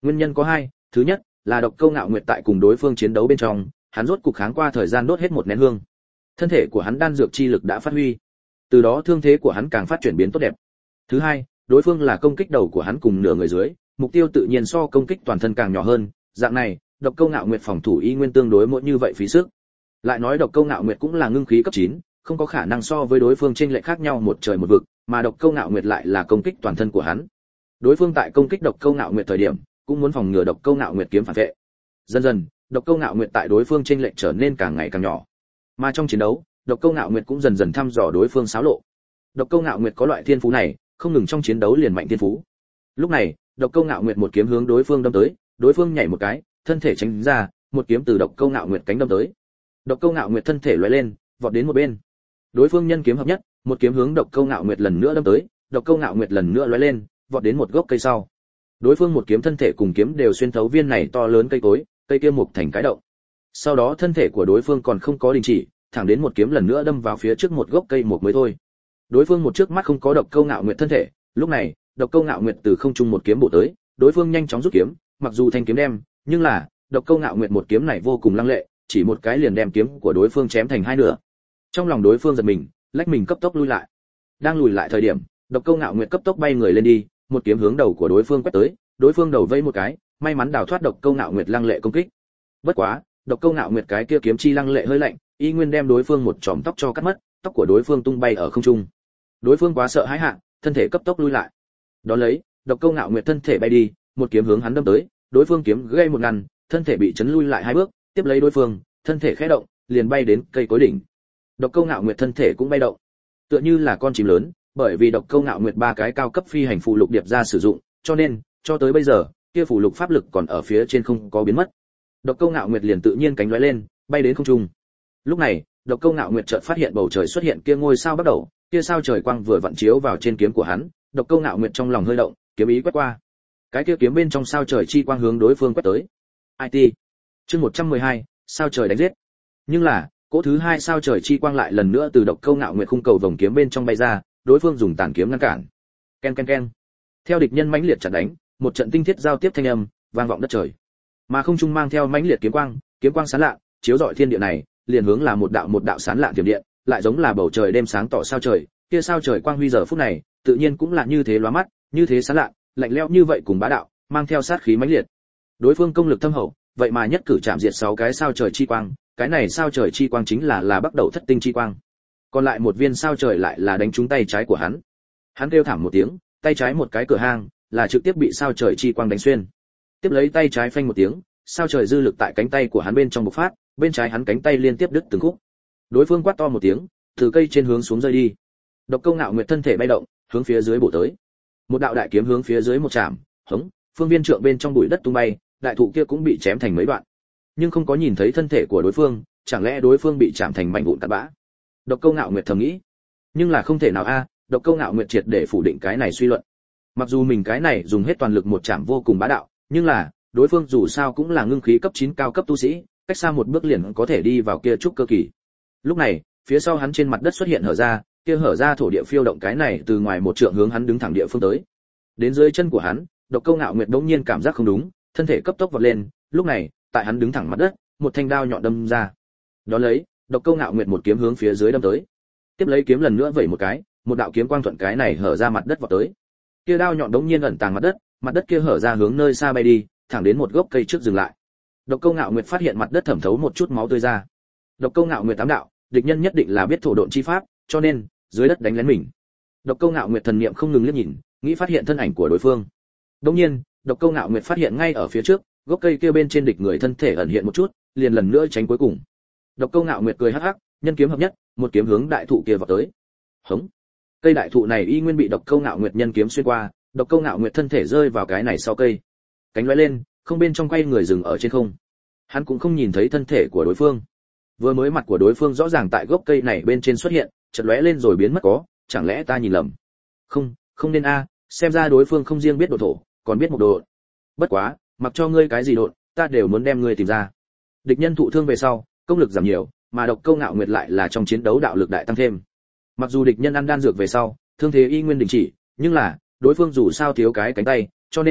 Nguyên nhân có hai, thứ nhất là Độc Câu Ngạo Nguyệt tại cùng đối phương chiến đấu bên trong, hắn rốt cục kháng qua thời gian đốt hết một nén hương. Thân thể của hắn đan dược chi lực đã phát huy, từ đó thương thế của hắn càng phát chuyển biến tốt đẹp. Thứ hai, đối phương là công kích đầu của hắn cùng nửa người dưới, mục tiêu tự nhiên so công kích toàn thân càng nhỏ hơn, dạng này, Độc Câu Ngạo Nguyệt phòng thủ y nguyên tương đối mỗi như vậy phí sức. Lại nói Độc Câu Ngạo Nguyệt cũng là ngưng khí cấp 9, không có khả năng so với đối phương chênh lệch khác nhau một trời một vực, mà Độc Câu Ngạo Nguyệt lại là công kích toàn thân của hắn. Đối phương tại công kích Độc Câu Ngạo Nguyệt thời điểm, cũng muốn phòng ngừa Độc Câu Ngạo Nguyệt kiếm phản vệ. Dần dần, Độc Câu Ngạo Nguyệt tại đối phương chênh lệch trở nên càng ngày càng nhỏ. Mà trong chiến đấu, Độc Câu Ngạo Nguyệt cũng dần dần thăm dò đối phương xáo lộ. Độc Câu Ngạo Nguyệt có loại thiên phú này, không ngừng trong chiến đấu liền mạnh thiên phú. Lúc này, Độc Câu Ngạo Nguyệt một kiếm hướng đối phương đâm tới, đối phương nhảy một cái, thân thể tránh ra, một kiếm từ Độc Câu Ngạo Nguyệt cánh đâm tới. Độc Câu Ngạo Nguyệt thân thể lóe lên, vọt đến một bên. Đối phương nhân kiếm hợp nhất, một kiếm hướng Độc Câu Ngạo Nguyệt lần nữa đâm tới, Độc Câu Ngạo Nguyệt lần nữa lóe lên, vọt đến một gốc cây sau. Đối phương một kiếm thân thể cùng kiếm đều xuyên thấu viên này to lớn cây cối, cây kia mục thành cái động. Sau đó thân thể của đối phương còn không có đình chỉ, thẳng đến một kiếm lần nữa đâm vào phía trước một gốc cây mục mới thôi. Đối phương một trước mắt không có Độc Câu Ngạo Nguyệt thân thể, lúc này, Độc Câu Ngạo Nguyệt từ không trung một kiếm bổ tới, đối phương nhanh chóng rút kiếm, mặc dù thanh kiếm đem, nhưng là, Độc Câu Ngạo Nguyệt một kiếm này vô cùng lăng lệ, chỉ một cái liền đem kiếm của đối phương chém thành hai nửa. Trong lòng đối phương giật mình, lách mình cấp tốc lui lại. Đang lùi lại thời điểm, Độc Câu Ngạo Nguyệt cấp tốc bay người lên đi, một kiếm hướng đầu của đối phương quét tới, đối phương đầu vây một cái, may mắn đào thoát Độc Câu Ngạo Nguyệt lăng lệ công kích. Bất quá, Độc Câu Ngạo Nguyệt cái kia kiếm chi lăng lệ hơi lạnh, y nguyên đem đối phương một chòm tóc cho cắt mất, tóc của đối phương tung bay ở không trung. Đối phương quá sợ hãi hạ, thân thể cấp tốc lui lại. Đón lấy, Độc Câu Ngạo Nguyệt thân thể bay đi, một kiếm hướng hắn đâm tới, đối phương kiếm gây một ngăn, thân thể bị chấn lui lại hai bước, tiếp lấy đối phương, thân thể khẽ động, liền bay đến cây cối đỉnh. Độc Câu Ngạo Nguyệt thân thể cũng bay động, tựa như là con chim lớn, bởi vì Độc Câu Ngạo Nguyệt ba cái cao cấp phi hành phù lục điệp ra sử dụng, cho nên cho tới bây giờ, kia phù lục pháp lực còn ở phía trên không có biến mất. Độc Câu Ngạo Nguyệt liền tự nhiên cánh lóe lên, bay đến không trung. Lúc này, Độc Câu Ngạo Nguyệt chợt phát hiện bầu trời xuất hiện kia ngôi sao bắt đầu, kia sao trời quang vừa vặn chiếu vào trên kiếm của hắn, Độc Câu Ngạo Nguyệt trong lòng hơi động, kiếm ý quét qua. Cái kia kiếm bên trong sao trời chi quang hướng đối phương quét tới. IT. Chương 112, sao trời đánh giết. Nhưng là, cỗ thứ hai sao trời chi quang lại lần nữa từ Độc Câu Ngạo Nguyệt khung cầu vòng kiếm bên trong bay ra, đối phương dùng tàn kiếm ngăn cản. Ken ken ken. Theo địch nhân mãnh liệt chặn đánh, một trận tinh thiết giao tiếp thanh âm vang vọng đất trời. Mà không trung mang theo mãnh liệt kiếm quang sáng lạ, chiếu rọi thiên địa này, liền hướng là một đạo sáng lạ tiềm điện, lại giống là bầu trời đêm sáng tỏ sao trời, kia sao trời quang huy giờ phút này, tự nhiên cũng là như thế lóa mắt, như thế sáng lạ, lạnh lẽo như vậy cùng bá đạo, mang theo sát khí mãnh liệt. Đối phương công lực thâm hậu, vậy mà nhất cử chạm diệt 6 cái sao trời chi quang, cái này sao trời chi quang chính là bắt đầu thất tinh chi quang. Còn lại một viên sao trời lại là đánh trúng tay trái của hắn. Hắn kêu thảm một tiếng, tay trái một cái cửa hang, là trực tiếp bị sao trời chi quang đánh xuyên. Tiếp lấy tay trái phanh một tiếng, sao trời dư lực tại cánh tay của hắn bên trong bộc phát, bên trái hắn cánh tay liên tiếp đứt từng khúc. Đối phương quát to một tiếng, từ cây trên hướng xuống rơi đi. Độc Câu Ngạo Nguyệt thân thể bay động, hướng phía dưới bổ tới. Một đạo đại kiếm hướng phía dưới một chạm, hống, phương viên trượng bên trong bụi đất tung bay, đại thụ kia cũng bị chém thành mấy đoạn. Nhưng không có nhìn thấy thân thể của đối phương, chẳng lẽ đối phương bị chạm thành mảnh vụn tạt bã? Độc Câu Ngạo Nguyệt thầm nghĩ. Nhưng là không thể nào a, Độc Câu Ngạo Nguyệt triệt để phủ định cái này suy luận. Mặc dù mình cái này dùng hết toàn lực một chạm vô cùng bá đạo, nhưng là, đối phương dù sao cũng là ngưng khí cấp 9 cao cấp tu sĩ, cách xa một bước liền có thể đi vào kia trúc cơ kỳ. Lúc này, phía sau hắn trên mặt đất xuất hiện hở ra, kia hở ra thổ địa phiêu động cái này từ ngoài một trượng hướng hắn đứng thẳng địa phương tới. Đến dưới chân của hắn, Độc Câu Ngạo Nguyệt đột nhiên cảm giác không đúng, thân thể cấp tốc vọt lên, lúc này, tại hắn đứng thẳng mặt đất, một thanh đao nhọn đâm ra. Đó lấy, Độc Câu Ngạo Nguyệt một kiếm hướng phía dưới đâm tới. Tiếp lấy kiếm lần nữa vẩy một cái, một đạo kiếm quang thuận cái này hở ra mặt đất vọt tới. Kia đao nhọn đống nhiên ẩn tàng mặt đất kia hở ra hướng nơi xa bay đi, thẳng đến một gốc cây trước dừng lại. Độc Câu Ngạo Nguyệt phát hiện mặt đất thẩm thấu một chút máu tươi ra. Độc Câu Ngạo Nguyệt tám đạo, địch nhân nhất định là biết thổ độn chi pháp, cho nên dưới đất đánh lén mình. Độc Câu Ngạo Nguyệt thần niệm không ngừng liếc nhìn, nghĩ phát hiện thân ảnh của đối phương. Đương nhiên, Độc Câu Ngạo Nguyệt phát hiện ngay ở phía trước, gốc cây kia bên trên địch người thân thể ẩn hiện một chút, liền lần nữa tránh cuối cùng. Độc Câu Ngạo Nguyệt cười hắc hắc, nhân kiếm hợp nhất, một kiếm hướng đại thụ kia vọt tới. Hống. Cây đại thụ này y nguyên bị Độc Câu Ngạo Nguyệt nhân kiếm xuyên qua, Độc Câu Ngạo Nguyệt thân thể rơi vào cái này sau cây. Cánh lóe lên, không bên trong quay người dừng ở trên không. Hắn cũng không nhìn thấy thân thể của đối phương. Vừa mới mặt của đối phương rõ ràng tại gốc cây này bên trên xuất hiện, chợt lóe lên rồi biến mất có, chẳng lẽ ta nhìn lầm? Không nên a, xem ra đối phương không riêng biết độ thổ, còn biết một độ. Bất quá, mặc cho ngươi cái gì độn, ta đều muốn đem ngươi tìm ra. Địch nhân thụ thương về sau, công lực giảm nhiều, mà Độc Câu Ngạo Nguyệt lại là trong chiến đấu đạo lực đại tăng thêm. Mặc dù địch nhân ăn đan dược về sau, thương thế y nguyên đình chỉ, nhưng là đối phương dù sao thiếu cái cánh tay, cho nên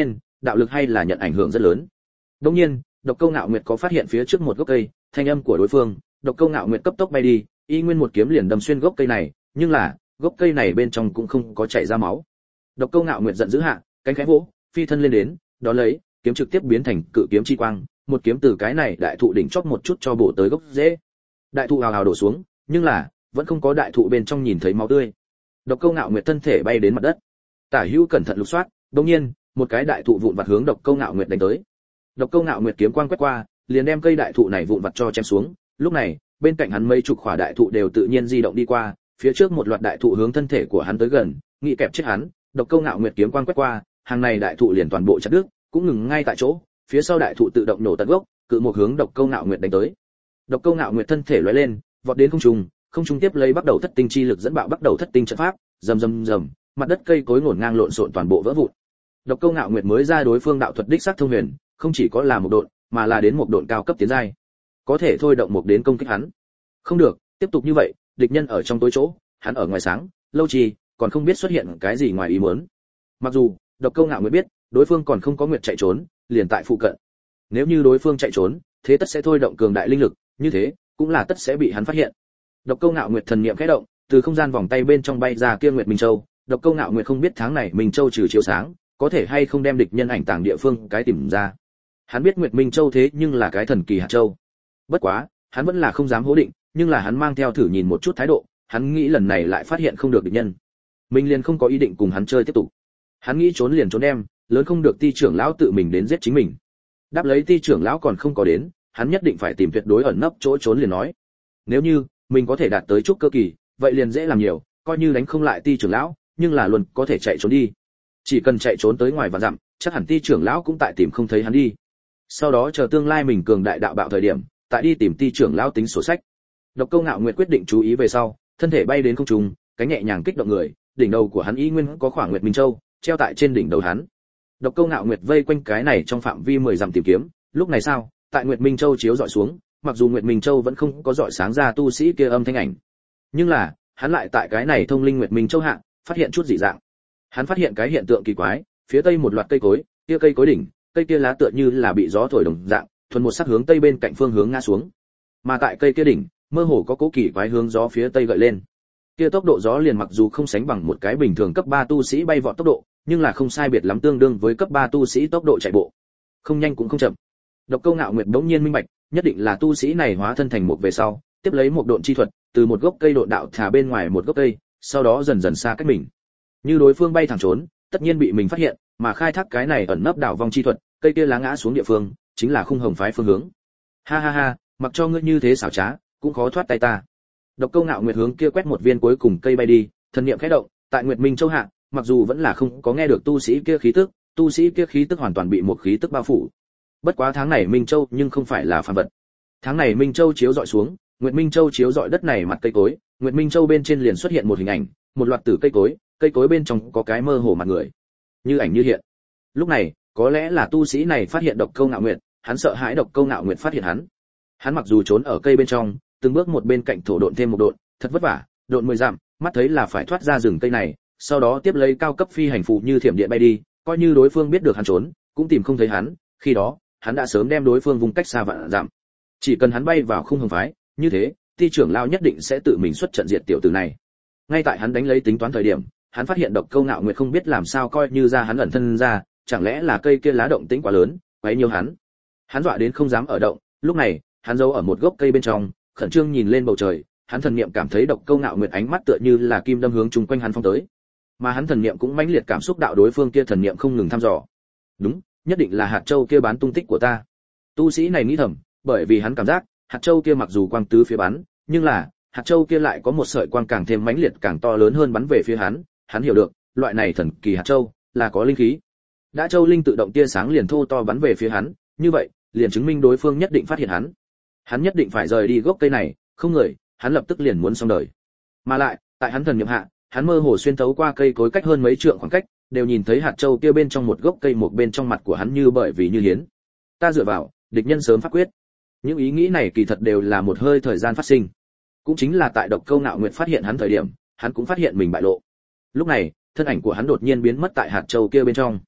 đạo lực hay là nhận ảnh hưởng rất lớn. Đương nhiên, Độc Câu Ngạo Nguyệt có phát hiện phía trước một gốc cây, thanh âm của đối phương, Độc Câu Ngạo Nguyệt cấp tốc bay đi, y nguyên một kiếm liền đâm xuyên gốc cây này, nhưng là, gốc cây này bên trong cũng không có chảy ra máu. Độc Câu Ngạo Nguyệt giận dữ hạ, cánh khẽ vỗ, phi thân lên đến, đó lấy, kiếm trực tiếp biến thành cự kiếm chi quang, một kiếm từ cái này đại thụ đỉnh chót một chút cho bổ tới gốc rễ. Đại thụ hào hào đổ xuống, nhưng là, vẫn không có đại thụ bên trong nhìn thấy máu tươi. Độc Câu Ngạo Nguyệt thân thể bay đến mặt đất. Tả Hữu cẩn thận lục soát, đột nhiên, một cái đại thụ vụn vặt hướng Độc Câu Ngạo Nguyệt đánh tới. Độc Câu Ngạo Nguyệt kiếm quang quét qua, liền đem cây đại thụ này vụn vặt cho chém xuống. Lúc này, bên cạnh hắn mấy chục khỏa đại thụ đều tự nhiên di động đi qua, phía trước một loạt đại thụ hướng thân thể của hắn tới gần, nghị kẹp chết hắn. Độc Câu Ngạo Nguyệt kiếm quang quét qua, hàng này đại thụ liền toàn bộ chặt đứt, cũng ngừng ngay tại chỗ, phía sau đại thụ tự động nổ tận gốc, cự một hướng Độc Câu Ngạo Nguyệt đánh tới. Độc Câu Ngạo Nguyệt thân thể lóe lên, vọt đến không trung tiếp lấy bắt đầu thất tinh chi lực dẫn bạo bắt đầu thất tinh trận pháp, rầm rầm rầm, mặt đất cây cối ngổn ngang lộn xộn toàn bộ vỡ vụn. Độc Câu Ngạo Nguyệt mới ra đối phương đạo thuật đích xác thông huyền, không chỉ có là một độn, mà là đến một độn cao cấp tiến giai, có thể thôi động một đến công kích hắn. Không được, tiếp tục như vậy, địch nhân ở trong tối chỗ, hắn ở ngoài sáng, lâu trì, còn không biết xuất hiện cái gì ngoài ý muốn. Mặc dù, Độc Câu Ngạo Nguyệt biết, đối phương còn không có nguyệt chạy trốn, liền tại phụ cận. Nếu như đối phương chạy trốn, thế tất sẽ thôi động cường đại linh lực, như thế, cũng là tất sẽ bị hắn phát hiện. Độc Câu Ngạo Nguyệt thần niệm khẽ động, từ không gian vòng tay bên trong bay ra kia Nguyệt Minh Châu. Độc Câu Ngạo Nguyệt không biết tháng này Minh Châu trừ chiếu sáng, có thể hay không đem địch nhân ảnh tàng địa phương cái tìm ra. Hắn biết Nguyệt Minh Châu thế nhưng là cái thần kỳ hạt châu. Bất quá, hắn vẫn là không dám hố định, nhưng là hắn mang theo thử nhìn một chút thái độ, hắn nghĩ lần này lại phát hiện không được địch nhân. Mình liền không có ý định cùng hắn chơi tiếp tục. Hắn nghĩ trốn liền trốn em, lớn không được Ti trưởng lão tự mình đến giết chính mình. Đáp lấy Ti trưởng lão còn không có đến, hắn nhất định phải tìm tuyệt đối ẩn nấp chỗ trốn liền nói. Nếu như mình có thể đạt tới trúc cơ kỳ, vậy liền dễ làm nhiều, coi như đánh không lại Ti trưởng lão, nhưng là luôn có thể chạy trốn đi. Chỉ cần chạy trốn tới ngoài vạn dặm, chắc hẳn Ti trưởng lão cũng tại tìm không thấy hắn đi. Sau đó chờ tương lai mình cường đại đạo bạo thời điểm, tại đi tìm Ti trưởng lão tính sổ sách. Độc Câu Ngạo Nguyệt quyết định chú ý về sau, thân thể bay đến không trung, cánh nhẹ nhàng kích động người, đỉnh đầu của hắn y nguyên có khoảng Nguyệt Minh Châu, treo tại trên đỉnh đầu hắn. Độc Câu Ngạo Nguyệt vây quanh cái này trong phạm vi 10 dặm tìm kiếm, lúc này sao, tại Nguyệt Minh Châu chiếu dọi xuống, mặc dù Nguyệt Minh Châu vẫn không có dọi sáng ra tu sĩ kia âm thanh ảnh, nhưng là, hắn lại tại cái này thông linh Nguyệt Minh Châu hạ, phát hiện chút dị dạng. Hắn phát hiện cái hiện tượng kỳ quái, phía tây một loạt cây cối, kia cây cối đỉnh, cây kia lá tựa như là bị gió thổi đồng dạng, thuần một sắc hướng tây bên cạnh phương hướng ngã xuống. Mà tại cây kia đỉnh, mơ hồ có cố kỳ quái hướng gió phía tây gợi lên. Kia tốc độ gió liền mặc dù không sánh bằng một cái bình thường cấp 3 tu sĩ bay vọt tốc độ, nhưng là không sai biệt lắm tương đương với cấp 3 tu sĩ tốc độ chạy bộ. Không nhanh cũng không chậm. Độc Câu Ngạo Nguyệt bỗng nhiên minh bạch, nhất định là tu sĩ này hóa thân thành một về sau, tiếp lấy một độn chi thuật, từ một gốc cây độn đạo thả bên ngoài một gốc cây, sau đó dần dần xa cách mình. Như đối phương bay thẳng trốn, tất nhiên bị mình phát hiện, mà khai thác cái này ẩn nấp đảo vong chi thuật, cây kia lá ngã xuống địa phương, chính là Khung Hồng phái phương hướng. Ha ha ha, mặc cho ngươi như thế xảo trá, cũng khó thoát tay ta. Độc Câu Ngạo Nguyệt hướng kia quét một viên cuối cùng cây bay đi, thần niệm khẽ động, tại Nguyệt Minh Châu hạ, mặc dù vẫn là không có nghe được tu sĩ kia khí tức, tu sĩ kia khí tức hoàn toàn bị một khí tức bao phủ. Bất quá tháng này Minh Châu nhưng không phải là phàm vật. Tháng này Minh Châu chiếu dọi xuống, Nguyệt Minh Châu chiếu dọi đất này mặt cây cối, Nguyệt Minh Châu bên trên liền xuất hiện một hình ảnh, một loạt tử cây cối bên trong có cái mơ hồ mặt người, như ảnh như hiện. Lúc này, có lẽ là tu sĩ này phát hiện Độc Câu Ngạo Nguyệt, hắn sợ hãi Độc Câu Ngạo Nguyệt phát hiện hắn. Hắn mặc dù trốn ở cây bên trong, từng bước một bên cạnh thổ độn thêm một độn, thật vất vả, độn 10 dặm, mắt thấy là phải thoát ra rừng cây này, sau đó tiếp lấy cao cấp phi hành phù như thiểm điện bay đi, coi như đối phương biết được hắn trốn, cũng tìm không thấy hắn, khi đó, hắn đã sớm đem đối phương vùng cách xa vạn dặm. Chỉ cần hắn bay vào Khung Hồng phái, như thế, Ti trưởng lão nhất định sẽ tự mình xuất trận diệt tiểu tử này. Ngay tại hắn đánh lấy tính toán thời điểm, hắn phát hiện Độc Câu Ngạo Nguyệt không biết làm sao coi như ra hắn ẩn thân ra, chẳng lẽ là cây kia lá động tĩnh quá lớn, quấy nhiều hắn. Hắn dọa đến không dám ở động, lúc này, hắn giấu ở một gốc cây bên trong, khẩn trương nhìn lên bầu trời, hắn thần niệm cảm thấy Độc Câu Ngạo Nguyệt ánh mắt tựa như là kim đâm hướng chung quanh hắn phong tới. Mà hắn thần niệm cũng mãnh liệt cảm xúc đạo đối phương kia thần niệm không ngừng thăm dò. Đúng, nhất định là hạt châu kia bán tung tích của ta. Tu sĩ này nghĩ thầm, bởi vì hắn cảm giác, hạt châu kia mặc dù quang tứ phía bắn, nhưng là, hạt châu kia lại có một sợi quang càng thêm mãnh liệt càng to lớn hơn bắn về phía hắn hiểu được, loại này thần kỳ hạt châu là có linh khí. Đã châu linh tự động tia sáng liền thô to bắn về phía hắn, như vậy, liền chứng minh đối phương nhất định phát hiện hắn. Hắn nhất định phải rời đi gốc cây này, không người, hắn lập tức liền muốn xong đời. Mà lại, tại hắn thần niệm hạ, hắn mơ hồ xuyên thấu qua cây cối cách hơn mấy trượng khoảng cách, đều nhìn thấy hạt châu kia bên trong một gốc cây một bên trong mặt của hắn như bởi vì như hiến. Ta dựa vào, địch nhân sớm phát quyết. Những ý nghĩ này kỳ thật đều là một hơi thời gian phát sinh. Cũng chính là tại Độc Câu Ngạo Nguyệt phát hiện hắn thời điểm, hắn cũng phát hiện mình bại lộ. Lúc này, thân ảnh của hắn đột nhiên biến mất tại hạt châu kia bên trong.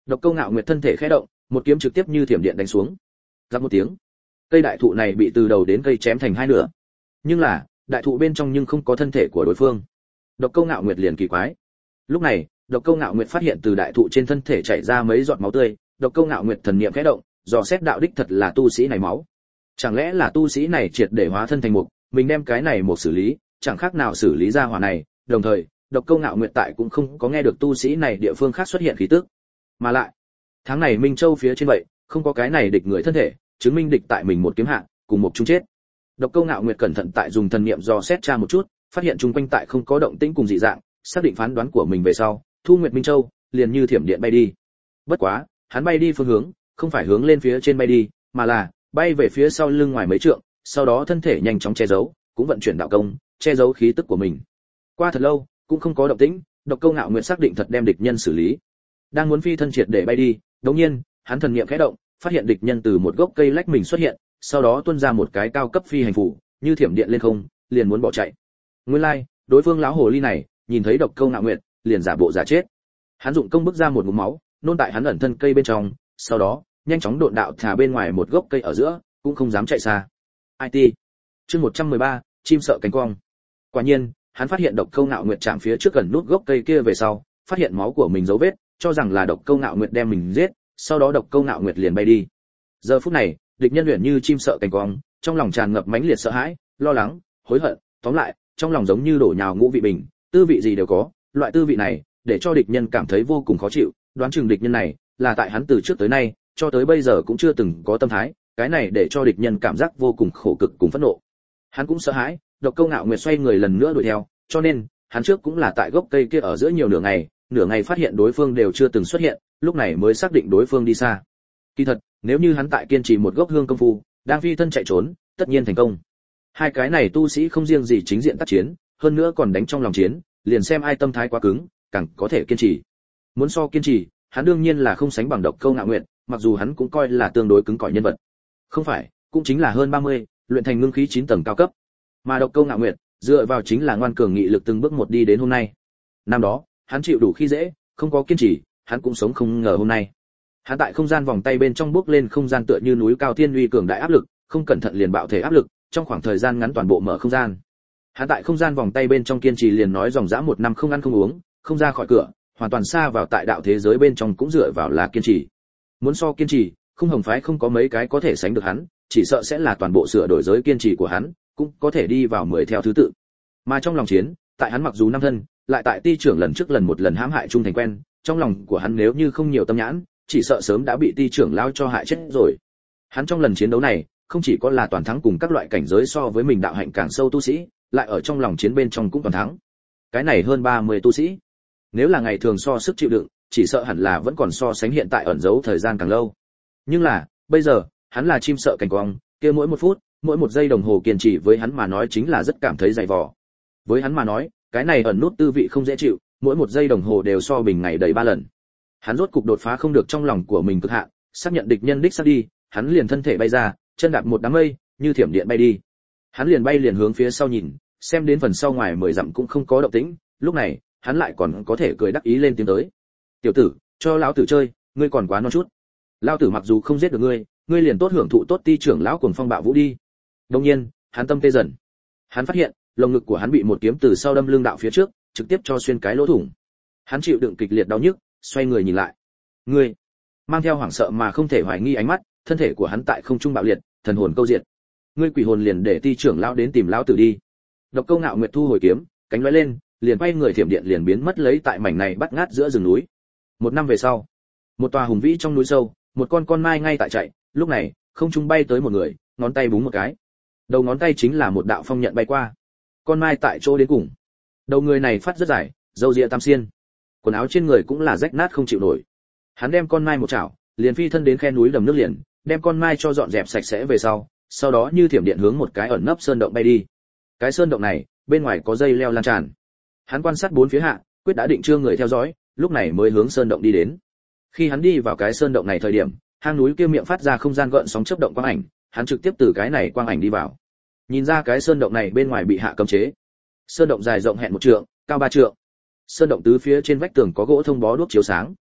Độc Câu Ngạo Nguyệt thân thể khẽ động, một kiếm trực tiếp như thiểm điện đánh xuống. Rắc một tiếng, cây đại thụ này bị từ đầu đến cây chém thành hai nửa. Nhưng là, đại thụ bên trong nhưng không có thân thể của đối phương. Độc Câu Ngạo Nguyệt liền kỳ quái. Lúc này, Độc Câu Ngạo Nguyệt phát hiện từ đại thụ trên thân thể chảy ra mấy giọt máu tươi, Độc Câu Ngạo Nguyệt thần niệm khẽ động, dò xét đạo đích thật là tu sĩ này máu. Chẳng lẽ là tu sĩ này triệt để hóa thân thành mục, mình đem cái này một xử lý, chẳng khác nào xử lý ra hỏa này, đồng thời, Độc Câu Ngạo Nguyệt tại cũng không có nghe được tu sĩ này địa phương khác xuất hiện khí tức. Mà lại, tháng này Minh Châu phía trên vậy, không có cái này địch người thân thể, chứng minh địch tại mình một kiếm hạ, cùng một chung chết. Độc Câu Ngạo Nguyệt cẩn thận tại dùng thần niệm dò xét tra một chút, phát hiện chung quanh tại không có động tĩnh cùng dị dạng, xác định phán đoán của mình về sau, Thu Nguyệt Minh Châu liền như thiểm điện bay đi. Bất quá, hắn bay đi phương hướng, không phải hướng lên phía trên bay đi, mà là bay về phía sau lưng ngoài mấy trượng, sau đó thân thể nhanh chóng che giấu, cũng vận chuyển đạo công, che giấu khí tức của mình. Qua thật lâu, cũng không có động tĩnh, Độc Câu Ngạo Nguyệt xác định thật đem địch nhân xử lý. Đang muốn phi thân triệt để bay đi, đột nhiên, hắn thần niệm khẽ động, phát hiện địch nhân từ một gốc cây lách mình xuất hiện, sau đó tuôn ra một cái cao cấp phi hành phủ, như thiểm điện lên không, liền muốn bỏ chạy. Nguyên lai, đối phương lão hồ ly này, nhìn thấy Độc Câu Ngạo Nguyệt, liền giả bộ giả chết. Hắn dụng công bức ra một ngụm máu, nôn tại hắn ẩn thân cây bên trong, sau đó, nhanh chóng độn đạo thả bên ngoài một gốc cây ở giữa, cũng không dám chạy xa. IT. Chương 113, chim sợ cánh quang. Quả nhiên, hắn phát hiện Độc Câu Ngạo Nguyệt chạm phía trước gần nút gốc cây kia về sau, phát hiện máu của mình dấu vết, cho rằng là Độc Câu Ngạo Nguyệt đem mình giết, sau đó Độc Câu Ngạo Nguyệt liền bay đi. Giờ phút này, địch nhân luyện như chim sợ cánh quang, trong lòng tràn ngập mãnh liệt sợ hãi, lo lắng, hối hận, tóm lại, trong lòng giống như đổ nhào ngũ vị bình, tư vị gì đều có, loại tư vị này, để cho địch nhân cảm thấy vô cùng khó chịu, đoán chừng địch nhân này là tại hắn từ trước tới nay, cho tới bây giờ cũng chưa từng có tâm thái, cái này để cho địch nhân cảm giác vô cùng khổ cực cùng phẫn nộ. Hắn cũng sợ hãi, Độc Câu Ngạo Nguyệt xoay người lần nữa đuổi theo, cho nên, hắn trước cũng là tại gốc cây kia ở giữa nhiều nửa ngày phát hiện đối phương đều chưa từng xuất hiện, lúc này mới xác định đối phương đi xa. Kỳ thật, nếu như hắn tại kiên trì một gốc hương công phu, đang phi thân chạy trốn, tất nhiên thành công. Hai cái này tu sĩ không riêng gì chính diện tác chiến, hơn nữa còn đánh trong lòng chiến, liền xem ai tâm thái quá cứng, càng có thể kiên trì. Muốn so kiên trì, hắn đương nhiên là không sánh bằng Độc Câu Ngạo Nguyệt, mặc dù hắn cũng coi là tương đối cứng cỏi nhân vật. Không phải, cũng chính là hơn 30, luyện thành ngưng khí 9 tầng cao cấp. Mà Độc Câu Ngạo Nguyệt, dựa vào chính là ngoan cường nghị lực từng bước một đi đến hôm nay. Năm đó, hắn chịu đủ khi dễ, không có kiên trì, hắn cũng sống không ngờ hôm nay. Hắn tại không gian vòng tay bên trong bước lên không gian tựa như núi cao thiên uy cường đại áp lực, không cẩn thận liền bạo thể áp lực, trong khoảng thời gian ngắn toàn bộ mở không gian. Hắn tại không gian vòng tay bên trong kiên trì liền nói dòng dã 1 năm không ăn không uống, không ra khỏi cửa, hoàn toàn xa vào tại đạo thế giới bên trong cũng dựa vào là kiên trì. Muốn so kiên trì, Khung Hồng phái không có mấy cái có thể sánh được hắn, chỉ sợ sẽ là toàn bộ sửa đổi giới kiên trì của hắn, cũng có thể đi vào 10 theo thứ tự. Mà trong lòng chiến, tại hắn mặc dù năm thân, lại tại ti trưởng lần trước lần một lần hãm hại trung thành quen, trong lòng của hắn nếu như không nhiều tâm nhãn, chỉ sợ sớm đã bị ti trưởng lao cho hại chết rồi. Hắn trong lần chiến đấu này, không chỉ có là toàn thắng cùng các loại cảnh giới so với mình đạo hạnh càng sâu tu sĩ, lại ở trong lòng chiến bên trong cũng toàn thắng. Cái này hơn 30 tu sĩ. Nếu là ngày thường so sức chịu đựng, chỉ sợ hẳn là vẫn còn so sánh hiện tại ẩn giấu thời gian càng lâu. Nhưng là, bây giờ, hắn là chim sợ cảnh quang, kia mỗi 1 phút, mỗi 1 giây đồng hồ kiên trì với hắn mà nói chính là rất cảm thấy dày vò. Với hắn mà nói, cái này ẩn nút tư vị không dễ chịu, mỗi 1 giây đồng hồ đều so bình ngày đầy 3 lần. Hắn rốt cục đột phá không được trong lòng của mình cực hạn, xác nhận địch nhân đích xác đi, hắn liền thân thể bay ra, chân đạp một đám mây, như thiểm điện bay đi. Hắn liền bay liền hướng phía sau nhìn, xem đến phần sau ngoài 10 dặm cũng không có động tĩnh, lúc này, hắn lại còn có thể cười đắc ý lên tiếng tới. "Tiểu tử, cho lão tử chơi, ngươi còn quá non chút. Lão tử mặc dù không giết được ngươi, ngươi liền tốt hưởng thụ tốt ti trưởng lão cuồng phong bạo vũ đi." Đương nhiên, hắn tâm tê dần. Hắn phát hiện, lồng ngực của hắn bị một kiếm từ sau đâm lưng đạo phía trước, trực tiếp cho xuyên cái lỗ thủng. Hắn chịu đựng kịch liệt đau nhức, xoay người nhìn lại. "Ngươi!" Mang theo hoảng sợ mà không thể hoài nghi ánh mắt, thân thể của hắn tại không trung bạo liệt, thần hồn câu diệt. "Ngươi quỷ hồn liền để ti trưởng lão đến tìm lão tử đi." Độc Câu Ngạo Nguyệt thu hồi kiếm, cánh lóe lên, liền quay người thiểm điện liền biến mất lấy tại mảnh này bắt ngát giữa rừng núi. 1 năm về sau, một tòa hùng vĩ trong núi sâu, một con mai ngay tại chạy, lúc này, không trung bay tới một người, ngón tay búng một cái. Đầu ngón tay chính là một đạo phong nhận bay qua. Con mai tại chỗ đến cùng. Đầu người này phát rất dài, râu ria tam xiên. Quần áo trên người cũng là rách nát không chịu nổi. Hắn đem con mai một chảo, liền phi thân đến khe núi đầm nước liền, đem con mai cho dọn dẹp sạch sẽ về sau đó như thiểm điện hướng một cái ẩn nấp sơn động bay đi. Cái sơn động này, bên ngoài có dây leo lan tràn. Hắn quan sát bốn phía hạ, quyết đã định chưa người theo dõi, lúc này mới hướng sơn động đi đến. Khi hắn đi vào cái sơn động này thời điểm, hang núi kia miệng phát ra không gian gợn sóng chớp động quang ảnh, hắn trực tiếp từ cái này quang ảnh đi vào. Nhìn ra cái sơn động này bên ngoài bị hạ cấm chế. Sơn động dài rộng hẹn 1 trượng, cao 3 trượng. Sơn động tứ phía trên vách tường có gỗ thông bó đuốc chiếu sáng.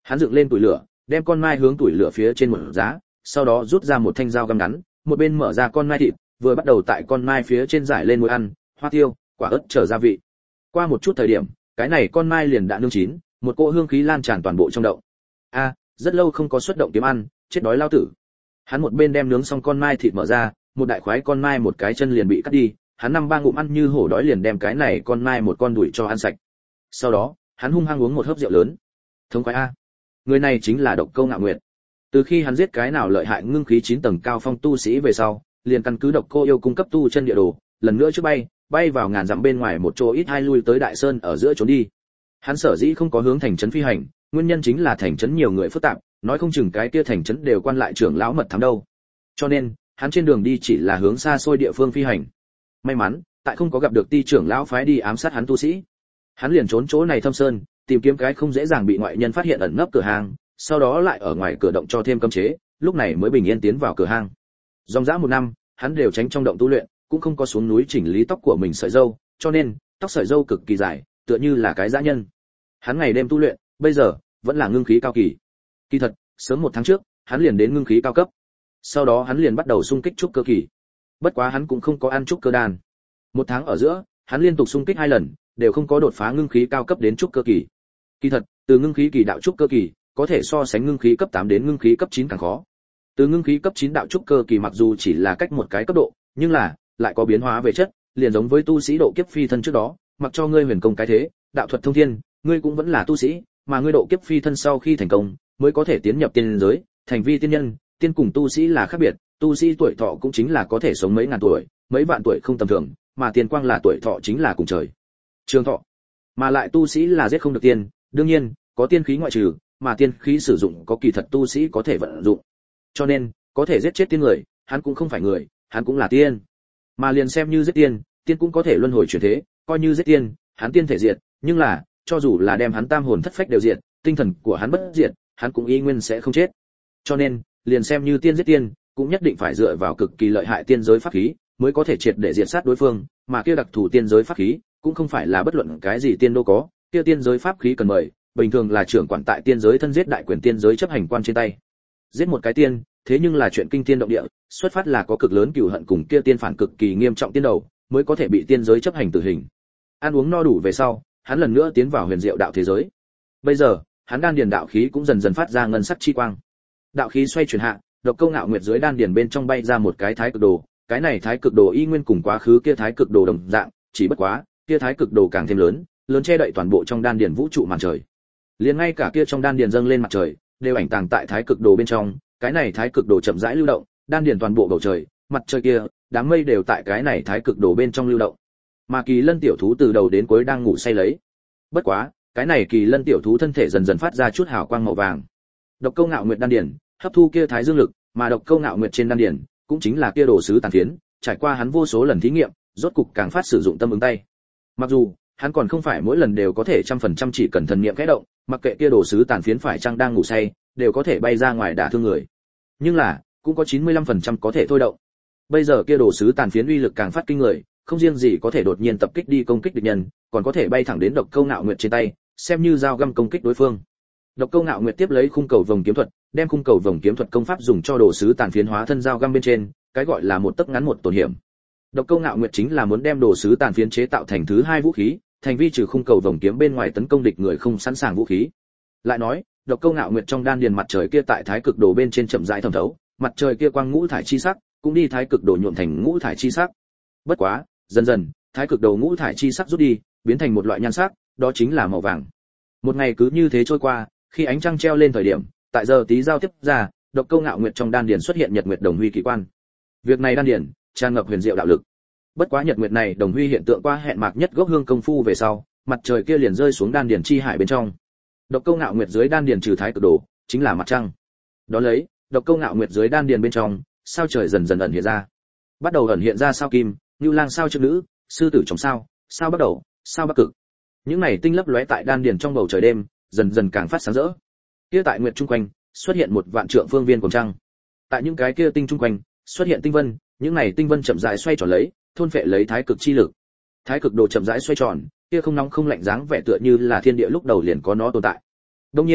Hắn dựng lên tuổi lửa, đem con mai hướng tuổi lửa phía trên một giá, sau đó rút ra một thanh dao găm ngắn, một bên mở ra con mai thịt, vừa bắt đầu tại con mai phía trên rải lên muối ăn, hoa tiêu, quả ớt trở gia vị. Qua một chút thời điểm, cái này con mai liền đã nướng chín, một cỗ hương khí lan tràn toàn bộ trong động. A, rất lâu không có xuất động kiếm ăn, chết đói lao tử. Hắn một bên đem nướng xong con mai thịt mở ra, một đại khoái con mai một cái chân liền bị cắt đi, hắn năm ba ngụm ăn như hổ đói liền đem cái này con mai một con đuổi cho ăn sạch. Sau đó, hắn hung hăng uống một hớp rượu lớn. Thống khoái a. Người này chính là Độc Câu Ngạo Nguyệt. Từ khi hắn giết cái nào lợi hại ngưng khí 9 tầng cao phong tu sĩ về sau, liền căn cứ Độc Cô yêu cung cấp tu chân địa đồ, lần nữa trước bay vào ngàn dặm bên ngoài một chỗ ít hai lui tới đại sơn ở giữa trốn đi. Hắn sở dĩ không có hướng thành trấn phi hành, nguyên nhân chính là thành trấn nhiều người phức tạp, nói không chừng cái kia thành trấn đều quan lại trưởng lão mật thám đâu. Cho nên, hắn trên đường đi chỉ là hướng xa xôi địa phương phi hành. May mắn, tại không có gặp được ti trưởng lão phái đi ám sát hắn tu sĩ. Hắn liền trốn chỗ này thâm sơn, tìm kiếm cái không dễ dàng bị ngoại nhân phát hiện ẩn nấp cửa hàng, sau đó lại ở ngoài cửa động cho thêm cấm chế, lúc này mới bình yên tiến vào cửa hang. Dòng dã 1 năm, hắn đều tránh trong động tu luyện, cũng không có xuống núi chỉnh lý tóc của mình sợi râu, cho nên tóc sợi râu cực kỳ dài, tựa như là cái dã nhân. Hắn ngày đêm tu luyện, bây giờ vẫn là ngưng khí cao kỳ. Kỳ thật, sớm 1 tháng trước, hắn liền đến ngưng khí cao cấp. Sau đó hắn liền bắt đầu xung kích trúc cơ kỳ. Bất quá hắn cũng không có ăn trúc cơ đan. 1 tháng ở giữa, hắn liên tục xung kích 2 lần, đều không có đột phá ngưng khí cao cấp đến trúc cơ kỳ. Kỳ thật, từ ngưng khí kỳ đạo trúc cơ kỳ, có thể so sánh ngưng khí cấp 8 đến ngưng khí cấp 9 càng khó. Từ ngưng khí cấp 9 đạo trúc cơ kỳ mặc dù chỉ là cách một cái cấp độ, nhưng là lại có biến hóa về chất, liền giống với tu sĩ độ kiếp phi thân trước đó, mặc cho ngươi huyền công cái thế, đạo thuật thông thiên, ngươi cũng vẫn là tu sĩ, mà ngươi độ kiếp phi thân sau khi thành công, mới có thể tiến nhập tiên giới, thành vi tiên nhân, tiên cùng tu sĩ là khác biệt, tu sĩ tuổi thọ cũng chính là có thể sống mấy ngàn tuổi, mấy vạn tuổi không tầm thường, mà tiên quang là tuổi thọ chính là cùng trời. Trường thọ. Mà lại tu sĩ là giết không được tiên, đương nhiên, có tiên khí ngoại trừ, mà tiên khí sử dụng có kỳ thật tu sĩ có thể vận dụng. Cho nên, có thể giết chết tiên người, hắn cũng không phải người, hắn cũng là tiên. Mà liền xem như giết tiên, tiên cũng có thể luân hồi chuyển thế, coi như giết tiên, hắn tiên thể diệt, nhưng là, cho dù là đem hắn tam hồn thất phách đều diệt, tinh thần của hắn bất diệt, hắn cũng y nguyên sẽ không chết. Cho nên, liền xem như tiên giết tiên, cũng nhất định phải dựa vào cực kỳ lợi hại tiên giới pháp khí, mới có thể triệt để diệt sát đối phương, mà kia đặc thù tiên giới pháp khí, cũng không phải là bất luận cái gì tiên đô có, kia tiên giới pháp khí cần mời, bình thường là trưởng quản tại tiên giới thân giết đại quyền tiên giới chấp hành quan trên tay. Giết một cái tiên, thế nhưng là chuyện kinh thiên động địa, xuất phát là có cực lớn cừu hận cùng kia tiên phản cực kỳ nghiêm trọng tiên đầu, mới có thể bị tiên giới chấp hành tử hình. Ăn uống no đủ về sau, hắn lần nữa tiến vào huyền diệu đạo thế giới. Bây giờ, hắn đan điền đạo khí cũng dần dần phát ra ngân sắc chi quang. Đạo khí xoay chuyển hạ, Độc Câu Ngạo Nguyệt dưới đan điền bên trong bay ra một cái thái cực đồ, cái này thái cực đồ y nguyên cùng quá khứ kia thái cực đồ đồng dạng, chỉ bất quá, kia thái cực đồ càng thêm lớn, lớn che đậy toàn bộ trong đan điền vũ trụ màn trời. Liền ngay cả kia trong đan điền dâng lên mặt trời, đều ảnh tàng tại thái cực đồ bên trong, cái này thái cực đồ chậm rãi lưu động, đan điền toàn bộ bầu trời, mặt trời kia, đám mây đều tại cái này thái cực đồ bên trong lưu động. Mà Kỳ Lân tiểu thú từ đầu đến cuối đang ngủ say lấy. Bất quá, cái này Kỳ Lân tiểu thú thân thể dần dần phát ra chút hào quang màu vàng. Độc Câu Ngạo Nguyệt đan điền hấp thu kia thái dương lực, mà Độc Câu Ngạo Nguyệt trên đan điền cũng chính là kia đồ sứ tàn phiến, trải qua hắn vô số lần thí nghiệm, rốt cục càng phát sử dụng tâm ứng tay. Mặc dù hắn còn không phải mỗi lần đều có thể 100% chỉ cần thần niệm khẽ động, mặc kệ kia đồ sứ tàn phiến phải chăng đang ngủ say, đều có thể bay ra ngoài đả thương người. Nhưng là, cũng có 95% có thể thôi động. Bây giờ kia đồ sứ tàn phiến uy lực càng phát kinh người, không riêng gì có thể đột nhiên tập kích đi công kích địch nhân, còn có thể bay thẳng đến Độc Câu Ngạo Nguyệt trên tay, xem như dao găm công kích đối phương. Độc Câu Ngạo Nguyệt tiếp lấy khung cầu vồng kiếm thuật, đem khung cầu vồng kiếm thuật công pháp dùng cho đồ sứ tàn phiến hóa thân dao găm bên trên, cái gọi là một tấc ngắn một tổn hiểm. Độc Câu Ngạo Nguyệt chính là muốn đem đồ sứ tàn phiến chế tạo thành thứ hai vũ khí, thành vi trừ khung cầu vồng kiếm bên ngoài tấn công địch người không sẵn sàng vũ khí. Lại nói, Độc Câu Ngạo Nguyệt trong đan điền mặt trời kia tại thái cực đồ bên trên chậm rãi thẩm thấu, mặt trời kia quang ngũ thải chi sắc, cũng đi thái cực đồ nhuộm thành ngũ thải chi sắc. Bất quá, dần dần, thái cực đồ ngũ thải chi sắc rút đi, biến thành một loại nhan sắc, đó chính là màu vàng. Một ngày cứ như thế trôi qua, khi ánh trăng treo lên thời điểm, tại giờ tí giao tiếp ra, Độc Câu Ngạo Nguyệt trong đan điền xuất hiện nhật nguyệt đồng huy kỳ quan. Việc này đan điền tràn ngập huyền diệu đạo lực. Bất quá nhật nguyệt này đồng huy hiện tượng qua hẹn mạc nhất gốc hương công phu về sau, mặt trời kia liền rơi xuống đan điền chi hải bên trong. Độc Câu Ngạo Nguyệt dưới đan điền trừ thái cực đồ, chính là mặt trăng. Đó lấy, Độc Câu Ngạo Nguyệt dưới đan điền bên trong, sao trời dần dần ẩn hiện ra. Bắt đầu ẩn hiện ra sao kim, Nưu Lang sao trước nữ, sư tử trong sao, sao bắt đầu, sao bắc cực. Những này tinh lấp lóe tại đan điền trong bầu trời đêm, dần dần càng phát sáng rỡ. Kia tại nguyệt trung quanh, xuất hiện một vạn trượng phương viên của trăng. Tại những cái kia tinh trung quanh, xuất hiện tinh vân, những này tinh vân chậm rãi xoay tròn lấy, thôn phệ lấy thái cực chi lực. Thái cực đồ chậm rãi xoay tròn, kia không nóng không lạnh dáng vẻ tựa như là thiên địa lúc đầu liền có nó tồn tại. Đương nhiên,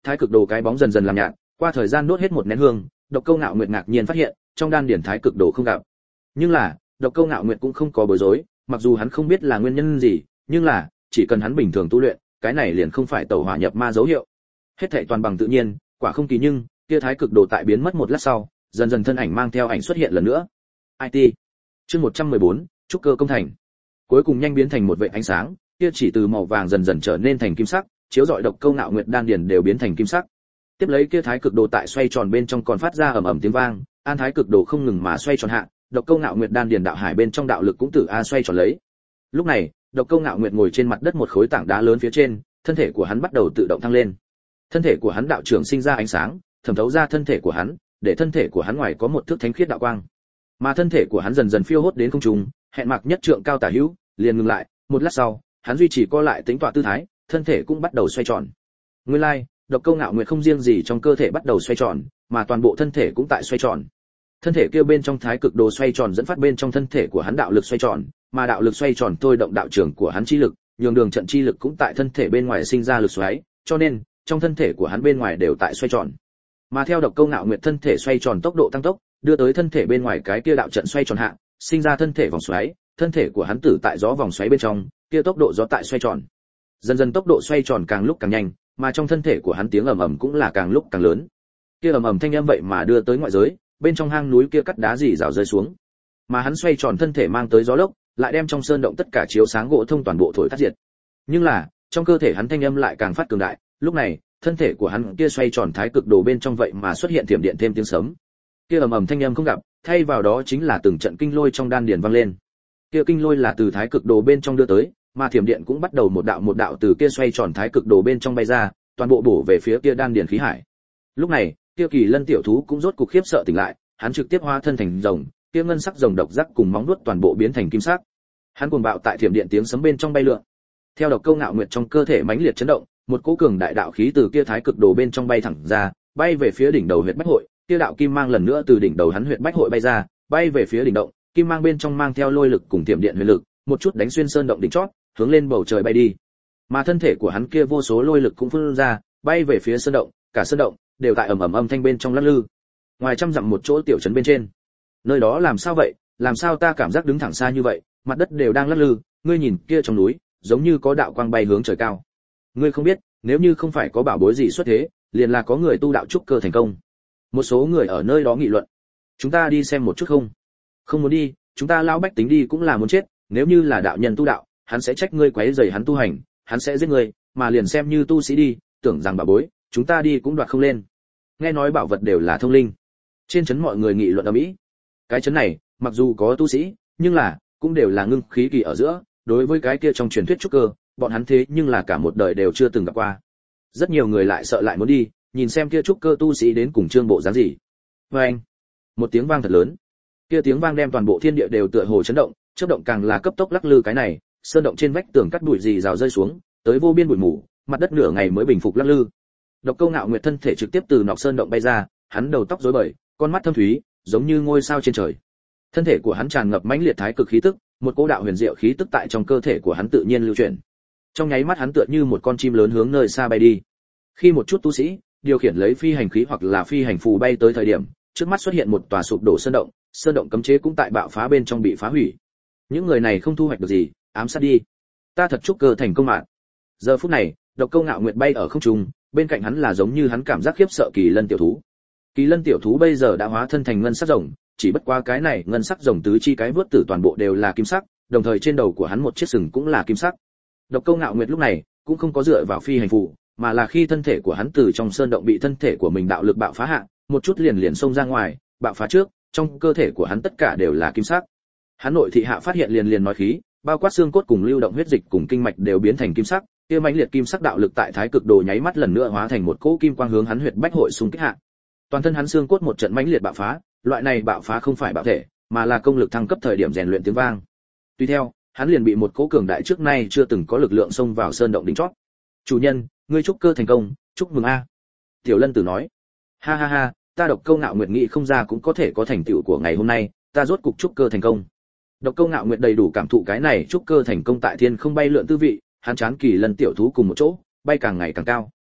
thái cực đồ cái bóng dần dần làm nhạt, qua thời gian đốt hết một nén hương, Độc Câu Ngạo Nguyệt ngạc nhiên phát hiện, trong đan điển thái cực đồ không gặp. Nhưng là, Độc Câu Ngạo Nguyệt cũng không có bối rối, mặc dù hắn không biết là nguyên nhân gì, nhưng là, chỉ cần hắn bình thường tu luyện, cái này liền không phải tẩu hỏa nhập ma dấu hiệu. Hết thảy toàn bằng tự nhiên, quả không kỳ, nhưng kia thái cực đồ tại biến mất một lát sau, dần dần thân ảnh mang theo ảnh xuất hiện lần nữa. IT. Chương 114, trúc cơ công thành. Cuối cùng nhanh biến thành một vệt ánh sáng, kia chỉ từ màu vàng dần dần trở nên thành kim sắc, chiếu rọi Độc Câu Ngạo Nguyệt đan điển đều biến thành kim sắc. Tiếp lấy kia thái cực đồ tại xoay tròn bên trong còn phát ra ầm ầm tiếng vang, an thái cực đồ không ngừng mà xoay tròn hạ, Độc Câu Ngạo Nguyệt đan điển đạo hải bên trong đạo lực cũng từ a xoay tròn lấy. Lúc này, Độc Câu Ngạo Nguyệt ngồi trên mặt đất một khối tảng đá lớn phía trên, thân thể của hắn bắt đầu tự động thăng lên. Thân thể của hắn đạo trưởng sinh ra ánh sáng, thẩm thấu ra thân thể của hắn, để thân thể của hắn ngoài có một thước thánh khiết đạo quang. Mà thân thể của hắn dần dần phiêu hốt đến không trung, hẹn mặc nhất trượng cao tả hữu, liền ngừng lại, một lát sau, hắn duy trì co lại tính tọa tư thái, thân thể cũng bắt đầu xoay tròn. Nguyên lai, Độc Câu Ngạo Nguyệt không riêng gì trong cơ thể bắt đầu xoay tròn, mà toàn bộ thân thể cũng tại xoay tròn. Thân thể kia bên trong thái cực đồ xoay tròn dẫn phát bên trong thân thể của hắn đạo lực xoay tròn, mà đạo lực xoay tròn thôi động đạo trưởng của hắn chi lực, nhường đường trận chi lực cũng tại thân thể bên ngoài sinh ra lực xoáy, cho nên trong thân thể của hắn bên ngoài đều tại xoay tròn. Mà theo Độc Câu Ngạo Nguyệt thân thể xoay tròn tốc độ tăng tốc, đưa tới thân thể bên ngoài cái kia đạo trận xoay tròn hạ, sinh ra thân thể vòng xoáy, thân thể của hắn tử tại gió vòng xoáy bên trong, kia tốc độ gió tại xoay tròn. Dần dần tốc độ xoay tròn càng lúc càng nhanh, mà trong thân thể của hắn tiếng ầm ầm cũng là càng lúc càng lớn. Kia ầm ầm thanh âm vậy mà đưa tới ngoại giới, bên trong hang núi kia cắt đá rỉ rào rơi xuống. Mà hắn xoay tròn thân thể mang tới gió lốc, lại đem trong sơn động tất cả chiếu sáng gỗ thông toàn bộ thổi tắt diệt. Nhưng là, trong cơ thể hắn thanh âm lại càng phát cường đại, lúc này, thân thể của hắn kia xoay tròn thái cực đồ bên trong vậy mà xuất hiện thiểm điện thêm tiếng sấm. Kia ầm ầm thanh âm không gặp, thay vào đó chính là từng trận kinh lôi trong đan điền vang lên. Kia kinh lôi là từ thái cực đồ bên trong đưa tới, mà thiểm điện cũng bắt đầu một đạo từ kia xoay tròn thái cực đồ bên trong bay ra, toàn bộ bổ về phía kia đan điền khí hải. Lúc này, kia Kỳ Lân tiểu thú cũng rốt cục khiếp sợ tỉnh lại, hắn trực tiếp hóa thân thành rồng, kia ngân sắc rồng độc giác cùng móng vuốt toàn bộ biến thành kim sắc. Hắn cuồng bạo tại thiểm điện tiếng sấm bên trong bay lượn. Theo Độc Câu Ngạo Nguyệt trong cơ thể mãnh liệt chấn động, một cỗ cường đại đạo khí từ kia thái cực đồ bên trong bay thẳng ra, bay về phía đỉnh đầu huyệt bách hội, kia đạo kim mang lần nữa từ đỉnh đầu hắn huyệt bách hội bay ra, bay về phía đỉnh động, kim mang bên trong mang theo lôi lực cùng thiểm điện huyền lực, một chút đánh xuyên sơn động đỉnh chót, hướng lên bầu trời bay đi. Mà thân thể của hắn kia vô số lôi lực cũng phun ra, bay về phía sơn động, cả sơn động đều tại ầm ầm âm thanh bên trong lắc lư. Ngoài trăm dặm một chỗ tiểu trấn bên trên, nơi đó làm sao vậy, làm sao ta cảm giác đứng thẳng xa như vậy, mặt đất đều đang lắc lư, ngươi nhìn kia trong núi, giống như có đạo quang bay hướng trời cao. Ngươi không biết, nếu như không phải có bảo bối gì xuất thế, liền là có người tu đạo trúc cơ thành công. Một số người ở nơi đó nghị luận. Chúng ta đi xem một chút không? Không muốn đi, chúng ta lão bách tính đi cũng là muốn chết, nếu như là đạo nhân tu đạo, hắn sẽ trách ngươi quấy rầy hắn tu hành, hắn sẽ giết ngươi, mà liền xem như tu sĩ đi, tưởng rằng bảo bối, chúng ta đi cũng đoạt không lên. Nghe nói bảo vật đều là thông linh. Trên trấn mọi người nghị luận ầm ĩ. Cái trấn này, mặc dù có tu sĩ, nhưng là cũng đều là ngưng khí kỳ ở giữa, đối với cái kia trong truyền thuyết trúc cơ, bọn hắn thế nhưng là cả một đời đều chưa từng gặp qua. Rất nhiều người lại sợ lại muốn đi, nhìn xem kia trúc cơ tu sĩ đến cùng trương bộ dáng gì. Oeng! Một tiếng vang thật lớn. Kia tiếng vang đem toàn bộ thiên địa đều tựa hồ chấn động, chớp động càng là cấp tốc lắc lư cái này, sơn động trên vách tường cắt bụi rì rào rơi xuống, tới vô biên bụi mù, mặt đất nửa ngày mới bình phục lắc lư. Độc Câu Ngạo Nguyệt thân thể trực tiếp từ nọc sơn động bay ra, hắn đầu tóc rối bời, con mắt thâm thúy, giống như ngôi sao trên trời. Thân thể của hắn tràn ngập mãnh liệt thái cực khí tức, một cỗ đạo huyền diệu khí tức tại trong cơ thể của hắn tự nhiên lưu chuyển. Trong nháy mắt hắn tựa như một con chim lớn hướng nơi xa bay đi. Khi một chút tu sĩ điều khiển lấy phi hành khí hoặc là phi hành phù bay tới thời điểm, trước mắt xuất hiện một tòa sụp đổ sơn động cấm chế cũng tại bạo phá bên trong bị phá hủy. Những người này không thu hoạch được gì, ám sát đi. Ta thật trúc cơ thành công mạng. Giờ phút này, Độc Câu Ngạo Nguyệt bay ở không trung, bên cạnh hắn là giống như hắn cảm giác khiếp sợ Kỳ Lân tiểu thú. Kỳ Lân tiểu thú bây giờ đã hóa thân thành ngân sắc rồng, chỉ bất qua cái này ngân sắc rồng tứ chi cái vớt tử toàn bộ đều là kim sắc, đồng thời trên đầu của hắn một chiếc sừng cũng là kim sắc. Độc Câu Ngạo Nguyệt lúc này cũng không có dựa vào phi hành phù, mà là khi thân thể của hắn từ trong sơn động bị thân thể của mình đạo lực bạo phá hạ, một chút liền xông ra ngoài, bạo phá trước, trong cơ thể của hắn tất cả đều là kim sắc. Hắn nội thị hạ phát hiện liền nói khí, bao quát xương cốt cùng lưu động huyết dịch cùng kinh mạch đều biến thành kim sắc, kia mãnh liệt kim sắc đạo lực tại thái cực đồ nháy mắt lần nữa hóa thành một cỗ kim quang hướng hắn huyệt bách hội xung kích hạ. Toàn thân hắn xương cốt một trận mãnh liệt bạo phá, loại này bạo phá không phải bạo thể, mà là công lực thăng cấp thời điểm rèn luyện tiếng vang. Tuy theo, hắn liền bị một cỗ cường đại trước nay chưa từng có lực lượng xông vào sơn động đỉnh chót. "Chủ nhân, ngươi trúc cơ thành công, chúc mừng a." Tiểu Lân Tử nói. "Ha ha ha, ta Độc Câu Ngạo Nguyệt nghĩ không ra cũng có thể có thành tựu của ngày hôm nay, ta rốt cục trúc cơ thành công." Độc Câu Ngạo Nguyệt đầy đủ cảm thụ cái này trúc cơ thành công tại thiên không bay lượn tư vị, hắn chán Kỳ Lân tiểu thú cùng một chỗ, bay càng ngày càng cao.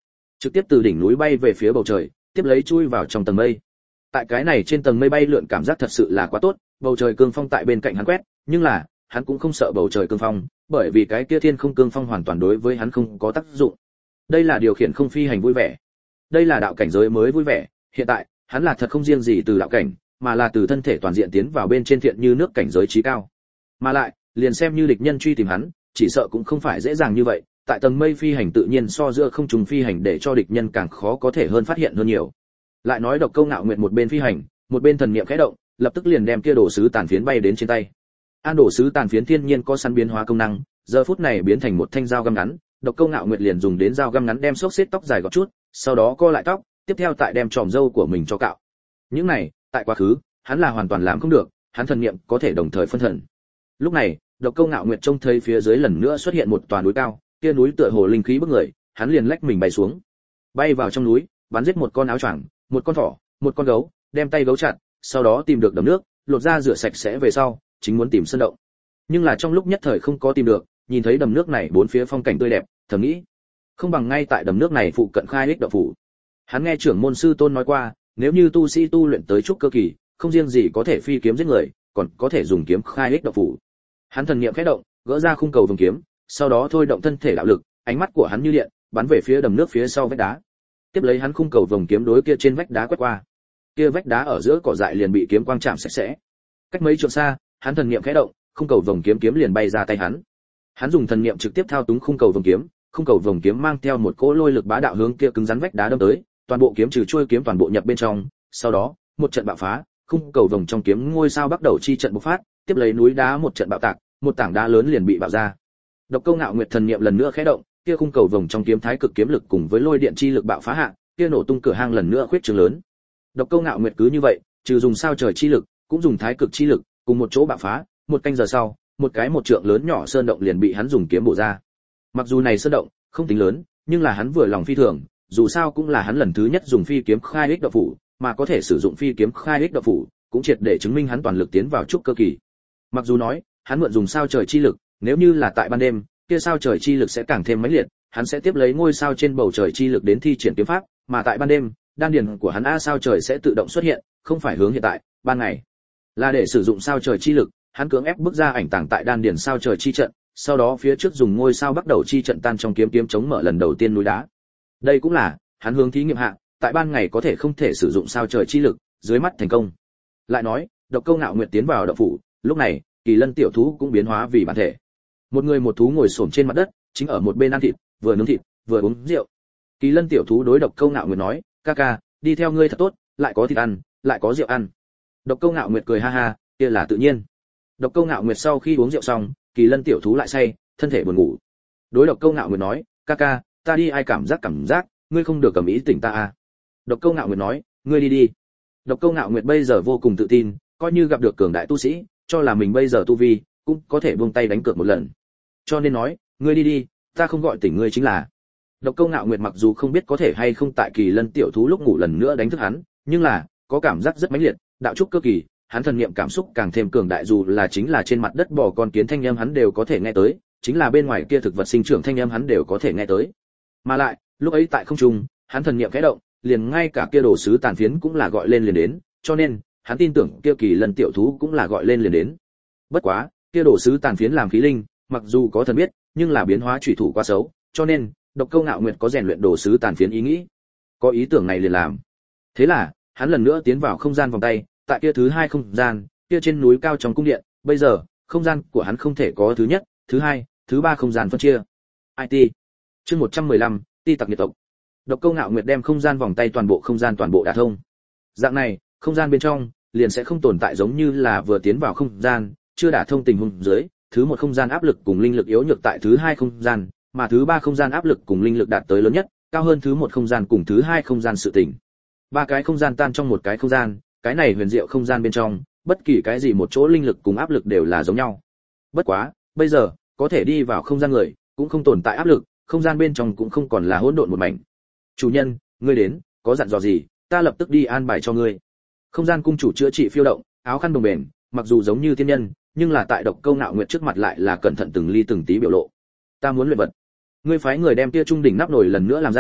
trực tiếp từ đỉnh núi bay về phía bầu trời, tiếp lấy chui vào trong tầng mây. Tại cái này trên tầng mây bay lượn cảm giác thật sự là quá tốt, bầu trời cương phong tại bên cạnh hắn quét, nhưng là hắn cũng không sợ bầu trời cương phong, bởi vì cái kia thiên không cương phong hoàn toàn đối với hắn không có tác dụng. Đây là điều khiển không phi hành vui vẻ. Đây là đạo cảnh giới mới vui vẻ, hiện tại, hắn là thật không riêng gì từ đạo cảnh, mà là từ thân thể toàn diện tiến vào bên trên thiện như nước cảnh giới trí cao. Mà lại, liền xem như địch nhân truy tìm hắn, chỉ sợ cũng không phải dễ dàng như vậy, tại tầng mây phi hành tự nhiên so giữa không trùng phi hành để cho địch nhân càng khó có thể hơn phát hiện hơn nhiều. Lại nói Độc Câu Ngạo Nguyệt một bên phi hành, một bên thần niệm khẽ động, lập tức liền đem kia đồ sứ tàn phiến bay đến trên tay. An đồ sứ tàn phiến thiên nhiên có sẵn biến hóa công năng, giờ phút này biến thành một thanh dao găm ngắn, Độc Câu Ngạo Nguyệt liền dùng đến dao găm ngắn đem xốc xếp tóc dài gọt chút, sau đó co lại tóc, tiếp theo tại đem tròm râu của mình cho cạo. Những này, tại quá khứ, hắn là hoàn toàn làm không được, hắn thần niệm có thể đồng thời phân thần. Lúc này, Độc Câu Ngạo Nguyệt trông thấy phía dưới lần nữa xuất hiện một tòa núi cao, kia núi tựa hồ linh khí bức người, hắn liền lách mình bay xuống. Bay vào trong núi, bắn giết một con áo choàng, một con thỏ, một con gấu, đem tay gấu chặt, sau đó tìm được đầm nước, lột ra rửa sạch sẽ về sau, chính muốn tìm sơn động. Nhưng là trong lúc nhất thời không có tìm được, nhìn thấy đầm nước này bốn phía phong cảnh tươi đẹp, thầm nghĩ, không bằng ngay tại đầm nước này phụ cận khai ích đạo phủ. Hắn nghe trưởng môn sư tôn nói qua, nếu như tu sĩ tu luyện tới trúc cơ kỳ, không riêng gì có thể phi kiếm giết người, còn có thể dùng kiếm khai ích đạo phủ. Hắn thần niệm khẽ động, gỡ ra khung cầu vòng kiếm, sau đó thôi động thân thể đạo lực, ánh mắt của hắn như điện, bắn về phía đầm nước phía sau vách đá. Tiếp lấy hắn khung cầu vòng kiếm đối kia trên vách đá quét qua. Kia vách đá ở giữa cỏ dại liền bị kiếm quang chạm sạch sẽ. Cách mấy trượng xa, hắn thần niệm khẽ động, khung cầu vòng kiếm kiếm liền bay ra tay hắn. Hắn dùng thần niệm trực tiếp thao túng khung cầu vòng kiếm mang theo một cỗ lôi lực bá đạo hướng kia cứng rắn vách đá đâm tới, toàn bộ kiếm trừ chuôi kiếm toàn bộ nhập bên trong, sau đó, một trận bạo phá, khung cầu vòng trong kiếm ngôi sao bắt đầu chi trận bộc phát, tiếp lấy núi đá một trận bạo tạc, một tảng đá lớn liền bị bạo ra. Độc Câu Ngạo Nguyệt thần niệm lần nữa khẽ động, kia khung cầu vòng trong kiếm thái cực kiếm lực cùng với lôi điện chi lực bạo phá hạ, kia nổ tung cửa hang lần nữa khuyết trường lớn. Độc Câu Ngạo Nguyệt cứ như vậy, trừ dùng sao trời chi lực, cũng dùng thái cực chi lực, cùng một chỗ bạo phá, một canh giờ sau, một cái một trượng lớn nhỏ sơn động liền bị hắn dùng kiếm bổ ra. Mặc dù này sơn động không tính lớn, nhưng là hắn vừa lòng phi thường, dù sao cũng là hắn lần thứ nhất dùng phi kiếm khai ích đạo phủ, mà có thể sử dụng phi kiếm khai ích đạo phủ, cũng triệt để chứng minh hắn toàn lực tiến vào trúc cơ kỳ. Mặc dù nói, hắn mượn dùng sao trời chi lực, nếu như là tại ban đêm, kia sao trời chi lực sẽ càng thêm mãnh liệt, hắn sẽ tiếp lấy ngôi sao trên bầu trời chi lực đến thi triển kiếm pháp, mà tại ban đêm, đan điền của hắn a sao trời sẽ tự động xuất hiện, không phải hướng hiện tại, ban ngày. Là để sử dụng sao trời chi lực, hắn cưỡng ép bước ra ảnh tàng tại đan điền sao trời chi trận, sau đó phía trước dùng ngôi sao bắt đầu chi trận tan trong kiếm chống mở lần đầu tiên núi đá. Đây cũng là hắn hướng thí nghiệm hạ, tại ban ngày có thể không thể sử dụng sao trời chi lực, dưới mắt thành công. Lại nói, Độc Câu Ngạo Nguyệt tiến vào động phủ, lúc này, Kỳ Lân tiểu thú cũng biến hóa vì bản thể. Một người một thú ngồi xổm trên mặt đất, chính ở một bên ăn thịt, vừa nướng thịt, vừa uống rượu. Kỳ Lân tiểu thú đối Độc Câu Ngạo Nguyệt nói, "Ca ca, đi theo ngươi thật tốt, lại có thịt ăn, lại có rượu ăn." Độc Câu Ngạo Nguyệt cười ha ha, kia là tự nhiên. Độc Câu Ngạo Nguyệt sau khi uống rượu xong, Kỳ Lân tiểu thú lại say, thân thể buồn ngủ. Đối Độc Câu Ngạo Nguyệt nói, "Ca ca, ta đi ai cảm giác, ngươi không được cầm ý tỉnh ta à?" Độc Câu Ngạo Nguyệt nói, "Ngươi đi đi." Độc Câu Ngạo Nguyệt bây giờ vô cùng tự tin, coi như gặp được cường đại tu sĩ, cho là mình bây giờ tu vi, cũng có thể buông tay đánh cược một lần. Cho nên nói, "Ngươi đi đi, ta không gọi tỉnh ngươi chính là." Độc Câu Ngạo Nguyệt mặc dù không biết có thể hay không tại Kỳ Lân tiểu thú lúc ngủ lần nữa đánh thức hắn, nhưng là có cảm giác rất mãnh liệt, đạo trúc cơ kỳ, hắn thần niệm cảm xúc càng thêm cường đại, dù là chính là trên mặt đất bò con kiến thanh âm hắn đều có thể nghe tới, chính là bên ngoài kia thực vật sinh trưởng thanh âm hắn đều có thể nghe tới. Mà lại, lúc ấy tại không trung, hắn thần niệm khẽ động, liền ngay cả kia đồ sứ tàn phiến cũng là gọi lên liền đến, cho nên, hắn tin tưởng kia Kỳ Lân tiểu thú cũng là gọi lên liền đến. Bất quá, kia đồ sứ tàn phiến làm khí linh, mặc dù có thần biết, nhưng là biến hóa chủy thủ quá xấu, cho nên, Độc Câu Ngạo Nguyệt có rèn luyện đồ sứ tàn phiến ý nghĩ. Có ý tưởng này liền làm. Thế là, hắn lần nữa tiến vào không gian vòng tay, tại kia thứ hai không gian, kia trên núi cao trong cung điện, bây giờ, không gian của hắn không thể có thứ nhất, thứ hai, thứ ba không gian phân chia. IT. Chương 115, Ti tặc nhiệt tộc. Độc Câu Ngạo Nguyệt đem không gian vòng tay toàn bộ không gian toàn bộ đả thông. Dạng này, không gian bên trong liền sẽ không tồn tại giống như là vừa tiến vào không gian, chưa đả thông tình huống dưới, thứ một không gian áp lực cùng linh lực yếu nhược tại thứ hai không gian, mà thứ ba không gian áp lực cùng linh lực đạt tới lớn nhất, cao hơn thứ một không gian cùng thứ hai không gian sự tình. Ba cái không gian tan trong một cái không gian, cái này huyền diệu không gian bên trong, bất kỳ cái gì một chỗ linh lực cùng áp lực đều là giống nhau. Bất quá, bây giờ, có thể đi vào không gian người, cũng không tồn tại áp lực, không gian bên trong cũng không còn là hỗn độn một mảnh. "Chủ nhân, ngươi đến, có dặn dò gì, ta lập tức đi an bài cho ngươi." Không gian cung chủ chữa trị phiêu động, áo khăn đồng bền, mặc dù giống như thiên nhân, nhưng là tại Độc Câu Ngạo Nguyệt trước mặt lại là cẩn thận từng ly từng tí biểu lộ. "Ta muốn luyện vật." Ngươi phái người đem kia trung đỉnh nắp nồi lần nữa làm ra,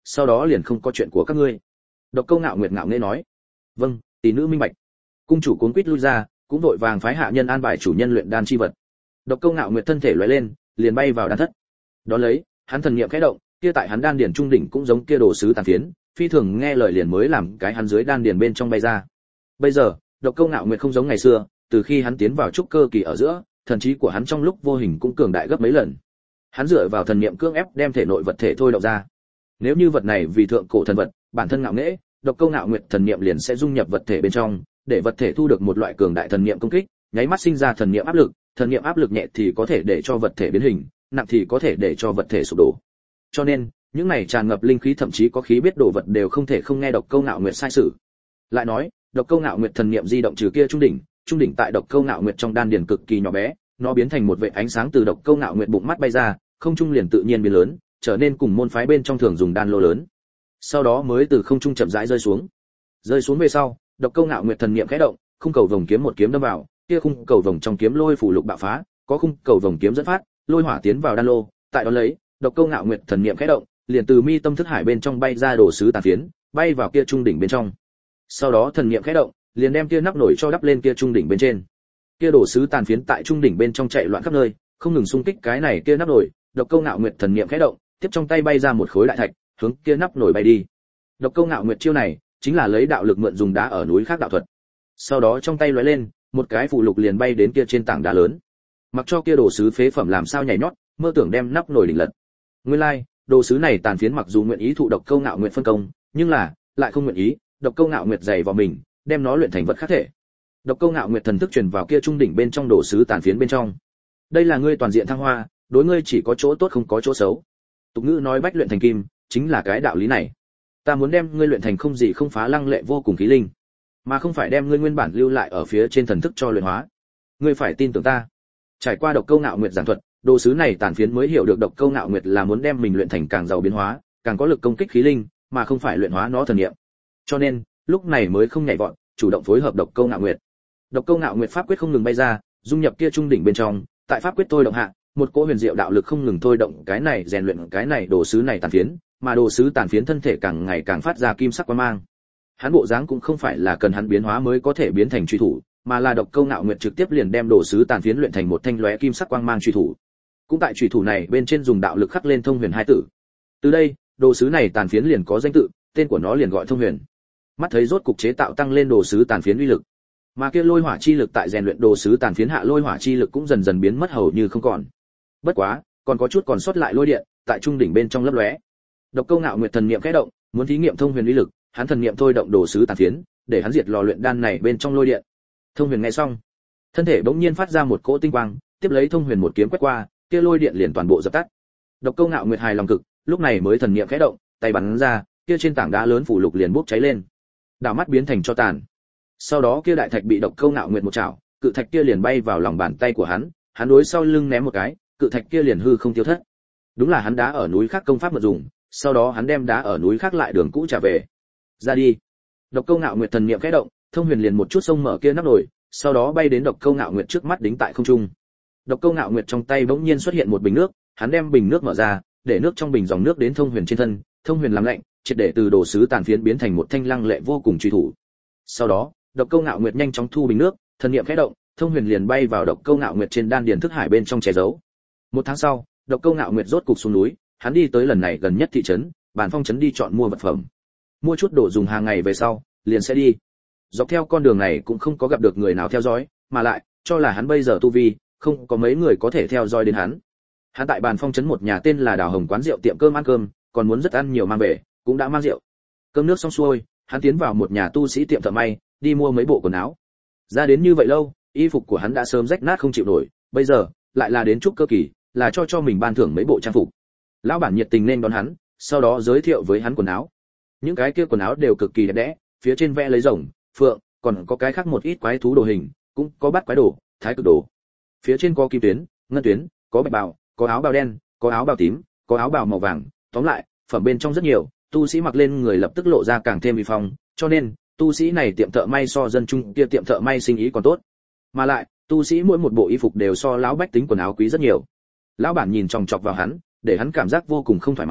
sau đó liền không có chuyện của các ngươi. Độc Câu Ngạo Nguyệt ngạo nghễ nói. Vâng, tỷ nữ minh bạch. Cung chủ cuống quýt lui ra, cũng vội vàng phái hạ nhân an bài chủ nhân luyện đan chi vật. Độc Câu Ngạo Nguyệt thân thể lóe lên, liền bay vào đan thất. Đó lấy, hắn thần niệm khẽ động, kia tại hắn đan điển trung đỉnh cũng giống kia đồ sứ tàn phiến, phi thường nghe lời liền mới làm cái hắn dưới đan điển bên trong bay ra. Bây giờ, Độc Câu Ngạo Nguyệt không giống ngày xưa, từ khi hắn tiến vào trúc cơ kỳ ở giữa, thần trí của hắn trong lúc vô hình cũng cường đại gấp mấy lần. Hắn dựa vào thần niệm cưỡng ép đem thể nội vật thể thôi động ra. Nếu như vật này vì thượng cổ thần vật, bản thân ngạo nghễ, Độc Câu Ngạo Nguyệt thần niệm liền sẽ dung nhập vật thể bên trong, để vật thể thu được một loại cường đại thần niệm công kích, nháy mắt sinh ra thần niệm áp lực nhẹ thì có thể để cho vật thể biến hình, nặng thì có thể để cho vật thể sụp đổ. Cho nên, những này tràn ngập linh khí thậm chí có khí biết đổ vật đều không thể không nghe Độc Câu Ngạo Nguyệt sai sử. Lại nói, Độc Câu Ngạo Nguyệt thần niệm di động trừ kia trung đỉnh tại Độc Câu Ngạo Nguyệt trong đan điền cực kỳ nhỏ bé, nó biến thành một vệt ánh sáng từ Độc Câu Ngạo Nguyệt bụng mắt bay ra, không trung liền tự nhiên biến lớn, trở nên cùng môn phái bên trong thường dùng đan lô lớn. Sau đó mới từ không trung chậm rãi rơi xuống. Rơi xuống về sau, Độc Câu Ngạo Nguyệt thần niệm khẽ động, khung cầu vồng kiếm một kiếm đâm vào, kia khung cầu vồng trong kiếm lôi phủ lục bạo phá, có khung cầu vồng kiếm dẫn phát, lôi hỏa tiến vào đan lô, tại đó lấy, Độc Câu Ngạo Nguyệt thần niệm khẽ động, liền từ mi tâm thức hải bên trong bay ra đồ sứ tàn phiến, bay vào kia trung đỉnh bên trong. Sau đó thần niệm khẽ động, liền đem kia nắp nổi cho đắp lên kia trung đỉnh bên trên. Kia đồ sứ tàn phiến tại trung đỉnh bên trong chạy loạn khắp nơi, không ngừng xung kích cái này kia nắp nổi, Độc Câu Ngạo Nguyệt thần niệm khẽ động, tiếp trong tay bay ra một khối đại thạch, hướng kia nắp nổi bay đi. Độc Câu Ngạo Nguyệt chiêu này, chính là lấy đạo lực mượn dùng đá ở núi khác đạo thuật. Sau đó trong tay lóe lên, một cái phù lục liền bay đến kia trên tảng đá lớn. Mặc cho kia đồ sứ phế phẩm làm sao nhảy nhót, mơ tưởng đem nắp nổi đỉnh lật. Nguyên lai, đồ sứ này tàn phiến mặc dù nguyện ý thụ Độc Câu Ngạo Nguyệt phân công, nhưng là lại không nguyện ý, Độc Câu Ngạo Nguyệt dày vào mình, đem nó luyện thành vật khác thể. Độc Câu Ngạo Nguyệt thần thức truyền vào kia trung đỉnh bên trong đồ sứ tàn phiến bên trong. Đây là ngươi toàn diện thăng hoa, đối ngươi chỉ có chỗ tốt không có chỗ xấu. Tục ngữ nói bách luyện thành kim, chính là cái đạo lý này. Ta muốn đem ngươi luyện thành không gì không phá lăng lệ vô cùng khí linh, mà không phải đem ngươi nguyên bản lưu lại ở phía trên thần thức cho luyện hóa. Ngươi phải tin tưởng ta. Trải qua Độc Câu Ngạo Nguyệt giảng thuật, đồ sứ này tàn phiến mới hiểu được Độc Câu Ngạo Nguyệt là muốn đem mình luyện thành càng giàu biến hóa, càng có lực công kích khí linh, mà không phải luyện hóa nó thần niệm. Cho nên, lúc này mới không nhảy vọt, chủ động phối hợp Độc Câu Ngạo Nguyệt. Độc Câu Ngạo Nguyệt pháp quyết không ngừng bay ra, dung nhập kia trung đỉnh bên trong, tại pháp quyết thôi động hạ, một cỗ huyền diệu đạo lực không ngừng thôi động cái này rèn luyện cái này đồ sứ này tàn phiến, mà đồ sứ tàn phiến thân thể càng ngày càng phát ra kim sắc quang mang. Hắn bộ dáng cũng không phải là cần hắn biến hóa mới có thể biến thành truy thủ, mà là Độc Câu Ngạo Nguyệt trực tiếp liền đem đồ sứ tàn phiến luyện thành một thanh lóe kim sắc quang mang truy thủ. Cũng tại truy thủ này bên trên dùng đạo lực khắc lên Thông Huyền hai tử. Từ đây, đồ sứ này tàn phiến liền có danh tự, tên của nó liền gọi Thông Huyền. Mắt thấy rốt cục chế tạo tăng lên đồ sứ tàn phiến uy lực, mà kia lôi hỏa chi lực tại rèn luyện đồ sứ tàn phiến hạ lôi hỏa chi lực cũng dần dần biến mất hầu như không còn. Bất quá, còn có chút còn sót lại lôi điện, tại trung đỉnh bên trong lấp lóe. Độc Câu Ngạo Nguyệt thần niệm khẽ động, muốn thí nghiệm Thông Huyền uy lực, hắn thần niệm thôi động đồ sứ tàn phiến, để hắn diệt lò luyện đan này bên trong lôi điện. Thông Huyền nghe xong, thân thể bỗng nhiên phát ra một cỗ tinh quang, tiếp lấy Thông Huyền một kiếm quét qua, kia lôi điện liền toàn bộ dập tắt. Độc Câu Ngạo Nguyệt hài lòng cực, lúc này mới thần niệm khẽ động, tay bắn ra, kia trên tảng đá lớn phủ lục liền bốc cháy lên, đảo mắt biến thành tro tàn. Sau đó kia đại thạch bị Độc Câu Ngạo Nguyệt một chảo, cự thạch kia liền bay vào lòng bàn tay của hắn, hắn đối sau lưng ném một cái, cự thạch kia liền hư không tiêu thất. Đúng là hắn đá ở núi khác công pháp mượn dùng, sau đó hắn đem đá ở núi khác lại đường cũ trả về. Ra đi. Độc Câu Ngạo Nguyệt thần niệm khẽ động, Thông Huyền liền một chút xông mở kia nắp nồi, sau đó bay đến Độc Câu Ngạo Nguyệt trước mắt đính tại không trung. Độc Câu Ngạo Nguyệt trong tay bỗng nhiên xuất hiện một bình nước, hắn đem bình nước mở ra, để nước trong bình dòng nước đến Thông Huyền trên thân, Thông Huyền làm lạnh, triệt để từ đồ sứ tàn phiến biến thành một thanh lăng lệ vô cùng truy thủ. Sau đó, Độc Câu Ngạo Nguyệt nhanh chóng thu bình nước, thần niệm khẽ động, Thông Huyền liền bay vào Độc Câu Ngạo Nguyệt trên đan điền thức hải bên trong che giấu. Một tháng sau, Độc Câu Ngạo Nguyệt rốt cục xuống núi, hắn đi tới lần này gần nhất thị trấn, Bàn Phong trấn đi chọn mua vật phẩm. Mua chút đồ dùng hàng ngày về sau, liền sẽ đi. Dọc theo con đường này cũng không có gặp được người nào theo dõi, mà lại, cho là hắn bây giờ tu vi, không có mấy người có thể theo dõi đến hắn. Hắn tại Bàn Phong trấn một nhà tên là Đào Hồng quán rượu tiệm cơm ăn cơm, còn muốn rất ăn nhiều mang về, cũng đã mang rượu. Cơm nước xong xuôi, hắn tiến vào một nhà tu sĩ tiệm thợ may, đi mua mấy bộ quần áo. Ra đến như vậy lâu, y phục của hắn đã sớm rách nát không chịu nổi, bây giờ lại là đến chúc cơ kỳ, là cho mình ban thưởng mấy bộ trang phục. Lão bản nhiệt tình nên đón hắn, sau đó giới thiệu với hắn quần áo. Những cái kia quần áo đều cực kỳ đẹp đẽ, phía trên vẽ lấy rồng, phượng, còn có cái khác một ít quái thú đồ hình, cũng có bát quái đồ, thái cực đồ. Phía trên có kim tuyến, ngân tuyến, có bạch bào, có áo bào đen, có áo bào tím, có áo bào màu vàng, tóm lại, phẩm bên trong rất nhiều, tu sĩ mặc lên người lập tức lộ ra càng thêm uy phong, cho nên, tu sĩ này tiệm thợ may so dân chung kia tiệm thợ may sinh ý còn tốt. Mà lại, tu sĩ mỗi một bộ y phục đều so lão bách tính quần áo quý rất nhiều. Lão bản nhìn chòng chọc vào hắn, để hắn cảm giác vô cùng không thoải mái,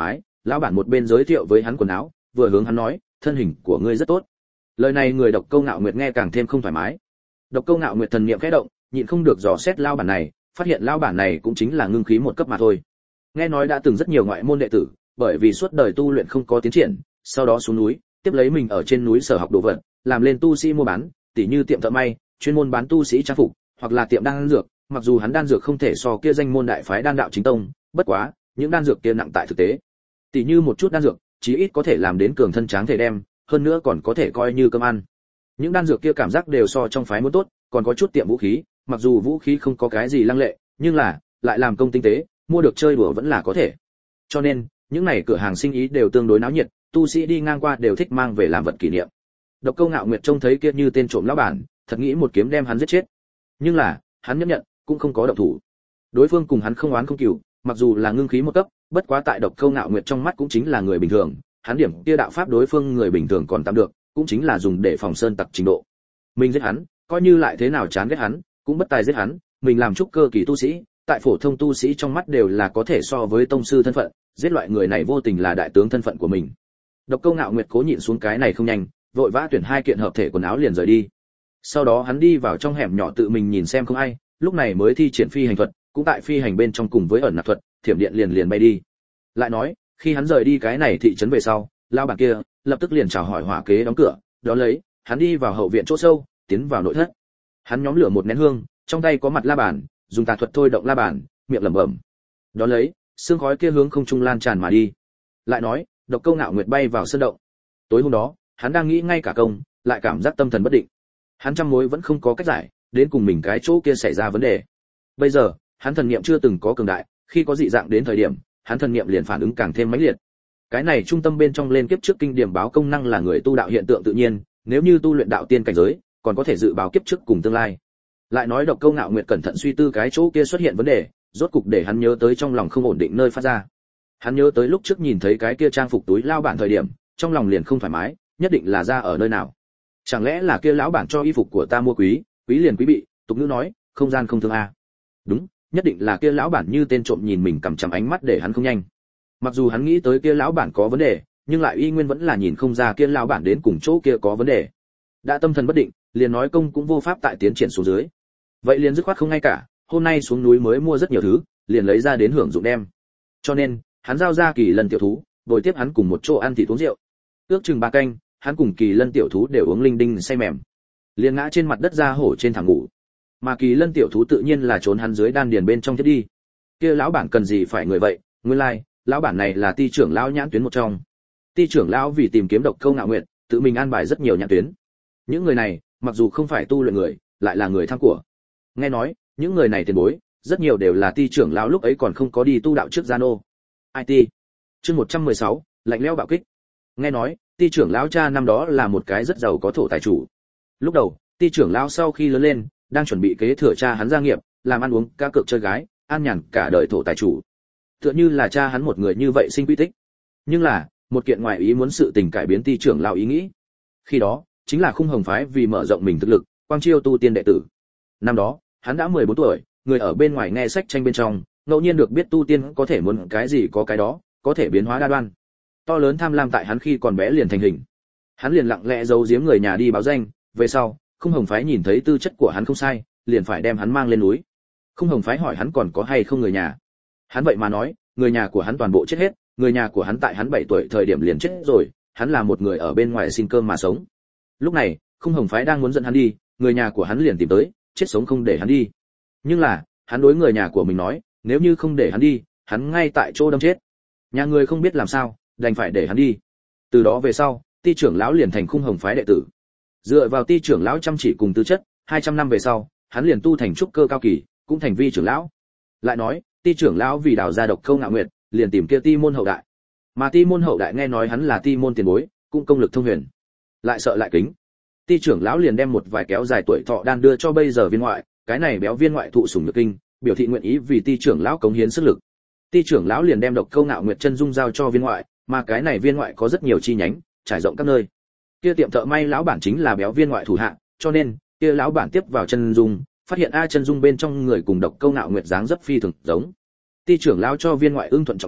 lão bản một bên giới thiệu với hắn quần áo, vừa hướng hắn nói, thân hình của ngươi rất tốt. Lời này người Độc Câu Ngạo Nguyệt nghe càng thêm không thoải mái. Độc Câu Ngạo Nguyệt thần niệm khẽ động, nhịn không được dò xét lão bản này, phát hiện lão bản này cũng chính là ngưng khí một cấp mà thôi. Nghe nói đã từng rất nhiều ngoại môn đệ tử, bởi vì suốt đời tu luyện không có tiến triển, sau đó xuống núi, tiếp lấy mình ở trên núi sở học đồ vật, làm lên tu sĩ mua bán, tỉ như tiệm thợ may, chuyên môn bán tu sĩ trang phục, hoặc là tiệm đan dược, mặc dù hắn đan dược không thể so kia danh môn đại phái đan đạo chính tông, bất quá, những đan dược kia nặng tại thực tế. Tỉ như một chút đan dược, chí ít có thể làm đến cường thân tráng thể đem, hơn nữa còn có thể coi như cơm ăn. Những đan dược kia cảm giác đều so trong phái muốn tốt, còn có chút tiệm vũ khí, mặc dù vũ khí không có cái gì lăng lệ, nhưng là lại làm công tinh tế, mua được chơi đùa vẫn là có thể. Cho nên, những này cửa hàng sinh ý đều tương đối náo nhiệt, tu sĩ đi ngang qua đều thích mang về làm vật kỷ niệm. Độc Câu Ngạo Nguyệt trông thấy kia như tên trộm lão bản, thật nghĩ một kiếm đem hắn giết chết. Nhưng là, hắn nhẫn nhận, cũng không có động thủ. Đối phương cùng hắn không oán không cừu, mặc dù là ngưng khí một cấp, bất quá tại Độc Câu Ngạo Nguyệt trong mắt cũng chính là người bình thường, hắn điểm kia đạo pháp đối phương người bình thường còn tạm được, cũng chính là dùng để phòng sơn tặc trình độ. Mình giết hắn, coi như lại thế nào chán ghét hắn, cũng bất tài giết hắn, mình làm trúc cơ kỳ tu sĩ, tại phổ thông tu sĩ trong mắt đều là có thể so với tông sư thân phận, giết loại người này vô tình là đại tướng thân phận của mình. Độc Câu Ngạo Nguyệt cố nhịn xuống cái này không nhanh, vội vã tuyển 2 kiện hợp thể quần áo liền rời đi. Sau đó hắn đi vào trong hẻm nhỏ tự mình nhìn xem không ai, lúc này mới thi triển phi hành thuật, cũng tại phi hành bên trong cùng với ẩn nặc thuật, thiểm điện liền bay đi. Lại nói, khi hắn rời đi cái này thị trấn về sau, lão bản kia lập tức liền chào hỏi hỏa kế đóng cửa, đó lấy, hắn đi vào hậu viện chỗ sâu, tiến vào nội thất. Hắn nhóm lửa một nén hương, trong tay có mặt la bàn, dùng tà thuật thôi động la bàn, miệng lẩm bẩm. Đó lấy, sương khói kia hướng không trung lan tràn mà đi. Lại nói, Độc Câu Ngạo Nguyệt bay vào sơn động. Tối hôm đó, hắn đang nghĩ ngay cả công, lại cảm giác tâm thần bất định. Hắn trăm mối vẫn không có cách giải, đến cùng mình cái chỗ kia xảy ra vấn đề. Bây giờ, hắn thần niệm chưa từng có cường đại, khi có dị dạng đến thời điểm, hắn thần niệm liền phản ứng càng thêm mãnh liệt. Cái này trung tâm bên trong lên kiếp trước kinh điểm báo công năng là người tu đạo hiện tượng tự nhiên, nếu như tu luyện đạo tiên cảnh giới, còn có thể dự báo kiếp trước cùng tương lai. Lại nói Độc Câu Ngạo Nguyệt cẩn thận suy tư cái chỗ kia xuất hiện vấn đề, rốt cục để hắn nhớ tới trong lòng không ổn định nơi phát ra. Hắn nhớ tới lúc trước nhìn thấy cái kia trang phục túi lao bản thời điểm, trong lòng liền không thoải mái, nhất định là ra ở nơi nào. Chẳng lẽ là kia lão bản cho y phục của ta mua quý, quý liền quý bị, tục ngữ nói, không gian không thương a. Đúng, nhất định là kia lão bản như tên trộm nhìn mình cầm chằm ánh mắt để hắn không nhanh. Mặc dù hắn nghĩ tới kia lão bản có vấn đề, nhưng lại y nguyên vẫn là nhìn không ra kia lão bản đến cùng chỗ kia có vấn đề. Đã tâm thần bất định, liền nói công cũng vô pháp tại tiến triển xuống dưới. Vậy liền dứt khoát không ngay cả, hôm nay xuống núi mới mua rất nhiều thứ, liền lấy ra đến hưởng dụng đem. Cho nên, hắn giao ra Kỳ Lân tiểu thú, rồi tiếp hắn cùng một chỗ ăn thịt uống rượu. Ước chừng 3 canh, hắn cùng Kỳ Lân tiểu thú đều uống linh đinh say mềm, liền ngã trên mặt đất ra hổ trên thảm ngủ. Mà Kỳ Lân tiểu thú tự nhiên là trốn hắn dưới đan điền bên trong thiết đi. Kia lão bản cần gì phải người vậy, nguyên lai, lão bản này là Ti trưởng lão nhãn tuyến một trong. Ti trưởng lão vì tìm kiếm Độc Câu Ngạo Nguyệt, tự mình an bài rất nhiều nhãn tuyến. Những người này, mặc dù không phải tu luyện người, lại là người tham của. Nghe nói, những người này tiền bối, rất nhiều đều là Ti trưởng lão lúc ấy còn không có đi tu đạo trước gian ô. IT. Chương 116, lạnh lẽo bạo kích. Nghe nói, Ti trưởng lão cha năm đó là một cái rất giàu có thổ tài chủ. Lúc đầu, Ti trưởng lão sau khi lớn lên, đang chuẩn bị kế thừa cha hắn gia nghiệp, làm ăn uống, cá cược chơi gái, an nhàn cả đời thổ tài chủ. Tựa như là cha hắn một người như vậy sinh quy tích. Nhưng là, một kiện ngoại ý muốn sự tình cải biến Ti trưởng lão ý nghĩ. Khi đó, chính là Khung Hồng phái vì mở rộng mình thực lực, quang chiêu tu tiên đệ tử. Năm đó, hắn đã 14 tuổi, người ở bên ngoài nghe sách tranh bên trong, ngẫu nhiên được biết tu tiên có thể muốn cái gì có cái đó, có thể biến hóa đa đoan. To lớn tham lam tại hắn khi còn bé liền thành hình. Hắn liền lặng lẽ giấu giếm người nhà đi báo danh, về sau, Khung Hồng phái nhìn thấy tư chất của hắn không sai, liền phải đem hắn mang lên núi. Khung Hồng phái hỏi hắn còn có hay không người nhà. Hắn vậy mà nói, người nhà của hắn toàn bộ chết hết, người nhà của hắn tại hắn 7 tuổi thời điểm liền chết rồi, hắn là một người ở bên ngoài xin cơm mà sống. Lúc này, Khung Hồng phái đang muốn dẫn hắn đi, người nhà của hắn liền tìm tới, chết sống không để hắn đi. Nhưng là, hắn đối người nhà của mình nói, nếu như không để hắn đi, hắn ngay tại chỗ đâm chết. Nhà người không biết làm sao, đành phải để hắn đi. Từ đó về sau, Ti trưởng lão liền thành Khung Hồng phái đệ tử. Dựa vào Ti trưởng lão chăm chỉ cùng tư chất, 200 năm về sau, hắn liền tu thành trúc cơ cao kỳ, cũng thành vi trưởng lão. Lại nói, Ti trưởng lão vì đào ra Độc Câu Ngạo Nguyệt, liền tìm kia Ti môn hậu đại. Mà Ti môn hậu đại nghe nói hắn là Ti môn tiền bối, cũng công lực thông huyền. Lại sợ lại kính. Ti trưởng lão liền đem một vài kéo dài tuổi thọ đan đưa cho bây giờ viên ngoại, cái này béo viên ngoại thụ sủng nhược kinh, biểu thị nguyện ý vì Ti trưởng lão cống hiến sức lực. Ti trưởng lão liền đem Độc Câu Ngạo Nguyệt chân dung giao cho viên ngoại, mà cái này viên ngoại có rất nhiều chi nhánh, trải rộng các nơi. Kia tiệm thợ may lão bản chính là béo viên ngoại thủ hạ, cho nên kia lão bản tiếp vào chân dung, phát hiện chân dung bên trong người cùng Độc Câu Ngạo Nguyệt dáng dấp phi thường giống. Ti trưởng lão cho viên ngoại ưng thuận trọng kim,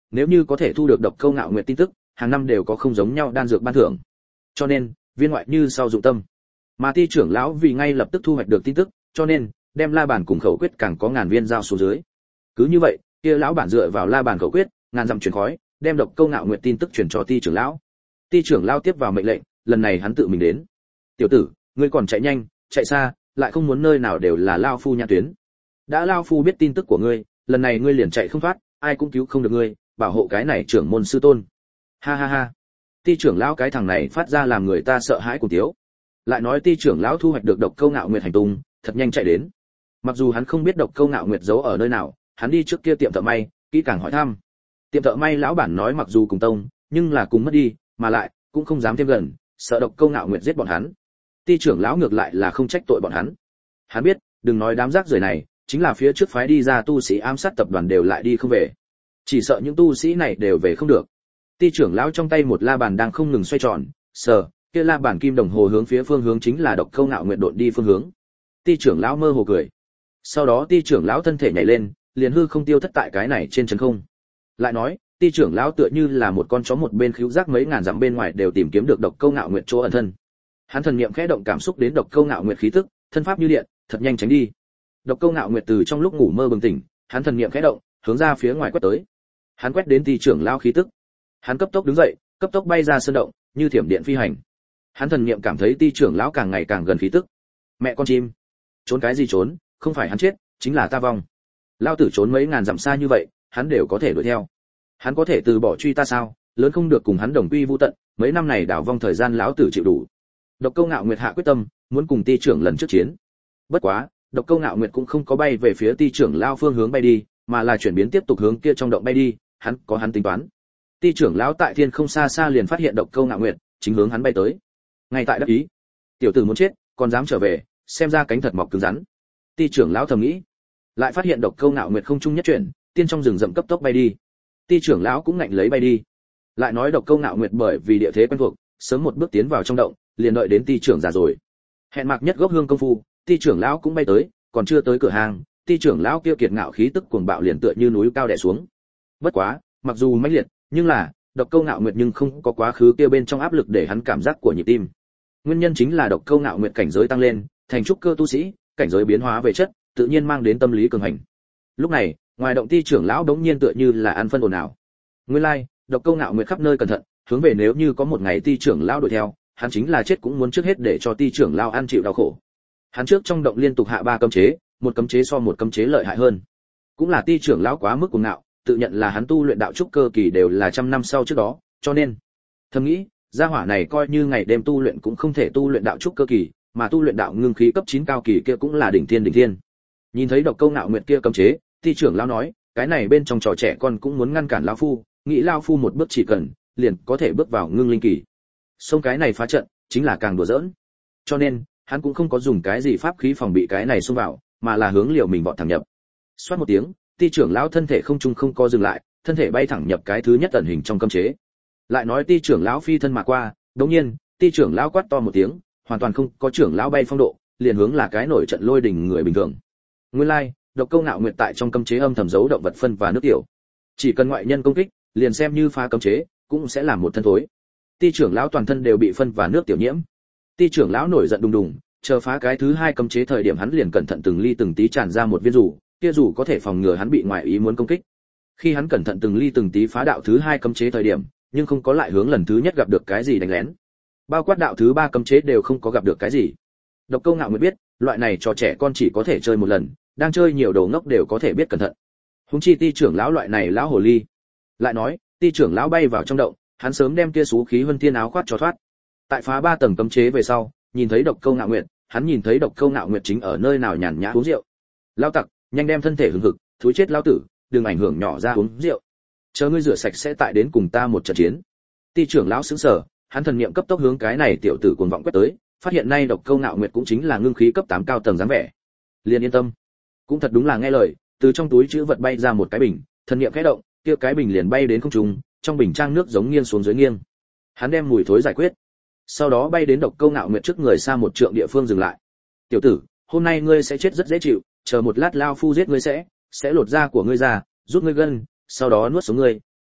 nếu như có thể thu được độc câu ngạo nguyệt tin tức, hàng năm đều có không giống nhau đan dược ban thưởng. Cho nên, viên ngoại như sau dụng tâm. Mà Ti trưởng lão vì ngay lập tức thu hoạch được tin tức, cho nên đem la bàn cùng khẩu quyết càng có ngàn viên giao xuống dưới. Cứ như vậy, kia lão bản dựa vào la bàn khẩu quyết, ngàn dặm truyền khói, đem độc câu ngạo nguyệt tin tức truyền cho Ti trưởng lão. Ti trưởng lão tiếp vào mệnh lệnh, lần này hắn tự mình đến. Tiểu tử, ngươi còn chạy nhanh, chạy xa, lại không muốn nơi nào đều là lao phu nhãn tuyến. Đã lao phu biết tin tức của ngươi, lần này ngươi liền chạy không thoát, ai cũng cứu không được ngươi, bảo hộ cái này trưởng môn sư tôn. Ha ha ha. Ti trưởng lão cái thằng này phát ra làm người ta sợ hãi cùng tiếu. Lại nói Ti trưởng lão thu hoạch được độc câu ngạo nguyệt hành tung, thật nhanh chạy đến. Mặc dù hắn không biết độc câu ngạo nguyệt giấu ở nơi nào, hắn đi trước kia tiệm thợ may, kỹ càng hỏi thăm. Tiệm thợ may lão bản nói mặc dù cùng tông, nhưng là cùng mất đi, mà lại cũng không dám thêm gần, sợ độc câu ngạo nguyệt giết bọn hắn. Ti trưởng lão ngược lại là không trách tội bọn hắn. Hắn biết, đừng nói đám rác rưởi này, chính là phía trước phái đi ra tu sĩ ám sát tập đoàn đều lại đi không về. Chỉ sợ những tu sĩ này đều về không được. Ti trưởng lão trong tay một la bàn đang không ngừng xoay tròn, sờ, kia la bàn kim đồng hồ hướng phía phương hướng chính là độc câu ngạo nguyệt độn đi phương hướng. Ti trưởng lão mơ hồ cười. Sau đó Ti trưởng lão thân thể nhảy lên, liền hư không tiêu thất tại cái này trên chân không. Lại nói, Ti trưởng lão tựa như là một con chó một bên khíu giác mấy ngàn dặm bên ngoài đều tìm kiếm được độc câu ngạo nguyệt chỗ ẩn thân. Hắn thần niệm khẽ động cảm xúc đến độc câu ngạo nguyệt khí tức, thân pháp như điện, thật nhanh tránh đi. Độc câu ngạo nguyệt từ trong lúc ngủ mơ bừng tỉnh, hắn thần niệm khẽ động, hướng ra phía ngoài quét tới. Hắn quét đến Ti trưởng lão khí tức. Hắn cấp tốc đứng dậy, cấp tốc bay ra sơn động, như thiểm điện phi hành. Hắn thần niệm cảm thấy Ti trưởng lão càng ngày càng gần khí tức. Mẹ con chim, trốn cái gì trốn, không phải hắn chết, chính là ta vong. Lao tử trốn mấy ngàn dặm xa như vậy, hắn đều có thể đuổi theo. Hắn có thể từ bỏ truy ta sao? Lớn không được cùng hắn đồng quy vu tận, mấy năm này đảo vong thời gian lão tử chịu đủ. Độc câu ngạo nguyệt hạ quyết tâm, muốn cùng Ti trưởng lần trước chiến. Bất quá, độc câu ngạo nguyệt cũng không có bay về phía Ti trưởng lão phương hướng bay đi, mà là chuyển biến tiếp tục hướng kia trong động bay đi, hắn có hắn tính toán. Ti trưởng lão tại thiên không xa xa liền phát hiện độc câu ngạo nguyệt, chính hướng hắn bay tới. Ngay tại đắc ý, tiểu tử muốn chết, còn dám trở về, xem ra cánh thật mọc cứng rắn. Ti trưởng lão thầm nghĩ. Lại phát hiện độc câu ngạo nguyệt không trung nhất chuyển, tiên trong rừng rậm cấp tốc bay đi. Ti trưởng lão cũng ngạnh lấy bay đi. Lại nói độc câu ngạo nguyệt bởi vì địa thế quen thuộc, sớm một bước tiến vào trong động, liền đợi đến Ti trưởng già rồi. Hẹn mạc nhất gốc hương công phu, Ti trưởng lão cũng bay tới, còn chưa tới cửa hàng, Ti trưởng lão kia kiệt ngạo khí tức cuồng bạo liền tựa như núi cao đè xuống. Bất quá, mặc dù mãnh liệt, nhưng là độc câu ngạo nguyệt nhưng không có quá khứ kia bên trong áp lực để hắn cảm giác của nhịp tim. Nguyên nhân chính là độc câu ngạo nguyệt cảnh giới tăng lên, thành trúc cơ tu sĩ, cảnh giới biến hóa về chất, tự nhiên mang đến tâm lý cường hành. Lúc này, ngoài động Ti trưởng lão đống nhiên tựa như là ăn phân ồn ào. Nguyên lai, độc câu ngạo nguyệt khắp nơi cẩn thận, hướng về nếu như có một ngày Ti trưởng lão đuổi theo, hắn chính là chết cũng muốn trước hết để cho Ti trưởng lão ăn chịu đau khổ. Hắn trước trong động liên tục hạ 3 cấm chế, một cấm chế so một cấm chế lợi hại hơn. Cũng là Ti trưởng lão quá mức cuồng ngạo, tự nhận là hắn tu luyện đạo trúc cơ kỳ đều là trăm năm sau trước đó, cho nên thầm nghĩ, gia hỏa này coi như ngày đêm tu luyện cũng không thể tu luyện đạo trúc cơ kỳ, mà tu luyện đạo ngưng khí cấp 9 cao kỳ kia cũng là đỉnh thiên đỉnh thiên. Nhìn thấy độc câu ngạo nguyệt kia cấm chế, Ti trưởng lão nói, cái này bên trong trò trẻ con cũng muốn ngăn cản lão phu, nghĩ lão phu một bước chỉ cần, liền có thể bước vào ngưng linh kỳ. Xông cái này phá trận, chính là càng đùa giỡn. Cho nên, hắn cũng không có dùng cái gì pháp khí phòng bị cái này xông vào, mà là hướng liều mình vọt thẳng nhập. Xoát một tiếng, Ti trưởng lão thân thể không trung không co dừng lại, thân thể bay thẳng nhập cái thứ nhất ẩn hình trong cấm chế. Lại nói Ti trưởng lão phi thân mà qua, đột nhiên, Ti trưởng lão quát to một tiếng, hoàn toàn không có trưởng lão bay phong độ, liền hướng là cái nổi trận lôi đình người bình thường. Nguyên lai, độc câu ngạo nguyệt tại trong cấm chế âm thầm giấu động vật phân và nước tiểu. Chỉ cần ngoại nhân công kích, liền xem như phá cấm chế, cũng sẽ làm một thân thối. Ti trưởng lão toàn thân đều bị phân và nước tiểu nhiễm. Ti trưởng lão nổi giận đùng đùng, chờ phá cái thứ hai cấm chế thời điểm hắn liền cẩn thận từng ly từng tí tràn ra một viên rủ, kia rủ có thể phòng ngừa hắn bị ngoại ý muốn công kích. Khi hắn cẩn thận từng ly từng tí phá đạo thứ hai cấm chế thời điểm, nhưng không có lại hướng lần thứ nhất gặp được cái gì đánh lén. Bao quát đạo thứ ba cấm chế đều không có gặp được cái gì. Độc câu ngạo mới biết, loại này cho trẻ con chỉ có thể chơi một lần, đang chơi nhiều đồ ngốc đều có thể biết cẩn thận. Huống chi Ti trưởng lão loại này lão hồ ly. Lại nói, Ti trưởng lão bay vào trong động, hắn sớm đem kia xú khí vân thiên áo khoát cho thoát. Tại phá 3 tầng cấm chế về sau, nhìn thấy độc câu ngạo nguyệt, hắn nhìn thấy độc câu ngạo nguyệt chính ở nơi nào nhàn nhã uống rượu. Lão tặc, nhanh đem thân thể hừng hực, thúi chết lão tử, đừng ảnh hưởng nhỏ ra uống rượu. Chờ ngươi rửa sạch sẽ tại đến cùng ta một trận chiến. Ti trưởng lão sững sờ, hắn thần niệm cấp tốc hướng cái này tiểu tử cuồng vọng quét tới, phát hiện nay độc câu ngạo nguyệt cũng chính là ngưng khí cấp 8 cao tầng dáng vẻ. Liền yên tâm. Cũng thật đúng là nghe lời, từ trong túi chữ vật bay ra một cái bình, thần niệm khẽ động, kia cái bình liền bay đến không trung, trong bình trang nước giống nghiêng xuống dưới nghiêng. Hắn đem mùi thối giải quyết, sau đó bay đến độc câu ngạo nguyệt trước người xa một trượng địa phương dừng lại. Tiểu tử, hôm nay ngươi sẽ chết rất dễ chịu, chờ một lát lao phu giết ngươi sẽ lột da của ngươi ra, rút ngươi gân, sau đó nuốt sống ngươi,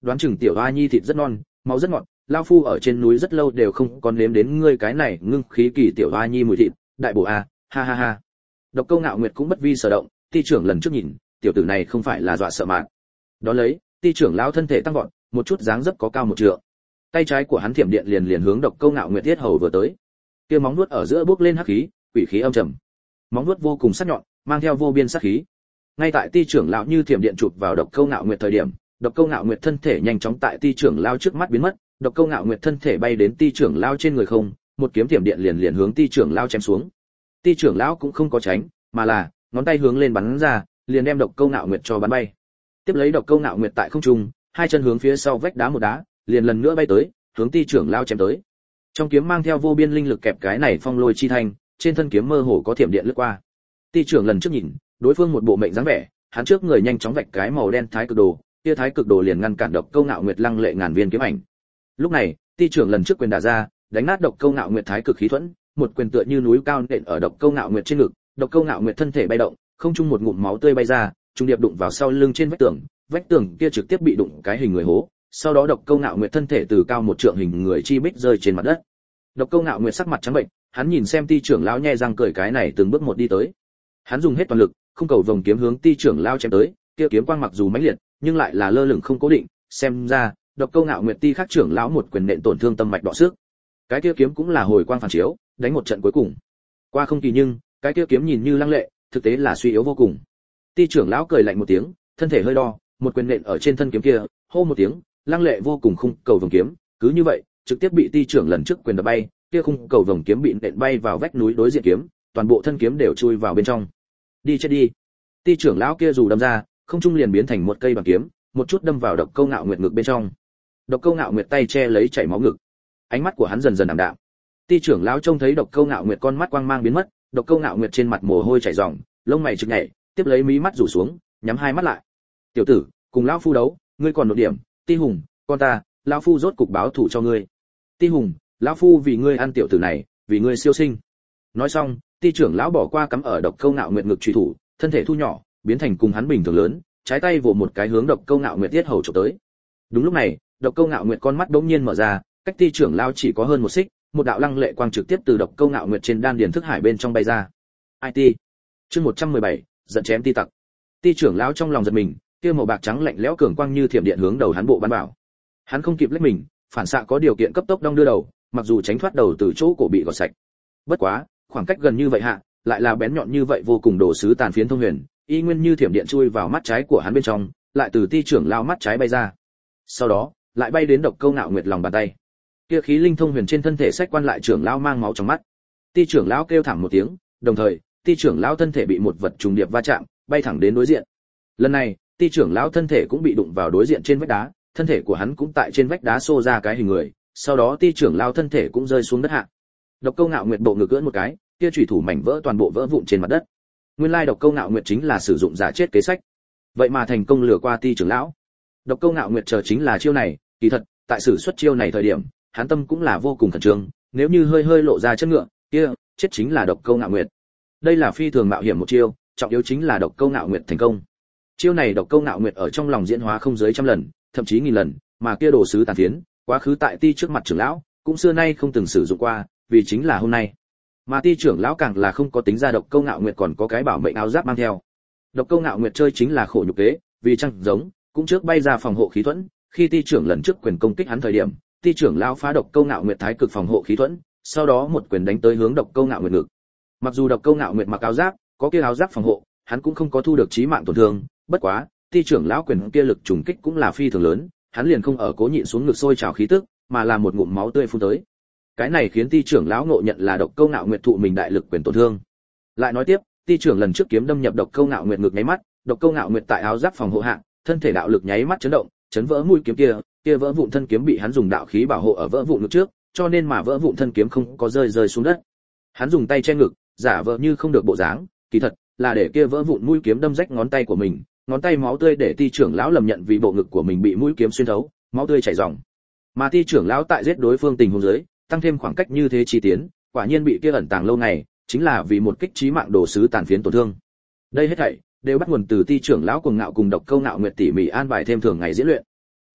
đoán chừng tiểu hoa nhi thịt rất non, máu rất ngọt, lão phu ở trên núi rất lâu đều không còn nếm đến ngươi cái này ngưng khí kỳ tiểu hoa nhi mùi thịt, đại bổ a, ha ha ha. Độc Câu Ngạo Nguyệt cũng bất vi sở động, ti trưởng lần trước nhìn, tiểu tử này không phải là dọa sợ mà. Đó lấy, ti trưởng lão thân thể tăng vọt, một chút dáng dấp có cao một trượng. Tay trái của hắn thiểm điện liền hướng Độc Câu Ngạo Nguyệt tiết hầu vừa tới. Kia móng vuốt ở giữa bước lên hắc khí, quỷ khí âm trầm. Móng vuốt vô cùng sắc nhọn, mang theo vô biên sát khí. Ngay tại ti trưởng lão như thiểm điện chụp vào Độc Câu Ngạo Nguyệt thời điểm, Độc Câu Ngạo Nguyệt thân thể nhanh chóng tại ti trưởng lão trước mắt biến mất, Độc Câu Ngạo Nguyệt thân thể bay đến ti trưởng lão trên người không, một kiếm thiểm điện liền hướng ti trưởng lão chém xuống. Ti trưởng lão cũng không có tránh, mà là ngón tay hướng lên bắn ra, liền đem Độc Câu Ngạo Nguyệt cho bắn bay. Tiếp lấy Độc Câu Ngạo Nguyệt tại không trung, hai chân hướng phía sau vách đá một đá, liền lần nữa bay tới, hướng ti trưởng lão chém tới. Trong kiếm mang theo vô biên linh lực kẹp cái này phong lôi chi thanh, trên thân kiếm mơ hồ có thiểm điện lướt qua. Ti trưởng lần trước nhìn, đối phương một bộ mệnh dáng vẻ, hắn trước người nhanh chóng vạch cái màu đen thái cực đồ, kia thái cực đồ liền ngăn cản Độc Câu Ngạo Nguyệt lăng lệ ngàn viên kiếm ảnh. Lúc này, ti trưởng lần trước quyền đả ra, đánh nát Độc Câu Ngạo Nguyệt thái cực khí thuẫn, một quyền tựa như núi cao nện ở Độc Câu Ngạo Nguyệt trên ngực, Độc Câu Ngạo Nguyệt thân thể bay động, không trung một ngụm máu tươi bay ra, trùng điệp đụng vào sau lưng trên vách tường kia trực tiếp bị đụng cái hình người hố, sau đó Độc Câu Ngạo Nguyệt thân thể từ cao một trượng hình người chi bích rơi trên mặt đất. Độc Câu Ngạo Nguyệt sắc mặt trắng bệnh, hắn nhìn xem ti trưởng lão nhe răng cười cái này từng bước một đi tới. Hắn dùng hết toàn lực, không cầu vòng kiếm hướng ti trưởng lão chém tới, kia kiếm quang mặc dù mãnh liệt, nhưng lại là lơ lửng không cố định, xem ra, Độc Câu Ngạo Nguyệt ti khác trưởng lão một quyền nện tổn thương tâm mạch đọ sức. Cái kia kiếm cũng là hồi quang phản chiếu, đánh một trận cuối cùng. Qua không kỳ nhưng, cái kia kiếm nhìn như lăng lệ, thực tế là suy yếu vô cùng. Ti trưởng lão cười lạnh một tiếng, thân thể hơi đo, một quyền nện ở trên thân kiếm kia, hô một tiếng, lăng lệ vô cùng khung cầu vòng kiếm, cứ như vậy, trực tiếp bị ti trưởng lần trước quyền đập bay, kia khung cầu vòng kiếm bị nện bay vào vách núi đối diện kiếm, toàn bộ thân kiếm đều chui vào bên trong. Đi chết đi. Ti trưởng lão kia dù đâm ra, không trung liền biến thành một cây bằng kiếm, một chút đâm vào Độc Câu Ngạo Nguyệt ngực bên trong. Độc Câu Ngạo Nguyệt tay che lấy chảy máu ngực. Ánh mắt của hắn dần dần ảm đạm. Ti trưởng lão trông thấy Độc Câu Ngạo Nguyệt con mắt quang mang biến mất, Độc Câu Ngạo Nguyệt trên mặt mồ hôi chảy ròng, lông mày chực nhảy, tiếp lấy mí mắt rủ xuống, nhắm hai mắt lại. "Tiểu tử, cùng lão phu đấu, ngươi còn một điểm, Ti Hùng, con ta, lão phu rốt cục báo thù cho ngươi. Ti Hùng, lão phu vì ngươi ăn tiểu tử này, vì ngươi siêu sinh." Nói xong, Ti trưởng lão bỏ qua cắm ở Độc Câu Ngạo Nguyệt ngực truy thủ, thân thể thu nhỏ, biến thành cùng hắn bình thường lớn, trái tay vồ một cái hướng Độc Câu Ngạo Nguyệt tiết hầu chụp tới. Đúng lúc này, Độc Câu Ngạo Nguyệt con mắt bỗng nhiên mở ra, cách ti trưởng lão chỉ có hơn một xích, một đạo lăng lệ quang trực tiếp từ Độc Câu Ngạo Nguyệt trên đan điền thức hải bên trong bay ra. IT. Chương 117, giận chém ti tặc. Ti trưởng lão trong lòng giật mình, kia màu bạc trắng lạnh lẽo cường quang như thiểm điện hướng đầu hắn bộ bắn vào. Hắn không kịp lách mình, phản xạ có điều kiện cấp tốc đong đưa đầu, mặc dù tránh thoát đầu từ chỗ cổ bị gọt sạch. Bất quá, khoảng cách gần như vậy hạ, lại là bén nhọn như vậy vô cùng đồ sứ tàn phiến thông huyền, y nguyên như thiểm điện chui vào mắt trái của hắn bên trong, lại từ ti trưởng lão mắt trái bay ra. Sau đó, lại bay đến Độc Câu Ngạo Nguyệt lòng bàn tay. Kia khí linh thông huyền trên thân thể sách quan lại trưởng lão mang máu trong mắt. Ti trưởng lão kêu thảm một tiếng, đồng thời, ti trưởng lão thân thể bị một vật trùng điệp va chạm, bay thẳng đến đối diện. Lần này, ti trưởng lão thân thể cũng bị đụng vào đối diện trên vách đá, thân thể của hắn cũng tại trên vách đá xô ra cái hình người, sau đó ti trưởng lão thân thể cũng rơi xuống đất hạ. Độc Câu Ngạo Nguyệt bộ ngực ưỡn một cái, kia chủy thủ mảnh vỡ toàn bộ vỡ vụn trên mặt đất. Nguyên lai Độc Câu Ngạo Nguyệt chính là sử dụng giả chết kế sách, vậy mà thành công lừa qua ti trưởng lão. Độc Câu Ngạo Nguyệt chờ chính là chiêu này, kỳ thật, tại sử xuất chiêu này thời điểm, hắn tâm cũng là vô cùng khẩn trương, nếu như hơi lộ ra chân ngựa, kia chết chính là Độc Câu Ngạo Nguyệt. Đây là phi thường mạo hiểm một chiêu, trọng yếu chính là Độc Câu Ngạo Nguyệt thành công. Chiêu này Độc Câu Ngạo Nguyệt ở trong lòng diễn hóa không dưới trăm lần, thậm chí nghìn lần, mà kia đồ sứ tàn phiến, quá khứ tại ti trước mặt trưởng lão, cũng xưa nay không từng sử dụng qua, vì chính là hôm nay. Mà ti trưởng lão càng là không có tính ra Độc Câu Ngạo Nguyệt còn có cái bảo mệnh áo giáp mang theo. Độc Câu Ngạo Nguyệt chơi chính là khổ nhục kế, vì chăng giống, cũng trước bay ra phòng hộ khí thuẫn, khi ti trưởng lần trước quyền công kích hắn thời điểm, ti trưởng lão phá Độc Câu Ngạo Nguyệt thái cực phòng hộ khí thuẫn, sau đó một quyền đánh tới hướng Độc Câu Ngạo Nguyệt ngực. Mặc dù Độc Câu Ngạo Nguyệt mặc áo giáp, có kia áo giáp phòng hộ, hắn cũng không có thu được chí mạng tổn thương, bất quá, ti trưởng lão quyền kia lực trùng kích cũng là phi thường lớn, hắn liền không ở cố nhịn xuống ngực sôi trào khí tức, mà là một ngụm máu tươi phun tới. Cái này khiến ti trưởng lão ngộ nhận là Độc Câu Ngạo Nguyệt thụ mình đại lực quyền tổn thương. Lại nói tiếp, ti trưởng lần trước kiếm đâm nhập Độc Câu Ngạo Nguyệt ngực nháy mắt, Độc Câu Ngạo Nguyệt tại áo giáp phòng hộ hạ, thân thể đạo lực nháy mắt chấn động, chấn vỡ mũi kiếm kia vỡ vụn thân kiếm bị hắn dùng đạo khí bảo hộ ở vỡ vụn ngực trước, cho nên mà vỡ vụn thân kiếm không có rơi xuống đất. Hắn dùng tay che ngực, giả vờ như không được bộ dáng, kỳ thật là để kia vỡ vụn mũi kiếm đâm rách ngón tay của mình, ngón tay máu tươi để ti trưởng lão lầm nhận vì bộ ngực của mình bị mũi kiếm xuyên thấu, máu tươi chảy ròng. Mà ti trưởng lão tại giết đối phương tình huống dưới, tăng thêm khoảng cách như thế chi tiến, quả nhiên bị kia ẩn tàng lâu ngày, chính là vì một kích chí mạng đồ sứ tàn phiến tổn thương. Đây hết thảy đều bắt nguồn từ ti trưởng lão cuồng ngạo cùng Độc Câu Ngạo Nguyệt tỉ mỉ an bài thêm thường ngày diễn luyện.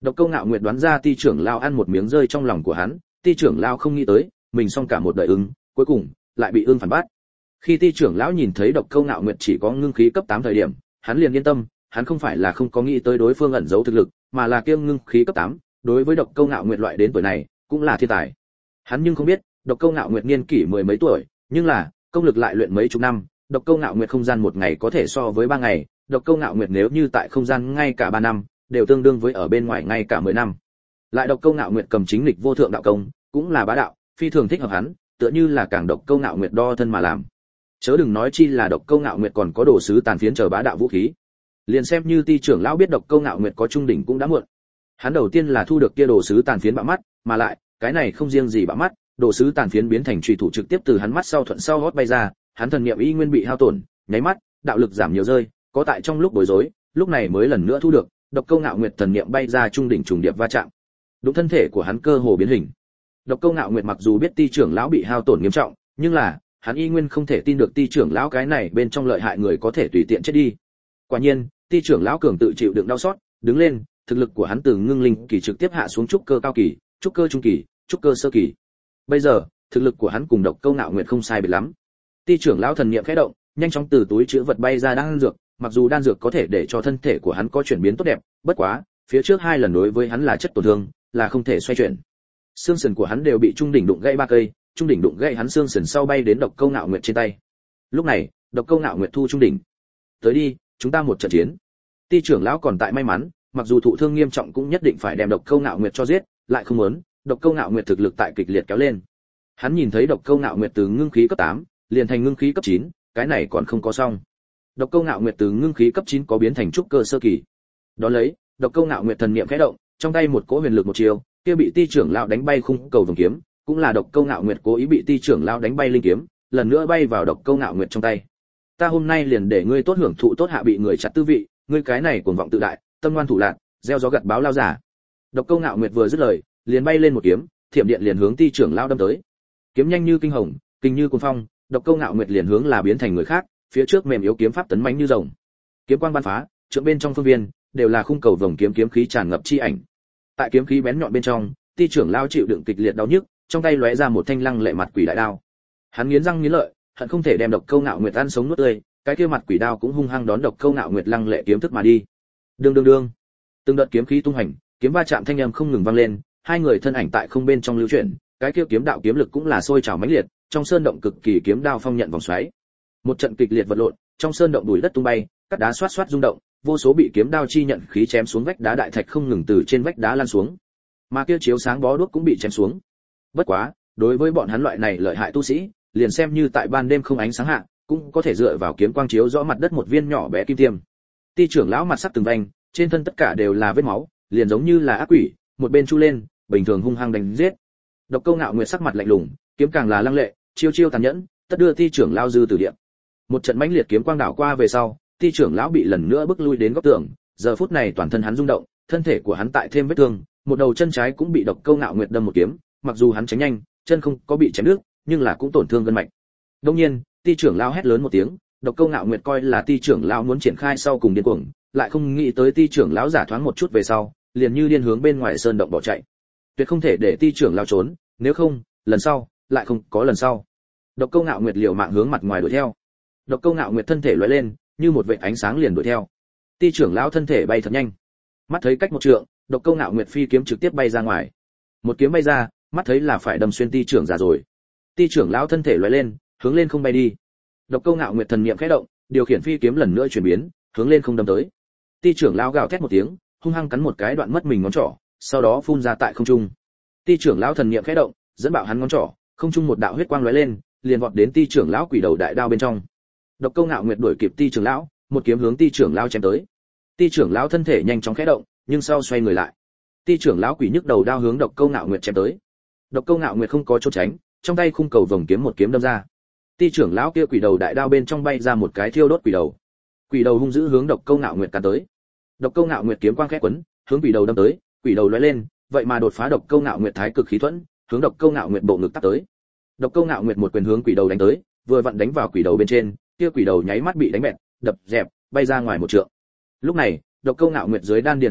Độc Câu Ngạo Nguyệt đoán ra Ti trưởng lão ăn một miếng rơi trong lòng của hắn, Ti trưởng lão không nghĩ tới, mình xong cả một đời ưng, cuối cùng lại bị ưng phản bác. Khi Ti trưởng lão nhìn thấy Độc Câu Ngạo Nguyệt chỉ có ngưng khí cấp 8 thời điểm, hắn liền yên tâm, hắn không phải là không có nghĩ tới đối phương ẩn giấu thực lực, mà là kiêng ngưng khí cấp 8, đối với Độc Câu Ngạo Nguyệt loại đến tuổi này, cũng là thiên tài. Hắn nhưng không biết, Độc Câu Ngạo Nguyệt niên kỷ mười mấy tuổi, nhưng là công lực lại luyện mấy chục năm, Độc Câu Ngạo Nguyệt không gian một ngày có thể so với 3 ngày, Độc Câu Ngạo Nguyệt nếu như tại không gian ngay cả 3 năm, đều tương đương với ở bên ngoài ngay cả 10 năm. Lại Độc Câu Ngạo Nguyệt cầm chính lịch vô thượng đạo công, cũng là bá đạo, phi thường thích hợp hắn, tựa như là càng Độc Câu Ngạo Nguyệt đo thân mà làm. Chớ đừng nói chi là Độc Câu Ngạo Nguyệt còn có đồ sứ tàn phiến chờ bá đạo vũ khí. Liền xem như Ti trưởng lão biết Độc Câu Ngạo Nguyệt có trung đỉnh cũng đã muộn. Hắn đầu tiên là thu được kia đồ sứ tàn phiến bạo mắt, mà lại, cái này không riêng gì bạo mắt, đồ sứ tàn phiến biến thành chủy thủ trực tiếp từ hắn mắt sau thuận sau hót bay ra, hắn thần niệm y nguyên bị hao tổn, nháy mắt, đạo lực giảm nhiều rơi, có tại trong lúc bối rối, lúc này mới lần nữa thu được, Độc Câu Ngạo Nguyệt thần niệm bay ra trung đỉnh trùng điệp va chạm. Đúng thân thể của hắn cơ hồ biến hình. Độc Câu Ngạo Nguyệt mặc dù biết Ti trưởng lão bị hao tổn nghiêm trọng, nhưng là, hắn y nguyên không thể tin được Ti trưởng lão cái này bên trong lợi hại người có thể tùy tiện chết đi. Quả nhiên, Ti trưởng lão cường tự chịu đựng đau xót, đứng lên, thực lực của hắn từ ngưng linh kỳ trực tiếp hạ xuống trúc cơ cao kỳ, trúc cơ trung kỳ, trúc cơ sơ kỳ. Bây giờ, thực lực của hắn cùng Độc Câu Ngạo Nguyệt không sai biệt lắm. Ti trưởng lão thần niệm khẽ động, nhanh chóng từ túi trữ vật bay ra đan dược, mặc dù đan dược có thể để cho thân thể của hắn có chuyển biến tốt đẹp, bất quá, phía trước 2 lần đối với hắn là chất tổn thương, là không thể xoay chuyển. Xương sườn của hắn đều bị trung đỉnh đụng gãy 3 cây, trung đỉnh đụng gãy hắn xương sườn sau bay đến Độc Câu Ngạo Nguyệt trên tay. Lúc này, Độc Câu Ngạo Nguyệt thu trung đỉnh. Tới đi, chúng ta một trận chiến. Ti trưởng lão còn tại may mắn, mặc dù thụ thương nghiêm trọng cũng nhất định phải đem Độc Câu Ngạo Nguyệt cho giết, lại không muốn, Độc Câu Ngạo Nguyệt thực lực tại kịch liệt kéo lên. Hắn nhìn thấy Độc Câu Ngạo Nguyệt từ ngưng khí cấp 8, liền thành ngưng khí cấp 9, cái này còn không có xong. Độc Câu Ngạo Nguyệt từ ngưng khí cấp 9 có biến thành trúc cơ sơ kỳ. Đó lấy, Độc Câu Ngạo Nguyệt thần niệm khẽ động, trong tay một cỗ huyền lực một chiều, kia bị Ti trưởng lão đánh bay khung cầu vòng kiếm, cũng là Độc Câu Ngạo Nguyệt cố ý bị Ti trưởng lão đánh bay linh kiếm, lần nữa bay vào Độc Câu Ngạo Nguyệt trong tay. Ta hôm nay liền để ngươi tốt hưởng thụ tốt hạ bị người chặt tư vị, ngươi cái này cuồng vọng tự đại, tâm ngoan thủ lạn, gieo gió gặt báo lao giả. Độc Câu Ngạo Nguyệt vừa dứt lời, liền bay lên một kiếm, thiểm điện liền hướng Ti trưởng lão đâm tới. Kiếm nhanh như kinh hồng, kinh như cuồng phong, Độc Câu Ngạo Nguyệt liền hướng là biến thành người khác, phía trước mềm yếu kiếm pháp tấn mãnh như rồng. Kiếm quang ban phá, trượng bên trong phương viên đều là khung cầu vòng kiếm kiếm khí tràn ngập chi ảnh. Tại kiếm khí bén nhọn bên trong, Ti trưởng lão chịu đựng kịch liệt đau nhức, trong tay lóe ra một thanh lăng lệ mặt quỷ đại đao. Hắn nghiến răng nghiến lợi, hận không thể đem Độc Câu Ngạo Nguyệt ăn sống nuốt tươi, cái kia mặt quỷ đao cũng hung hăng đón Độc Câu Ngạo Nguyệt lăng lệ kiếm thức mà đi. Đương đương đương. Từng đợt kiếm khí tung hành, kiếm va chạm thanh âm không ngừng vang lên, hai người thân ảnh tại không bên trong lưu chuyển, cái kia kiếm đạo kiếm lực cũng là sôi trào mãnh liệt, trong sơn động cực kỳ kiếm đao phong nhận vòng xoáy. Một trận kịch liệt vật lộn, trong sơn động bụi đất tung bay, cát đá xoát xoát rung động, vô số bị kiếm đao chi nhận khí chém xuống vách đá đại thạch không ngừng từ trên vách đá lan xuống. Mà kia chiếu sáng bó đuốc cũng bị chém xuống. Bất quá, đối với bọn hắn loại này lợi hại tu sĩ, liền xem như tại ban đêm không ánh sáng hạ, cũng có thể dựa vào kiếm quang chiếu rõ mặt đất một viên nhỏ bé kim tiêm. Ti trưởng lão mặt sắc từng vành, trên thân tất cả đều là vết máu, liền giống như là ác quỷ, một bên chu lên, bình thường hung hăng đánh giết. Độc Câu Ngạo Nguyệt sắc mặt lạnh lùng, kiếm càng là lăng lệ, chiêu chiêu tàn nhẫn, tất đưa Ti trưởng lão dư tử địa. Một trận mãnh liệt kiếm quang đảo qua về sau, Ti trưởng lão bị lần nữa bức lui đến góc tường, giờ phút này toàn thân hắn rung động, thân thể của hắn tại thêm vết thương, một đầu chân trái cũng bị Độc Câu Ngạo Nguyệt đâm một kiếm, mặc dù hắn tránh nhanh, chân không có bị chém đứt, nhưng là cũng tổn thương gân mạch. Đương nhiên, Ti trưởng lão hét lớn một tiếng, Độc Câu Ngạo Nguyệt coi là Ti trưởng lão muốn triển khai sau cùng điên cuồng, lại không nghĩ tới Ti trưởng lão giả thoáng một chút về sau, liền như điên hướng bên ngoài sơn động bỏ chạy. Tuyệt không thể để Ti trưởng lão trốn, nếu không, lần sau lại không có lần sau. Độc Câu Ngạo Nguyệt liều mạng hướng mặt ngoài đuổi theo. Độc Câu Ngạo Nguyệt thân thể lóe lên, như một vệt ánh sáng liền đuổi theo. Ti trưởng lão thân thể bay thật nhanh. Mắt thấy cách một trượng, Độc Câu Ngạo Nguyệt phi kiếm trực tiếp bay ra ngoài. Một kiếm bay ra, mắt thấy là phải đâm xuyên Ti trưởng giả rồi. Ti trưởng lão thân thể lóe lên, hướng lên không bay đi. Độc Câu Ngạo Nguyệt thần niệm khẽ động, điều khiển phi kiếm lần nữa chuyển biến, hướng lên không đâm tới. Ti trưởng lão gào thét một tiếng, hung hăng cắn một cái đoạn mất mình ngón trỏ, sau đó phun ra tại không trung. Ti trưởng lão thần niệm khẽ động, dẫn bạo hắn ngón trỏ, không trung một đạo huyết quang lóe lên, liền vọt đến Ti trưởng lão quỷ đầu đại đao bên trong. Độc Câu Ngạo Nguyệt đuổi kịp Ti trưởng lão, một kiếm hướng Ti trưởng lão chém tới. Ti trưởng lão thân thể nhanh chóng khẽ động, nhưng sau xoay người lại. Ti trưởng lão quỷ nhức đầu đao hướng Độc Câu Ngạo Nguyệt chém tới. Độc Câu Ngạo Nguyệt không có trốn tránh, trong tay khung cầu vòng kiếm một kiếm đâm ra. Ti trưởng lão kia quỷ đầu đại đao bên trong bay ra một cái thiêu đốt quỷ đầu. Quỷ đầu hung dữ hướng Độc Câu Ngạo Nguyệt cắn tới. Độc Câu Ngạo Nguyệt kiếm quang khẽ quấn, hướng quỷ đầu đâm tới, quỷ đầu lóe lên, vậy mà đột phá Độc Câu Ngạo Nguyệt thái cực khí thuẫn, hướng Độc Câu Ngạo Nguyệt bộ ngực tát tới. Độc Câu Ngạo Nguyệt một quyền hướng quỷ đầu đánh tới, vừa vặn đánh vào quỷ đầu bên trên, kia quỷ đầu nháy mắt bị đánh bẹt, đập dẹp, bay ra ngoài một trượng. Lúc này, Độc Câu Ngạo Nguyệt dưới đan điền khẽ động,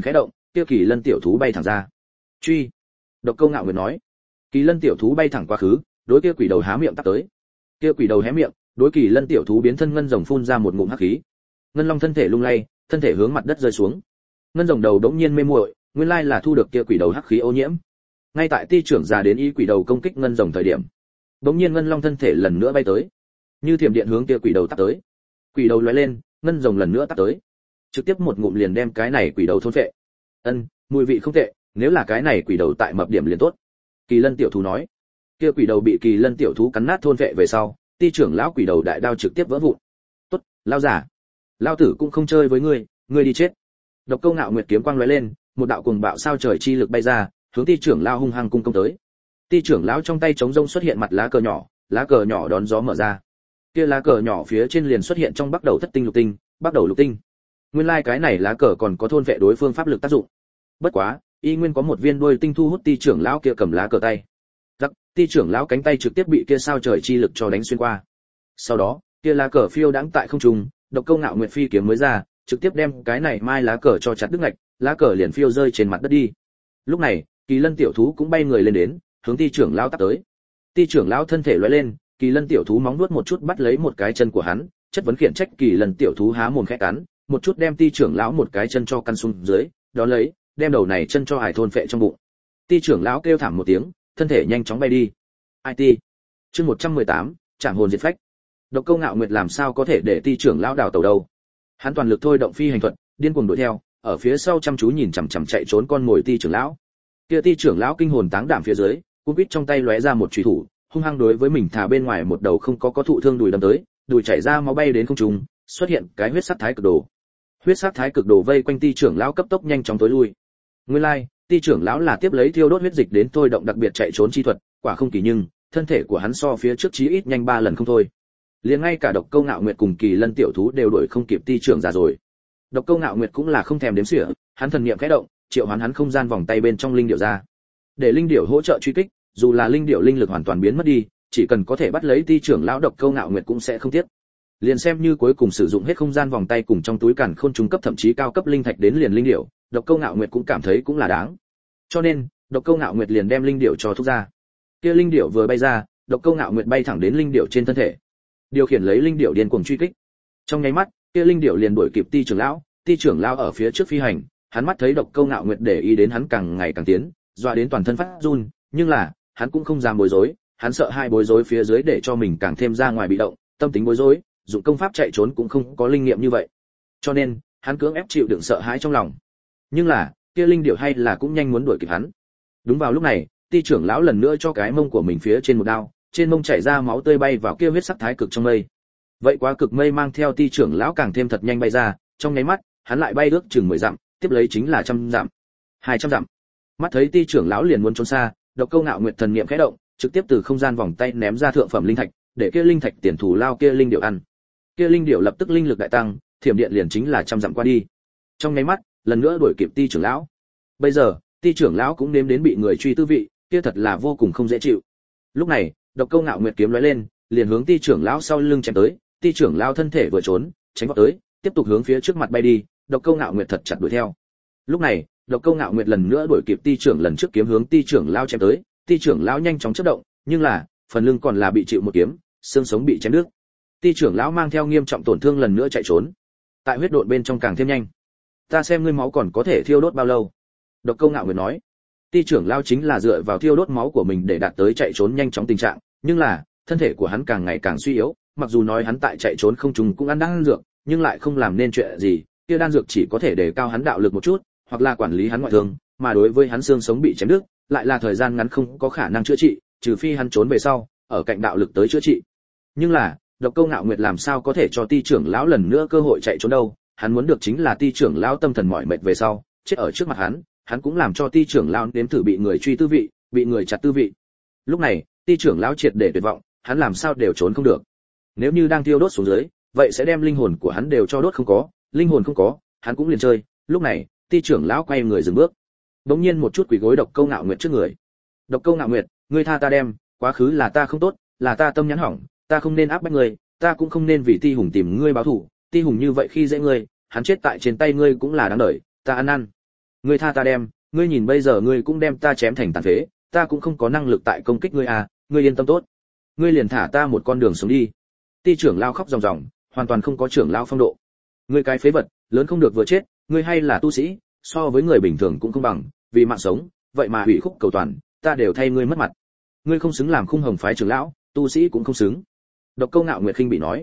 kia kỳ lân tiểu thú bay thẳng ra. Truy! Độc Câu Ngạo Nguyệt nói. Kỳ lân tiểu thú bay thẳng quá khứ, đối kia quỷ đầu há miệng tắt tới. Kia quỷ đầu hé miệng, đối kỳ lân tiểu thú biến thân ngân rồng phun ra một ngụm hắc khí. Ngân long thân thể lung lay, thân thể hướng mặt đất rơi xuống. Ngân rồng đầu đống nhiên mê muội, nguyên lai là thu được kia quỷ đầu hắc khí ô nhiễm. Ngay tại ti trưởng già đến y quỷ đầu công kích ngân rồng thời điểm, đống nhiên ngân long thân thể lần nữa bay tới, như thiểm điện hướng kia quỷ đầu tắt tới. Quỷ đầu lóe lên, ngân rồng lần nữa tắt tới, trực tiếp một ngụm liền đem cái này quỷ đầu thôn phệ. Mùi vị không tệ, nếu là cái này quỷ đầu tại mập điểm liền tốt. Kỳ lân tiểu thú nói. Kia quỷ đầu bị kỳ lân tiểu thú cắn nát thôn phệ về sau, ti trưởng lão quỷ đầu đại đao trực tiếp vỡ vụn. Tốt, lão giả, lão tử cũng không chơi với ngươi, ngươi đi chết. Độc Câu Ngạo Nguyệt kiếm quang lóe lên, một đạo cuồng bạo sao trời chi lực bay ra, hướng ti trưởng lão hung hăng cung công tới. Ti trưởng lão trong tay trống rông xuất hiện mặt lá cờ nhỏ đón gió mở ra. Kia lá cờ nhỏ phía trên liền xuất hiện trong bắt đầu thất tinh lục tinh, bắt đầu lục tinh. Nguyên lai cái này lá cờ còn có thôn vệ đối phương pháp lực tác dụng. Bất quá, y nguyên có một viên đuôi tinh thu hút ti trưởng lão kia cầm lá cờ tay. Rắc, ti trưởng lão cánh tay trực tiếp bị kia sao trời chi lực cho đánh xuyên qua. Sau đó, kia lá cờ phiêu đãng tại không trung, Độc Câu Ngạo Nguyệt phi kiếm mới ra, trực tiếp đem cái này mai lá cờ cho chặt đứt ngạch, lá cờ liền phiêu rơi trên mặt đất đi. Lúc này, kỳ lân tiểu thú cũng bay người lên đến, hướng ti trưởng lão tát tới. Ti trưởng lão thân thể lóe lên, kỳ lân tiểu thú móng nuốt một chút bắt lấy một cái chân của hắn, chất vấn khiển trách kỳ lân tiểu thú há mồm khẽ cắn, một chút đem ti trưởng lão một cái chân cho căn xuống dưới, đó lấy, đem đầu này chân cho hải thôn phệ trong bụng. Ti trưởng lão kêu thảm một tiếng, thân thể nhanh chóng bay đi. IT. Chương 118, Trảm hồn diệt phách. Độc Câu Ngạo Nguyệt làm sao có thể để ti trưởng lão đào tẩu đâu? Hắn toàn lực thôi động phi hành thuật, điên cuồng đuổi theo, ở phía sau chăm chú nhìn chằm chằm chạy trốn con mồi ti trưởng lão. Kia ti trưởng lão kinh hồn táng đảm phía dưới, cung quýt trong tay lóe ra một chùy thủ, hung hăng đối với mình thả bên ngoài một đầu không có thụ thương đùi đâm tới, đùi chảy ra máu bay đến không trung, xuất hiện cái huyết sắc thái cực đồ. Huyết sắc thái cực đồ vây quanh ti trưởng lão cấp tốc nhanh chóng tối lui. Nguyên lai, ti trưởng lão là tiếp lấy thiêu đốt huyết dịch đến thôi động đặc biệt chạy trốn chi thuật, quả không kỳ nhưng, thân thể của hắn so phía trước chí ít nhanh 3 lần không thôi. Liền ngay cả Độc Câu Ngạo Nguyệt cùng kỳ lân tiểu thú đều đuổi không kịp ti trưởng già rồi. Độc Câu Ngạo Nguyệt cũng là không thèm đếm xỉa, hắn thần niệm khẽ động, triệu hoán hắn không gian vòng tay bên trong linh điểu ra. Để linh điểu hỗ trợ truy kích, dù là linh điểu linh lực hoàn toàn biến mất đi, chỉ cần có thể bắt lấy ti trưởng lão Độc Câu Ngạo Nguyệt cũng sẽ không tiếc. Liền xem như cuối cùng sử dụng hết không gian vòng tay cùng trong túi càn khôn trung cấp thậm chí cao cấp linh thạch đến liền linh điểu, Độc Câu Ngạo Nguyệt cũng cảm thấy cũng là đáng. Cho nên, Độc Câu Ngạo Nguyệt liền đem linh điểu cho thúc ra. Kia linh điểu vừa bay ra, Độc Câu Ngạo Nguyệt bay thẳng đến linh điểu trên thân thể, điều khiển lấy linh điểu điên cuồng truy kích. Trong nháy mắt, kia linh điểu liền đuổi kịp ti trưởng lão ở phía trước phi hành, hắn mắt thấy Độc Câu Ngạo Nguyệt để ý đến hắn càng ngày càng tiến, dọa đến toàn thân phát run, nhưng là, hắn cũng không dám bối rối, hắn sợ hai bối rối phía dưới để cho mình càng thêm ra ngoài bị động, tâm tính bối rối, dụng công pháp chạy trốn cũng không có linh nghiệm như vậy. Cho nên, hắn cưỡng ép chịu đựng sợ hãi trong lòng. Nhưng là, kia linh điểu hay là cũng nhanh muốn đuổi kịp hắn. Đúng vào lúc này, ti trưởng lão lần nữa cho cái mông của mình phía trên một đao, trên mông chảy ra máu tươi bay vào kia huyết sắc thái cực trong mây. Vậy quá cực mây mang theo ti trưởng lão càng thêm thật nhanh bay ra, trong nháy mắt, hắn lại bay ước chừng 10 dặm, tiếp lấy chính là 100 dặm, 200 dặm. Mắt thấy ti trưởng lão liền muốn trốn xa, Độc Câu Ngạo Nguyệt thần niệm khẽ động, trực tiếp từ không gian vòng tay ném ra thượng phẩm linh thạch, để kia linh thạch tiền thủ lao kia linh điểu ăn. Kia linh điểu lập tức linh lực đại tăng, thiểm điện liền chính là 100 dặm qua đi. Trong nháy mắt, lần nữa đuổi kịp ti trưởng lão. Bây giờ, ti trưởng lão cũng nếm đến bị người truy tư vị, kia thật là vô cùng không dễ chịu. Lúc này, Độc Câu Ngạo Nguyệt kiếm lóe lên, liền hướng ti trưởng lão sau lưng chém tới, ti trưởng lão thân thể vừa trốn, tránh vọt tới, tiếp tục hướng phía trước mặt bay đi, Độc Câu Ngạo Nguyệt thật chặt đuổi theo. Lúc này, Độc Câu Ngạo Nguyệt lần nữa đuổi kịp ti trưởng lần trước kiếm hướng ti trưởng lão chém tới, ti trưởng lão nhanh chóng chớp động, nhưng là, phần lưng còn là bị chịu một kiếm, xương sống bị chém đứt. Ti trưởng lão mang theo nghiêm trọng tổn thương lần nữa chạy trốn. Tại huyết độn bên trong càng thêm nhanh. Ta xem ngươi máu còn có thể thiêu đốt bao lâu? Độc Câu Ngạo Nguyệt nói. Ti trưởng lão chính là dựa vào thiêu đốt máu của mình để đạt tới chạy trốn nhanh chóng tình trạng, nhưng là, thân thể của hắn càng ngày càng suy yếu, mặc dù nói hắn tại chạy trốn không trùng cũng ăn đan dược, nhưng lại không làm nên chuyện gì, kia đan dược chỉ có thể để cao hắn đạo lực một chút, hoặc là quản lý hắn ngoại thương, mà đối với hắn xương sống bị chém đứt, lại là thời gian ngắn không có khả năng chữa trị, trừ phi hắn trốn về sau, ở cạnh đạo lực tới chữa trị. Nhưng là, Độc Câu Ngạo Nguyệt làm sao có thể cho ti trưởng lão lần nữa cơ hội chạy trốn đâu, hắn muốn được chính là ti trưởng lão tâm thần mỏi mệt về sau, chết ở trước mặt hắn cũng làm cho ti trưởng lão nếm thử bị người truy tư vị, bị người chặt tư vị. Lúc này, ti trưởng lão triệt để tuyệt vọng, hắn làm sao đều trốn không được. Nếu như đang thiêu đốt xuống dưới, vậy sẽ đem linh hồn của hắn đều cho đốt không có, linh hồn không có, hắn cũng liền chơi. Lúc này, ti trưởng lão quay người dừng bước. Đống nhiên một chút quỳ gối Độc Câu Ngạo Nguyệt trước người. Độc Câu Ngạo Nguyệt, ngươi tha ta đem, quá khứ là ta không tốt, là ta tâm nhắn hỏng, ta không nên áp bách ngươi, ta cũng không nên vì Ti Hùng tìm ngươi báo thù, Ti Hùng như vậy khi dễ ngươi, hắn chết tại trên tay ngươi cũng là đáng đời, ta ăn năn. Ngươi tha ta đem, ngươi nhìn bây giờ ngươi cũng đem ta chém thành tàn phế, ta cũng không có năng lực tại công kích ngươi à, ngươi yên tâm tốt. Ngươi liền thả ta một con đường sống đi. Ti trưởng lão khóc ròng ròng, hoàn toàn không có trưởng lão phong độ. Ngươi cái phế vật, lớn không được vừa chết, ngươi hay là tu sĩ, so với người bình thường cũng không bằng, vì mạng sống, vậy mà hủy khúc cầu toàn, ta đều thay ngươi mất mặt. Ngươi không xứng làm Khung Hồng phái trưởng lão, tu sĩ cũng không xứng. Độc Câu Ngạo Nguyệt khinh bị nói.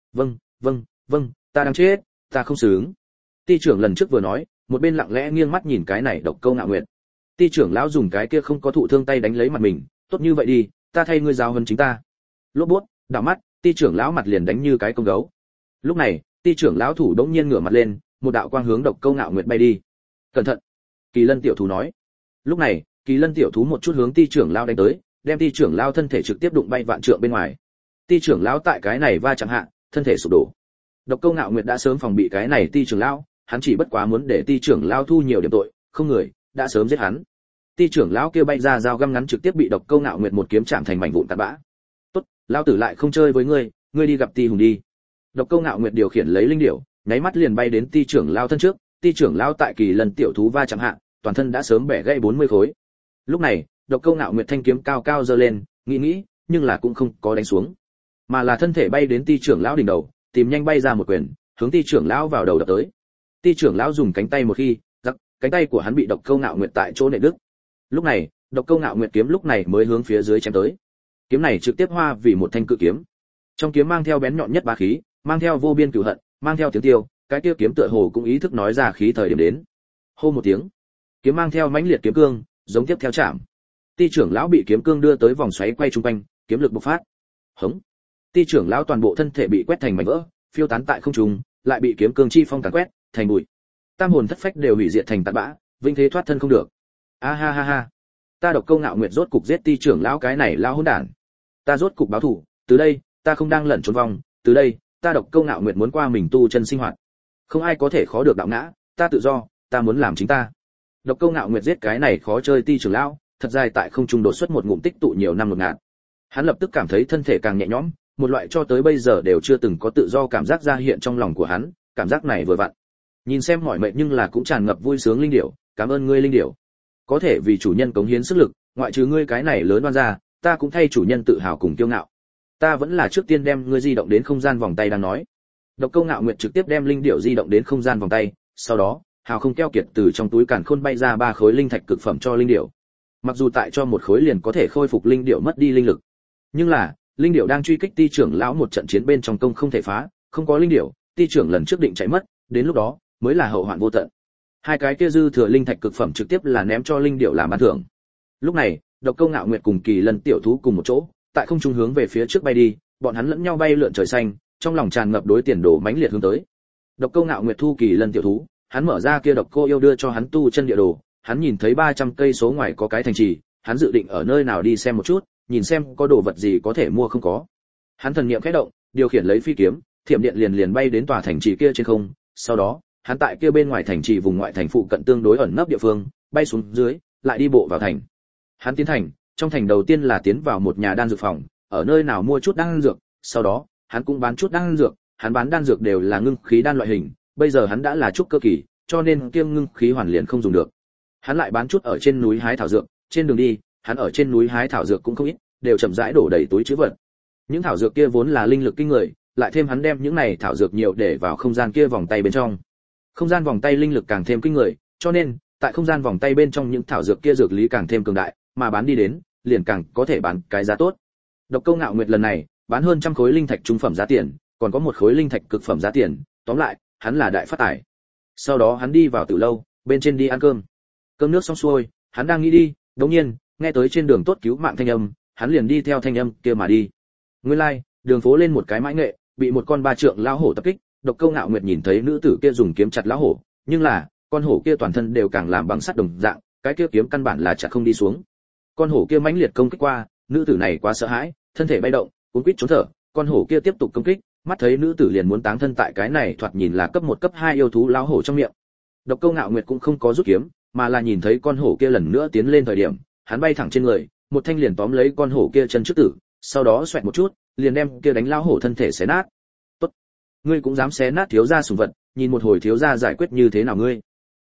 Vâng, ta đang chết, ta không xứng. Ti trưởng lần trước vừa nói, một bên lặng lẽ nghiêng mắt nhìn cái này Độc Câu Ngạo Nguyệt. Ti trưởng lão dùng cái kia không có thụ thương tay đánh lấy mặt mình, tốt như vậy đi, ta thay ngươi giáo huấn chính ta. Lốp bút, đảo mắt, Ti trưởng lão mặt liền đánh như cái công gấu. Lúc này, Ti trưởng lão thủ đống nhiên ngửa mặt lên, một đạo quang hướng Độc Câu Ngạo Nguyệt bay đi. Cẩn thận, Kỳ Lân tiểu thú nói. Lúc này, Kỳ Lân tiểu thú một chút hướng Ti trưởng lão đánh tới, đem Ti trưởng lão thân thể trực tiếp đụng bay vạn trượng bên ngoài. Ti trưởng lão tại cái này va chạm hạ, thân thể sụp đổ. Độc Câu Ngạo Nguyệt đã sớm phòng bị cái này Ti trưởng lão, hắn chỉ bất quá muốn để Ti trưởng lão thu nhiều điểm tội, không người đã sớm giết hắn. Ti trưởng lão kia bay ra dao găm ngắn trực tiếp bị Độc Câu Ngạo Nguyệt một kiếm chạm thành mảnh vụn tạt bã. "Tốt, lão tử lại không chơi với ngươi, ngươi đi gặp Ti Hùng đi." Độc Câu Ngạo Nguyệt điều khiển lấy linh điểu, nháy mắt liền bay đến Ti trưởng lão thân trước, Ti trưởng lão tại Kỳ Lân tiểu thú va chạm hạ, toàn thân đã sớm bẻ gãy 40 khối. Lúc này, Độc Câu Ngạo Nguyệt thanh kiếm cao cao giơ lên, nghĩ, nhưng là cũng không có đánh xuống, mà là thân thể bay đến Ti trưởng lão đỉnh đầu, tìm nhanh bay ra một quyền, hướng Ti trưởng lão vào đầu đập tới. Ti trưởng lão dùng cánh tay một khi, giắc, cánh tay của hắn bị Độc Câu Ngạo Nguyệt tại chỗ nện đứt. Lúc này, Độc Câu Ngạo Nguyệt kiếm lúc này mới hướng phía dưới chém tới. Kiếm này trực tiếp hoa vì một thanh cự kiếm. Trong kiếm mang theo bén nhọn nhất bá khí, mang theo vô biên cừu hận, mang theo tiếng tiêu, cái kia kiếm tựa hồ cũng ý thức nói ra khí thời điểm đến. Hô một tiếng, kiếm mang theo mãnh liệt kiếm cương, giống tiếp theo chạm. Ti trưởng lão bị kiếm cương đưa tới vòng xoáy quay trung quanh, kiếm lực bộc phát. Hống. Ti trưởng lão toàn bộ thân thể bị quét thành mảnh vỡ, phiêu tán tại không trung, lại bị kiếm cương chi phong càn quét, thành bụi. Tam hồn thất phách đều hủy diệt thành tạt bã, vinh thế thoát thân không được. A ha ha ha. Ta Độc Câu Ngạo Nguyệt rốt cục giết Ti trưởng lão cái này lão hỗn đản. Ta rốt cục báo thù, từ đây, ta không đang lẩn trốn vòng, từ đây, ta Độc Câu Ngạo Nguyệt muốn qua mình tu chân sinh hoạt. Không ai có thể khó được đạo ngã, ta tự do, ta muốn làm chính ta. Độc Câu Ngạo Nguyệt giết cái này khó chơi Ti trưởng lão, thật dài tại không trung đột xuất một ngụm tích tụ nhiều năm ngột ngạt. Hắn lập tức cảm thấy thân thể càng nhẹ nhõm, một loại cho tới bây giờ đều chưa từng có tự do cảm giác ra hiện trong lòng của hắn, cảm giác này vừa vặn. Nhìn xem mỏi mệt nhưng là cũng tràn ngập vui sướng linh điểu, cảm ơn ngươi linh điểu. Có thể vì chủ nhân cống hiến sức lực, ngoại trừ ngươi cái này lớn oan ra, ta cũng thay chủ nhân tự hào cùng kiêu ngạo. Ta vẫn là trước tiên đem ngươi di động đến không gian vòng tay đang nói. Độc Câu Ngạo Nguyệt trực tiếp đem linh điểu di động đến không gian vòng tay, sau đó, hào không keo kiệt từ trong túi càn khôn bay ra 3 khối linh thạch cực phẩm cho linh điểu. Mặc dù tại cho một khối liền có thể khôi phục linh điểu mất đi linh lực, nhưng là, linh điểu đang truy kích Ti trưởng lão một trận chiến bên trong công không thể phá, không có linh điểu, Ti trưởng lần trước định chạy mất, đến lúc đó mới là hậu hoạn vô tận. Hai cái kia dư thừa linh thạch cực phẩm trực tiếp là ném cho linh điểu làm ban thưởng. Lúc này, Độc Câu Ngạo Nguyệt cùng Kỳ Lân tiểu thú cùng một chỗ, tại không trung hướng về phía trước bay đi, bọn hắn lẫn nhau bay lượn trời xanh, trong lòng tràn ngập đối tiền đồ mãnh liệt hướng tới. Độc Câu Ngạo Nguyệt thu Kỳ Lân tiểu thú, hắn mở ra kia Độc Cô yêu đưa cho hắn tu chân địa đồ, hắn nhìn thấy 300 cây số ngoài có cái thành trì, hắn dự định ở nơi nào đi xem một chút, nhìn xem có đồ vật gì có thể mua không có. Hắn thần niệm khẽ động, điều khiển lấy phi kiếm, thiểm điện liền bay đến tòa thành trì kia trên không, sau đó, hắn tại kia bên ngoài thành trì vùng ngoại thành phụ cận tương đối ẩn nấp địa phương, bay xuống dưới, lại đi bộ vào thành. Hắn tiến thành, trong thành đầu tiên là tiến vào một nhà đan dược phòng, ở nơi nào mua chút đan dược, sau đó, hắn cũng bán chút đan dược, hắn bán đan dược đều là ngưng khí đan loại hình, bây giờ hắn đã là trúc cơ kỳ, cho nên kiêng ngưng khí hoàn liền không dùng được. Hắn lại bán chút ở trên núi hái thảo dược, trên đường đi, hắn ở trên núi hái thảo dược cũng không ít, đều chậm rãi đổ đầy túi trữ vật. Những thảo dược kia vốn là linh lực kinh người, lại thêm hắn đem những này thảo dược nhiều để vào không gian kia vòng tay bên trong. Không gian vòng tay linh lực càng thêm kinh người, cho nên, tại không gian vòng tay bên trong những thảo dược kia dược lý càng thêm cường đại, mà bán đi đến, liền càng có thể bán cái giá tốt. Độc Câu Ngạo Nguyệt lần này, bán hơn trăm khối linh thạch trung phẩm giá tiền, còn có một khối linh thạch cực phẩm giá tiền, tóm lại, hắn là đại phát tài. Sau đó hắn đi vào tiểu lâu, bên trên đi ăn cơm. Cơm nước xong xuôi, hắn đang nghĩ đi, đột nhiên, nghe tới trên đường tốt cứu mạng thanh âm, hắn liền đi theo thanh âm kia mà đi. Nguyên lai, đường phố lên một cái mãi nghệ, bị một con 3 trượng lão hổ tập kích, Độc Câu Ngạo Nguyệt nhìn thấy nữ tử kia dùng kiếm chặt lão hổ, nhưng là, con hổ kia toàn thân đều càng làm bằng sắt đồng dạng, cái kia kiếm căn bản là chặt không đi xuống. Con hổ kia mãnh liệt công kích qua, nữ tử này quá sợ hãi, thân thể bay động, cuống quýt trốn thở, con hổ kia tiếp tục công kích, mắt thấy nữ tử liền muốn táng thân tại cái này thoạt nhìn là cấp 1 cấp 2 yêu thú lão hổ trong miệng. Độc Câu Ngạo Nguyệt cũng không có rút kiếm, mà là nhìn thấy con hổ kia lần nữa tiến lên thời điểm, hắn bay thẳng trên người, một thanh liền tóm lấy con hổ kia chân trước tử, sau đó xoẹt một chút, liền đem kia đánh lão hổ thân thể xé nát. Tốt, ngươi cũng dám xé nát thiếu gia sủng vật, nhìn một hồi thiếu gia giải quyết như thế nào ngươi.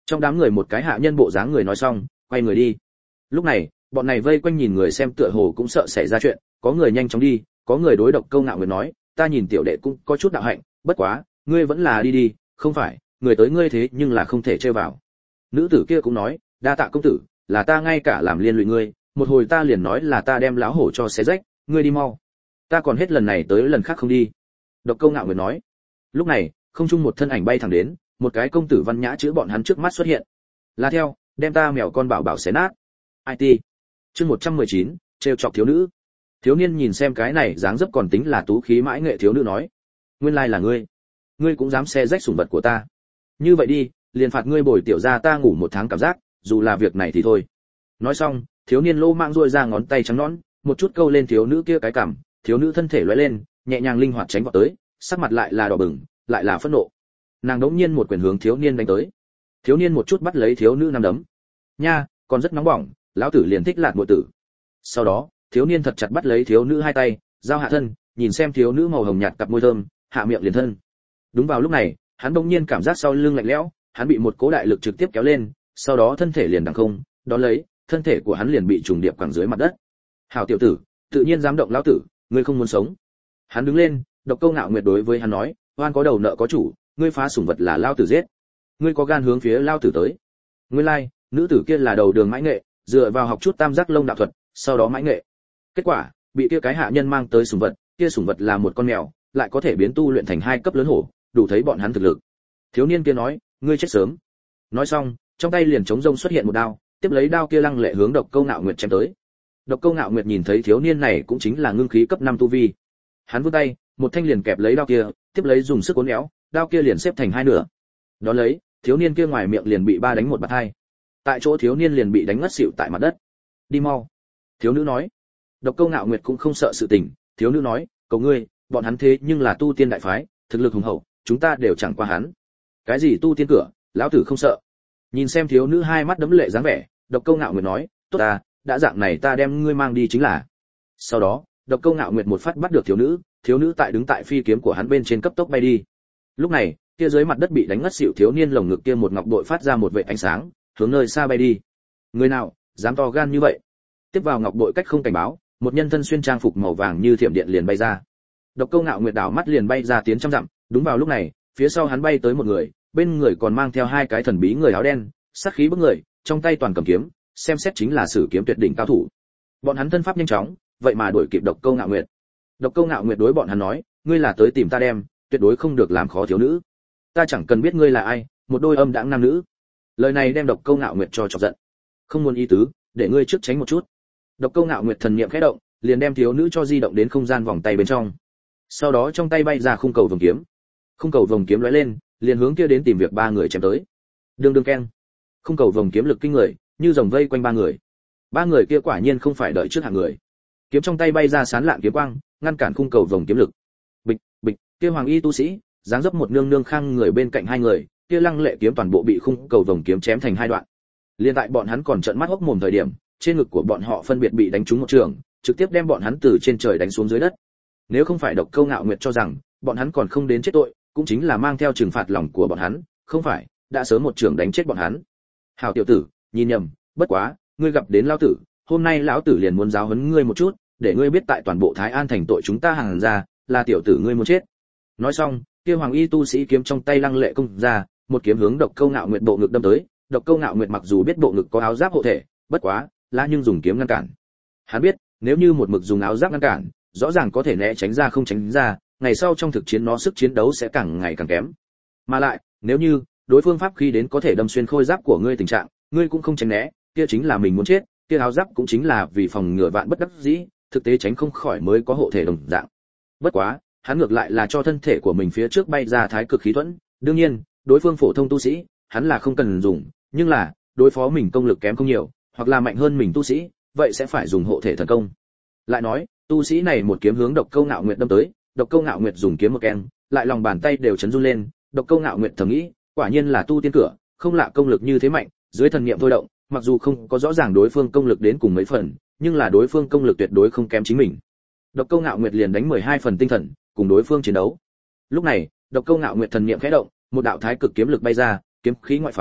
Trong đám người một cái hạ nhân bộ dáng người nói xong, quay người đi. Lúc này, bọn này vây quanh nhìn người xem tựa hồ cũng sợ xảy ra chuyện, có người nhanh chóng đi, có người đối Độc Câu Ngạo Nguyệt nói, ta nhìn tiểu đệ cũng có chút đạo hạnh, bất quá, ngươi vẫn là đi đi, không phải, người tới ngươi thế nhưng là không thể chơi vào. Nữ tử kia cũng nói, đa tạ công tử, là ta ngay cả làm liên lụy ngươi, một hồi ta liền nói là ta đem lão hổ cho xé rách, ngươi đi mau. Ta còn hết lần này tới lần khác không đi. Độc Câu Ngạo Nguyệt nói. Lúc này, không trung một thân ảnh bay thẳng đến, một cái công tử văn nhã chữ bọn hắn trước mắt xuất hiện. Là theo, đem ta mèo con bảo bảo xé nát. IT. Chương 119, trêu chọc thiếu nữ. Thiếu niên nhìn xem cái này dáng dấp còn tính là tú khí mãi nghệ thiếu nữ nói, nguyên lai là ngươi, ngươi cũng dám xé rách sủng vật của ta. Như vậy đi, liền phạt ngươi bồi tiểu gia ta ngủ 1 tháng cảm giác, dù là việc này thì thôi. Nói xong, thiếu niên lô mạng duỗi ra ngón tay trắng nõn, một chút câu lên thiếu nữ kia cái cằm, thiếu nữ thân thể lóe lên, nhẹ nhàng linh hoạt tránh vọt tới, sắc mặt lại là đỏ bừng, lại là phẫn nộ. Nàng đống nhiên một quyền hướng thiếu niên đánh tới. Thiếu niên một chút bắt lấy thiếu nữ nắm đấm. Nha, còn rất nóng bỏng, lão tử liền thích lạt muội tử. Sau đó, thiếu niên thật chặt bắt lấy thiếu nữ hai tay, giao hạ thân, nhìn xem thiếu nữ màu hồng nhạt cặp môi thơm, hạ miệng liền thân. Đúng vào lúc này, hắn đống nhiên cảm giác sau lưng lạnh lẽo, hắn bị một cỗ đại lực trực tiếp kéo lên, sau đó thân thể liền đằng không, đón lấy, thân thể của hắn liền bị trùng điệp quẳng dưới mặt đất. Hảo tiểu tử, tự nhiên dám động lão tử, ngươi không muốn sống. Hắn đứng lên, Độc Câu Ngạo Nguyệt đối với hắn nói, oan có đầu nợ có chủ, ngươi phá sủng vật là lao tử giết, ngươi có gan hướng phía lao tử tới. Nguyên lai, nữ tử kia là đầu đường mãi nghệ, dựa vào học chút tam giác lông đạo thuật, sau đó mãi nghệ. Kết quả, bị kia cái hạ nhân mang tới sủng vật, kia sủng vật là một con mèo, lại có thể biến tu luyện thành 2 cấp lớn hổ, đủ thấy bọn hắn thực lực. Thiếu niên kia nói, ngươi chết sớm. Nói xong, trong tay liền chống rông xuất hiện một đao, tiếp lấy đao kia lăng lệ hướng Độc Câu Ngạo Nguyệt chém tới. Độc Câu Ngạo Nguyệt nhìn thấy thiếu niên này cũng chính là ngưng khí cấp 5 tu vi. Hắn vươn tay, một thanh liền kẹp lấy đao kia, tiếp lấy dùng sức uốn éo, đao kia liền xếp thành 2 nửa. Đó lấy, thiếu niên kia ngoài miệng liền bị 3 đánh 1 bạt 2. Tại chỗ thiếu niên liền bị đánh ngất xỉu tại mặt đất. Đi mau. Thiếu nữ nói. Độc Câu Ngạo Nguyệt cũng không sợ sự tình, thiếu nữ nói, cầu ngươi, bọn hắn thế nhưng là tu tiên đại phái, thực lực hùng hậu, chúng ta đều chẳng qua hắn. Cái gì tu tiên cửa, lão tử không sợ. Nhìn xem thiếu nữ hai mắt đẫm lệ dáng vẻ, Độc Câu Ngạo Nguyệt nói, tốt ta, đã dạng này ta đem ngươi mang đi chính là. Sau đó, Độc Câu Ngạo Nguyệt một phát bắt được thiếu nữ tại đứng tại phi kiếm của hắn bên trên cấp tốc bay đi. Lúc này, kia dưới mặt đất bị đánh ngất xỉu thiếu niên lồng ngực kia một ngọc bội phát ra một vệt ánh sáng, hướng nơi xa bay đi. Người nào dám to gan như vậy? Tiếp vào ngọc bội cách không cảnh báo, một nhân thân xuyên trang phục màu vàng như thiểm điện liền bay ra. Độc Câu Ngạo Nguyệt đảo mắt liền bay ra tiến trăm dặm, đúng vào lúc này, phía sau hắn bay tới một người, bên người còn mang theo 2 cái thần bí người áo đen, sát khí bức người, trong tay toàn cầm kiếm, xem xét chính là sử kiếm tuyệt đỉnh cao thủ. Bọn hắn thân pháp nhanh chóng, vậy mà đuổi kịp Độc Câu Ngạo Nguyệt. Độc Câu Ngạo Nguyệt đối bọn hắn nói, ngươi là tới tìm ta đem, tuyệt đối không được làm khó thiếu nữ. Ta chẳng cần biết ngươi là ai, một đôi âm đãng nam nữ. Lời này đem Độc Câu Ngạo Nguyệt cho chọc giận. Không muốn ý tứ, để ngươi trước tránh một chút. Độc Câu Ngạo Nguyệt thần niệm khẽ động, liền đem thiếu nữ cho di động đến không gian vòng tay bên trong. Sau đó trong tay bay ra khung cầu vồng kiếm. Khung cầu vồng kiếm lóe lên, liền hướng kia đến tìm việc 3 người chém tới. Đương đương keng. Khung cầu vồng kiếm lực kinh người, như rồng vây quanh 3 người. 3 người kia quả nhiên không phải đợi trước hạng người. Kiếm trong tay bay ra sán lạn kiếm quang, ngăn cản khung cầu vồng kiếm lực. Bịch, bịch, kia hoàng y tu sĩ, dáng dấp một nương nương khang người bên cạnh 2 người, kia lăng lệ kiếm toàn bộ bị khung cầu vồng kiếm chém thành 2 đoạn. Liên tại bọn hắn còn trợn mắt hốc mồm thời điểm, trên ngực của bọn họ phân biệt bị đánh trúng một trường, trực tiếp đem bọn hắn từ trên trời đánh xuống dưới đất. Nếu không phải Độc Câu Ngạo Nguyệt cho rằng bọn hắn còn không đến chết tội, cũng chính là mang theo trừng phạt lòng của bọn hắn, không phải đã sớm một trường đánh chết bọn hắn. Hảo tiểu tử, nhìn nhầm, bất quá, ngươi gặp đến lão tử, hôm nay lão tử liền muốn giáo huấn ngươi một chút, để ngươi biết tại toàn bộ Thái An thành tội chúng ta hàng ra, là tiểu tử ngươi muốn chết. Nói xong, kia hoàng y tu sĩ kiếm trong tay lăng lệ công ra, một kiếm hướng Độc Câu Ngạo Nguyệt bộ ngực đâm tới. Độc Câu Ngạo Nguyệt mặc dù biết bộ ngực có áo giáp hộ thể, bất quá, là nhưng dùng kiếm ngăn cản. Hắn biết, nếu như một mực dùng áo giáp ngăn cản, rõ ràng có thể né tránh ra không tránh ra, ngày sau trong thực chiến nó sức chiến đấu sẽ càng ngày càng kém. Mà lại, nếu như đối phương pháp khi đến có thể đâm xuyên khôi giáp của ngươi tình trạng, ngươi cũng không tránh né, kia chính là mình muốn chết, kia áo giáp cũng chính là vì phòng ngừa vạn bất đắc dĩ, thực tế tránh không khỏi mới có hộ thể đồng dạng. Bất quá, hắn ngược lại là cho thân thể của mình phía trước bay ra thái cực khí thuẫn, đương nhiên, đối phương phổ thông tu sĩ, hắn là không cần dùng, nhưng là, đối phó mình công lực kém không nhiều, hoặc là mạnh hơn mình tu sĩ, vậy sẽ phải dùng hộ thể thần công. Lại nói, tu sĩ này một kiếm hướng Độc Câu Ngạo Nguyệt đâm tới, Độc Câu Ngạo Nguyệt dùng kiếm một keng, lại lòng bàn tay đều chấn run lên, Độc Câu Ngạo Nguyệt thầm nghĩ, quả nhiên là tu tiên cửa, không lạ công lực như thế mạnh, dưới thần niệm thôi động, mặc dù không có rõ ràng đối phương công lực đến cùng mấy phần, nhưng là đối phương công lực tuyệt đối không kém chính mình. Độc Câu Ngạo Nguyệt liền đánh 12 phần tinh thần, cùng đối phương chiến đấu. Lúc này, Độc Câu Ngạo Nguyệt thần niệm khẽ động, một đạo thái cực kiếm lực bay ra, kiếm khí ngoại phóng,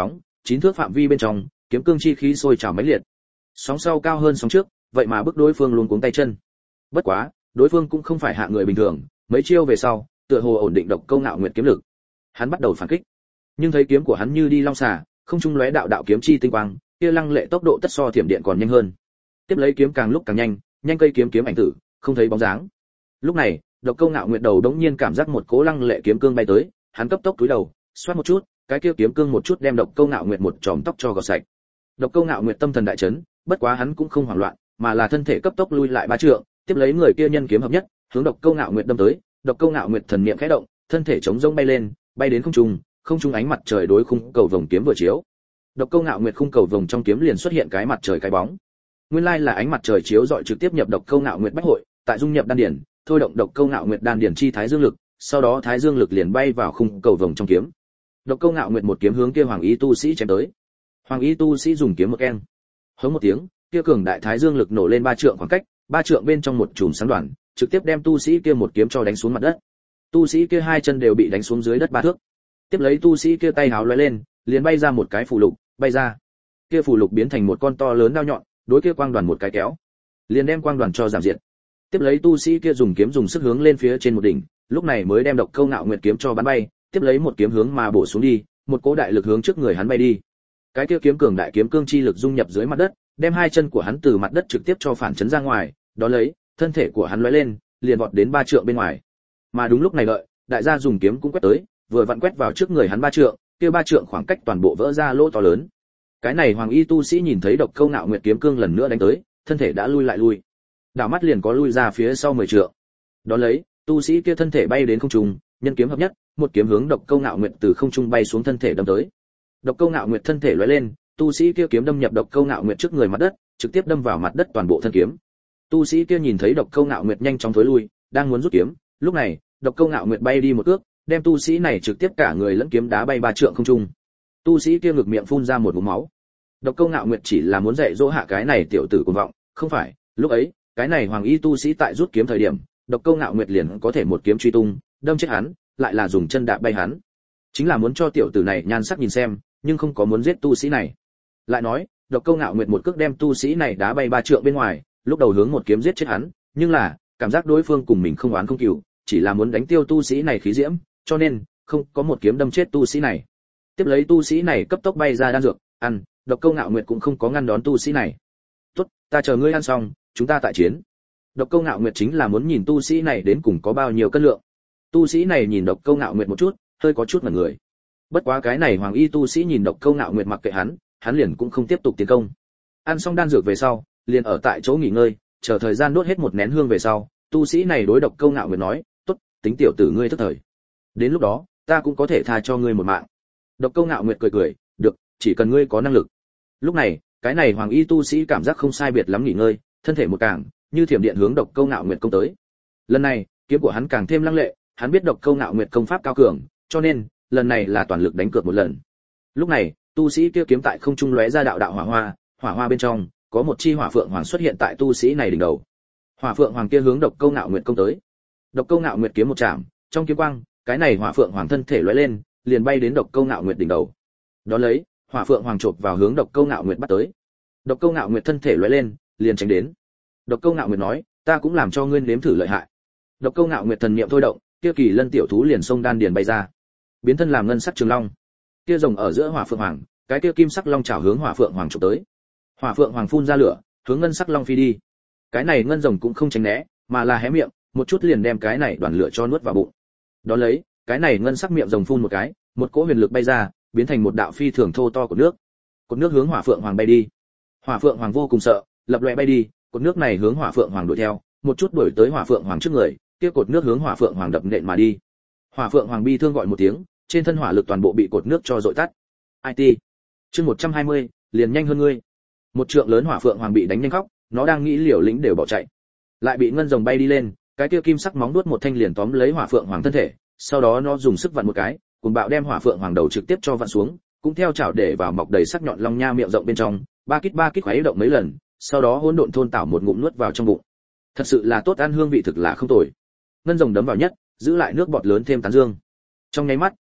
9 thước phạm vi bên trong, kiếm cương chi khí sôi trào mãnh liệt. Sóng sau cao hơn sóng trước, vậy mà bức đối phương luống cuống tay chân. Bất quá, đối phương cũng không phải hạ người bình thường, mấy chiêu về sau, tựa hồ ổn định độc câu ngạo nguyệt kiếm lực. Hắn bắt đầu phản kích. Nhưng thấy kiếm của hắn như đi long xà, không trung lóe đạo đạo kiếm chi tinh quang, kia lăng lệ tốc độ tất so thiểm điện còn nhanh hơn. Tiếp lấy kiếm càng lúc càng nhanh, nhanh cây kiếm kiếm ảnh tử, không thấy bóng dáng. Lúc này, độc câu ngạo nguyệt đầu đống nhiên cảm giác một cỗ lăng lệ kiếm cương bay tới, hắn cấp tốc túi đầu, xoát một chút, cái kia kiếm cương một chút đem độc câu ngạo nguyệt một chòm tóc cho gọt sạch. Độc câu ngạo nguyệt tâm thần đại chấn, bất quá hắn cũng không hoảng loạn, mà là thân thể cấp tốc lui lại 3 trượng, tiếp lấy người kia nhân kiếm hợp nhất, hướng độc câu ngạo nguyệt đâm tới. Độc câu ngạo nguyệt thần niệm khẽ động, thân thể chống rông bay lên, bay đến không trung ánh mặt trời đối khung cầu vồng kiếm vừa chiếu. Độc câu ngạo nguyệt khung cầu vồng trong kiếm liền xuất hiện cái mặt trời cái bóng. Nguyên lai là ánh mặt trời chiếu rọi trực tiếp nhập độc câu ngạo nguyệt bách hội, tại dung nhập đan điển, thôi động độc câu ngạo nguyệt đan điển chi thái dương lực, sau đó thái dương lực liền bay vào khung cầu vồng trong kiếm. Độc câu ngạo nguyệt một kiếm hướng kia hoàng ý tu sĩ chém tới. Hoàng ý tu sĩ dùng kiếm một keng, hống một tiếng, kia cường đại thái dương lực nổ lên 3 trượng khoảng cách, 3 trượng bên trong một chùm sáng đoàn, trực tiếp đem tu sĩ kia một kiếm cho đánh xuống mặt đất. Tu sĩ kia 2 chân đều bị đánh xuống dưới đất 3 thước. Tiếp lấy tu sĩ kia tay háo lóe lên, liền bay ra một cái phù lục, bay ra. Kia phù lục biến thành một con to lớn đao nhọn, đối kia quang đoàn một cái kéo, liền đem quang đoàn cho giảm diệt. Tiếp lấy tu sĩ kia dùng kiếm dùng sức hướng lên phía trên một đỉnh, lúc này mới đem độc câu ngạo nguyệt kiếm cho bắn bay, tiếp lấy một kiếm hướng mà bổ xuống đi, một cỗ đại lực hướng trước người hắn bay đi. Cái kia kiếm cường đại kiếm cương chi lực dung nhập dưới mặt đất, đem 2 chân của hắn từ mặt đất trực tiếp cho phản chấn ra ngoài, đó lấy, thân thể của hắn lóe lên, liền vọt đến 3 trượng bên ngoài. Mà đúng lúc này đợi, đại gia dùng kiếm cũng quét tới, vừa vặn quét vào trước người hắn 3 trượng, kia 3 trượng khoảng cách toàn bộ vỡ ra lỗ to lớn. Cái này hoàng y tu sĩ nhìn thấy độc câu ngạo nguyệt kiếm cương lần nữa đánh tới, thân thể đã lui lại lui, đảo mắt liền có lui ra phía sau 10 trượng. Đó lấy, tu sĩ kia thân thể bay đến không trung, nhân kiếm hợp nhất, một kiếm hướng độc câu ngạo nguyệt từ không trung bay xuống thân thể đâm tới. Độc câu ngạo nguyệt thân thể lóe lên, tu sĩ kia kiếm đâm nhập độc câu ngạo nguyệt trước người mặt đất, trực tiếp đâm vào mặt đất toàn bộ thân kiếm. Tu sĩ kia nhìn thấy độc câu ngạo nguyệt nhanh chóng thối lui, đang muốn rút kiếm, lúc này, độc câu ngạo nguyệt bay đi một cước, đem tu sĩ này trực tiếp cả người lẫn kiếm đá bay 3 trượng không trung. Tu sĩ kia ngực miệng phun ra một ngụm máu. Độc câu ngạo nguyệt chỉ là muốn dạy dỗ hạ cái này tiểu tử cuồng vọng, không phải, lúc ấy, cái này hoàng y tu sĩ tại rút kiếm thời điểm, độc câu ngạo nguyệt liền có thể một kiếm truy tung, đâm chết hắn, lại là dùng chân đạp bay hắn. Chính là muốn cho tiểu tử này nhan sắc nhìn xem, nhưng không có muốn giết tu sĩ này. Lại nói, độc câu ngạo nguyệt một cước đem tu sĩ này đá bay 3 trượng bên ngoài, lúc đầu hướng một kiếm giết chết hắn, nhưng là, cảm giác đối phương cùng mình không oán không cừu, chỉ là muốn đánh tiêu tu sĩ này khí diễm, cho nên không có một kiếm đâm chết tu sĩ này. Tiếp lấy tu sĩ này cấp tốc bay ra đan dược, ăn, độc câu ngạo nguyệt cũng không có ngăn đón tu sĩ này. "Tốt, ta chờ ngươi ăn xong, chúng ta tại chiến." Độc câu ngạo nguyệt chính là muốn nhìn tu sĩ này đến cùng có bao nhiêu cân lượng. Tu sĩ này nhìn độc câu ngạo nguyệt một chút, hơi có chút ngẩn người. Bất quá cái này hoàng y tu sĩ nhìn độc câu ngạo nguyệt mặc kệ hắn liền cũng không tiếp tục tiến công. Ăn xong đan dược về sau, liền ở tại chỗ nghỉ ngơi, chờ thời gian đốt hết một nén hương về sau, tu sĩ này đối độc câu ngạo nguyệt nói, "Tốt, tính tiểu tử ngươi thức thời. Đến lúc đó, ta cũng có thể tha cho ngươi một mạng." Độc câu ngạo nguyệt cười cười, "Được, chỉ cần ngươi có năng lực." Lúc này, cái này hoàng y tu sĩ cảm giác không sai biệt lắm nghỉ ngơi, thân thể một càng, như thiểm điện hướng độc câu ngạo nguyệt công tới. Lần này, kiếm của hắn càng thêm lăng lệ, hắn biết độc câu ngạo nguyệt công pháp cao cường, cho nên lần này là toàn lực đánh cược một lần. Lúc này, tu sĩ kia kiếm tại không trung lóe ra đạo đạo hỏa hoa bên trong có một chi hỏa phượng hoàng xuất hiện tại tu sĩ này đỉnh đầu. Hỏa phượng hoàng kia hướng độc câu ngạo nguyệt công tới. Độc câu ngạo nguyệt kiếm một chạm, trong kiếm quang, cái này hỏa phượng hoàng thân thể lóe lên, liền bay đến độc câu ngạo nguyệt đỉnh đầu. Đó lấy, hỏa phượng hoàng chộp vào hướng độc câu ngạo nguyệt bắt tới. Độc câu ngạo nguyệt thân thể lóe lên, liền tránh đến. Độc câu ngạo nguyệt nói, "Ta cũng làm cho ngươi nếm thử lợi hại." Độc câu ngạo nguyệt thần niệm thôi động, kia kỳ lân tiểu thú liền xông đan điền bay ra, biến thân làm ngân sắc trường long. Kia rồng ở giữa hỏa phượng hoàng, cái kia kim sắc long chảo hướng hỏa phượng hoàng chụp tới. Hỏa phượng hoàng phun ra lửa, hướng ngân sắc long phi đi. Cái này ngân rồng cũng không tránh né, mà là hé miệng, một chút liền đem cái này đoàn lửa cho nuốt vào bụng. Đó lấy, cái này ngân sắc miệng rồng phun một cái, một cỗ huyền lực bay ra, biến thành một đạo phi thường thô to của nước. Cột nước hướng hỏa phượng hoàng bay đi. Hỏa phượng hoàng vô cùng sợ, lập loè bay đi, cột nước này hướng hỏa phượng hoàng đuổi theo, một chút đuổi tới hỏa phượng hoàng trước người, kia cột nước hướng hỏa phượng hoàng đập nện mà đi. Hỏa phượng hoàng bi thương gọi một tiếng, trên thân hỏa lực toàn bộ bị cột nước cho dội tắt. IT. Chương 120, liền nhanh hơn ngươi. Một trượng lớn hỏa phượng hoàng bị đánh nhanh khóc, nó đang nghĩ liều lĩnh đều bỏ chạy. Lại bị ngân rồng bay đi lên, cái kia kim sắc móng vuốt một thanh liền tóm lấy hỏa phượng hoàng thân thể, sau đó nó dùng sức vặn một cái, cùng bạo đem hỏa phượng hoàng đầu trực tiếp cho vặn xuống, cũng theo chảo để vào mọc đầy sắc nhọn long nha miệng rộng bên trong, ba kít khuấy động mấy lần, sau đó hỗn độn thôn tảo một ngụm nuốt vào trong bụng. Thật sự là tốt ăn, hương vị thực là không tồi. Ngân rồng đấm vào nhất, giữ lại nước bọt lớn thêm tán dương. Trong nháy mắt,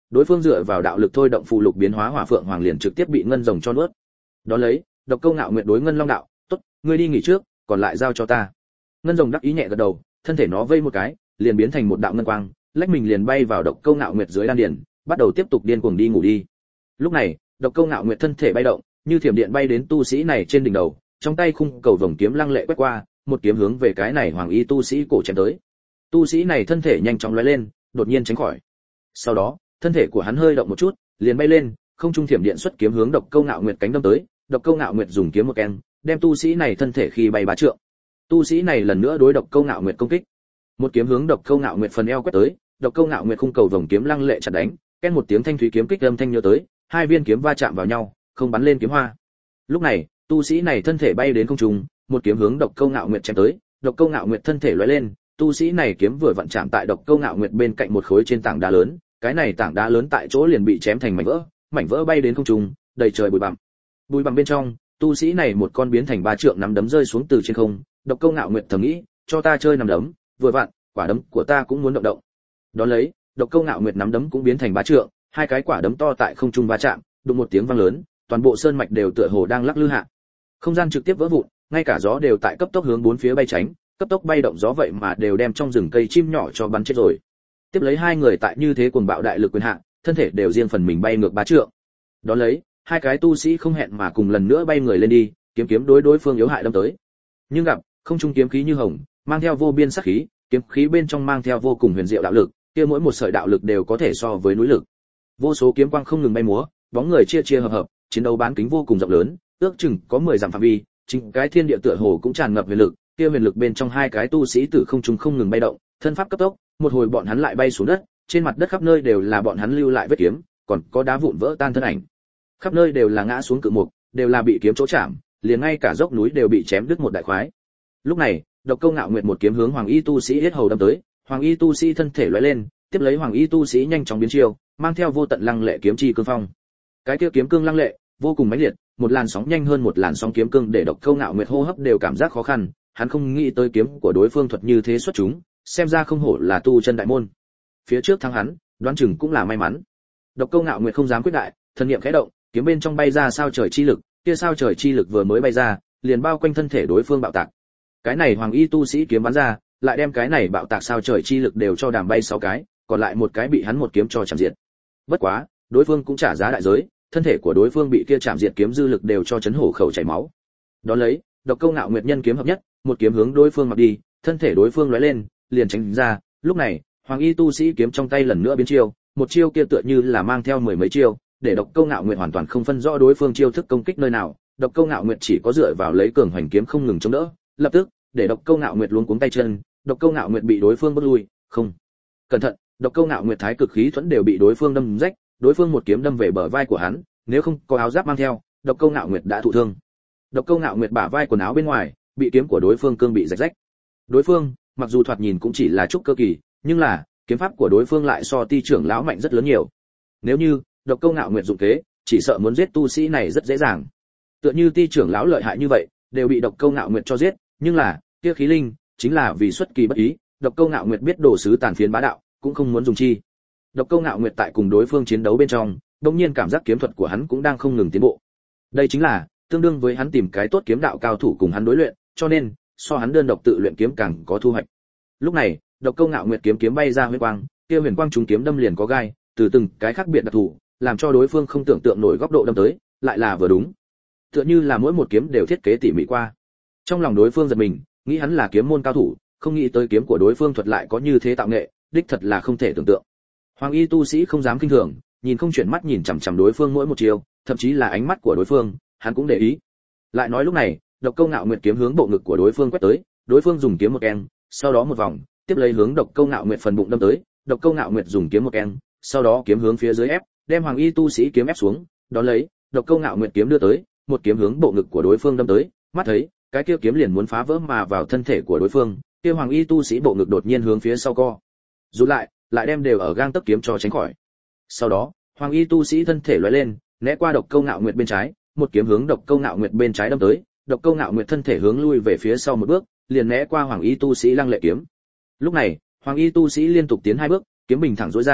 đối phương dựa vào đạo lực thôi động phù lục biến hóa hỏa phượng hoàng liền trực tiếp bị ngân rồng cho nuốt. Đó lấy, Độc Câu Ngạo Nguyệt đối Ngân Long đạo, "Tốt, ngươi đi nghỉ trước, còn lại giao cho ta." Ngân rồng đắc ý nhẹ gật đầu, thân thể nó vây một cái, liền biến thành một đạo ngân quang, lách mình liền bay vào Độc Câu Ngạo Nguyệt dưới đan điền, bắt đầu tiếp tục điên cuồng đi ngủ đi. Lúc này, Độc Câu Ngạo Nguyệt thân thể bay động, như thiểm điện bay đến tu sĩ này trên đỉnh đầu, trong tay khung cầu vồng kiếm lăng lệ quét qua, một kiếm hướng về cái này hoàng y tu sĩ cổ chém tới. Tu sĩ này thân thể nhanh chóng lóe lên, đột nhiên tránh khỏi. Sau đó, thân thể của hắn hơi động một chút, liền bay lên, không trung thiểm điện xuất kiếm hướng Độc Câu Ngạo Nguyệt cánh đâm tới, Độc Câu Ngạo Nguyệt dùng kiếm một keng, đem tu sĩ này thân thể khi bay bá trượng. Tu sĩ này lần nữa đối Độc Câu Ngạo Nguyệt công kích. Một kiếm hướng Độc Câu Ngạo Nguyệt phần eo quét tới, Độc Câu Ngạo Nguyệt khung cầu vồng kiếm lăng lệ chặt đánh, ken một tiếng thanh thúy kiếm kích âm thanh nhớ tới, hai viên kiếm va chạm vào nhau, không bắn lên kiếm hoa. Lúc này, tu sĩ này thân thể bay đến không trung, một kiếm hướng Độc Câu Ngạo Nguyệt chém tới, Độc Câu Ngạo Nguyệt thân thể lóe lên, tu sĩ này kiếm vừa vặn chạm tại Độc Câu Ngạo Nguyệt bên cạnh một khối trên tảng đá lớn, cái này tảng đá lớn tại chỗ liền bị chém thành mảnh vỡ bay đến không trung, đầy trời bụi bặm. Bụi bặm bên trong, tu sĩ này một con biến thành ba trượng nắm đấm rơi xuống từ trên không, Độc Câu Ngạo Nguyệt thầm nghĩ, cho ta chơi nắm đấm, vừa vặn, quả đấm của ta cũng muốn động động. Đó lấy, Độc Câu Ngạo Nguyệt nắm đấm cũng biến thành ba trượng, hai cái quả đấm to tại không trung va chạm, đụng một tiếng vang lớn, toàn bộ sơn mạch đều tựa hồ đang lắc lư hạ. Không gian trực tiếp vỡ vụn, ngay cả gió đều tại cấp tốc hướng bốn phía bay tránh, cấp tốc bay động gió vậy mà đều đem trong rừng cây chim nhỏ cho bắn chết rồi. Tiếp lấy hai người tại như thế cuồng bạo đại lực quyền hạ, thân thể đều riêng phần mình bay ngược ba trượng. Đó lấy, hai cái tu sĩ không hẹn mà cùng lần nữa bay người lên đi, kiếm đối phương yếu hại đâm tới. Nhưng gặp, không trung kiếm khí như hồng, mang theo vô biên sát khí, kiếm khí bên trong mang theo vô cùng huyền diệu đạo lực, kia mỗi một sợi đạo lực đều có thể so với núi lực. Vô số kiếm quang không ngừng bay múa, bóng người chia hợp, chiến đấu bán kính vô cùng rộng lớn, ước chừng có 10 dặm phạm vi, chính cái thiên địa tựa hồ cũng tràn ngập huyền lực, kia huyền lực bên trong hai cái tu sĩ tử không trung không ngừng bay động, thân pháp cấp tốc, một hồi bọn hắn lại bay xuống đất, trên mặt đất khắp nơi đều là bọn hắn lưu lại vết kiếm, còn có đá vụn vỡ tan thân ảnh. Khắp nơi đều là ngã xuống cự mục, đều là bị kiếm chỗ chạm, liền ngay cả dốc núi đều bị chém đứt một đại khoái. Lúc này, Độc Câu Ngạo Nguyệt một kiếm hướng Hoàng Y tu sĩ yết hầu đâm tới, Hoàng Y tu sĩ thân thể lóe lên, tiếp lấy Hoàng Y tu sĩ nhanh chóng biến chiêu, mang theo vô tận lăng lệ kiếm chi cương phong. Cái kia kiếm cương lăng lệ, vô cùng mãnh liệt, một làn sóng nhanh hơn một làn sóng kiếm cương để Độc Câu Ngạo Nguyệt hô hấp đều cảm giác khó khăn, hắn không nghĩ tới kiếm của đối phương thuật như thế xuất chúng, xem ra không hổ là tu chân đại môn. Phía trước thắng hắn, đoán chừng cũng là may mắn. Độc Câu Ngạo Nguyệt không dám quyết đại, thần niệm khẽ động, kiếm bên trong bay ra sao trời chi lực, kia sao trời chi lực vừa mới bay ra, liền bao quanh thân thể đối phương bạo tạc. Cái này Hoàng Y tu sĩ kiếm bắn ra, lại đem cái này bạo tạc sao trời chi lực đều cho đàm bay 6 cái, còn lại một cái bị hắn một kiếm cho chạm diệt. Bất quá, đối phương cũng trả giá đại giới, thân thể của đối phương bị kia chạm diệt kiếm dư lực đều cho chấn hổ khẩu chảy máu. Đó lấy, Độc Câu Ngạo Nguyệt nhân kiếm hợp nhất, một kiếm hướng đối phương mặc đi, thân thể đối phương lóe lên, liền tránh ra. Lúc này, Hoàng Y tu sĩ kiếm trong tay lần nữa biến chiêu, một chiêu kia tựa như là mang theo mười mấy chiêu, để Độc Câu Ngạo Nguyệt hoàn toàn không phân rõ đối phương chiêu thức công kích nơi nào. Độc Câu Ngạo Nguyệt chỉ có dựa vào lấy cường hoành kiếm không ngừng chống đỡ, lập tức, để Độc Câu Ngạo Nguyệt luống cuống tay chân, Độc Câu Ngạo Nguyệt bị đối phương bước lui, không. Cẩn thận, Độc Câu Ngạo Nguyệt thái cực khí thuẫn đều bị đối phương đâm rách, đối phương một kiếm đâm về bờ vai của hắn, nếu không có áo giáp mang theo, Độc Câu Ngạo Nguyệt đã thụ thương. Độc Câu Ngạo Nguyệt bả vai quần áo bên ngoài, bị kiếm của đối phương cương bị rạch rách. Đối phương, mặc dù thoạt nhìn cũng chỉ là trúc cơ kỳ, nhưng là, kiếm pháp của đối phương lại so Ti trưởng lão mạnh rất lớn nhiều. Nếu như Độc Câu Ngạo Nguyệt dụng kế, chỉ sợ muốn giết tu sĩ này rất dễ dàng. Tựa như Ti trưởng lão lợi hại như vậy, đều bị Độc Câu Ngạo Nguyệt cho giết, nhưng là, kia khí linh, chính là vì xuất kỳ bất ý, Độc Câu Ngạo Nguyệt biết đồ sứ tàn phiến bá đạo, cũng không muốn dùng chi. Độc Câu Ngạo Nguyệt tại cùng đối phương chiến đấu bên trong, đột nhiên cảm giác kiếm thuật của hắn cũng đang không ngừng tiến bộ. Đây chính là tương đương với hắn tìm cái tốt kiếm đạo cao thủ cùng hắn đối luyện, cho nên so hắn đơn độc tự luyện kiếm càng có thu hoạch. Lúc này, Độc Câu Ngạo Nguyệt kiếm bay ra huyền quang, kia huyền quang trúng kiếm đâm liền có gai, từ từng cái khác biệt đặc thù, làm cho đối phương không tưởng tượng nổi góc độ đâm tới, lại là vừa đúng. Tựa như là mỗi một kiếm đều thiết kế tỉ mỉ qua. Trong lòng đối phương giật mình, nghĩ hắn là kiếm môn cao thủ, không nghĩ tới kiếm của đối phương thuật lại có như thế tạo nghệ, đích thật là không thể tưởng tượng. Hoàng Y tu sĩ không dám kinh thường, nhìn không chuyển mắt nhìn chằm chằm đối phương mỗi một chiều, thậm chí là ánh mắt của đối phương, hắn cũng để ý. Lại nói lúc này, Độc Câu Ngạo Nguyệt kiếm hướng bộ ngực của đối phương quét tới, đối phương dùng kiếm một keng, sau đó một vòng, tiếp lấy hướng Độc Câu Ngạo Nguyệt phần bụng đâm tới, Độc Câu Ngạo Nguyệt dùng kiếm một keng, sau đó kiếm hướng phía dưới ép, đem Hoàng Y tu sĩ kiếm ép xuống, đón lấy, Độc Câu Ngạo Nguyệt kiếm đưa tới, một kiếm hướng bộ ngực của đối phương đâm tới, mắt thấy, cái kia kiếm liền muốn phá vỡ mà vào thân thể của đối phương, kia Hoàng Y tu sĩ bộ ngực đột nhiên hướng phía sau co rút lại đem đều ở gang tấc kiếm cho tránh khỏi. Sau đó, Hoàng Y tu sĩ thân thể lóe lên, né qua Độc Câu Ngạo Nguyệt bên trái, một kiếm hướng Độc Câu Ngạo Nguyệt bên trái đâm tới, Độc Câu Ngạo Nguyệt thân thể hướng lui về phía sau một bước, liền né qua Hoàng Y tu sĩ lăng lệ kiếm. Lúc này, Hoàng Y tu sĩ liên tục tiến 2 bước, kiếm bình thẳng duỗi ra,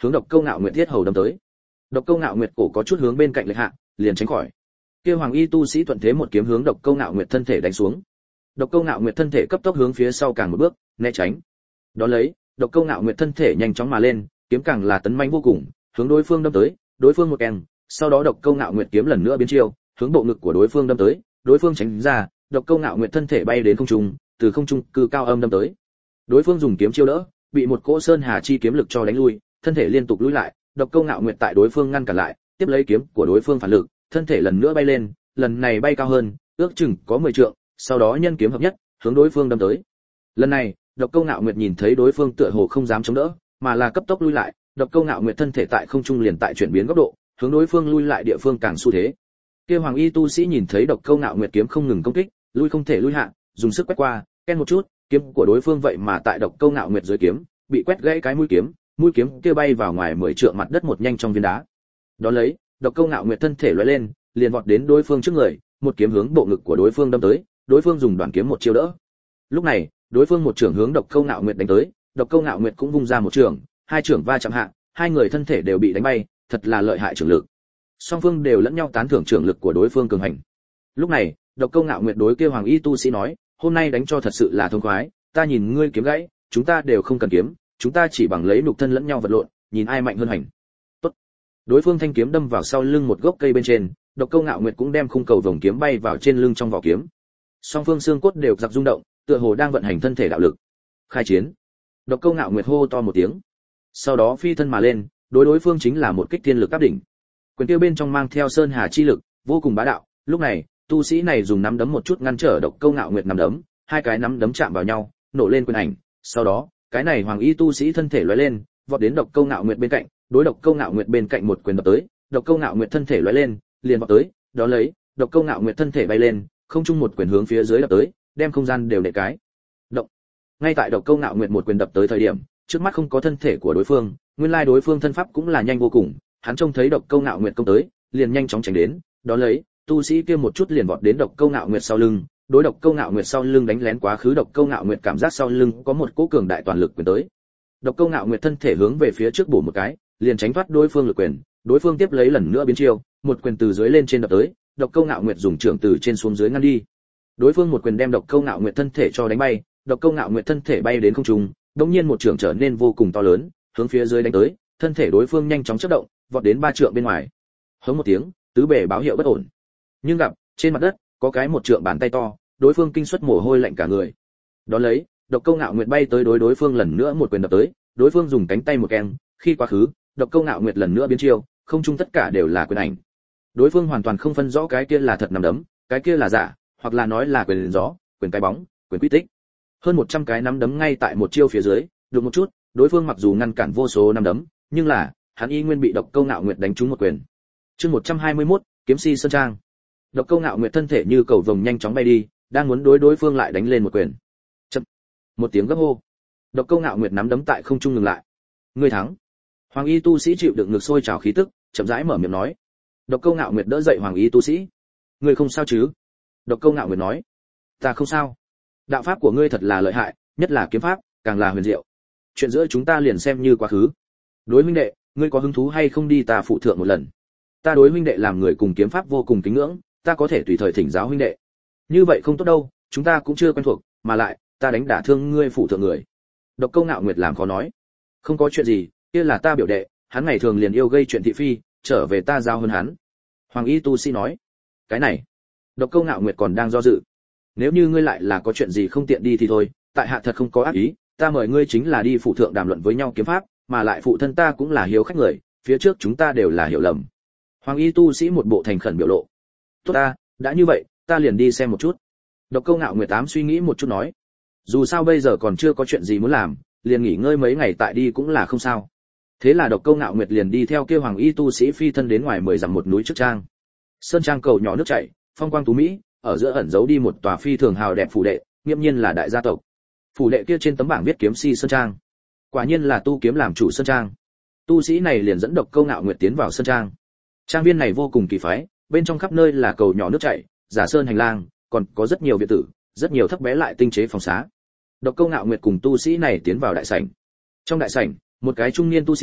hướng Độc Câu Ngạo Nguyệt thiết hầu đâm tới. Độc Câu Ngạo Nguyệt cổ có chút hướng bên cạnh lệch hạ, liền tránh khỏi. Kia Hoàng Y tu sĩ thuận thế một kiếm hướng Độc Câu Ngạo Nguyệt thân thể đánh xuống. Độc Câu Ngạo Nguyệt thân thể cấp tốc hướng phía sau càng một bước, né tránh. Đó lấy, Độc Câu Ngạo Nguyệt thân thể nhanh chóng mà lên, kiếm càng là tấn manh vô cùng, hướng đối phương đâm tới, đối phương một keng, sau đó Độc Câu Ngạo Nguyệt kiếm lần nữa biến chiêu, hướng bộ ngực của đối phương đâm tới, đối phương tránh ra, Độc Câu Ngạo Nguyệt thân thể bay đến không trung, từ không trung cư cao âm đâm tới. Đối phương dùng kiếm chiêu đỡ, bị một cỗ sơn hà chi kiếm lực cho đánh lui, thân thể liên tục lùi lại, Độc Câu Ngạo Nguyệt tại đối phương ngăn cản lại, tiếp lấy kiếm của đối phương phản lực, thân thể lần nữa bay lên, lần này bay cao hơn, ước chừng có 10 trượng, sau đó nhân kiếm hợp nhất, hướng đối phương đâm tới. Lần này, Độc Câu Ngạo Nguyệt nhìn thấy đối phương tựa hồ không dám chống đỡ, mà là cấp tốc lui lại, Độc Câu Ngạo Nguyệt thân thể tại không trung liền tại chuyển biến góc độ, hướng đối phương lui lại địa phương càng xu thế. Kia Hoàng Y tu sĩ nhìn thấy Độc Câu Ngạo Nguyệt kiếm không ngừng công kích, lui không thể lui hạ, dùng sức quét qua, ken một chút, kiếm của đối phương vậy mà tại Độc Câu Ngạo Nguyệt dưới kiếm, bị quét gãy cái mũi kiếm kia bay vào ngoài 10 trượng mặt đất một nhanh trong viên đá. Đó lấy, Độc Câu Ngạo Nguyệt thân thể lóe lên, liền vọt đến đối phương trước người, một kiếm hướng bộ ngực của đối phương đâm tới, đối phương dùng đoạn kiếm một chiêu đỡ. Lúc này, đối phương một trường hướng Độc Câu Ngạo Nguyệt đánh tới, Độc Câu Ngạo Nguyệt cũng vung ra một trường, hai trường va chạm hạ, hai người thân thể đều bị đánh bay, thật là lợi hại trường lực. Song phương đều lẫn nhau tán thưởng trường lực của đối phương cường hành. Lúc này, Độc Câu Ngạo Nguyệt đối kia Hoàng Y tu sĩ nói, hôm nay đánh cho thật sự là thông khoái, ta nhìn ngươi kiếm gãy, chúng ta đều không cần kiếm, chúng ta chỉ bằng lấy nhục thân lẫn nhau vật lộn, nhìn ai mạnh hơn hành. Tốt. Đối phương thanh kiếm đâm vào sau lưng một gốc cây bên trên, Độc Câu Ngạo Nguyệt cũng đem khung cầu vòng kiếm bay vào trên lưng trong vỏ kiếm. Song phương xương cốt đều giật rung động, tựa hồ đang vận hành thân thể đạo lực. Khai chiến. Độc Câu Ngạo Nguyệt hô to một tiếng, sau đó phi thân mà lên, đối phương chính là một kích thiên lực áp đỉnh. Quyền kia bên trong mang theo sơn hà chi lực, vô cùng bá đạo. Lúc này, tu sĩ này dùng nắm đấm một chút ngăn trở Độc Câu Ngạo Nguyệt nắm đấm, hai cái nắm đấm chạm vào nhau, nổ lên quyền ảnh. Sau đó, cái này Hoàng Y tu sĩ thân thể lóe lên, vọt đến Độc Câu Ngạo Nguyệt bên cạnh, đối Độc Câu Ngạo Nguyệt bên cạnh một quyền đập tới. Độc Câu Ngạo Nguyệt thân thể lóe lên, liền vọt tới, đó lấy, Độc Câu Ngạo Nguyệt thân thể bay lên, không trung một quyền hướng phía dưới đập tới, đem không gian đều nệ cái. Động. Ngay tại Độc Câu Ngạo Nguyệt một quyền đập tới thời điểm, trước mắt không có thân thể của đối phương, nguyên lai đối phương thân pháp cũng là nhanh vô cùng, hắn trông thấy Độc Câu Ngạo Nguyệt công tới, liền nhanh chóng tránh đến, đó lấy, tu sĩ kia một chút liền vọt đến Độc Câu Ngạo Nguyệt sau lưng, đối Độc Câu Ngạo Nguyệt sau lưng đánh lén quá khứ. Độc Câu Ngạo Nguyệt cảm giác sau lưng có một cỗ cường đại toàn lực quyền tới. Độc Câu Ngạo Nguyệt thân thể hướng về phía trước bổ một cái, liền tránh thoát đối phương lực quyền, đối phương tiếp lấy lần nữa biến chiêu, một quyền từ dưới lên trên đập tới, Độc Câu Ngạo Nguyệt dùng trưởng từ trên xuống dưới ngăn đi. Đối phương một quyền đem Độc Câu Ngạo Nguyệt thân thể cho đánh bay, Độc Câu Ngạo Nguyệt thân thể bay đến không trung, đột nhiên một trưởng trở nên vô cùng to lớn, hướng phía dưới đánh tới, thân thể đối phương nhanh chóng chớp động, vọt đến 3 trượng bên ngoài. Hống một tiếng, tứ bề báo hiệu bất ổn. Nhưng gặp, trên mặt đất có cái một trượng bàn tay to, đối phương kinh suất mồ hôi lạnh cả người. Đón lấy, Độc Câu Ngạo Nguyệt bay tới đối phương lần nữa một quyền đập tới, đối phương dùng cánh tay một keng, khi quá khứ, Độc Câu Ngạo Nguyệt lần nữa biến chiêu, không trung tất cả đều là quyền ảnh. Đối phương hoàn toàn không phân rõ cái kia là thật nắm đấm, cái kia là giả, hoặc là nói là quyền gió, quyền cái bóng, quyền quy tích. Hơn 100 cái nắm đấm ngay tại một chiêu phía dưới, được một chút, đối phương mặc dù ngăn cản vô số nắm đấm, nhưng là, hắn y nguyên bị Độc Câu Ngạo Nguyệt đánh trúng một quyền. Chương 121, Kiếm Si Sơn Trang. Độc Câu Ngạo Nguyệt thân thể như cầu vồng nhanh chóng bay đi, đang muốn đối phương lại đánh lên một quyền. Chậm. Một tiếng gấp hô. Độc Câu Ngạo Nguyệt nắm đấm tại không trung ngừng lại. Ngươi thắng. Hoàng Y tu sĩ chịu đựng ngực sôi trào khí tức, chậm rãi mở miệng nói. Độc Câu Ngạo Nguyệt đỡ dậy Hoàng Y tu sĩ. Ngươi không sao chứ? Độc Câu Ngạo Nguyệt nói. Ta không sao. Đạo pháp của ngươi thật là lợi hại, nhất là kiếm pháp, càng là huyền diệu. Chuyện giữa chúng ta liền xem như quá khứ. Đối huynh đệ, ngươi có hứng thú hay không đi ta phụ thượng một lần? Ta đối huynh đệ làm người cùng kiếm pháp vô cùng kính ngưỡng, ta có thể tùy thời thỉnh giáo huynh đệ. Như vậy không tốt đâu, chúng ta cũng chưa quen thuộc, mà lại, ta đánh đả thương ngươi phụ thượng người. Độc Câu Ngạo Nguyệt làm khó nói. Không có chuyện gì, kia là ta biểu đệ, hắn ngày thường liền yêu gây chuyện thị phi, trở về ta giao hơn hắn. Hoàng Y tu sĩ nói. Cái này. Độc Câu Ngạo Nguyệt còn đang do dự. Nếu như ngươi lại là có chuyện gì không tiện đi thì thôi, tại hạ thật không có ác ý, ta mời ngươi chính là đi phụ thượng đàm luận với nhau kiếm pháp, mà lại phụ thân ta cũng là hiếu khách người, phía trước chúng ta đều là hiểu lầm. Hoàng Y tu sĩ một bộ thành khẩn biểu lộ. Tốt ta, đã như vậy, ta liền đi xem một chút. Độc Câu Ngạo Nguyệt suy nghĩ một chút nói. Dù sao bây giờ còn chưa có chuyện gì muốn làm, liền nghỉ ngơi mấy ngày tại đi cũng là không sao. Thế là Độc Câu Ngạo Nguyệt liền đi theo kia Hoàng Y tu sĩ phi thân đến ngoài 10 dặm một núi trước trang. Sơn trang cầu nhỏ nước chảy, phong quang tú mỹ, ở giữa ẩn giấu đi một tòa phi thường hào đẹp phủ đệ, nghiêm nhiên là đại gia tộc. Phủ đệ kia trên tấm bảng viết Kiếm Si Sơn Trang. Quả nhiên là tu kiếm làm chủ sơn trang. Tu sĩ này liền dẫn Độc Câu Ngạo Nguyệt tiến vào sơn trang. Trang viên này vô cùng kỳ phái, bên trong khắp nơi là cầu nhỏ nước chảy, giả sơn hành lang, còn có rất nhiều viện tử, rất nhiều thấp bé lại tinh chế phòng xá. Độc Câu Ngạo Nguyệt cùng tu sĩ này tiến vào đại sảnh. Trong đại sảnh, một cái trung niên tu sĩ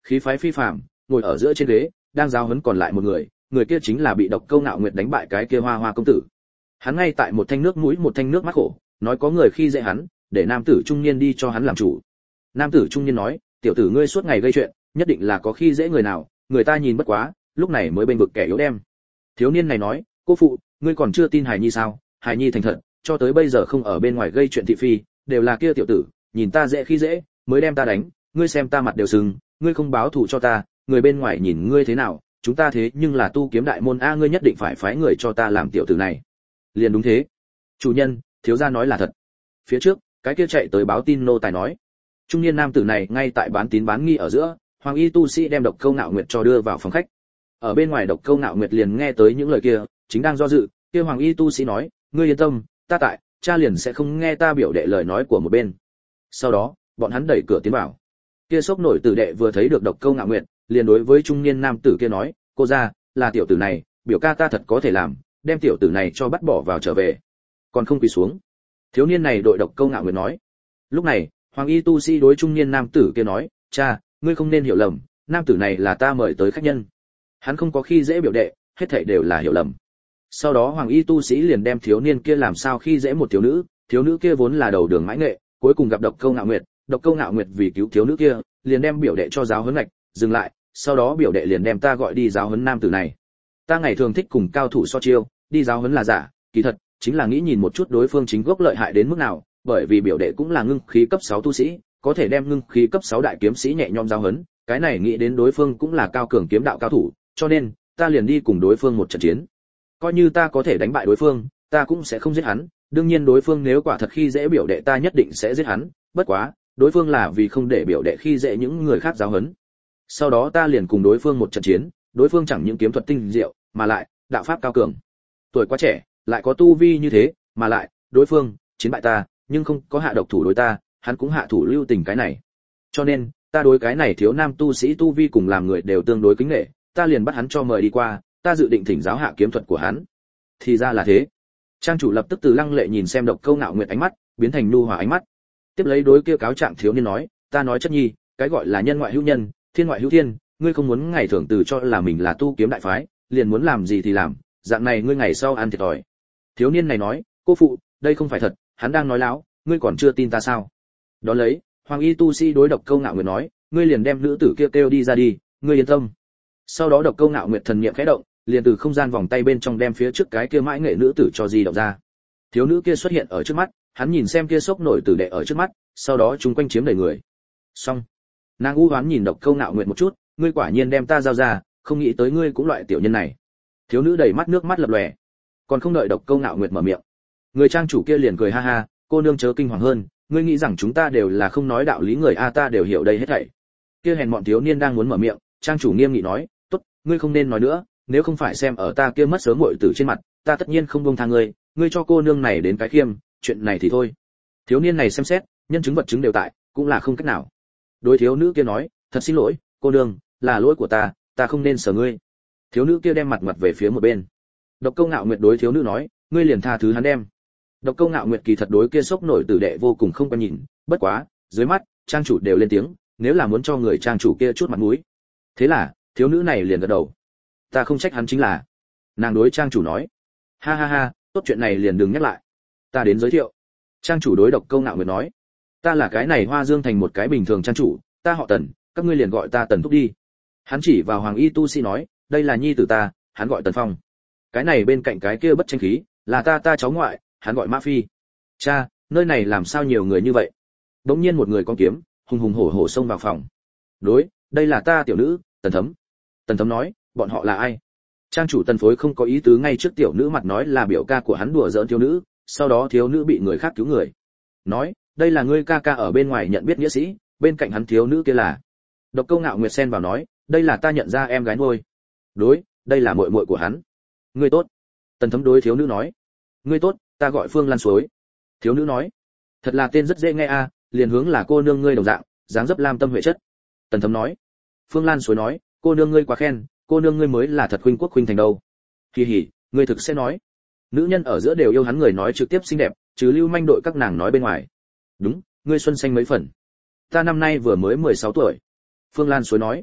khí phái phi phàm, ngồi ở giữa trên ghế, đang giáo huấn còn lại một người, người kia chính là bị Độc Câu Ngạo Nguyệt đánh bại cái kia Hoa Hoa công tử. Hắn ngay tại một thanh nước mũi một thanh nước mắt khổ, nói có người khi dễ hắn, để nam tử trung niên đi cho hắn làm chủ. Nam tử trung niên nói, tiểu tử ngươi suốt ngày gây chuyện, nhất định là có khi dễ người nào, người ta nhìn bất quá, lúc này mới bên vực kẻ yếu đem. Thiếu niên này nói, cô phụ, ngươi còn chưa tin Hải Nhi sao? Hải Nhi thành thật, cho tới bây giờ không ở bên ngoài gây chuyện thị phi, đều là kia tiểu tử, nhìn ta dễ khi dễ, mới đem ta đánh, ngươi xem ta mặt đều sưng, ngươi không báo thù cho ta, người bên ngoài nhìn ngươi thế nào, chúng ta thế nhưng là tu kiếm đại môn a, ngươi nhất định phải phái người cho ta làm tiểu tử này. Liền đúng thế. Chủ nhân, thiếu gia nói là thật. Phía trước, cái kia chạy tới báo tin nô tài nói, trung niên nam tử này ngay tại bán tín bán nghi ở giữa, Hoàng Y tu sĩ đem Độc Câu Ngạo Nguyệt cho đưa vào phòng khách. Ở bên ngoài Độc Câu Ngạo Nguyệt liền nghe tới những lời kia, chính đang do dự, kia Hoàng Y tu sĩ nói, ngươi yên tâm, ta tại, cha liền sẽ không nghe ta biểu đệ lời nói của một bên. Sau đó, bọn hắn đẩy cửa tiến vào. Kia sốc nổi tử đệ vừa thấy được Độc Câu Ngạo Nguyệt, liền đối với trung niên nam tử kia nói, cô gia, là tiểu tử này, biểu ca ta thật có thể làm, đem tiểu tử này cho bắt bỏ vào trở về. Còn không quỳ xuống. Thiếu niên này đội Độc Câu Ngạo Nguyệt nói. Lúc này, Hoàng Y tu sĩ đối trung niên nam tử kia nói, cha, ngươi không nên hiểu lầm, nam tử này là ta mời tới khách nhân. Hắn không có khi dễ biểu đệ, hết thảy đều là hiểu lầm. Sau đó Hoàng Y tu sĩ liền đem thiếu niên kia làm sao khi dễ một thiếu nữ kia vốn là đầu đường mãi nghệ, cuối cùng gặp Độc Câu Ngạo Nguyệt, Độc Câu Ngạo Nguyệt vì cứu thiếu nữ kia, liền đem biểu đệ cho giáo huấn ngạch, dừng lại, sau đó biểu đệ liền đem ta gọi đi giáo huấn nam tử này. Ta ngày thường thích cùng cao thủ so chiêu, đi giáo huấn là giả, kỳ thật chính là nghĩ nhìn một chút đối phương chính gốc lợi hại đến mức nào, bởi vì biểu đệ cũng là ngưng khí cấp 6 tu sĩ, có thể đem ngưng khí cấp 6 đại kiếm sĩ nhẹ nhõm giáo huấn, cái này nghĩ đến đối phương cũng là cao cường kiếm đạo cao thủ, cho nên ta liền đi cùng đối phương một trận chiến. Coi như ta có thể đánh bại đối phương, ta cũng sẽ không giết hắn, đương nhiên đối phương nếu quả thật khi dễ biểu đệ ta nhất định sẽ giết hắn, bất quá, đối phương là vì không để biểu đệ khi dễ những người khác giáo huấn. Sau đó ta liền cùng đối phương một trận chiến, đối phương chẳng những kiếm thuật tinh diệu, mà lại đạo pháp cao cường. Tuổi quá trẻ, lại có tu vi như thế, mà lại, đối phương chiến bại ta, nhưng không có hạ độc thủ đối ta, hắn cũng hạ thủ lưu tình cái này. Cho nên, ta đối cái này thiếu nam tu sĩ tu vi cùng làm người đều tương đối kính nể, ta liền bắt hắn cho mời đi qua, ta dự định thỉnh giáo hạ kiếm thuật của hắn. Thì ra là thế. Trang chủ lập tức từ lăng lệ nhìn xem Độc Câu Ngạo Nguyệt ánh mắt, biến thành nhu hòa ánh mắt. Tiếp lấy đối kia cáo trạng thiếu niên nói, ta nói chất nhi, cái gọi là nhân ngoại hữu nhân, thiên ngoại hữu thiên, ngươi không muốn ngày thường từ cho là mình là tu kiếm đại phái, liền muốn làm gì thì làm, dạng này ngươi ngày sau ăn thiệt thòi. Thiếu niên này nói, cô phụ, đây không phải thật, hắn đang nói láo, ngươi còn chưa tin ta sao? Đó lấy, Hoàng Y tu sĩ đối Độc Câu Ngạo Nguyệt nói, ngươi liền đem nữ tử kia kêu đi ra đi, ngươi yên tâm. Sau đó Độc Câu Ngạo Nguyệt thần niệm khẽ động, liền từ không gian vòng tay bên trong đem phía trước cái kia mãi nghệ nữ tử cho di động ra. Thiếu nữ kia xuất hiện ở trước mắt, hắn nhìn xem kia sốc nổi tử đệ ở trước mắt, sau đó chúng quanh chiếm đầy người. Xong. Nàng u hoán nhìn Độc Câu Ngạo Nguyệt một chút, ngươi quả nhiên đem ta giao ra, không nghĩ tới ngươi cũng loại tiểu nhân này. Thiếu nữ đầy mắt nước mắt lập lòe. Còn không đợi Độc Câu Ngạo Nguyệt mở miệng, người trang chủ kia liền cười ha ha, cô nương chớ kinh hoàng hơn, ngươi nghĩ rằng chúng ta đều là không nói đạo lý người a, ta đều hiểu đây hết thảy. Kia hèn mọn thiếu niên đang muốn mở miệng, trang chủ nghiêm nghị nói, tốt, ngươi không nên nói nữa, nếu không phải xem ở ta kia mất sớm muội tử trên mặt, ta tất nhiên không buông tha ngươi, ngươi cho cô nương này đến cái khiêm, chuyện này thì thôi. Thiếu niên này xem xét, nhân chứng vật chứng đều tại, cũng là không cách nào. Đối thiếu nữ kia nói, thật xin lỗi, cô nương, là lỗi của ta không nên sờ ngươi. Thiếu nữ kia đem mặt về phía một bên. Độc Câu Ngạo Nguyệt đối thiếu nữ nói, ngươi liền tha thứ hắn đem. Độc Câu Ngạo Nguyệt kỳ thật đối kia sốc nổi tử đệ vô cùng không quan nhìn, bất quá, dưới mắt, trang chủ đều lên tiếng, nếu là muốn cho người trang chủ kia chút mặt mũi. Thế là, thiếu nữ này liền gật đầu. Ta không trách hắn chính là. Nàng đối trang chủ nói, ha ha ha, tốt, chuyện này liền đừng nhắc lại. Ta đến giới thiệu. Trang chủ đối Độc Câu Ngạo Nguyệt nói, ta là cái này Hoa Dương thành một cái bình thường trang chủ, ta họ Tần, các ngươi liền gọi ta Tần thúc đi. Hắn chỉ vào Hoàng Y tu sĩ nói, đây là nhi tử ta, hắn gọi Tần Phong. Cái này bên cạnh cái kia bất tranh khí, là ta cháu ngoại, hắn gọi Mã Phi. Cha, nơi này làm sao nhiều người như vậy? Đống nhiên một người con kiếm, hùng hùng hổ hổ xông vào phòng. Đối, đây là ta tiểu nữ, Tần Thấm. Tần Thấm nói, bọn họ là ai? Trang chủ Tần Phối không có ý tứ, ngay trước tiểu nữ mặt nói là biểu ca của hắn đùa giỡn thiếu nữ, sau đó thiếu nữ bị người khác cứu người. Nói, đây là ngươi ca ca ở bên ngoài nhận biết nghĩa sĩ, bên cạnh hắn thiếu nữ kia là. Độc Câu Ngạo Nguyệt xen vào nói, đây là ta nhận ra em gái nuôi. Đối, đây là muội muội của hắn. Ngươi tốt. Tần Thấm đối thiếu nữ nói, ngươi tốt, ta gọi Phương Lan Suối. Thiếu nữ nói, thật là tên rất dễ nghe a, liền hướng là cô nương ngươi đồng dạng, dáng dấp lam tâm huệ chất. Tần Thấm nói. Phương Lan Suối nói, cô nương ngươi quá khen, cô nương ngươi mới là thật huynh quốc huynh thành đâu. Kỳ hỉ, ngươi thực sẽ nói. Nữ nhân ở giữa đều yêu hắn người nói trực tiếp xinh đẹp, chứ lưu manh đội các nàng nói bên ngoài. Đúng, ngươi xuân xanh mấy phần. Ta năm nay vừa mới 16 tuổi. Phương Lan Suối nói.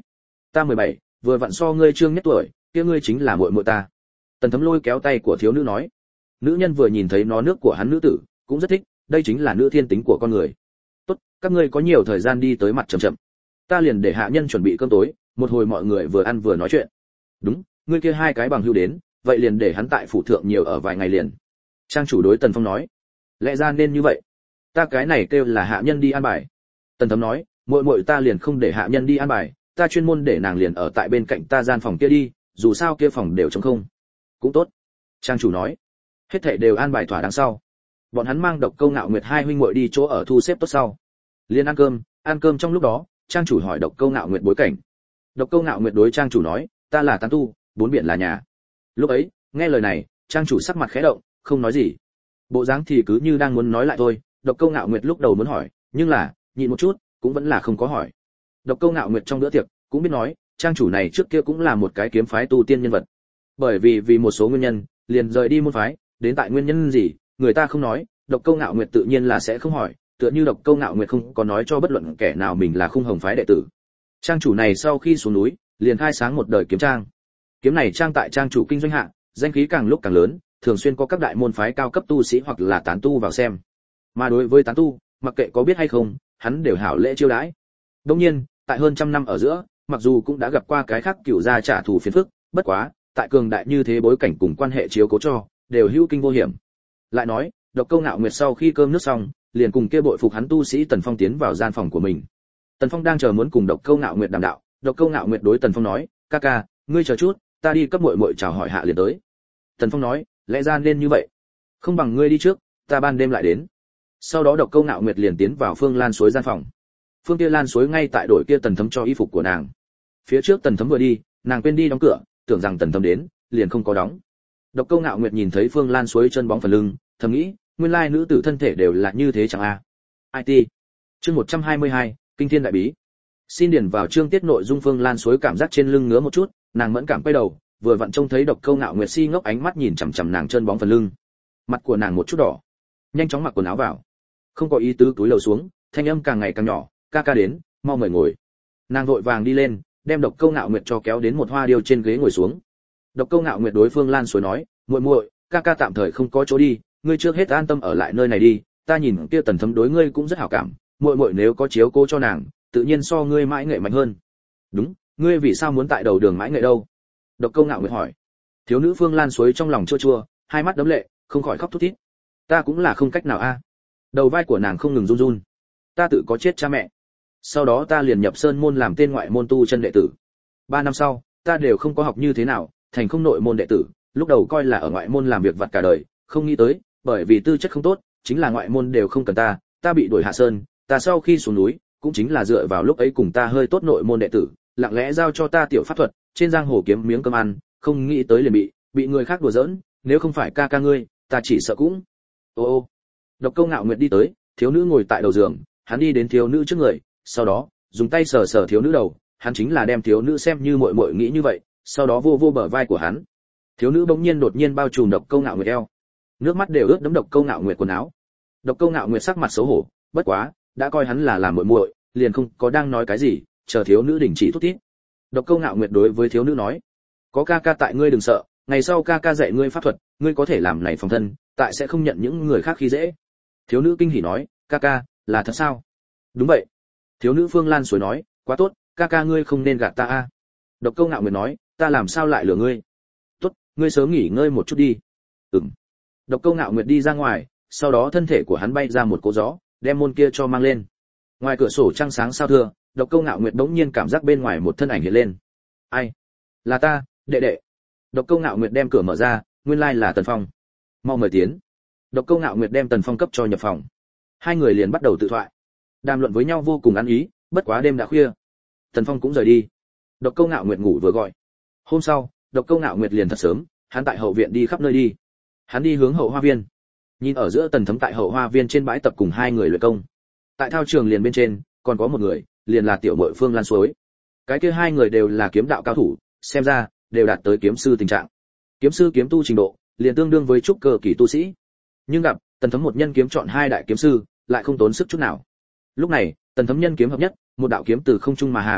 Ta 17, vừa vặn so ngươi Trương Nhất tuổi, kia ngươi chính là muội muội ta. Tần Thấm lôi kéo tay của thiếu nữ nói. Nữ nhân vừa nhìn thấy nó nước của hắn nữ tử, cũng rất thích, đây chính là nữ thiên tính của con người. Tốt, các ngươi có nhiều thời gian đi tới mặt chậm chậm. Ta liền để hạ nhân chuẩn bị cơm tối, một hồi mọi người vừa ăn vừa nói chuyện. Đúng, ngươi kia hai cái bằng hữu đến, vậy liền để hắn tại phủ thượng nhiều ở vài ngày liền. Trang chủ đối Tần Phong nói. Lẽ ra nên như vậy. Ta cái này kêu là hạ nhân đi an bài. Tần Thấm nói, muội muội ta liền không để hạ nhân đi an bài, ta chuyên môn để nàng liền ở tại bên cạnh ta gian phòng kia đi, dù sao kia phòng đều trống không. Cũng tốt. Trang chủ nói. Hết thảy đều an bài thỏa đáng sau. Bọn hắn mang Độc Câu Ngạo Nguyệt hai huynh muội đi chỗ ở thu xếp tốt sau. Liên ăn cơm trong lúc đó, Trang chủ hỏi Độc Câu Ngạo Nguyệt bối cảnh. Độc Câu Ngạo Nguyệt đối Trang chủ nói, ta là tán tu, bốn biển là nhà. Lúc ấy, nghe lời này, Trang chủ sắc mặt khẽ động, không nói gì. Bộ dáng thì cứ như đang muốn nói lại thôi. Độc Câu Ngạo Nguyệt lúc đầu muốn hỏi, nhưng là nhịn một chút, cũng vẫn là không có hỏi. Độc Câu Ngạo Nguyệt trong bữa tiệc cũng biết nói, Trang chủ này trước kia cũng là một cái kiếm phái tu tiên nhân vật. Bởi vì một số nguyên nhân, liền rời đi môn phái, đến tại nguyên nhân gì, người ta không nói, Độc Câu Ngạo Nguyệt tự nhiên là sẽ không hỏi, tựa như Độc Câu Ngạo Nguyệt không có nói cho bất luận kẻ nào mình là Khung Hồng phái đệ tử. Trang chủ này sau khi xuống núi, liền khai sáng một đời kiếm trang. Kiếm này trang tại trang chủ kinh doanh hạ, danh khí càng lúc càng lớn, thường xuyên có các đại môn phái cao cấp tu sĩ hoặc là tán tu vào xem. Mà đối với tán tu, mặc kệ có biết hay không, hắn đều hảo lễ chiêu đãi. Đương nhiên, tại hơn trăm năm ở giữa, mặc dù cũng đã gặp qua cái khác cửu gia trả thù phiền phức, bất quá, tại cường đại như thế bối cảnh cùng quan hệ chiếu cố cho, đều hữu kinh vô hiểm. Lại nói, Độc Câu Ngạo Nguyệt sau khi cơm nước xong, liền cùng kia bội phục hắn tu sĩ Tần Phong tiến vào gian phòng của mình. Tần Phong đang chờ muốn cùng Độc Câu Ngạo Nguyệt đàm đạo, Độc Câu Ngạo Nguyệt đối Tần Phong nói, "Ca ca, ngươi chờ chút, ta đi cấp muội muội chào hỏi hạ liền tới." Tần Phong nói, "Lẽ ra nên như vậy, không bằng ngươi đi trước, ta ban đêm lại đến." Sau đó Độc Câu Ngạo Nguyệt liền tiến vào Phương Lan Suối gian phòng. Phương kia Lan Suối ngay tại đổi kia Tần Thấm cho y phục của nàng. Phía trước Tần Thấm vừa đi, nàng quên đi đóng cửa, tưởng rằng Tần Thấm đến, liền không có đóng. Độc Câu Ngạo Nguyệt nhìn thấy Phương Lan Suối chân bóng phần lưng, thầm nghĩ, nguyên lai nữ tử thân thể đều là như thế chẳng a. IT. Chương 122, Kinh Thiên đại bí. Xin điền vào chương tiết nội dung. Phương Lan Suối cảm giác trên lưng ngứa một chút, nàng mẫn cảm quay đầu, vừa vặn trông thấy Độc Câu Ngạo Nguyệt si ngốc ánh mắt nhìn chằm chằm nàng chân bóng phần lưng. Mặt của nàng một chút đỏ, nhanh chóng mặc quần áo vào, không có ý tứ túi lầu xuống, thanh âm càng ngày càng nhỏ, "Ca ca đến, mau mời ngồi." Nàng vội vàng đi lên, đem Độc Câu Ngạo Nguyệt cho kéo đến một hoa điêu trên ghế ngồi xuống. Độc Câu Ngạo Nguyệt đối Phương Lan Suối nói, "Muội muội, ca ca tạm thời không có chỗ đi, ngươi trước hết an tâm ở lại nơi này đi, ta nhìn kia Tần Thấm đối ngươi cũng rất hảo cảm, muội muội nếu có chiếu cố cho nàng, tự nhiên so ngươi mãi nghệ mạnh hơn." "Đúng, ngươi vì sao muốn tại đầu đường mãi nghệ đâu?" Độc Câu Ngạo Nguyệt hỏi. Thiếu nữ Phương Lan Suối trong lòng chua chua, hai mắt đấm lệ, không khỏi khóc thút thít. "Ta cũng là không cách nào a." Đầu vai của nàng không ngừng run run. "Ta tự có chết cha mẹ. Sau đó ta liền nhập sơn môn làm tên ngoại môn tu chân đệ tử. 3 năm sau, ta đều không có học như thế nào, thành không nội môn đệ tử, lúc đầu coi là ở ngoại môn làm việc vặt cả đời, không nghĩ tới, bởi vì tư chất không tốt, chính là ngoại môn đều không cần ta bị đuổi hạ sơn, ta sau khi xuống núi, cũng chính là dựa vào lúc ấy cùng ta hơi tốt nội môn đệ tử, lặng lẽ giao cho ta tiểu pháp thuật, trên giang hồ kiếm miếng cơm ăn, không nghĩ tới liền bị người khác đùa giỡn, nếu không phải ca ca ngươi, ta chỉ sợ cũng." Ô. Độc Câu Ngạo Nguyệt đi tới, thiếu nữ ngồi tại đầu giường, hắn đi đến thiếu nữ trước người, sau đó dùng tay sờ sờ thiếu nữ đầu, hắn chính là đem thiếu nữ xem như muội muội nghĩ như vậy, sau đó vô vô bờ vai của hắn. Thiếu nữ bỗng nhiên đột nhiên bao trùm Độc Câu Ngạo Nguyệt eo, nước mắt đều ướt đẫm Độc Câu Ngạo Nguyệt quần áo. Độc Câu Ngạo Nguyệt sắc mặt xấu hổ, bất quá đã coi hắn là làm muội muội, liền không có đang nói cái gì, chờ thiếu nữ đình chỉ thút thít. Độc Câu Ngạo Nguyệt đối với thiếu nữ nói, "Có ca ca tại ngươi đừng sợ, ngày sau ca ca dạy ngươi pháp thuật, ngươi có thể làm này phòng thân, tại sẽ không nhận những người khác khi dễ." Thiếu nữ kinh hỉ nói, "Ca ca, là thật sao?" "Đúng vậy." Thiếu nữ Phương Lan Suối nói, "Quá tốt, ca ca ngươi không nên gạt ta a." Độc Câu Ngạo Nguyệt nói, "Ta làm sao lại lừa ngươi?" "Tốt, ngươi sớm nghỉ ngơi một chút đi." "Ừm." Độc Câu Ngạo Nguyệt đi ra ngoài, sau đó thân thể của hắn bay ra một cỗ gió, đem môn kia cho mang lên. Ngoài cửa sổ trăng sáng sao thưa, Độc Câu Ngạo Nguyệt bỗng nhiên cảm giác bên ngoài một thân ảnh hiện lên. "Ai? Là ta, đệ đệ." Độc Câu Ngạo Nguyệt đem cửa mở ra, nguyên lai là Tần Phong. "Mau mời tiến." Độc Câu Ngạo Nguyệt đem Tần Phong cấp cho nhập phòng. Hai người liền bắt đầu tự thoại, đàm luận với nhau vô cùng ăn ý, bất quá đêm đã khuya, Tần Phong cũng rời đi. Độc Câu Ngạo Nguyệt ngủ vừa gọi. Hôm sau, Độc Câu Ngạo Nguyệt liền thật sớm, hắn tại hậu viện đi khắp nơi đi. Hắn đi hướng hậu hoa viên. Nhìn ở giữa Tần Thấm tại hậu hoa viên trên bãi tập cùng hai người luyện công. Tại thao trường liền bên trên, còn có một người, liền là tiểu muội Phương Lan Suối. Cái kia hai người đều là kiếm đạo cao thủ, xem ra đều đạt tới kiếm sư tình trạng. Kiếm sư kiếm tu trình độ, liền tương đương với trúc cơ kỳ tu sĩ. Nhưng gặp Tần Thấm một nhân kiếm chọn hai đại kiếm sư, lại không tốn sức chút nào. Lúc này, Tần Thấm nhân kiếm hợp nhất, một đạo kiếm từ không trung mà hàng,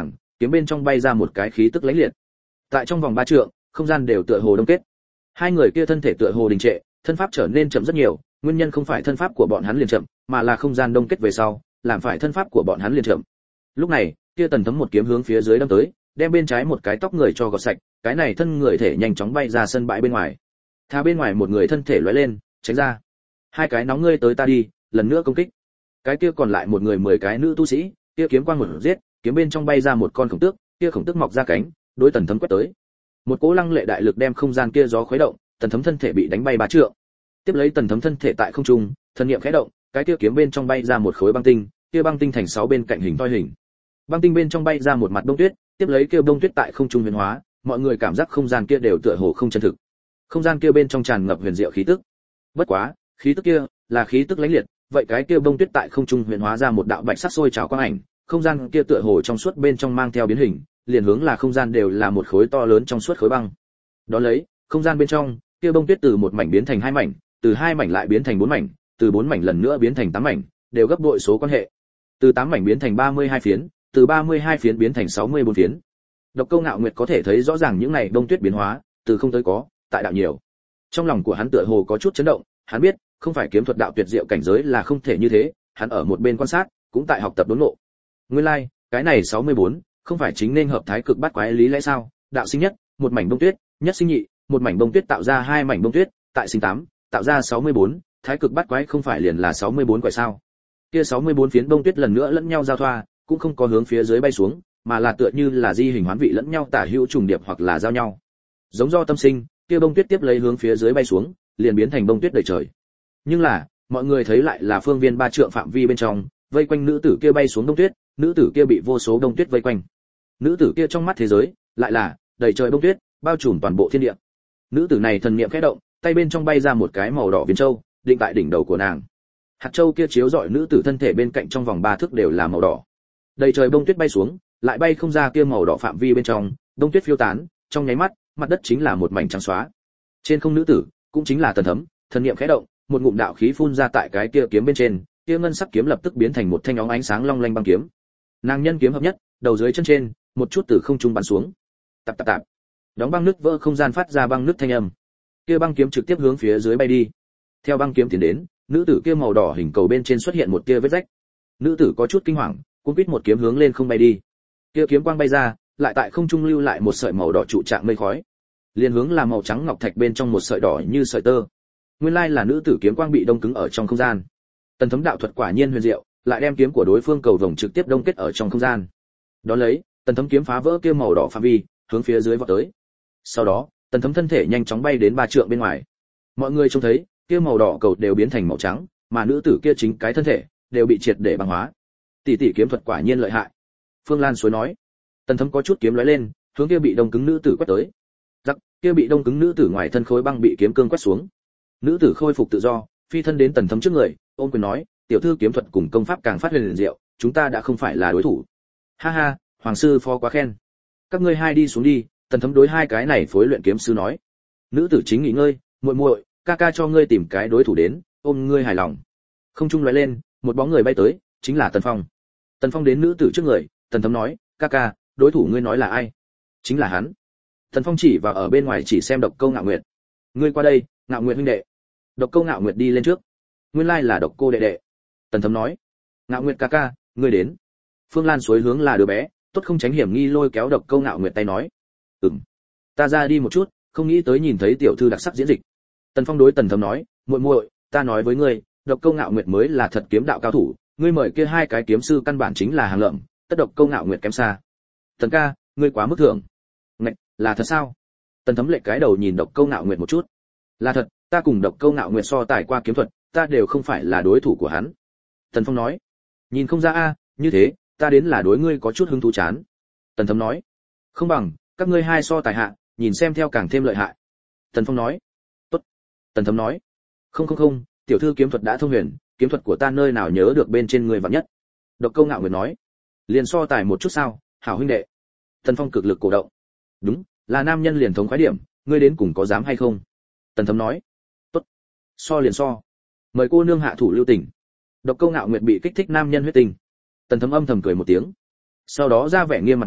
kiếm bên trong bay ra một cái khí tức lãnh liệt. Tại trong vòng 3 trượng, không gian đều tựa hồ đông kết. Hai người kia thân thể tựa hồ đình trệ, thân pháp trở nên chậm rất nhiều, nguyên nhân không phải thân pháp của bọn hắn liền chậm, mà là không gian đông kết về sau, làm phải thân pháp của bọn hắn liền chậm. Lúc này, kia Tần Thấm một kiếm hướng phía dưới đâm tới, đem bên trái một cái tóc người cho gọt sạch, cái này thân người thể nhanh chóng bay ra sân bãi bên ngoài. Thà bên ngoài một người thân thể lóe lên, tránh ra. Hai cái nóng ngươi tới ta đi, lần nữa công kích. Cái kia còn lại một người 10 cái nữ tu sĩ, kia kiếm quang một giết, kiếm bên trong bay ra một con khổng tước, kia khổng tước mọc ra cánh, đối Tần Thấm quét tới. Một cỗ lăng lệ đại lực đem không gian kia gió khuấy động, Tần Thấm thân thể bị đánh bay 3 trượng. Tiếp lấy Tần Thấm thân thể tại không trung, thần niệm khẽ động, cái kia kiếm bên trong bay ra một khối băng tinh, kia băng tinh thành 6 bên cạnh hình toi hình. Băng tinh bên trong bay ra một mặt bông tuyết, tiếp lấy kia bông tuyết tại không trung huyền hóa, mọi người cảm giác không gian kia đều tựa hồ không chân thực. Không gian kia bên trong tràn ngập huyền diệu khí tức. Bất quá, khí tức kia là khí tức lãnh liệt, vậy cái kia bông tuyết tại không trung huyền hóa ra một đạo bạch sắc sôi trào quang ảnh, không gian kia tựa hồ trong suốt bên trong mang theo biến hình, liền hướng là không gian đều là một khối to lớn trong suốt khối băng. Đó lấy, không gian bên trong, kia bông tuyết từ một mảnh biến thành 2 mảnh, từ 2 mảnh lại biến thành 4 mảnh, từ 4 mảnh lần nữa biến thành 8 mảnh, đều gấp bội số quan hệ. Từ 8 mảnh biến thành 32 phiến, từ 32 phiến biến thành 64 phiến. Độc Câu Ngạo Nguyệt có thể thấy rõ ràng những này bông tuyết biến hóa, từ không tới có, tại đạo nhiều. Trong lòng của hắn tựa hồ có chút chấn động, hắn biết, không phải kiếm thuật đạo tuyệt diệu cảnh giới là không thể như thế, hắn ở một bên quan sát, cũng tại học tập đốn ngộ. Nguyên lai, cái này 64, không phải chính nên hợp thái cực bát quái lý lẽ sao? Đạo sinh nhất, một mảnh bông tuyết, nhất sinh nhị, một mảnh bông tuyết tạo ra 2 mảnh bông tuyết, tại sinh 8, tạo ra 64, thái cực bát quái không phải liền là 64 quái sao? Kia 64 phiến bông tuyết lần nữa lẫn nhau giao thoa, cũng không có hướng phía dưới bay xuống, mà là tựa như là di hình hoán vị lẫn nhau tả hữu trùng điệp hoặc là giao nhau. Giống do tâm sinh, kia bông tuyết tiếp lấy hướng phía dưới bay xuống, liền biến thành bông tuyết đầy trời. Nhưng là, mọi người thấy lại là phương viên 3 trượng phạm vi bên trong, vây quanh nữ tử kia bay xuống bông tuyết, nữ tử kia bị vô số bông tuyết vây quanh. Nữ tử kia trong mắt thế giới, lại là đầy trời bông tuyết, bao trùm toàn bộ thiên địa. Nữ tử này thần niệm khẽ động, tay bên trong bay ra một cái màu đỏ viên châu, định tại đỉnh đầu của nàng. Hạt châu kia chiếu rọi nữ tử thân thể bên cạnh trong vòng 3 thước đều là màu đỏ. Đầy trời bông tuyết bay xuống, lại bay không ra kia màu đỏ phạm vi bên trong, bông tuyết phiêu tán, trong nháy mắt, mặt đất chính là một mảnh trắng xóa. Trên không nữ tử, cũng chính là Tần Thấm, thần niệm khẽ động, một ngụm đạo khí phun ra tại cái kia kiếm bên trên, kia ngân sắc kiếm lập tức biến thành một thanh óng ánh sáng long lanh băng kiếm. Nàng nhân kiếm hợp nhất, đầu dưới chân trên, một chút từ không trung bắn xuống. Tạp tạp tạp. Đóng băng nứt vỡ không gian phát ra băng nứt thanh âm. Kia băng kiếm trực tiếp hướng phía dưới bay đi. Theo băng kiếm tiến đến, nữ tử kia màu đỏ hình cầu bên trên xuất hiện một tia vết rách. Nữ tử có chút kinh hoàng, cuống quýt một kiếm hướng lên không bay đi. Kia kiếm quang bay ra, lại tại không trung lưu lại một sợi màu đỏ trụ trạng mây khói. Liên hướng là màu trắng ngọc thạch bên trong một sợi đỏ như sợi tơ. Nguyên lai là nữ tử kiếm quang bị đông cứng ở trong không gian. Tần Thấm đạo thuật quả nhiên huyền diệu, lại đem kiếm của đối phương cầu vồng trực tiếp đông kết ở trong không gian. Đó lấy, Tần Thấm kiếm phá vỡ kia màu đỏ phạm vi, hướng phía dưới vọt tới. Sau đó, Tần Thấm thân thể nhanh chóng bay đến 3 trượng bên ngoài. Mọi người trông thấy, kia màu đỏ cầu đều biến thành màu trắng, mà nữ tử kia chính cái thân thể đều bị triệt để băng hóa. Tỷ tỷ kiếm thuật quả nhiên lợi hại. Phương Lan Suối nói. Tần Thấm có chút kiếm lóe lên, hướng kia bị đông cứng nữ tử quét tới. Rắc, kia bị đông cứng nữ tử ngoài thân khối băng bị kiếm cương quét xuống. Nữ tử khôi phục tự do, phi thân đến Tần Thấm trước người, ôm quyền nói, tiểu thư kiếm thuật cùng công pháp càng phát huyền diệu, chúng ta đã không phải là đối thủ. Ha ha, hoàng sư phó quá khen. Các ngươi hai đi xuống đi, Tần Thấm đối hai cái này phối luyện kiếm sư nói. Nữ tử chính nghỉ ngơi, muội muội, ca ca cho ngươi tìm cái đối thủ đến, ôm ngươi hài lòng. Không trung lóe lên, một bóng người bay tới, chính là Tần Phong. Tần Phong đến nữ tử trước người, Tần Thấm nói, ca ca, đối thủ ngươi nói là ai? Chính là hắn. Tần Phong chỉ vào ở bên ngoài chỉ xem Độc Câu Ngạo Nguyệt. Ngươi qua đây, Ngạo Nguyệt huynh đệ. Độc Câu Ngạo Nguyệt đi lên trước. Nguyên lai là Độc Cô đệ đệ. Tần Thấm nói, Ngạo Nguyệt ca ca, ngươi đến. Phương Lan Suối hướng là đứa bé, tốt không tránh hiểm nghi lôi kéo Độc Câu Ngạo Nguyệt tay nói, ta ra đi một chút, không nghĩ tới nhìn thấy tiểu thư đặc sắc diễn dịch. Tần Phong đối Tần Thấm nói, muội muội, ta nói với ngươi, Độc Câu Ngạo Nguyệt mới là thật kiếm đạo cao thủ, ngươi mời kia hai cái kiếm sư căn bản chính là hàng lợm, tất Độc Câu Ngạo Nguyệt kém xa. Tần ca, ngươi quá mức thượng. Ngạch, là thật sao? Tần Thấm lệch cái đầu nhìn Độc Câu Ngạo Nguyệt một chút. Là thật, ta cùng Độc Câu Ngạo Nguyệt so tài qua kiếm thuật, ta đều không phải là đối thủ của hắn. Tần Phong nói, nhìn không ra a, như thế, ta đến là đối ngươi có chút hứng thú chán. Tần Thấm nói, không bằng, các ngươi hai so tài hạ, nhìn xem theo càng thêm lợi hại. Tần Phong nói, tốt. Tần Thấm nói, không, tiểu thư kiếm thuật đã thông huyền, kiếm thuật của ta nơi nào nhớ được bên trên người vạn nhất. Độc Câu Ngạo Nguyệt nói, liền so tài một chút sao, hảo huynh đệ. Tần Phong cực lực cổ động, đúng, là nam nhân liền thống khoái điểm, ngươi đến cùng có dám hay không? Tần Thấm nói, tốt, so liền so, mời cô nương hạ thủ lưu tình. Độc Câu Ngạo Nguyệt bị kích thích nam nhân huyết tình. Tần Thấm âm thầm cười một tiếng, sau đó ra vẻ nghiêm mặt nói,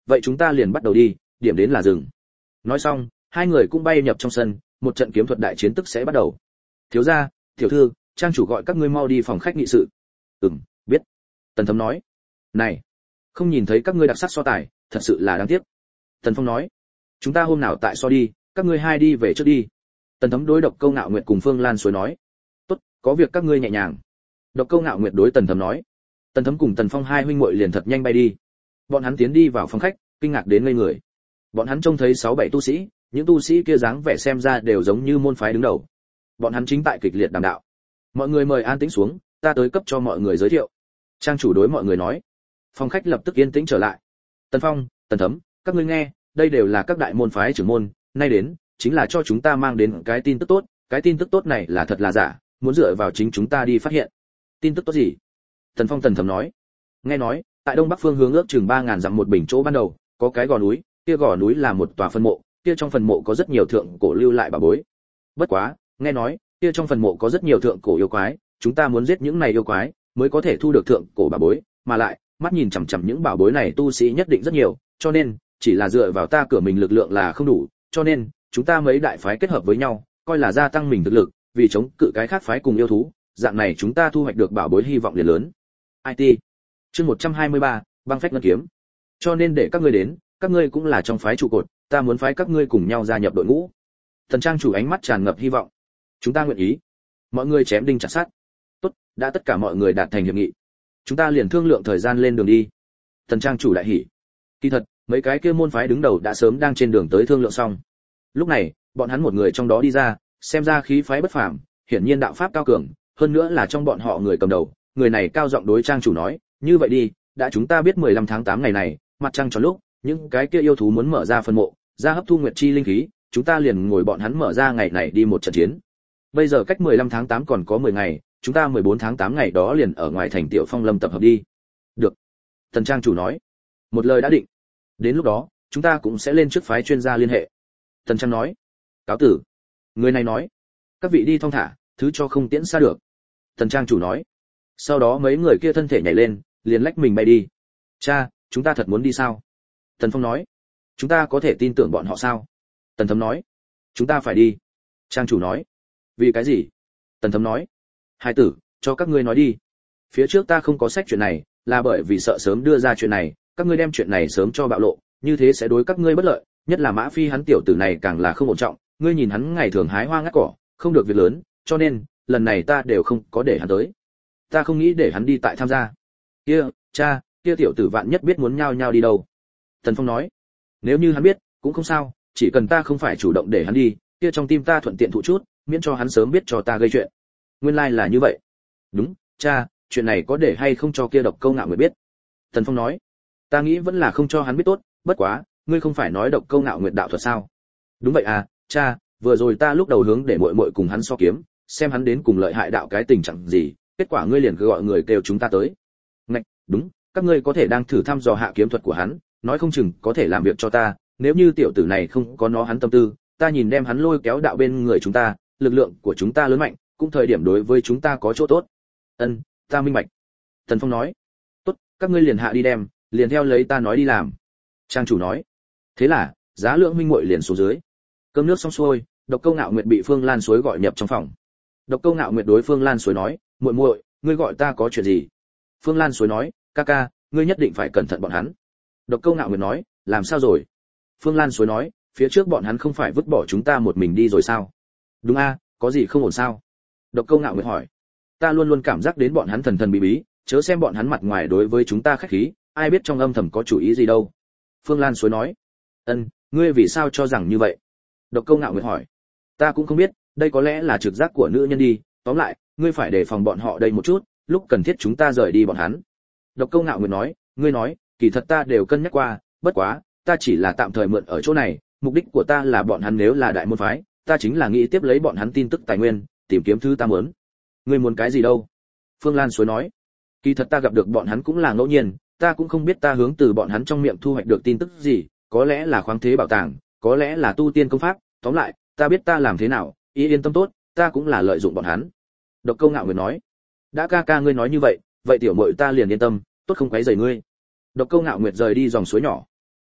vậy chúng ta liền bắt đầu đi, điểm đến là dừng. Nói xong, hai người cũng bay nhập trong sân, một trận kiếm thuật đại chiến tức sẽ bắt đầu. Thiếu gia, tiểu thư, trang chủ gọi các ngươi mau đi phòng khách nghị sự. Biết. Tần Thấm nói. Này, không nhìn thấy các ngươi đặc sắc so tài, thật sự là đáng tiếc. Tần Phong nói. Chúng ta hôm nào tại so đi, các ngươi hai đi về trước đi. Tần Thấm đối Độc Câu Ngạo Nguyệt cùng Phương Lan Suối nói. Tốt, có việc các ngươi nhẹ nhàng. Độc Câu Ngạo Nguyệt đối Tần Thấm nói. Tần Thấm cùng Tần Phong hai huynh muội liền thật nhanh bay đi. Bọn hắn tiến đi vào phòng khách, kinh ngạc đến ngây người. Bọn hắn trông thấy 6-7 tu sĩ, những tu sĩ kia dáng vẻ xem ra đều giống như môn phái đứng đầu. Bọn hắn chính tại kịch liệt đàm đạo. Mọi người mời an tĩnh xuống, ta tới cấp cho mọi người giới thiệu. Trang chủ đối mọi người nói. Phòng khách lập tức yên tĩnh trở lại. Tần Phong, Tần Thấm, các ngươi nghe, đây đều là các đại môn phái trưởng môn, nay đến chính là cho chúng ta mang đến cái tin tức tốt, cái tin tức tốt này là thật là giả, muốn dựa vào chính chúng ta đi phát hiện. Tin tức tốt gì? Tần Phong Tần Thấm nói. Nghe nói, tại đông bắc phương hướng ước chừng 3000 dặm một bình chỗ ban đầu, có cái gò núi, kia gò núi là một tòa phân mộ, kia trong phần mộ có rất nhiều thượng cổ lưu lại bảo bối. Bất quá, nghe nói, kia trong phần mộ có rất nhiều thượng cổ yêu quái, chúng ta muốn giết những này yêu quái mới có thể thu được thượng cổ bảo bối, mà lại, mắt nhìn chằm chằm những bảo bối này tu sĩ nhất định rất nhiều, cho nên chỉ là dựa vào ta cửa mình lực lượng là không đủ, cho nên chúng ta mấy đại phái kết hợp với nhau, coi là gia tăng mình thực lực, vì chống cự cái khác phái cùng yêu thú, dạng này chúng ta thu hoạch được bảo bối hy vọng liền lớn. IT. Chương 123, băng phách ngân kiếm. Cho nên để các ngươi đến, các ngươi cũng là trong phái trụ cột, ta muốn phái các ngươi cùng nhau gia nhập đội ngũ. Thần Trang chủ ánh mắt tràn ngập hy vọng. Chúng ta nguyện ý. Mọi người chém đinh chặt sắt. Tốt, đã tất cả mọi người đạt thành hiệp nghị. Chúng ta liền thương lượng thời gian lên đường đi. Thần Trang chủ đại hỉ. Kỳ thật, mấy cái kia môn phái đứng đầu đã sớm đang trên đường tới thương lượng xong. Lúc này, bọn hắn một người trong đó đi ra, xem ra khí phái bất phàm, hiển nhiên đạo pháp cao cường, hơn nữa là trong bọn họ người cầm đầu, người này cao giọng đối Trang chủ nói, như vậy đi, đã chúng ta biết 15 tháng 8 ngày này, mặt trăng tròn lúc, những cái kia yêu thú muốn mở ra phân mộ, ra hấp thu nguyệt chi linh khí, chúng ta liền ngồi bọn hắn mở ra ngày này đi một trận chiến. Bây giờ cách 15 tháng 8 còn có 10 ngày, chúng ta 14 tháng 8 ngày đó liền ở ngoài thành Tiểu Phong Lâm tập hợp đi. Được. Tần Trang chủ nói. Một lời đã định. Đến lúc đó, chúng ta cũng sẽ lên trước phái chuyên gia liên hệ. Tần Trang nói. Cáo tử. Người này nói. Các vị đi thong thả, thứ cho không tiễn xa được. Tần Trang chủ nói. Sau đó mấy người kia thân thể nhảy lên, liền lách mình bay đi. Cha, chúng ta thật muốn đi sao? Tần Phong nói. Chúng ta có thể tin tưởng bọn họ sao? Tần Thấm nói. Chúng ta phải đi. Trang chủ nói. Vì cái gì? Tần Thấm nói. Hai tử, cho các ngươi nói đi. Phía trước ta không có sách chuyện này, là bởi vì sợ sớm đưa ra chuyện này, các ngươi đem chuyện này sớm cho bạo lộ, như thế sẽ đối các ngươi bất lợi, nhất là Mã Phi hắn tiểu tử này càng là không ổn trọng, ngươi nhìn hắn ngày thường hái hoa ngắt cỏ, không được việc lớn, cho nên, lần này ta đều không có để hắn tới. Ta không nghĩ để hắn đi tại tham gia. Kia, cha, kia tiểu tử vạn nhất biết muốn nhao nhao đi đâu. Tần Phong nói. Nếu như hắn biết, cũng không sao, chỉ cần ta không phải chủ động để hắn đi, kia trong tim ta thuận tiện thụ chút, miễn cho hắn sớm biết cho ta gây chuyện. Nguyên lai là như vậy. Đúng, cha, chuyện này có để hay không cho kia Độc Câu Ngạo Nguyệt biết? Tần Phong nói. Ta nghĩ vẫn là không cho hắn biết tốt, bất quá, ngươi không phải nói Độc Câu Ngạo Nguyệt đạo thuật sao? Đúng vậy à, cha, vừa rồi ta lúc đầu hướng để muội muội cùng hắn so kiếm, xem hắn đến cùng lợi hại đạo cái tình trạng gì, kết quả ngươi liền cứ gọi người kêu chúng ta tới. Ngạch, đúng, các ngươi có thể đang thử thăm dò hạ kiếm thuật của hắn, nói không chừng có thể làm việc cho ta, nếu như tiểu tử này không có nó hắn tâm tư, ta nhìn đem hắn lôi kéo đạo bên người chúng ta, lực lượng của chúng ta lớn mạnh, cũng thời điểm đối với chúng ta có chỗ tốt. Ân, ta minh bạch. Tần Phong nói. Tốt, các ngươi liền hạ đi đem, liền theo lấy ta nói đi làm. Trang chủ nói. Thế là, Giá Lượng huynh muội liền xuống dưới. Cơm nước xong xuôi, Độc Câu Ngạo Nguyệt bị Phương Lan Suối gọi nhập trong phòng. Độc Câu Ngạo Nguyệt đối Phương Lan Suối nói, muội muội, ngươi gọi ta có chuyện gì? Phương Lan Suối nói, ca ca, ngươi nhất định phải cẩn thận bọn hắn. Độc Câu Ngạo Nguyệt nói, làm sao rồi? Phương Lan Suối nói, phía trước bọn hắn không phải vứt bỏ chúng ta một mình đi rồi sao? Đúng a, có gì không ổn sao? Độc Câu Ngạo Nguyệt hỏi. Ta luôn luôn cảm giác đến bọn hắn thần thần bí bí, chớ xem bọn hắn mặt ngoài đối với chúng ta khách khí, ai biết trong âm thầm có chủ ý gì đâu. Phương Lan Suối nói. Ân, ngươi vì sao cho rằng như vậy? Độc Câu Ngạo Nguyệt hỏi. Ta cũng không biết, đây có lẽ là trực giác của nữ nhân đi, tóm lại, ngươi phải đề phòng bọn họ đây một chút, lúc cần thiết chúng ta rời đi bọn hắn. Độc Câu Ngạo Nguyệt nói, ngươi nói, kỳ thật ta đều cân nhắc qua, bất quá, ta chỉ là tạm thời mượn ở chỗ này, mục đích của ta là bọn hắn nếu là đại môn phái, ta chính là nghĩ tiếp lấy bọn hắn tin tức tài nguyên, tìm kiếm thứ ta muốn. Ngươi muốn cái gì đâu? Phương Lan Suối nói, kỳ thật ta gặp được bọn hắn cũng là ngẫu nhiên, ta cũng không biết ta hướng từ bọn hắn trong miệng thu hoạch được tin tức gì, có lẽ là khoáng thế bảo tàng, có lẽ là tu tiên công pháp, tóm lại, ta biết ta làm thế nào, yên tâm tốt, ta cũng là lợi dụng bọn hắn. Độc Câu Ngạo Nguyệt nói, đã ca ca ngươi nói như vậy, vậy tiểu muội ta liền yên tâm, tốt không quấy rầy ngươi. Độc Câu Ngạo Nguyệt rời đi dòng suối nhỏ.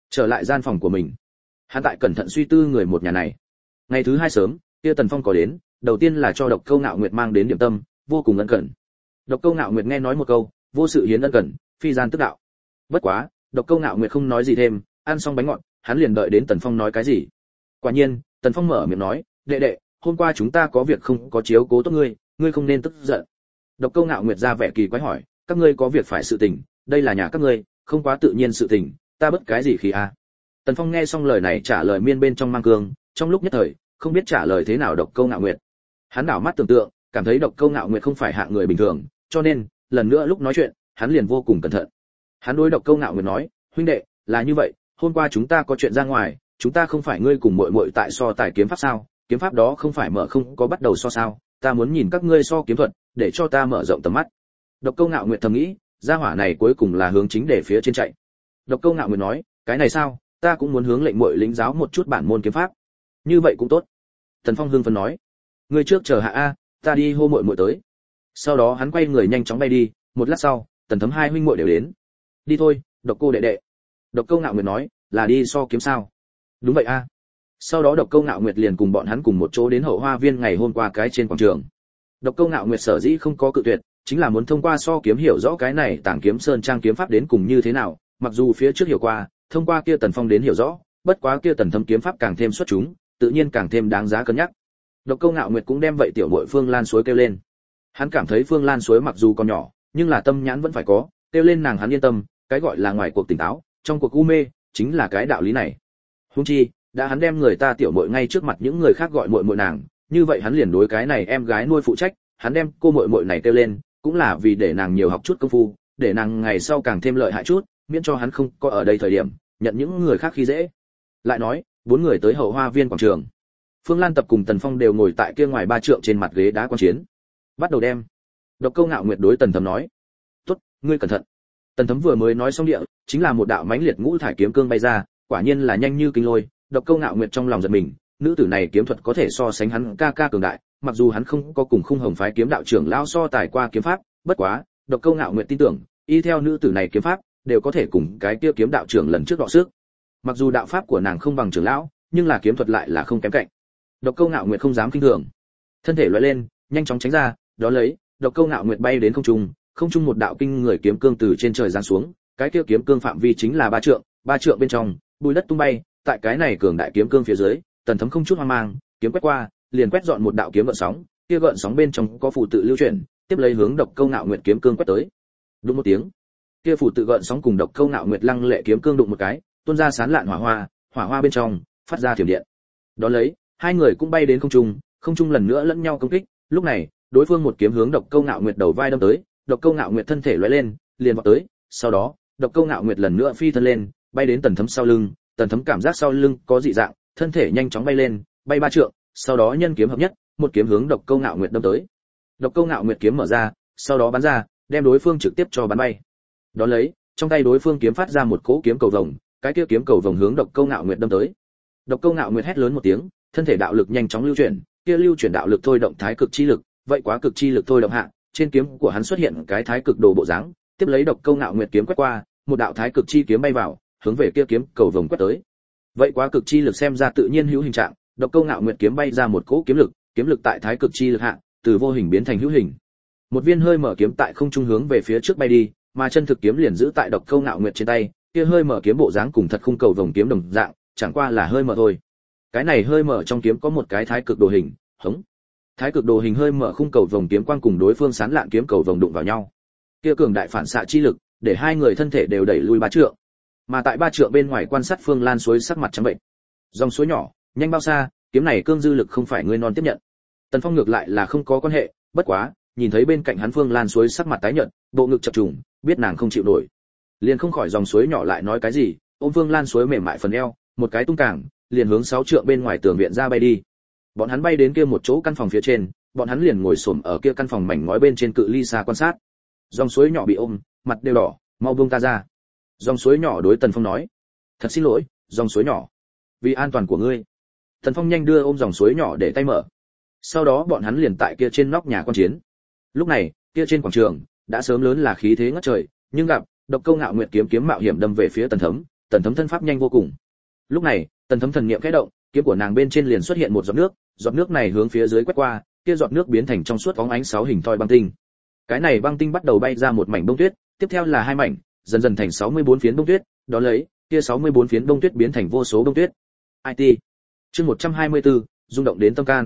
Trở lại gian phòng của mình, hắn tại cẩn thận suy tư người một nhà này. Ngày thứ hai sớm, kia Tần Phong có đến, đầu tiên là cho Độc Câu Ngạo Nguyệt mang đến điểm tâm, vô cùng ân cần. Độc Câu Ngạo Nguyệt nghe nói một câu, vô sự hiến ân cần, phi gian tức đạo. Bất quá, Độc Câu Ngạo Nguyệt không nói gì thêm, ăn xong bánh ngọt, hắn liền đợi đến Tần Phong nói cái gì. Quả nhiên, Tần Phong mở miệng nói, đệ đệ, hôm qua chúng ta có việc không có chiếu cố tốt ngươi, ngươi không nên tức giận. Độc Câu Ngạo Nguyệt ra vẻ kỳ quái hỏi, các ngươi có việc phải sự tình, đây là nhà các ngươi, không quá tự nhiên sự tình, ta bất cái gì khí a. Tần Phong nghe xong lời này trả lời miên bên trong mang cương, trong lúc nhất thời, không biết trả lời thế nào Độc Câu Ngạo Nguyệt. Hắn đảo mắt tưởng tượng, cảm thấy Độc Câu Ngạo Nguyệt không phải hạng người bình thường, cho nên, lần nữa lúc nói chuyện, hắn liền vô cùng cẩn thận. Hắn đối Độc Câu Ngạo Nguyệt nói, huynh đệ, là như vậy, hôm qua chúng ta có chuyện ra ngoài, chúng ta không phải ngươi cùng muội muội tại so tài kiếm pháp sao? Kiếm pháp đó không phải mở không có bắt đầu so sao? Ta muốn nhìn các ngươi so kiếm thuật, để cho ta mở rộng tầm mắt. Độc Câu Ngạo Nguyệt thầm nghĩ, gia hỏa này cuối cùng là hướng chính để phía trên chạy. Độc Câu Ngạo Nguyệt nói, cái này sao, ta cũng muốn hướng lệnh muội lĩnh giáo một chút bản môn kiếm pháp. Như vậy cũng tốt. Tần Phong hưng phấn nói, ngươi trước chờ hạ a, ta đi hô muội muội tới. Sau đó hắn quay người nhanh chóng bay đi, một lát sau, Tần Thấm hai huynh muội đều đến. Đi thôi, Độc Cô đệ đệ. Độc Câu Ngạo Nguyệt nói, là đi so kiếm sao? Đúng vậy a. Sau đó Độc Câu Ngạo Nguyệt liền cùng bọn hắn cùng một chỗ đến Hậu Hoa Viên ngày hôm qua cái trên quảng trường. Độc Câu Ngạo Nguyệt sở dĩ không có cự tuyệt, chính là muốn thông qua so kiếm hiểu rõ cái này Tàng Kiếm Sơn trang kiếm pháp đến cùng như thế nào, mặc dù phía trước hiểu qua, thông qua kia Tần Phong đến hiểu rõ, bất quá kia Tần Thấm kiếm pháp càng thêm xuất chúng, tự nhiên càng thêm đáng giá cân nhắc. Độc Câu Ngạo Nguyệt cũng đem vậy tiểu muội Phương Lan Suối kêu lên. Hắn cảm thấy Phương Lan Suối mặc dù còn nhỏ, nhưng là tâm nhãn vẫn phải có, kêu lên nàng hắn yên tâm, cái gọi là ngoài cuộc tỉnh táo, trong cuộc u mê, chính là cái đạo lý này. Huống chi, đã hắn đem người ta tiểu muội ngay trước mặt những người khác gọi muội muội nàng, như vậy hắn liền đối cái này em gái nuôi phụ trách, hắn đem cô muội muội này kêu lên, cũng là vì để nàng nhiều học chút công phu, để nàng ngày sau càng thêm lợi hại chút, miễn cho hắn không có ở đây thời điểm, nhận những người khác khi dễ. Lại nói, bốn người tới Hậu Hoa Viên quảng trường. Phương Lan Tập cùng Tần Phong đều ngồi tại kia ngoài ba trượng trên mặt ghế đá quan chiến. Bắt đầu đem. Độc Câu Ngạo Nguyệt đối Tần Thấm nói, "Tốt, ngươi cẩn thận." Tần Thấm vừa mới nói xong địa, chính là một đạo mãnh liệt ngũ thải kiếm cương bay ra, quả nhiên là nhanh như kinh lôi. Độc Câu Ngạo Nguyệt trong lòng giật mình, nữ tử này kiếm thuật có thể so sánh hắn ca ca cường đại, mặc dù hắn không có cùng Khung Hồng phái kiếm đạo trưởng lão so tài qua kiếm pháp, bất quá, Độc Câu Ngạo Nguyệt tin tưởng, y theo nữ tử này kiếm pháp, đều có thể cùng cái kia kiếm đạo trưởng lần trước đọ sức. Mặc dù đạo pháp của nàng không bằng trưởng lão, nhưng là kiếm thuật lại là không kém cạnh. Độc Câu Ngạo Nguyệt không dám kinh thường, thân thể lóe lên, nhanh chóng tránh ra, đó lấy, Độc Câu Ngạo Nguyệt bay đến không trung một đạo kinh người kiếm cương từ trên trời giáng xuống, cái kia kiếm cương phạm vi chính là ba trượng bên trong, bụi đất tung bay, tại cái này cường đại kiếm cương phía dưới, Tần Thấm không chút hoang mang, kiếm quét qua, liền quét dọn một đạo kiếm gợn sóng, kia gợn sóng bên trong có phù tự lưu chuyển, tiếp lấy hướng Độc Câu Ngạo Nguyệt kiếm cương quét tới. Đúng một tiếng, kia phù tự gợn sóng cùng Độc Câu Ngạo Nguyệt lăng lệ kiếm cương đụng một cái, tuôn ra sán lạn hỏa hoa bên trong phát ra thiểm điện. Đó lấy, hai người cũng bay đến không trung lần nữa lẫn nhau công kích, lúc này, đối phương một kiếm hướng Độc Câu Ngạo Nguyệt đầu vai đâm tới, Độc Câu Ngạo Nguyệt thân thể lóe lên, liền vọt tới, sau đó, Độc Câu Ngạo Nguyệt lần nữa phi thân lên, bay đến Tần Thấm sau lưng, Tần Thấm cảm giác sau lưng có dị dạng, thân thể nhanh chóng bay lên, bay ba trượng, sau đó nhân kiếm hợp nhất, một kiếm hướng Độc Câu Ngạo Nguyệt đâm tới. Độc Câu Ngạo Nguyệt kiếm mở ra, sau đó bắn ra, đem đối phương trực tiếp cho bắn bay. Đó lấy, trong tay đối phương kiếm phát ra một cỗ kiếm cầu vồng, cái kia kiếm cầu vồng hướng Độc Câu Ngạo Nguyệt đâm tới. Độc Câu Ngạo Nguyệt hét lớn một tiếng, thân thể đạo lực nhanh chóng lưu chuyển, kia lưu chuyển đạo lực thôi động thái cực chi lực, vậy quá cực chi lực thôi động hạ, trên kiếm của hắn xuất hiện cái thái cực đồ bộ dáng, tiếp lấy Độc Câu Ngạo Nguyệt kiếm quét qua, một đạo thái cực chi kiếm bay vào, hướng về kia kiếm cầu vồng quét tới. Vậy quá cực chi lực xem ra tự nhiên hữu hình trạng, Độc Câu Ngạo Nguyệt kiếm bay ra một cỗ kiếm lực tại thái cực chi lực hạ, từ vô hình biến thành hữu hình. Một viên hơi mở kiếm tại không trung hướng về phía trước bay đi, mà chân thực kiếm liền giữ tại Độc Câu Ngạo Nguyệt trên tay, kia hơi mở kiếm bộ dáng cùng thật khung cầu vồng kiếm đồng dạng, chẳng qua là hơi mở thôi. Cái này hơi mở trong kiếm có một cái thái cực đồ hình, hống. Thái cực đồ hình hơi mở khung cầu vồng kiếm quang cùng đối phương sán lạn kiếm cầu vồng đụng vào nhau. Kia cường đại phản xạ chi lực, để hai người thân thể đều đẩy lui ba trượng. Mà tại ba trượng bên ngoài quan sát Phương Lan Suối sắc mặt trắng bệnh. Dòng suối nhỏ, nhanh bao xa, kiếm này cương dư lực không phải ngươi non tiếp nhận. Tần Phong ngược lại là không có quan hệ, bất quá, nhìn thấy bên cạnh hắn Phương Lan Suối sắc mặt tái nhợt, bộ ngực chập trùng, biết nàng không chịu nổi. Liền không khỏi dòng suối nhỏ lại nói cái gì, ôm Phương Lan Suối mềm mại phần eo, một cái tung cảng, liền hướng 6 trượng bên ngoài tường viện ra bay đi. Bọn hắn bay đến kia một chỗ căn phòng phía trên, bọn hắn liền ngồi xổm ở kia căn phòng mảnh ngói bên trên cự ly xa quan sát. Dòng suối nhỏ bị ôm, mặt đều đỏ, mau buông ta ra. Dòng suối nhỏ đối Tần Phong nói, thật xin lỗi, dòng suối nhỏ, vì an toàn của ngươi. Tần Phong nhanh đưa ôm dòng suối nhỏ để tay mở. Sau đó bọn hắn liền tại kia trên nóc nhà quan chiến. Lúc này, kia trên quảng trường đã sớm lớn là khí thế ngất trời, nhưng gặp Độc Câu Ngạo Nguyệt kiếm mạo hiểm đâm về phía Tần Thấm, Tần Thấm thân pháp nhanh vô cùng. Lúc này, Tần Thấm thần niệm khẽ động, kiếm của nàng bên trên liền xuất hiện một giọt nước này hướng phía dưới quét qua, kia giọt nước biến thành trong suốt bóng ánh 6 hình thoi băng tinh. Cái này băng tinh bắt đầu bay ra một mảnh bông tuyết, tiếp theo là 2 mảnh, dần dần thành 64 phiến bông tuyết, đó lấy, kia 64 phiến bông tuyết biến thành vô số bông tuyết. IT. Chương 124, rung động đến tâm can.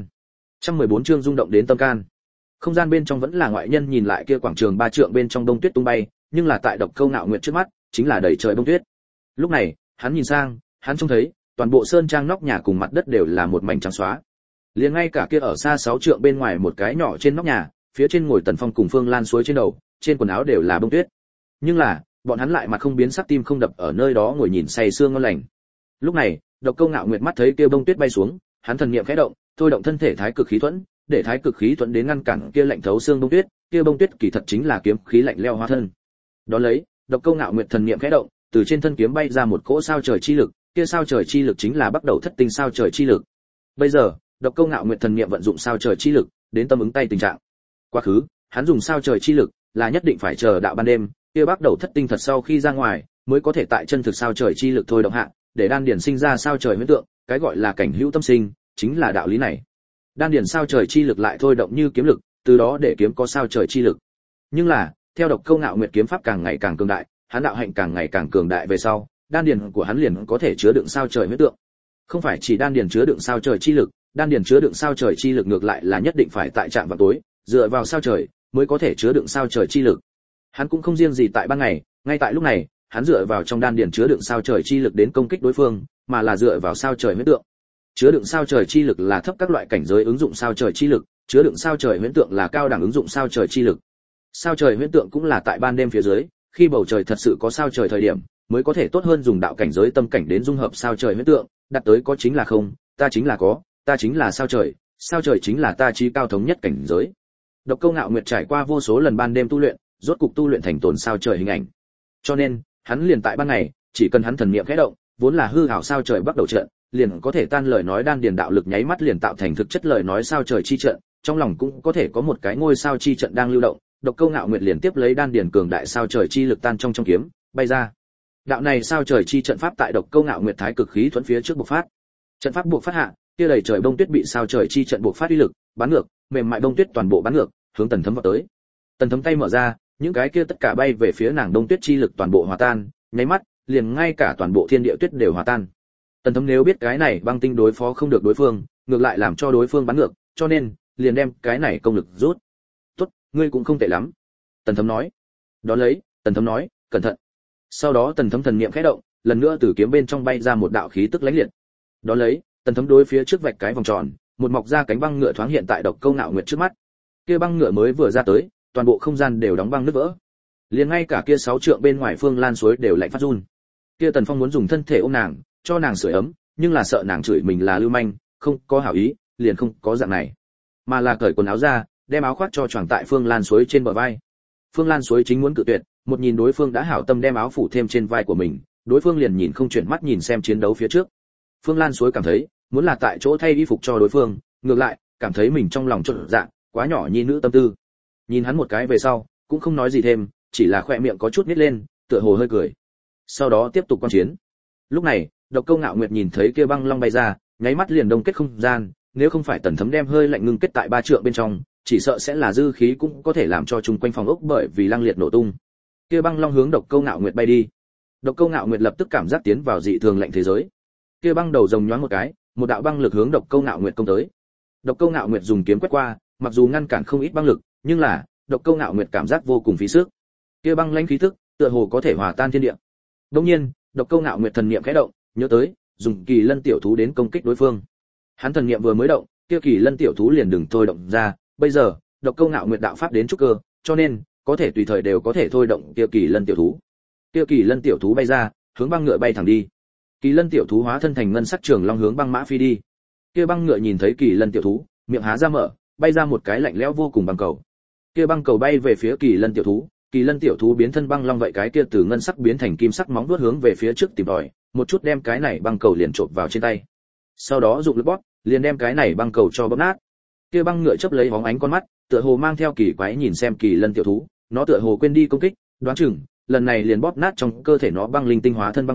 114 chương rung động đến tâm can. Không gian bên trong vẫn là ngoại nhân nhìn lại kia quảng trường 3 trượng bên trong bông tuyết tung bay, nhưng là tại Độc Câu Ngạo Nguyệt trước mắt, chính là đầy trời bông tuyết. Lúc này, hắn nhìn sang, hắn trông thấy, toàn bộ sơn trang nóc nhà cùng mặt đất đều là một mảnh trắng xóa. Liền ngay cả kia ở xa 6 trượng bên ngoài một cái nhỏ trên nóc nhà, phía trên ngồi Tần Phong cùng Phương Lan Suối trên đầu, trên quần áo đều là bông tuyết. Nhưng là, bọn hắn lại mặt không biến sắc, tim không đập, ở nơi đó ngồi nhìn say sưa ngon lành. Lúc này, Độc Câu Ngạo Nguyệt mắt thấy kia bông tuyết bay xuống, hắn thần niệm khẽ động, thôi động thân thể thái cực khí thuẫn, để thái cực khí thuẫn đến ngăn cản kia lạnh thấu xương bông tuyết, kia bông tuyết kỳ thật chính là kiếm khí lạnh lẽo hóa thân. Đó lấy, Độc Câu Ngạo Nguyệt thần niệm khẽ động, từ trên thân kiếm bay ra một cỗ sao trời chi lực, kia sao trời chi lực chính là bắt đầu thất tinh sao trời chi lực. Bây giờ, Độc Câu Ngạo Nguyệt thần niệm vận dụng sao trời chi lực, đến tâm ứng tay tình trạng. Quá khứ, hắn dùng sao trời chi lực, là nhất định phải chờ đạo ban đêm, kia bắt đầu thất tinh thật sau khi ra ngoài, mới có thể tại chân thực sao trời chi lực thôi động hạ, để đan điển sinh ra sao trời huyễn tượng, cái gọi là cảnh hữu tâm sinh, chính là đạo lý này. Đan điển sao trời chi lực lại thôi động như kiếm lực, từ đó để kiếm có sao trời chi lực. Nhưng là, theo Độc Câu Ngạo Nguyệt kiếm pháp càng ngày càng cường đại, hắn đạo hạnh càng ngày càng cường đại về sau, đan điển của hắn liền có thể chứa đựng sao trời huyễn tượng. Không phải chỉ đan điển chứa đựng sao trời chi lực, đan điển chứa đựng sao trời chi lực ngược lại là nhất định phải tại trạm vào tối, dựa vào sao trời mới có thể chứa đựng sao trời chi lực. Hắn cũng không riêng gì tại ban ngày, ngay tại lúc này, hắn dựa vào trong đan điển chứa đựng sao trời chi lực đến công kích đối phương, mà là dựa vào sao trời huyễn tượng. Chứa đựng sao trời chi lực là thấp các loại cảnh giới ứng dụng sao trời chi lực, chứa đựng sao trời huyễn tượng là cao đẳng ứng dụng sao trời chi lực. Sao trời huyễn tượng cũng là tại ban đêm phía dưới, khi bầu trời thật sự có sao trời thời điểm, mới có thể tốt hơn dùng đạo cảnh giới tâm cảnh đến dung hợp sao trời huyễn tượng, đạt tới có chính là không, ta chính là có, ta chính là sao trời chính là ta chí cao thống nhất cảnh giới. Độc Câu Ngạo Nguyệt trải qua vô số lần ban đêm tu luyện, rốt cục tu luyện thành tồn sao trời hình ảnh. Cho nên, hắn liền tại ban ngày, chỉ cần hắn thần niệm khẽ động, vốn là hư ảo sao trời bắt đầu trận, liền có thể tan lời nói đan điền đạo lực nháy mắt liền tạo thành thực chất lời nói sao trời chi trận, trong lòng cũng có thể có một cái ngôi sao chi trận đang lưu động. Độc Câu Ngạo Nguyệt liền tiếp lấy đan điền cường đại sao trời chi lực tan trong kiếm, bay ra. Đạo này sao trời chi trận pháp tại Độc Câu Ngạo Nguyệt thái cực khí thuẫn phía trước bộc phát. Trận pháp buộc phát hạ, kia đầy trời bông tuyết bị sao trời chi trận buộc phát uy lực, bắn ngược, mềm mại bông tuyết toàn bộ bắn ngược, hướng Tần Thấm vào tới. Tần Thấm tay mở ra, những cái kia tất cả bay về phía nàng đông tuyết chi lực toàn bộ hòa tan, nháy mắt, liền ngay cả toàn bộ thiên địa tuyết đều hòa tan. Tần Thấm nếu biết cái này băng tinh đối phó không được đối phương, ngược lại làm cho đối phương bắn ngược, cho nên liền đem cái này công lực rút. "Tốt, ngươi cũng không tệ lắm." Tần Thấm nói. Đó lấy, Tần Thấm nói, "Cẩn thận." Sau đó Tần Thấm thần niệm khẽ động, lần nữa từ kiếm bên trong bay ra một đạo khí tức lãnh liệt. Đó lấy, Tần Thấm đối phía trước vạch cái vòng tròn, một mọc ra cánh băng ngựa thoáng hiện tại Độc Câu Ngạo Nguyệt trước mắt. Kia băng ngựa mới vừa ra tới, toàn bộ không gian đều đóng băng nứt vỡ. Liền ngay cả kia 6 trượng bên ngoài Phương Lan Suối đều lạnh phát run. Kia Tần Phong muốn dùng thân thể ôm nàng, cho nàng sưởi ấm, nhưng là sợ nàng chửi mình là lưu manh, không có hảo ý, liền không có dạng này, mà là cởi quần áo ra, đem áo khoác cho choàng tại Phương Lan Suối trên bờ vai. Phương Lan Suối chính muốn cự tuyệt, một nhìn đối phương đã hảo tâm đem áo phủ thêm trên vai của mình, đối phương liền nhìn không chuyển mắt nhìn xem chiến đấu phía trước. Phương Lan Suối cảm thấy, muốn là tại chỗ thay y phục cho đối phương, ngược lại, cảm thấy mình trong lòng chột dạ, quá nhỏ nhi nữ tâm tư. Nhìn hắn một cái về sau, cũng không nói gì thêm, chỉ là khóe miệng có chút nhếch lên, tựa hồ hơi cười. Sau đó tiếp tục quan chiến. Lúc này, Độc Câu Ngạo Nguyệt nhìn thấy kia băng long bay ra, nháy mắt liền đông kết không gian, nếu không phải Tần Thấm đem hơi lạnh ngưng kết tại 3 trượng bên trong, chỉ sợ sẽ là dư khí cũng có thể làm cho chung quanh phòng ốc bởi vì lăng liệt nổ tung. Kia băng long hướng Độc Câu Ngạo Nguyệt bay đi. Độc Câu Ngạo Nguyệt lập tức cảm giác tiến vào dị thường lạnh thế giới. Kia băng đầu rồng nhoáng một cái, một đạo băng lực hướng Độc Câu Ngạo Nguyệt công tới. Độc Câu Ngạo Nguyệt dùng kiếm quét qua, mặc dù ngăn cản không ít băng lực, nhưng là, Độc Câu Ngạo Nguyệt cảm giác vô cùng phí sức. Kia băng lãnh khí tức, tựa hồ có thể hòa tan thiên địa. Đương nhiên, Độc Câu Ngạo Nguyệt thần niệm khẽ động, nhớ tới, dùng Kỳ Lân tiểu thú đến công kích đối phương. Hắn thần niệm vừa mới động, kia Kỳ Lân tiểu thú liền đừng thôi động ra, bây giờ, Độc Câu Ngạo Nguyệt đạo pháp đến trúc cơ, cho nên có thể tùy thời đều có thể thôi động kia Kỳ Lân tiểu thú. Kia Kỳ Lân tiểu thú bay ra, hướng băng ngựa bay thẳng đi. Kỳ Lân tiểu thú hóa thân thành ngân sắc trường long hướng băng mã phi đi. Kia băng ngựa nhìn thấy Kỳ Lân tiểu thú, miệng há ra mở, bay ra một cái lạnh lẽo vô cùng băng cầu. Kia băng cầu bay về phía Kỳ Lân tiểu thú, Kỳ Lân tiểu thú biến thân băng long vậy cái kia từ ngân sắc biến thành kim sắc móng vuốt hướng về phía trước tìm tòi, một chút đem cái này băng cầu liền trộn vào trên tay. Sau đó dụng lực bóp, liền đem cái này băng cầu cho bóp nát. Kia băng ngựa chớp lấy bóng ánh con mắt, tựa hồ mang theo kỳ quái nhìn xem Kỳ Lân tiểu thú, nó tựa hồ quên đi công kích, đoán chừng lần này liền bóp nát trong cơ thể nó băng linh tinh hóa thân băng cầu,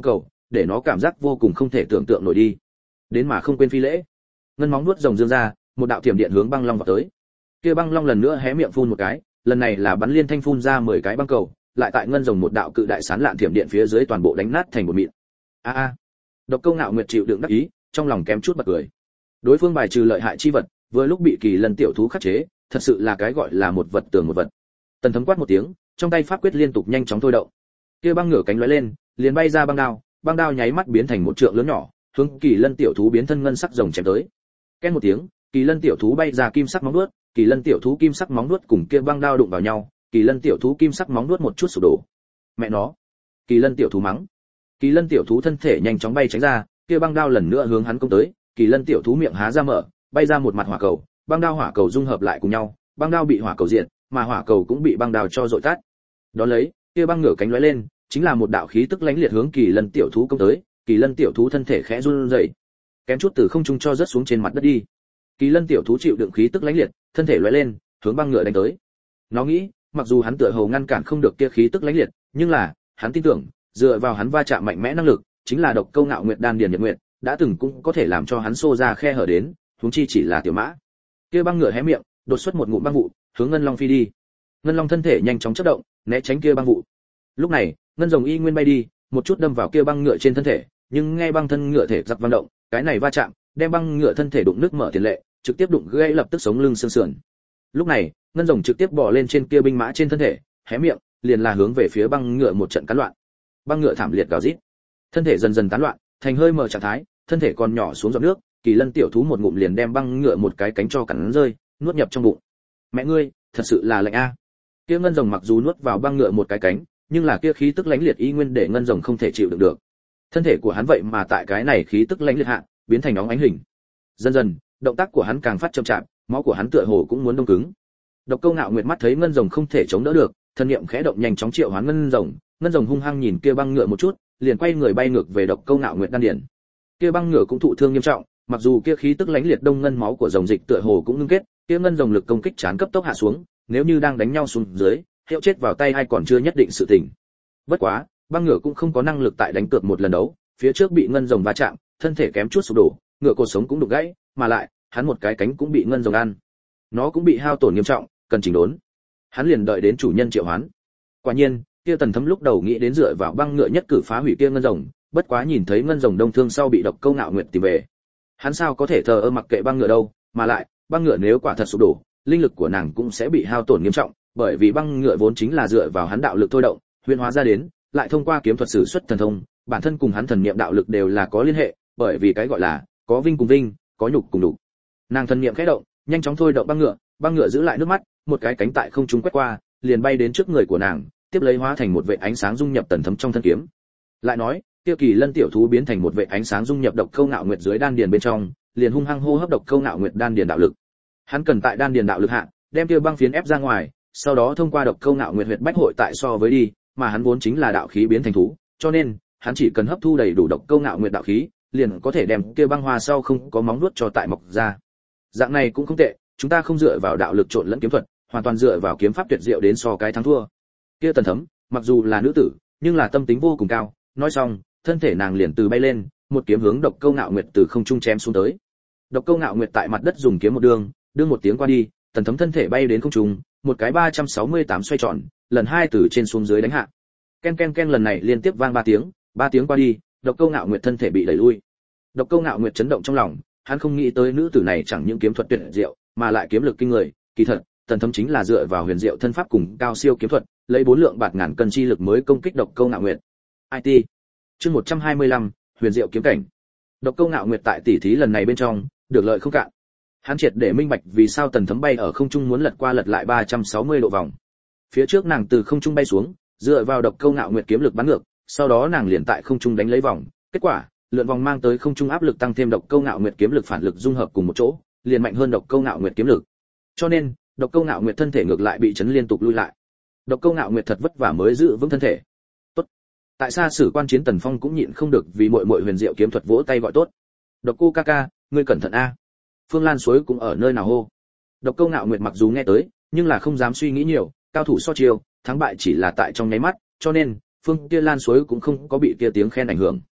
để nó cảm giác vô cùng không thể tưởng tượng nổi đi. Đến mà không quên phi lễ. Ngân móng nuốt rồng dương ra, một đạo tiềm điện hướng băng long vào tới. Kia băng long lần nữa hé miệng phun một cái, lần này là bắn liên thanh phun ra 10 cái băng cầu, lại tại ngân rồng một đạo cự đại sán lạn tiềm điện phía dưới toàn bộ đánh nát thành một mịn. A. Độc Câu Ngạo Nguyệt chịu đựng đắc ý, trong lòng kém chút bật cười. Đối phương bài trừ lợi hại chi vật, vừa lúc bị Kỳ Lân tiểu thú khắc chế, thật sự là cái gọi là một vật tường một vật. Tần Thấm quát một tiếng, trong tay pháp quyết liên tục nhanh chóng thôi động. Kia băng ngửa cánh lóe lên, liền bay ra băng đao nháy mắt biến thành một trượng lớn nhỏ, hướng Kỳ Lân tiểu thú biến thân ngân sắc rồng chém tới. Két một tiếng, Kỳ Lân tiểu thú bay ra kim sắc móng vuốt, Kỳ Lân tiểu thú kim sắc móng vuốt cùng kia băng đao đụng vào nhau, Kỳ Lân tiểu thú kim sắc móng vuốt một chút sụp đổ. Mẹ nó! Kỳ Lân tiểu thú mắng. Kỳ Lân tiểu thú thân thể nhanh chóng bay tránh ra, kia băng đao lần nữa hướng hắn công tới, Kỳ Lân tiểu thú miệng há ra mở, bay ra một mặt hỏa cầu, băng đao hỏa cầu dung hợp lại cùng nhau, băng đao bị hỏa cầu diệt, mà hỏa cầu cũng bị băng đao cho dội tắt. Đó lấy, kia băng ngửa cánh lóe lên, chính là một đạo khí tức lãnh liệt hướng Kỳ Lân tiểu thú công tới, Kỳ Lân tiểu thú thân thể khẽ run rẩy, kém chút từ không trung cho rớt xuống trên mặt đất đi. Kỳ Lân tiểu thú chịu đựng khí tức lãnh liệt, thân thể lóe lên, hướng băng ngựa đánh tới. Nó nghĩ, mặc dù hắn tựa hồ ngăn cản không được kia khí tức lãnh liệt, nhưng là, hắn tin tưởng, dựa vào hắn va chạm mạnh mẽ năng lực, chính là Độc Câu Ngạo Nguyệt đan điền nhật nguyệt, đã từng cũng có thể làm cho hắn xô ra khe hở đến, huống chi chỉ là tiểu mã. Kia băng ngựa hé miệng, đột xuất một ngụm băng vụ, hướng Ngân Long phi đi. Ngân Long thân thể nhanh chóng chớp động, né tránh kia băng vụ. Lúc này, Ngân Rồng y nguyên bay đi, một chút đâm vào kia băng ngựa trên thân thể, nhưng nghe băng thân ngựa thể giật vận động, cái này va chạm, đem băng ngựa thân thể đụng nước mở tiền lệ, trực tiếp đụng gãy lập tức sống lưng xương sườn. Lúc này, Ngân Rồng trực tiếp bò lên trên kia binh mã trên thân thể, hé miệng, liền là hướng về phía băng ngựa một trận cắn loạn. Băng ngựa thảm liệt gào rít, thân thể dần dần tán loạn, thành hơi mờ trạng thái, thân thể còn nhỏ xuống giọt nước, Kỳ Lân tiểu thú một ngụm liền đem băng ngựa một cái cánh cho cắn rơi, nuốt nhập trong bụng. Mẹ ngươi, thật sự là lạnh a. Kia Ngân Rồng mặc dù nuốt vào băng ngựa một cái cánh, nhưng là kia khí tức lãnh liệt y nguyên để Ngân Rồng không thể chịu đựng được. Thân thể của hắn vậy mà tại cái này khí tức lãnh liệt hạ, biến thành óng ánh hình. Dần dần, động tác của hắn càng phát chậm chạp, máu của hắn tựa hồ cũng muốn đông cứng. Độc Câu Ngạo Nguyệt mắt thấy Ngân Rồng không thể chống đỡ được, thân niệm khẽ động nhanh chóng triệu hoán Ngân Rồng hung hăng nhìn kia băng ngựa một chút, liền quay người bay ngược về Độc Câu Ngạo Nguyệt đan điền. Kia băng ngựa cũng thụ thương nghiêm trọng, mặc dù kia khí tức lãnh liệt đông ngân máu của rồng dịch tựa hồ cũng ngưng kết, kia Ngân Rồng lực công kích chán cấp tốc hạ xuống, nếu như đang đánh nhau xuống dưới, hiệu chết vào tay hay còn chưa nhất định sự tình. Bất quá, băng ngựa cũng không có năng lực tại đánh cược một lần đấu, phía trước bị Ngân Rồng va chạm, thân thể kém chút sụp đổ, ngựa cột sống cũng đục gãy, mà lại, hắn một cái cánh cũng bị Ngân Rồng ăn. Nó cũng bị hao tổn nghiêm trọng, cần chỉnh đốn. Hắn liền đợi đến chủ nhân triệu hoán. Quả nhiên, kia Tần Thấm lúc đầu nghĩ đến dựa vào băng ngựa nhất cử phá hủy kia Ngân Rồng, bất quá nhìn thấy Ngân Rồng đông thương sau bị Độc Câu Ngạo Nguyệt tìm về, hắn sao có thể thờ ơ mặc kệ băng ngựa đâu, mà lại, băng ngựa nếu quả thật sụp đổ, linh lực của nàng cũng sẽ bị hao tổn nghiêm trọng, bởi vì băng ngựa vốn chính là dựa vào hắn đạo lực thôi động, huyền hóa ra đến, lại thông qua kiếm thuật sử xuất thần thông, bản thân cùng hắn thần niệm đạo lực đều là có liên hệ, bởi vì cái gọi là có vinh cùng vinh, có nhục cùng nhục. Nàng thần niệm khẽ động, nhanh chóng thôi động băng ngựa giữ lại nước mắt, một cái cánh tại không trung quét qua, liền bay đến trước người của nàng, tiếp lấy hóa thành một vệt ánh sáng dung nhập Tần Thấm trong thân kiếm. Lại nói, kia Kỳ Lân tiểu thú biến thành một vệt ánh sáng dung nhập Độc Câu Ngạo Nguyệt dưới đan điền bên trong, liền hung hăng hô hấp Độc Câu Ngạo Nguyệt đan điền đạo lực. Hắn cần tại đan điền đạo lực hạ, đem kia băng phiến ép ra ngoài, sau đó thông qua Độc Câu Ngạo Nguyệt huyệt bách hội tại so với đi, mà hắn vốn chính là đạo khí biến thành thú, cho nên, hắn chỉ cần hấp thu đầy đủ Độc Câu Ngạo Nguyệt đạo khí, liền có thể đem kia băng hoa sau không có móng vuốt cho tại mọc ra. Dạng này cũng không tệ, chúng ta không dựa vào đạo lực trộn lẫn kiếm thuật, hoàn toàn dựa vào kiếm pháp tuyệt diệu đến so cái thắng thua. Kia Tần Thấm, mặc dù là nữ tử, nhưng là tâm tính vô cùng cao, nói xong, thân thể nàng liền từ bay lên, một kiếm hướng Độc Câu Ngạo Nguyệt từ không trung chém xuống tới. Độc Câu Ngạo Nguyệt tại mặt đất dùng kiếm một đường một tiếng qua đi, Tần Thấm thân thể bay đến không trung, một cái 368 xoay tròn, lần hai từ trên xuống dưới đánh hạ. Ken ken ken lần này liên tiếp vang 3 tiếng qua đi, Độc Câu Ngạo Nguyệt thân thể bị đẩy lui. Độc Câu Ngạo Nguyệt chấn động trong lòng, hắn không nghĩ tới nữ tử này chẳng những kiếm thuật tuyệt diệu, mà lại kiếm lực kinh người, kỳ thật, Tần Thấm chính là dựa vào huyền diệu thân pháp cùng cao siêu kiếm thuật, lấy 4 lượng bạt ngàn cân chi lực mới công kích Độc Câu Ngạo Nguyệt. IT. Chương 125, huyền diệu kiếm cảnh. Độc Câu Ngạo Nguyệt tại tỷ thí lần này bên trong, được lợi không cạn. Hắn triệt để minh bạch vì sao Tần Thấm bay ở không trung muốn lật qua lật lại 360 độ vòng. Phía trước nàng từ không trung bay xuống, dựa vào Độc Câu Ngạo Nguyệt kiếm lực bắn ngược, sau đó nàng liền tại không trung đánh lấy vòng, kết quả, lượn vòng mang tới không trung áp lực tăng thêm Độc Câu Ngạo Nguyệt kiếm lực phản lực dung hợp cùng một chỗ, liền mạnh hơn Độc Câu Ngạo Nguyệt kiếm lực. Cho nên, Độc Câu Ngạo Nguyệt thân thể ngược lại bị chấn liên tục lui lại. Độc Câu Ngạo Nguyệt thật vất vả mới giữ vững thân thể. Tốt. Tại sao Sử Quan Chiến Tần Phong cũng nhịn không được vì muội muội huyền diệu kiếm thuật vỗ tay gọi tốt. Độc Cô ca ca, ngươi cẩn thận a. Phương Lan Suối cũng ở nơi nào hô. Độc Câu Ngạo Nguyệt mặc dù nghe tới, nhưng là không dám suy nghĩ nhiều, cao thủ so chiêu, thắng bại chỉ là tại trong nháy mắt, cho nên Phương kia Lan Suối cũng không có bị kia tiếng khen ảnh hưởng.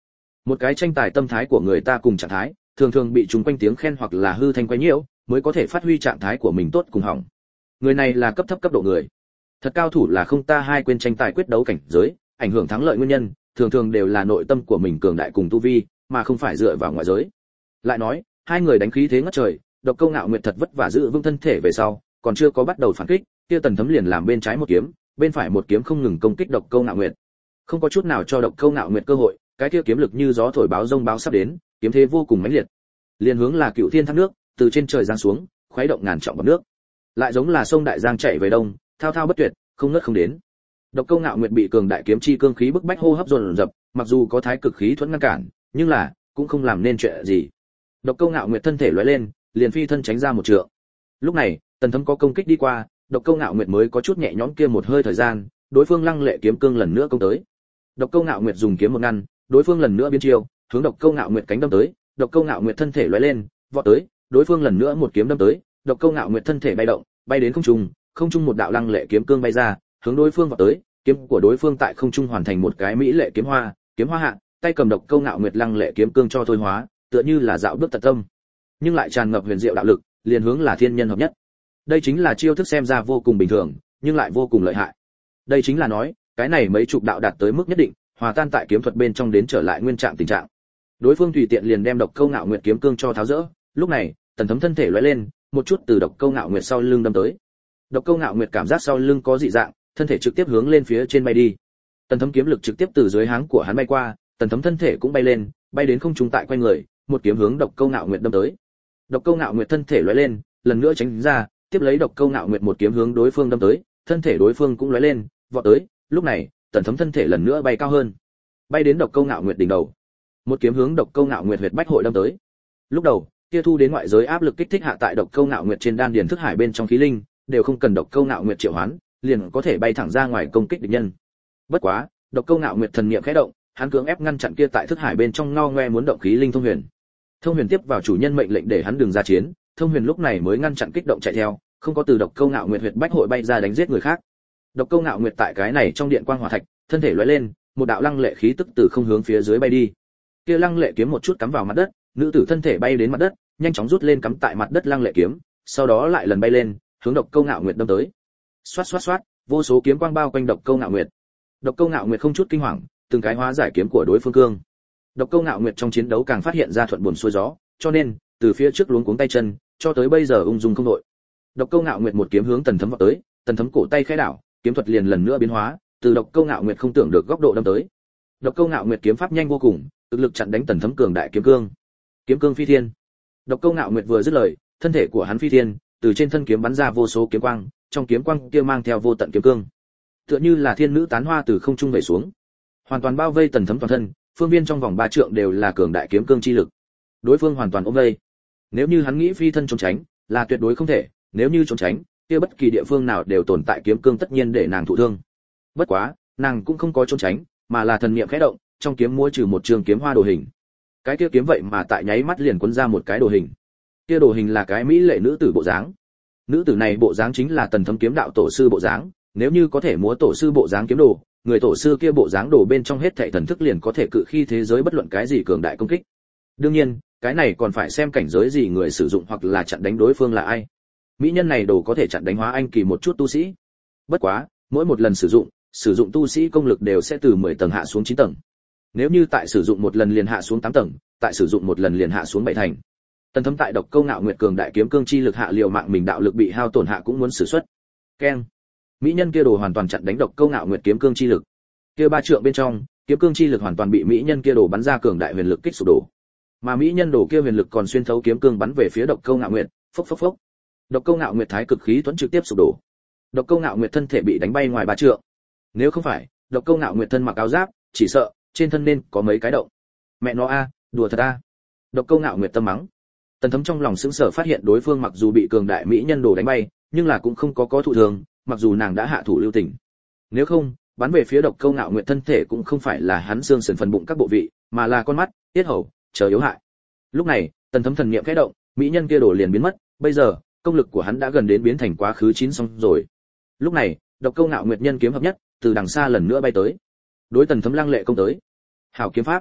Một cái tranh tài tâm thái của người ta cùng trạng thái, thường thường bị chúng quanh tiếng khen hoặc là hư thanh quấy nhiễu, mới có thể phát huy trạng thái của mình tốt cùng hỏng. Người này là cấp thấp cấp độ người. Thật cao thủ là không ta hai quên tranh tài quyết đấu cảnh giới, ảnh hưởng thắng lợi nguyên nhân, thường thường đều là nội tâm của mình cường đại cùng tu vi, mà không phải dựa vào ngoại giới. Lại nói, hai người đánh khí thế ngất trời, Độc Câu Ngạo Nguyệt thật vất vả giữ vững thân thể về sau, còn chưa có bắt đầu phản kích, kia Tần Thấm liền làm bên trái một kiếm, bên phải một kiếm không ngừng công kích Độc Câu Ngạo Nguyệt. Không có chút nào cho Độc Câu Ngạo Nguyệt cơ hội, cái kia kiếm lực như gió thổi báo rông báo sắp đến, kiếm thế vô cùng mãnh liệt. Liên hướng là cựu thiên thác nước, từ trên trời giáng xuống, khuấy động ngàn trọng bọt nước. Lại giống là sông đại giang chảy về đông, thao thao bất tuyệt, không ngớt không đến. Độc Câu Ngạo Nguyệt bị cường đại kiếm chi cương khí bức bách hô hấp dồn dập, mặc dù có thái cực khí thuẫn ngăn cản, nhưng là cũng không làm nên chuyện gì. Độc Câu Ngạo Nguyệt thân thể lóe lên, liền phi thân tránh ra một trượng. Lúc này, Tần Thấm có công kích đi qua, Độc Câu Ngạo Nguyệt mới có chút nhẹ nhõm kia một hơi thời gian, đối phương lăng lệ kiếm cương lần nữa công tới. Độc Câu Ngạo Nguyệt dùng kiếm một ngăn, đối phương lần nữa biến chiêu, hướng Độc Câu Ngạo Nguyệt cánh đâm tới, Độc Câu Ngạo Nguyệt thân thể lóe lên, vọt tới, đối phương lần nữa một kiếm đâm tới, Độc Câu Ngạo Nguyệt thân thể bay động, bay đến không trung một đạo lăng lệ kiếm cương bay ra, hướng đối phương vọt tới, kiếm của đối phương tại không trung hoàn thành một cái mỹ lệ kiếm hoa hạ, tay cầm Độc Câu Ngạo Nguyệt lăng lệ kiếm cương cho thôi hóa, tựa như là dạo bước tận tâm, nhưng lại tràn ngập huyền diệu đạo lực, liền hướng là thiên nhân hợp nhất. Đây chính là chiêu thức xem ra vô cùng bình thường, nhưng lại vô cùng lợi hại. Đây chính là nói, cái này mấy chục đạo đạt tới mức nhất định, hòa tan tại kiếm thuật bên trong đến trở lại nguyên trạng tình trạng. Đối phương tùy tiện liền đem Độc Câu Ngạo Nguyệt kiếm cương cho tháo rỡ, lúc này, Tần Thấm thân thể lóe lên, một chút từ Độc Câu Ngạo Nguyệt sau lưng đâm tới. Độc Câu Ngạo Nguyệt cảm giác sau lưng có dị dạng, thân thể trực tiếp hướng lên phía trên bay đi. Tần Thấm kiếm lực trực tiếp từ dưới háng của hắn bay qua, Tần Thấm thân thể cũng bay lên, bay đến không trung tại quanh người, một kiếm hướng Độc Câu Ngạo Nguyệt đâm tới. Độc Câu Ngạo Nguyệt thân thể lóe lên, lần nữa tránh ra, tiếp lấy Độc Câu Ngạo Nguyệt một kiếm hướng đối phương đâm tới, thân thể đối phương cũng lóe lên, vọt tới, lúc này, Tần Thấm thân thể lần nữa bay cao hơn, bay đến Độc Câu Ngạo Nguyệt đỉnh đầu. Một kiếm hướng Độc Câu Ngạo Nguyệt huyệt bách hội đâm tới. Lúc đầu, kia thu đến ngoại giới áp lực kích thích hạ tại Độc Câu Ngạo Nguyệt trên đan điền thức hải bên trong khí linh, đều không cần Độc Câu Ngạo Nguyệt triệu hoán, liền có thể bay thẳng ra ngoài công kích địch nhân. Bất quá, Độc Câu Ngạo Nguyệt thần niệm khẽ động, hắn cưỡng ép ngăn chặn kia tại thức hải bên trong ngao ngoe muốn động khí linh Thông Huyền. Thông Huyền tiếp vào chủ nhân mệnh lệnh để hắn đừng ra chiến, Thông Huyền lúc này mới ngăn chặn kích động chạy theo, không có từ Độc Câu Ngạo Nguyệt huyệt bách hội bay ra đánh giết người khác. Độc Câu Ngạo Nguyệt tại cái này trong điện quang hỏa thạch, thân thể lóe lên, một đạo lăng lệ khí tức từ không hướng phía dưới bay đi. Kia lăng lệ kiếm một chút cắm vào mặt đất, nữ tử thân thể bay đến mặt đất, nhanh chóng rút lên cắm tại mặt đất lăng lệ kiếm, sau đó lại lần bay lên, hướng Độc Câu Ngạo Nguyệt đâm tới. Xoát xoát xoát, vô số kiếm quang bao quanh Độc Câu Ngạo Nguyệt. Độc Câu Ngạo Nguyệt không chút kinh hoàng, từng cái hóa giải kiếm của đối phương cương. Độc Câu Ngạo Nguyệt trong chiến đấu càng phát hiện ra thuận buồm xuôi gió, cho nên từ phía trước luống cuống tay chân, cho tới bây giờ ung dung không đội. Độc Câu Ngạo Nguyệt một kiếm hướng Tần Thấm vọt tới, Tần Thấm cổ tay khẽ đảo, kiếm thuật liền lần nữa biến hóa, từ Độc Câu Ngạo Nguyệt không tưởng được góc độ đâm tới. Độc Câu Ngạo Nguyệt kiếm pháp nhanh vô cùng, thực lực chặn đánh Tần Thấm cường đại kiếm cương. Kiếm cương phi thiên. Độc Câu Ngạo Nguyệt vừa dứt lời, thân thể của hắn phi thiên, từ trên thân kiếm bắn ra vô số kiếm quang, trong kiếm quang kia mang theo vô tận kiếm cương, tựa như là thiên nữ tán hoa từ không trung về xuống, hoàn toàn bao vây Tần Thấm toàn thân, phương viên trong vòng 3 trượng đều là cường đại kiếm cương chi lực. Đối phương hoàn toàn ôm vây. Nếu như hắn nghĩ phi thân trốn tránh, là tuyệt đối không thể, nếu như trốn tránh, kia bất kỳ địa phương nào đều tồn tại kiếm cương tất nhiên để nàng thụ thương. Bất quá, nàng cũng không có trốn tránh, mà là thần niệm khẽ động, trong kiếm múa trừ một trường kiếm hoa đồ hình. Cái kia kiếm vậy mà tại nháy mắt liền cuốn ra một cái đồ hình. Kia đồ hình là cái mỹ lệ nữ tử bộ dáng. Nữ tử này bộ dáng chính là Tần Thấm kiếm đạo tổ sư bộ dáng, nếu như có thể múa tổ sư bộ dáng kiếm đồ, người tổ sư kia bộ dáng đồ bên trong hết thảy thần thức liền có thể cự khi thế giới bất luận cái gì cường đại công kích. Đương nhiên, cái này còn phải xem cảnh giới gì người sử dụng hoặc là chặn đánh đối phương là ai. Mỹ nhân này đồ có thể chặn đánh hóa anh kỳ một chút tu sĩ. Bất quá, mỗi một lần sử dụng tu sĩ công lực đều sẽ từ 10 tầng hạ xuống 9 tầng. Nếu như tại sử dụng một lần liền hạ xuống 8 tầng, tại sử dụng một lần liền hạ xuống 7 thành. Tần Thấm tại Độc Câu Ngạo Nguyệt cường đại kiếm cương chi lực hạ liều mạng mình đạo lực bị hao tổn hạ cũng muốn sử xuất. Keng. Mỹ nhân kia đồ hoàn toàn chặn đánh Độc Câu Ngạo Nguyệt kiếm cương chi lực. Kia 3 trượng bên trong, kiếm cương chi lực hoàn toàn bị mỹ nhân kia đồ bắn ra cường đại huyền lực kích sụp đổ. Mà mỹ nhân đồ kia huyền lực còn xuyên thấu kiếm cương bắn về phía Độc Câu Ngạo Nguyệt, phốc phốc phốc. Độc Câu Ngạo Nguyệt thái cực khí thuẫn trực tiếp sụp đổ. Độc Câu Ngạo Nguyệt thân thể bị đánh bay ngoài 3 trượng. Nếu không phải, Độc Câu Ngạo Nguyệt thân mặc áo giáp, chỉ sợ trên thân nên có mấy cái động. Mẹ nó a, đùa thật a. Độc Câu Ngạo Nguyệt tâm mắng. Tần Thấm trong lòng sững sờ phát hiện đối phương mặc dù bị cường đại mỹ nhân đồ đánh bay, nhưng là cũng không có thụ thương, mặc dù nàng đã hạ thủ lưu tình. Nếu không, bắn về phía Độc Câu Ngạo Nguyệt thân thể cũng không phải là hắn xương sườn phần bụng các bộ vị, mà là con mắt, tiết hầu, chờ yếu hại. Lúc này, Tần Thấm thần niệm khẽ động, mỹ nhân kia đồ liền biến mất, bây giờ, công lực của hắn đã gần đến biến thành quá khứ 9 xong rồi. Lúc này, Độc Câu Ngạo Nguyệt nhân kiếm hợp nhất, từ đằng xa lần nữa bay tới. Đối Tần Thấm lăng lệ công tới. Hảo kiếm pháp.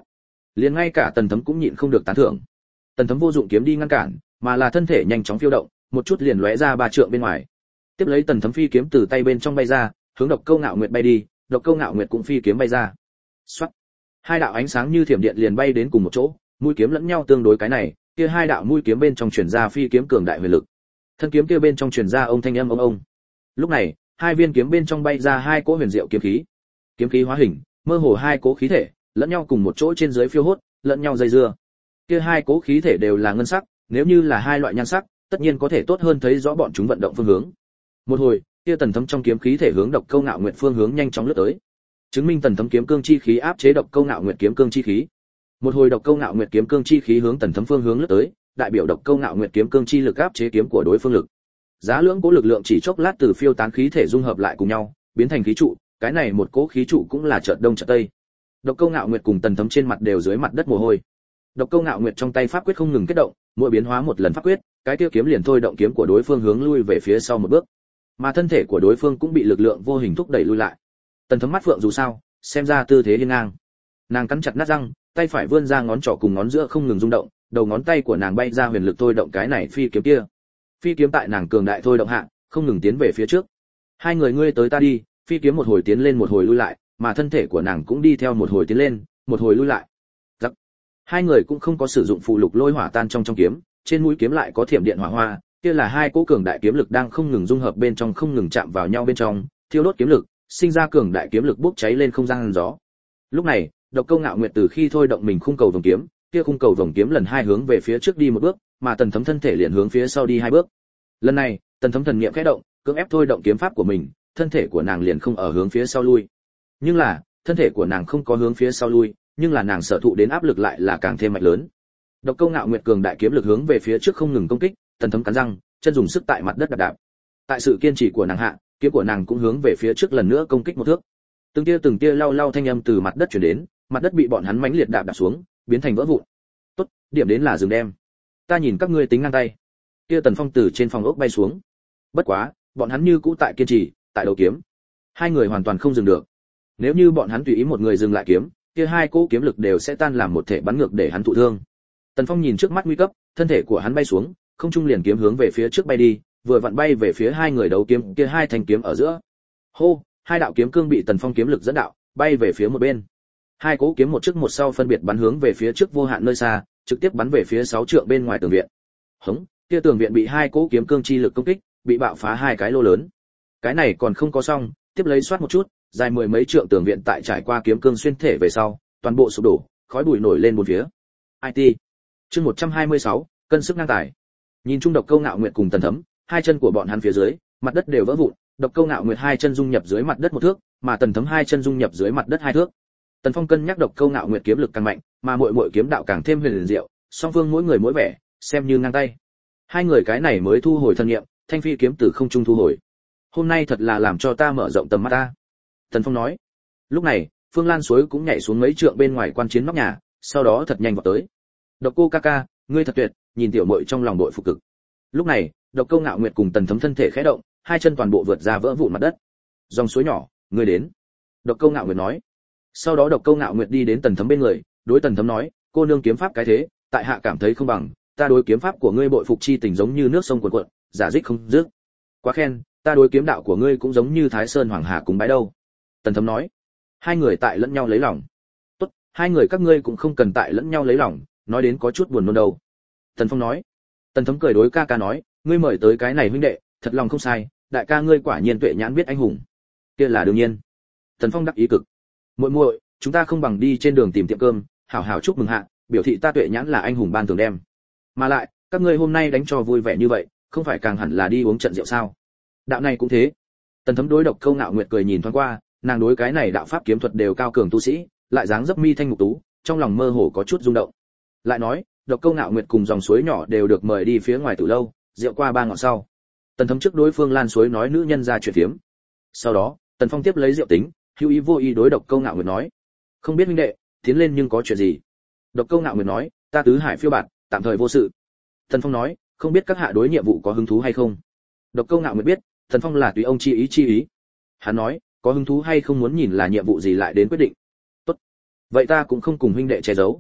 liền ngay cả Tần Thấm cũng nhịn không được tán thưởng. Tần Thấm vô dụng kiếm đi ngăn cản, mà là thân thể nhanh chóng phiêu động, một chút liền lóe ra 3 trượng bên ngoài. Tiếp lấy Tần Thấm phi kiếm từ tay bên trong bay ra, hướng Độc Câu Ngạo Nguyệt bay đi, Độc Câu Ngạo Nguyệt cũng phi kiếm bay ra. Soát. Hai đạo ánh sáng như thiểm điện liền bay đến cùng một chỗ, mũi kiếm lẫn nhau tương đối cái này, kia hai đạo mũi kiếm bên trong truyền ra phi kiếm cường đại huyền lực. Thân kiếm kia bên trong truyền ra ông thanh âm ông. Lúc này, hai viên kiếm bên trong bay ra hai cỗ huyền diệu kiếm khí. Kiếm khí hóa hình, mơ hồ hai cỗ khí thể, lẫn nhau cùng một chỗ trên dưới phiêu hốt, lẫn nhau dây dưa. Kia hai cỗ khí thể đều là ngân sắc, nếu như là hai loại nhan sắc, tất nhiên có thể tốt hơn thấy rõ bọn chúng vận động phương hướng. Một hồi, kia Tần Thấm trong kiếm khí thể hướng Độc Câu Ngạo Nguyệt phương hướng nhanh chóng lướt tới, chứng minh Tần Thấm kiếm cương chi khí áp chế Độc Câu Ngạo Nguyệt kiếm cương chi khí. Một hồi Độc Câu Ngạo Nguyệt kiếm cương chi khí hướng Tần Thấm phương hướng lướt tới, đại biểu Độc Câu Ngạo Nguyệt kiếm cương chi lực áp chế kiếm của đối phương lực. Giá lưỡng cố lực lượng chỉ chốc lát từ phiêu tán khí thể dung hợp lại cùng nhau, biến thành khí trụ, cái này một cỗ khí trụ cũng là chợt đông chợt tây. Độc Câu Ngạo Nguyệt cùng Tần Thấm trên mặt đều dưới mặt đất mồ hôi. Độc Câu Ngạo Nguyệt trong tay pháp quyết không ngừng kết động, mỗi biến hóa một lần pháp quyết, cái kia kiếm liền thôi động kiếm của đối phương hướng lui về phía sau một bước, mà thân thể của đối phương cũng bị lực lượng vô hình thúc đẩy lui lại. Tần Thấm mắt phượng dù sao, xem ra tư thế hiên ngang. Nàng cắn chặt nát răng, tay phải vươn ra ngón trỏ cùng ngón giữa không ngừng rung động, đầu ngón tay của nàng bay ra huyền lực thôi động cái này phi kiếm kia. Phi kiếm tại nàng cường đại thôi động hạ, không ngừng tiến về phía trước. Hai người ngươi tới ta đi, phi kiếm một hồi tiến lên một hồi lui lại, mà thân thể của nàng cũng đi theo một hồi tiến lên, một hồi lui lại. Giặc. Hai người cũng không có sử dụng phụ lục lôi hỏa tan trong kiếm, trên mũi kiếm lại có thiểm điện hỏa hoa, kia là hai cỗ cường đại kiếm lực đang không ngừng dung hợp bên trong không ngừng chạm vào nhau bên trong, thiêu đốt kiếm lực, sinh ra cường đại kiếm lực bốc cháy lên không gian gió. Lúc này, Độc Câu Ngạo Nguyệt từ khi thôi động mình khung cầu vồng kiếm, kia khung cầu vồng kiếm lần hai hướng về phía trước đi một bước, mà Tần Thấm thân thể liền hướng phía sau đi hai bước. Lần này, Tần Thấm thần niệm khẽ động, cưỡng ép thôi động kiếm pháp của mình, thân thể của nàng liền không ở hướng phía sau lui. Nhưng là, thân thể của nàng không có hướng phía sau lui, nhưng là nàng sở thụ đến áp lực lại là càng thêm mạnh lớn. Độc Câu Ngạo Nguyệt cường đại kiếm lực hướng về phía trước không ngừng công kích, Tần Thấm cắn răng, chân dùng sức tại mặt đất đạp đạp. Tại sự kiên trì của nàng hạ, kiếm của nàng cũng hướng về phía trước lần nữa công kích một thước. Từng tia lau lau thanh âm từ mặt đất truyền đến, mặt đất bị bọn hắn mãnh liệt đạp đạp xuống, biến thành vỡ vụn. Tốt, điểm đến là dừng đem. Ta nhìn các ngươi tính ngang tay. Kia Tần Phong từ trên phòng ốc bay xuống. Bất quá, bọn hắn như cũ tại kiên trì, tại đầu kiếm. Hai người hoàn toàn không dừng được. Nếu như bọn hắn tùy ý một người dừng lại kiếm, kia hai cỗ kiếm lực đều sẽ tan làm một thể bắn ngược để hắn thụ thương. Tần Phong nhìn trước mắt nguy cấp, thân thể của hắn bay xuống, không trung liền kiếm hướng về phía trước bay đi, vừa vặn bay về phía hai người đấu kiếm, kia hai thanh kiếm ở giữa. Hô, hai đạo kiếm cương bị Tần Phong kiếm lực dẫn đạo, bay về phía một bên. Hai cỗ kiếm một trước một sau phân biệt bắn hướng về phía trước vô hạn nơi xa, trực tiếp bắn về phía 6 trượng bên ngoài tường viện. Hống, kia tường viện bị hai cỗ kiếm cương chi lực công kích, bị bạo phá hai cái lô lớn. Cái này còn không có xong, tiếp lấy soát một chút, dài mười mấy trượng tường viện tại trải qua kiếm cương xuyên thể về sau, toàn bộ sụp đổ, khói bụi nổi lên bốn phía. IT. Chương 126, cân sức ngang tài. Nhìn chung Độc Câu Ngạo Nguyệt cùng Tần Thấm, hai chân của bọn hắn phía dưới, mặt đất đều vỡ vụn, Độc Câu Ngạo Nguyệt hai chân dung nhập dưới mặt đất một thước, mà Tần Thấm hai chân dung nhập dưới mặt đất hai thước. Tần Phong cân nhắc Độc Câu Ngạo Nguyệt kiếm lực càng mạnh, mà muội kiếm đạo càng thêm huyền diệu, song phương mỗi người mỗi vẻ, xem như ngang tay. Hai người cái này mới thu hồi thân nghiệm, thanh phi kiếm từ không trung thu hồi. Hôm nay thật là làm cho ta mở rộng tầm mắt ta. Tần Phong nói. Lúc này, Phương Lan Suối cũng nhảy xuống mấy trượng bên ngoài quan chiến nóc nhà, sau đó thật nhanh vọt tới. Độc Cô ca ca, ngươi thật tuyệt, nhìn tiểu muội trong lòng đội phục cực. Lúc này, Độc Câu Ngạo Nguyệt cùng Tần Thấm thân thể khẽ động, hai chân toàn bộ vượt ra vỡ vụn mặt đất. Dòng suối nhỏ, ngươi đến. Độc Câu Ngạo Nguyệt nói. Sau đó Độc Câu Ngạo Nguyệt đi đến Tần Thấm bên người, đối Tần Thấm nói, cô nương kiếm pháp cái thế, tại hạ cảm thấy không bằng, ta đối kiếm pháp của ngươi bội phục chi tình giống như nước sông cuồn cuộn, giả dích không dứt. Quá khen, ta đối kiếm đạo của ngươi cũng giống như Thái Sơn Hoàng Hà cùng bái đâu. Tần Thấm nói. Hai người tại lẫn nhau lấy lòng. Tốt, hai người các ngươi cũng không cần tại lẫn nhau lấy lòng, nói đến có chút buồn nôn đâu. Tần Phong nói. Tần Thấm cười đối ca ca nói, ngươi mời tới cái này huynh đệ, thật lòng không sai, đại ca ngươi quả nhiên tuệ nhãn biết anh hùng. Kia là đương nhiên. Tần Phong đắc ý cực. Muội muội, chúng ta không bằng đi trên đường tìm tiệm cơm, hảo hảo chúc mừng hạ, biểu thị ta tuệ nhãn là anh hùng ban thường đem. Mà lại, các ngươi hôm nay đánh cho vui vẻ như vậy, không phải càng hẳn là đi uống trận rượu sao? Đạo này cũng thế. Tần Thấm đối Độc Câu Ngạo Nguyệt cười nhìn thoáng qua, nàng đối cái này đạo pháp kiếm thuật đều cao cường tu sĩ, lại dáng dấp mi thanh mục tú, trong lòng mơ hồ có chút rung động. Lại nói, Độc Câu Ngạo Nguyệt cùng dòng suối nhỏ đều được mời đi phía ngoài tử lâu, rượu qua ba ngọn sau. Tần Thấm trước đối Phương Lan Suối nói nữ nhân ra chuyện phiếm. Sau đó, Tần Phong tiếp lấy rượu tính, hữu ý vô ý đối Độc Câu Ngạo Nguyệt nói, không biết huynh đệ, tiến lên nhưng có chuyện gì? Độc Câu Ngạo Nguyệt nói, ta tứ hải phiêu bạt, tạm thời vô sự. Tần Phong nói, không biết các hạ đối nhiệm vụ có hứng thú hay không? Độc Câu Ngạo Nguyệt biết, Tần Phong là tùy ông chi ý. Hắn nói, có hứng thú hay không muốn nhìn là nhiệm vụ gì lại đến quyết định. Tốt, vậy ta cũng không cùng huynh đệ che giấu.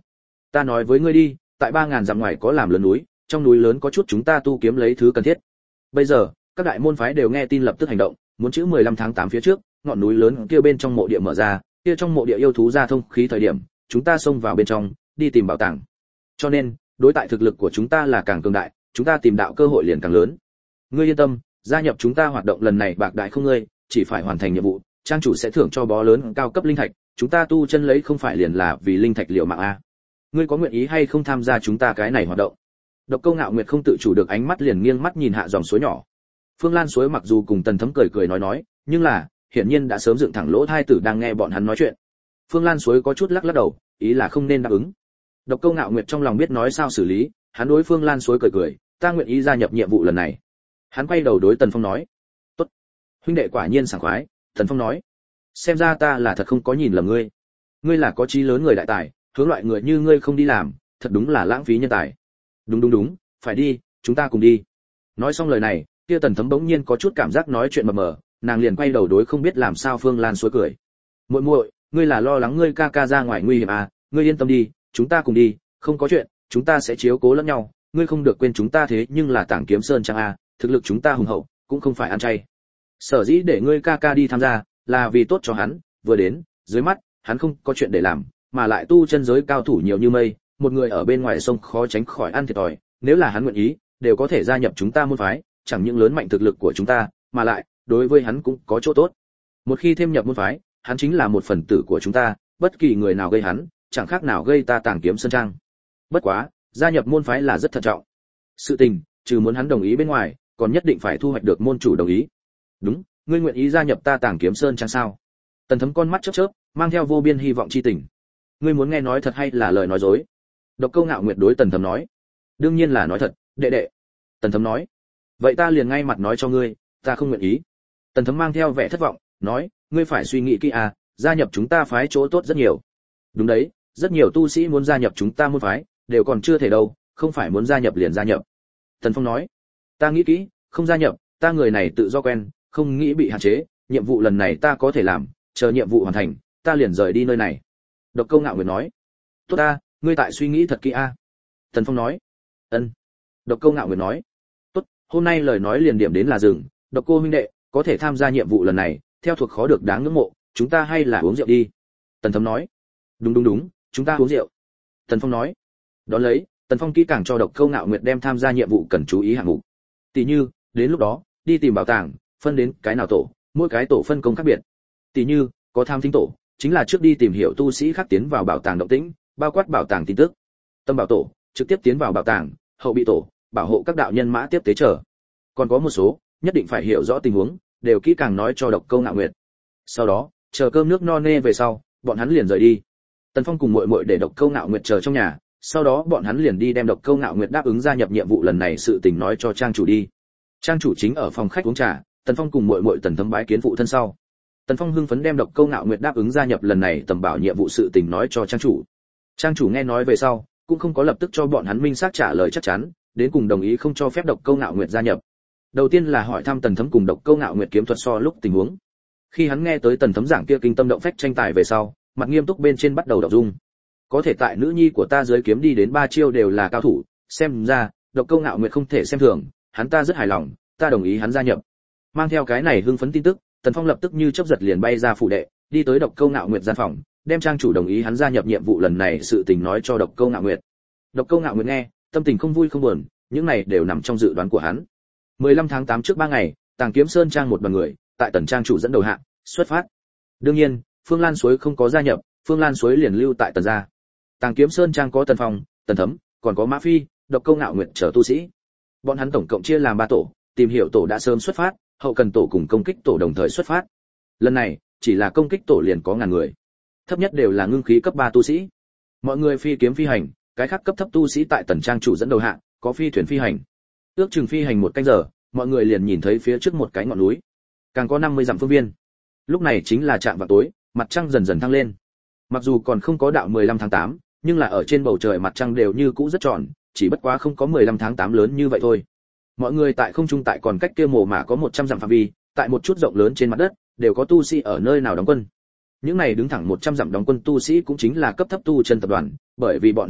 Ta nói với ngươi đi, tại 3000 dặm ngoài có làm lớn núi, trong núi lớn có chút chúng ta tu kiếm lấy thứ cần thiết. Bây giờ, các đại môn phái đều nghe tin lập tức hành động, muốn chữ 15 tháng 8 phía trước, ngọn núi lớn kia bên trong mộ địa mở ra, kia trong mộ địa yêu thú ra thông khí thời điểm, chúng ta xông vào bên trong, đi tìm bảo tàng. Cho nên, đối tại thực lực của chúng ta là càng cường đại, chúng ta tìm đạo cơ hội liền càng lớn. Ngươi yên tâm, gia nhập chúng ta hoạt động lần này bạc đại không ngươi, chỉ phải hoàn thành nhiệm vụ, trang chủ sẽ thưởng cho bó lớn cao cấp linh thạch, chúng ta tu chân lấy không phải liền là vì linh thạch liều mạng a. Ngươi có nguyện ý hay không tham gia chúng ta cái này hoạt động? Độc Câu Ngạo Nguyệt không tự chủ được ánh mắt liền nghiêng mắt nhìn hạ dòng suối nhỏ. Phương Lan suối mặc dù cùng Tần Thấm cười cười nói, nhưng là, hiển nhiên đã sớm dựng thẳng lỗ tai tử đang nghe bọn hắn nói chuyện. Phương Lan suối có chút lắc lắc đầu, ý là không nên đáp ứng. Độc Câu Ngạo Nguyệt trong lòng biết nói sao xử lý, hắn đối Phương Lan suối cười cười, ta nguyện ý gia nhập nhiệm vụ lần này. Hắn quay đầu đối Tần Phong nói, tốt, huynh đệ quả nhiên sảng khoái. Tần Phong nói, xem ra ta là thật không có nhìn lầm ngươi. Ngươi là có chí lớn người đại tài, hướng loại người như ngươi không đi làm, thật đúng là lãng phí nhân tài. Đúng, phải đi, chúng ta cùng đi. Nói xong lời này, kia Tần Thấm bỗng nhiên có chút cảm giác nói chuyện mờ mờ, nàng liền quay đầu đối không biết làm sao Phương Lan suối cười. Muội muội, ngươi là lo lắng ngươi ca ca ra ngoài nguy hiểm à, ngươi yên tâm đi, chúng ta cùng đi, không có chuyện, chúng ta sẽ chiếu cố lẫn nhau, ngươi không được quên chúng ta thế nhưng là Tảng Kiếm Sơn trang a, thực lực chúng ta hùng hậu, cũng không phải ăn chay. Sở dĩ để ngươi ca ca đi tham gia, là vì tốt cho hắn, vừa đến, dưới mắt, hắn không có chuyện để làm, mà lại tu chân giới cao thủ nhiều như mây, một người ở bên ngoài sông khó tránh khỏi ăn thiệt thòi, nếu là hắn nguyện ý, đều có thể gia nhập chúng ta môn phái, chẳng những lớn mạnh thực lực của chúng ta, mà lại, đối với hắn cũng có chỗ tốt. Một khi thêm nhập môn phái, hắn chính là một phần tử của chúng ta, bất kỳ người nào gây hắn, chẳng khác nào gây ta Tàng Kiếm Sơn trang. Bất quá, gia nhập môn phái là rất thận trọng. Sự tình, trừ muốn hắn đồng ý bên ngoài, còn nhất định phải thu hoạch được môn chủ đồng ý. Đúng, ngươi nguyện ý gia nhập ta Tàng Kiếm Sơn trang sao? Tần Thấm con mắt chớp chớp, mang theo vô biên hy vọng chi tình. Ngươi muốn nghe nói thật hay là lời nói dối? Độc Câu Ngạo Nguyệt đối Tần Thấm nói. Đương nhiên là nói thật, đệ đệ. Tần Thấm nói. Vậy ta liền ngay mặt nói cho ngươi, ta không nguyện ý. Tần Thấm mang theo vẻ thất vọng, nói, ngươi phải suy nghĩ kỹ à, gia nhập chúng ta phái chỗ tốt rất nhiều. Đúng đấy, rất nhiều tu sĩ muốn gia nhập chúng ta môn phái, đều còn chưa thể đâu, không phải muốn gia nhập liền gia nhập. Tần Phong nói, ta nghĩ kỹ, không gia nhập, ta người này tự do quen, không nghĩ bị hạn chế, nhiệm vụ lần này ta có thể làm, chờ nhiệm vụ hoàn thành, ta liền rời đi nơi này. Độc Câu Ngạo Nguyệt nói, tốt ta, ngươi tại suy nghĩ thật kỹ a. Tần Phong nói, ân. Độc Câu Ngạo Nguyệt nói, tốt, hôm nay lời nói liền điểm đến là dừng, Độc Cô huynh đệ, có thể tham gia nhiệm vụ lần này, theo thuộc khó được đáng ngưỡng mộ, chúng ta hay là uống rượu đi. Tần Thấm nói, đúng, chúng ta uống rượu. Tần Phong nói, đón lấy, Tần Phong kỹ càng cho Độc Câu Ngạo Nguyệt đem tham gia nhiệm vụ cần chú ý hạng mục. Tỷ như, đến lúc đó, đi tìm bảo tàng, phân đến cái nào tổ, mỗi cái tổ phân công khác biệt. Tỷ như, có tham thính tổ, chính là trước đi tìm hiểu tu sĩ khác tiến vào bảo tàng động tĩnh, bao quát bảo tàng tin tức. Tâm bảo tổ, trực tiếp tiến vào bảo tàng, hậu bị tổ, bảo hộ các đạo nhân mã tiếp tế trở. Còn có một số, nhất định phải hiểu rõ tình huống, đều kỹ càng nói cho Độc Câu Ngạo Nguyệt. Sau đó, chờ cơm nước no nê về sau, bọn hắn liền rời đi. Tần Phong cùng muội muội để Độc Câu Ngạo Nguyệt chờ trong nhà, sau đó bọn hắn liền đi đem Độc Câu Ngạo Nguyệt đáp ứng gia nhập nhiệm vụ lần này sự tình nói cho trang chủ đi. Trang chủ chính ở phòng khách uống trà, Tần Phong cùng muội muội Tần Thấm bái kiến phụ thân sau. Tần Phong hưng phấn đem Độc Câu Ngạo Nguyệt đáp ứng gia nhập lần này tầm bảo nhiệm vụ sự tình nói cho trang chủ. Trang chủ nghe nói về sau, cũng không có lập tức cho bọn hắn minh xác trả lời chắc chắn, đến cùng đồng ý không cho phép Độc Câu Ngạo Nguyệt gia nhập. Đầu tiên là hỏi thăm Tần Thấm cùng Độc Câu Ngạo Nguyệt kiếm thuật so lúc tình huống. Khi hắn nghe tới Tần Thấm giảng kia kinh tâm động phách tranh tài về sau, mặt nghiêm túc bên trên bắt đầu động dung. Có thể tại nữ nhi của ta dưới kiếm đi đến 3 chiêu đều là cao thủ, xem ra, Độc Câu Ngạo Nguyệt không thể xem thường, hắn ta rất hài lòng, ta đồng ý hắn gia nhập. Mang theo cái này hưng phấn tin tức, Tần Phong lập tức như chớp giật liền bay ra phủ đệ, đi tới Độc Câu Ngạo Nguyệt gian phòng, đem trang chủ đồng ý hắn gia nhập nhiệm vụ lần này sự tình nói cho Độc Câu Ngạo Nguyệt. Độc Câu Ngạo Nguyệt nghe, tâm tình không vui không buồn, những này đều nằm trong dự đoán của hắn. 15 tháng 8 trước 3 ngày, Tàng Kiếm Sơn trang một đoàn người, tại Tần trang chủ dẫn đầu hạ, xuất phát. Đương nhiên, Phương Lan Suối không có gia nhập, Phương Lan Suối liền lưu tại Tần gia. Tàng Kiếm Sơn trang có Tần Phong, Tần Thấm, còn có Mã Phi, Độc Câu Ngạo Nguyệt chờ tu sĩ. Bọn hắn tổng cộng chia làm 3 tổ, tìm hiểu tổ đã sớm xuất phát, hậu cần tổ cùng công kích tổ đồng thời xuất phát. Lần này, chỉ là công kích tổ liền có ngàn người. Thấp nhất đều là ngưng khí cấp 3 tu sĩ. Mọi người phi kiếm phi hành, cái khác cấp thấp tu sĩ tại Tần trang chủ dẫn đầu hạ, có phi thuyền phi hành. Ước chừng phi hành 1 canh giờ, mọi người liền nhìn thấy phía trước một cái ngọn núi. Càng có 50 dặm phương viên. Lúc này chính là trạm vào tối, mặt trăng dần dần thăng lên. Mặc dù còn không có đạo 15 tháng 8, nhưng là ở trên bầu trời mặt trăng đều như cũ rất tròn, chỉ bất quá không có 15 tháng 8 lớn như vậy thôi. Mọi người tại không trung tại còn cách kia mồ mả có 100 dặm phạm vi, tại một chút rộng lớn trên mặt đất, đều có tu sĩ ở nơi nào đóng quân. Những này đứng thẳng 100 dặm đóng quân tu sĩ cũng chính là cấp thấp tu chân tập đoàn, bởi vì bọn hắn biết,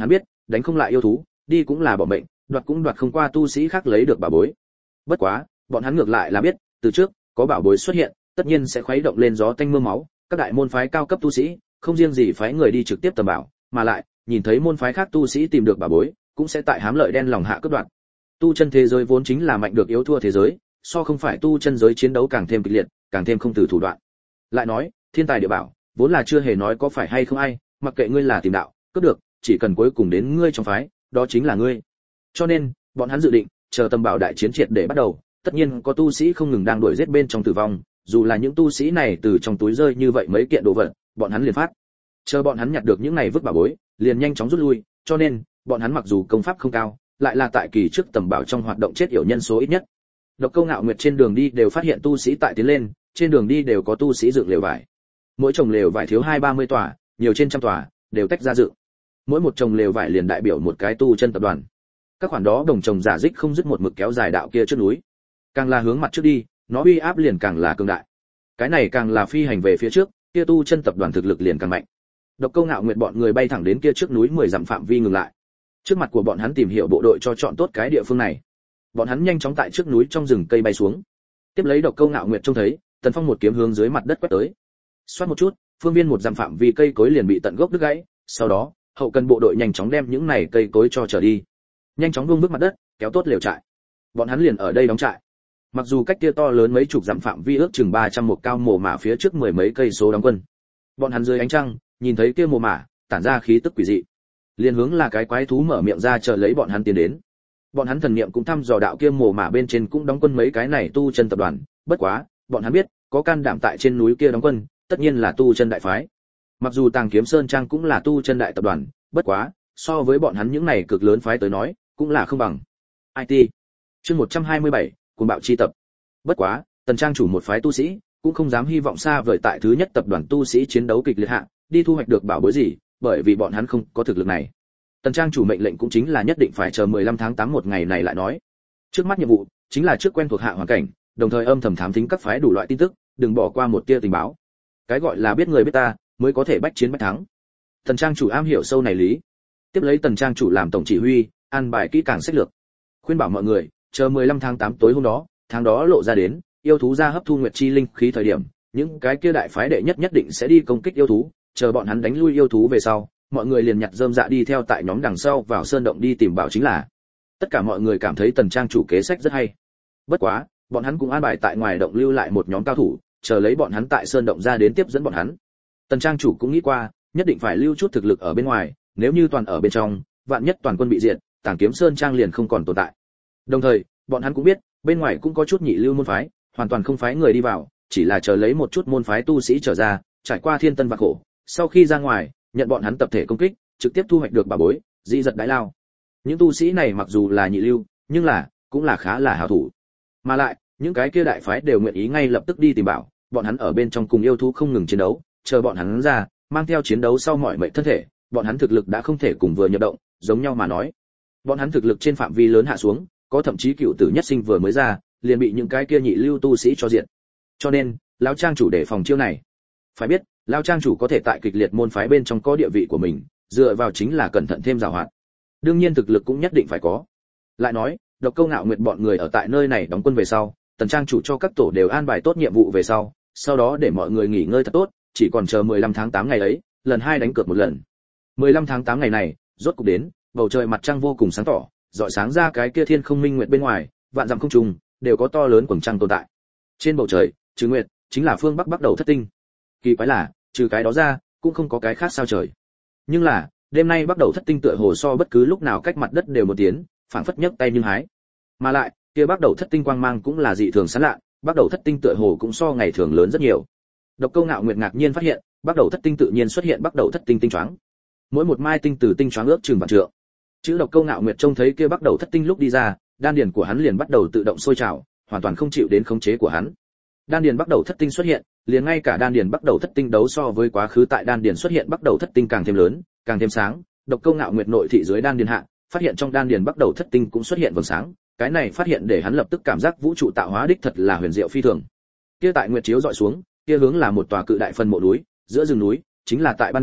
đánh không lại yêu thú, đi cũng là bỏ mệnh, đoạt cũng đoạt không qua tu sĩ khác lấy được bảo bối. Bất quá, bọn hắn ngược lại là biết, từ trước có bảo bối xuất hiện, tất nhiên sẽ khuấy động lên gió tanh mưa máu, các đại môn phái cao cấp tu sĩ, không riêng gì phái người đi trực tiếp tầm bảo, mà lại nhìn thấy môn phái khác tu sĩ tìm được bảo bối, cũng sẽ tại hám lợi đen lòng hạ cướp đoạt. Tu chân thế giới vốn chính là mạnh được yếu thua thế giới, so không phải tu chân giới chiến đấu càng thêm kịch liệt, càng thêm không từ thủ đoạn. Lại nói, thiên tài địa bảo, vốn là chưa hề nói có phải hay không ai, mặc kệ ngươi là tìm đạo, cướp được, chỉ cần cuối cùng đến ngươi trong phái, đó chính là ngươi. Cho nên, bọn hắn dự định, chờ tầm bảo đại chiến triệt để bắt đầu, tất nhiên có tu sĩ không ngừng đang đuổi giết bên trong tử vong, dù là những tu sĩ này từ trong túi rơi như vậy mấy kiện đồ vật, bọn hắn liền phát. Chờ bọn hắn nhặt được những này vứt bảo bối, liền nhanh chóng rút lui, cho nên, bọn hắn mặc dù công pháp không cao, lại là tại kỳ trước tầm bảo trong hoạt động chết yểu nhân số ít nhất. Độc Câu Ngạo Nguyệt trên đường đi đều phát hiện tu sĩ tại tiến lên, trên đường đi đều có tu sĩ dựng lều vải. Mỗi chồng lều vải thiếu 20-30 tòa, nhiều trên trăm tòa, đều tách ra dựng. Mỗi một chồng lều vải liền đại biểu một cái tu chân tập đoàn. Các khoản đó đồng chồng giả dích không dứt một mực kéo dài đạo kia trước núi. Càng là hướng mặt trước đi, nó uy áp liền càng là cường đại. Cái này càng là phi hành về phía trước, kia tu chân tập đoàn thực lực liền càng mạnh. Độc Câu Ngạo Nguyệt bọn người bay thẳng đến kia trước núi 10 dặm phạm vi ngừng lại. Trước mặt của bọn hắn tìm hiểu bộ đội cho chọn tốt cái địa phương này. Bọn hắn nhanh chóng tại trước núi trong rừng cây bay xuống. Tiếp lấy Độc Câu Ngạo Nguyệt trông thấy, Tần Phong một kiếm hướng dưới mặt đất quét tới. Xoát một chút, phương viên một dặm phạm vi cây cối liền bị tận gốc đứt gãy, sau đó, hậu cần bộ đội nhanh chóng đem những này cây cối cho trở đi. Nhanh chóng vuông bước mặt đất, kéo tốt lều trại. Bọn hắn liền ở đây đóng trại. Mặc dù cách kia to lớn mấy chục dặm phạm vi ước chừng 300 một cao mồ mả phía trước mười mấy cây số đóng quân. Bọn hắn dưới ánh trăng, nhìn thấy kia mồ mả, tản ra khí tức quỷ dị. Liên hướng là cái quái thú mở miệng ra chờ lấy bọn hắn tiến đến. Bọn hắn thần niệm cũng thăm dò đạo kia mồ mả bên trên cũng đóng quân mấy cái này tu chân tập đoàn, bất quá, bọn hắn biết, có can đảm tại trên núi kia đóng quân, tất nhiên là tu chân đại phái. Mặc dù Tàng Kiếm Sơn Trang cũng là tu chân đại tập đoàn, bất quá, so với bọn hắn những này cực lớn phái tới nói, cũng là không bằng. IT. Chương 127, cuồng bạo chi tập. Bất quá, Tần Trang chủ một phái tu sĩ, cũng không dám hy vọng xa vời tại thứ nhất tập đoàn tu sĩ chiến đấu kịch liệt hạ, đi thu hoạch được bảo bối gì, bởi vì bọn hắn không có thực lực này. Tần Trang chủ mệnh lệnh cũng chính là nhất định phải chờ 15 tháng 8 một ngày này lại nói. Trước mắt nhiệm vụ chính là trước quen thuộc hạ hoàn cảnh, đồng thời âm thầm thám thính các phái đủ loại tin tức, đừng bỏ qua một tia tình báo. Cái gọi là biết người biết ta, mới có thể bách chiến bách thắng. Tần Trang chủ am hiểu sâu này lý. Tiếp lấy Tần Trang chủ làm tổng chỉ huy, an bài kỹ càng sách lược. Khuyên bảo mọi người, chờ 15 tháng 8 tối hôm đó, tháng đó lộ ra đến, yêu thú ra hấp thu nguyệt chi linh khí thời điểm, những cái kia đại phái đệ nhất nhất định sẽ đi công kích yêu thú, chờ bọn hắn đánh lui yêu thú về sau, mọi người liền nhặt rơm dạ đi theo tại nhóm đằng sau vào sơn động đi tìm bảo chính là. Tất cả mọi người cảm thấy Tần Trang chủ kế sách rất hay. Bất quá, bọn hắn cũng an bài tại ngoài động lưu lại một nhóm cao thủ, chờ lấy bọn hắn tại sơn động ra đến tiếp dẫn bọn hắn. Tần Trang chủ cũng nghĩ qua, nhất định phải lưu chút thực lực ở bên ngoài, nếu như toàn ở bên trong, vạn nhất toàn quân bị diệt, Tàng Kiếm Sơn Trang liền không còn tồn tại. Đồng thời, bọn hắn cũng biết, bên ngoài cũng có chút nhị lưu môn phái, hoàn toàn không phái người đi vào, chỉ là chờ lấy một chút môn phái tu sĩ trở ra, trải qua thiên tân vạn khổ, sau khi ra ngoài, nhận bọn hắn tập thể công kích, trực tiếp thu hoạch được bảo bối, dị giật đại lao. Những tu sĩ này mặc dù là nhị lưu, nhưng cũng là khá là hảo thủ. Mà lại, những cái kia đại phái đều nguyện ý ngay lập tức đi tìm bảo, bọn hắn ở bên trong cùng yêu thú không ngừng chiến đấu, chờ bọn hắn ra, mang theo chiến đấu sau mọi mệnh thân thể, bọn hắn thực lực đã không thể cùng vừa nhập động, giống nhau mà nói. Bọn hắn thực lực trên phạm vi lớn hạ xuống, có thậm chí cựu tử nhất sinh vừa mới ra, liền bị những cái kia nhị lưu tu sĩ cho diệt. Cho nên, lão trang chủ để phòng chiêu này. Phải biết, lão trang chủ có thể tại kịch liệt môn phái bên trong có địa vị của mình, dựa vào chính là cẩn thận thêm giàu hoạt. Đương nhiên thực lực cũng nhất định phải có. Lại nói, Độc Câu Ngạo Nguyệt bọn người ở tại nơi này đóng quân về sau, Tần trang chủ cho các tổ đều an bài tốt nhiệm vụ về sau đó để mọi người nghỉ ngơi thật tốt, chỉ còn chờ 15 tháng 8 ngày ấy, lần 2 đánh cược một lần. 15 tháng 8 ngày này, rốt cục đến, bầu trời mặt trăng vô cùng sáng tỏ, rọi sáng ra cái kia thiên không minh nguyệt bên ngoài, vạn dặm không trùng, đều có to lớn quầng trăng tồn tại. Trên bầu trời, trừ nguyệt, chính là phương bắc bắt đầu thất tinh. Kỳ quái là, trừ cái đó ra, cũng không có cái khác sao trời. Nhưng là, đêm nay bắt đầu thất tinh tựa hồ so bất cứ lúc nào cách mặt đất đều một tiến, phảng phất nhấc tay nhưng hái. Mà lại, kia bắt đầu thất tinh quang mang cũng là dị thường sáng lạ, bắt đầu thất tinh tựa hồ cũng so ngày thường lớn rất nhiều. Độc Câu Ngạo Nguyệt ngạc nhiên phát hiện, bắt đầu thất tinh tự nhiên xuất hiện bắt đầu thất tinh tinh choáng. Mỗi một mai tinh từ tinh choáng ước chừng vạn trượng. Chữ Độc Câu Ngạo Nguyệt trông thấy kia bắt đầu thất tinh lúc đi ra, đan điền của hắn liền bắt đầu tự động sôi trào, hoàn toàn không chịu đến khống chế của hắn. Đan điền bắt đầu thất tinh xuất hiện, liền ngay cả đan điền bắt đầu thất tinh đấu so với quá khứ tại đan điền xuất hiện bắt đầu thất tinh càng thêm lớn, càng thêm sáng. Độc Câu Ngạo Nguyệt nội thị dưới đan điền hạ, phát hiện trong đan điền bắt đầu thất tinh cũng xuất hiện vầng sáng, cái này phát hiện để hắn lập tức cảm giác vũ trụ tạo hóa đích thật là huyền diệu phi thường. Kia tại nguyệt chiếu dọi xuống, kia hướng là một tòa cự đại phân mộ núi, giữa rừng núi, chính là tại ban đêm,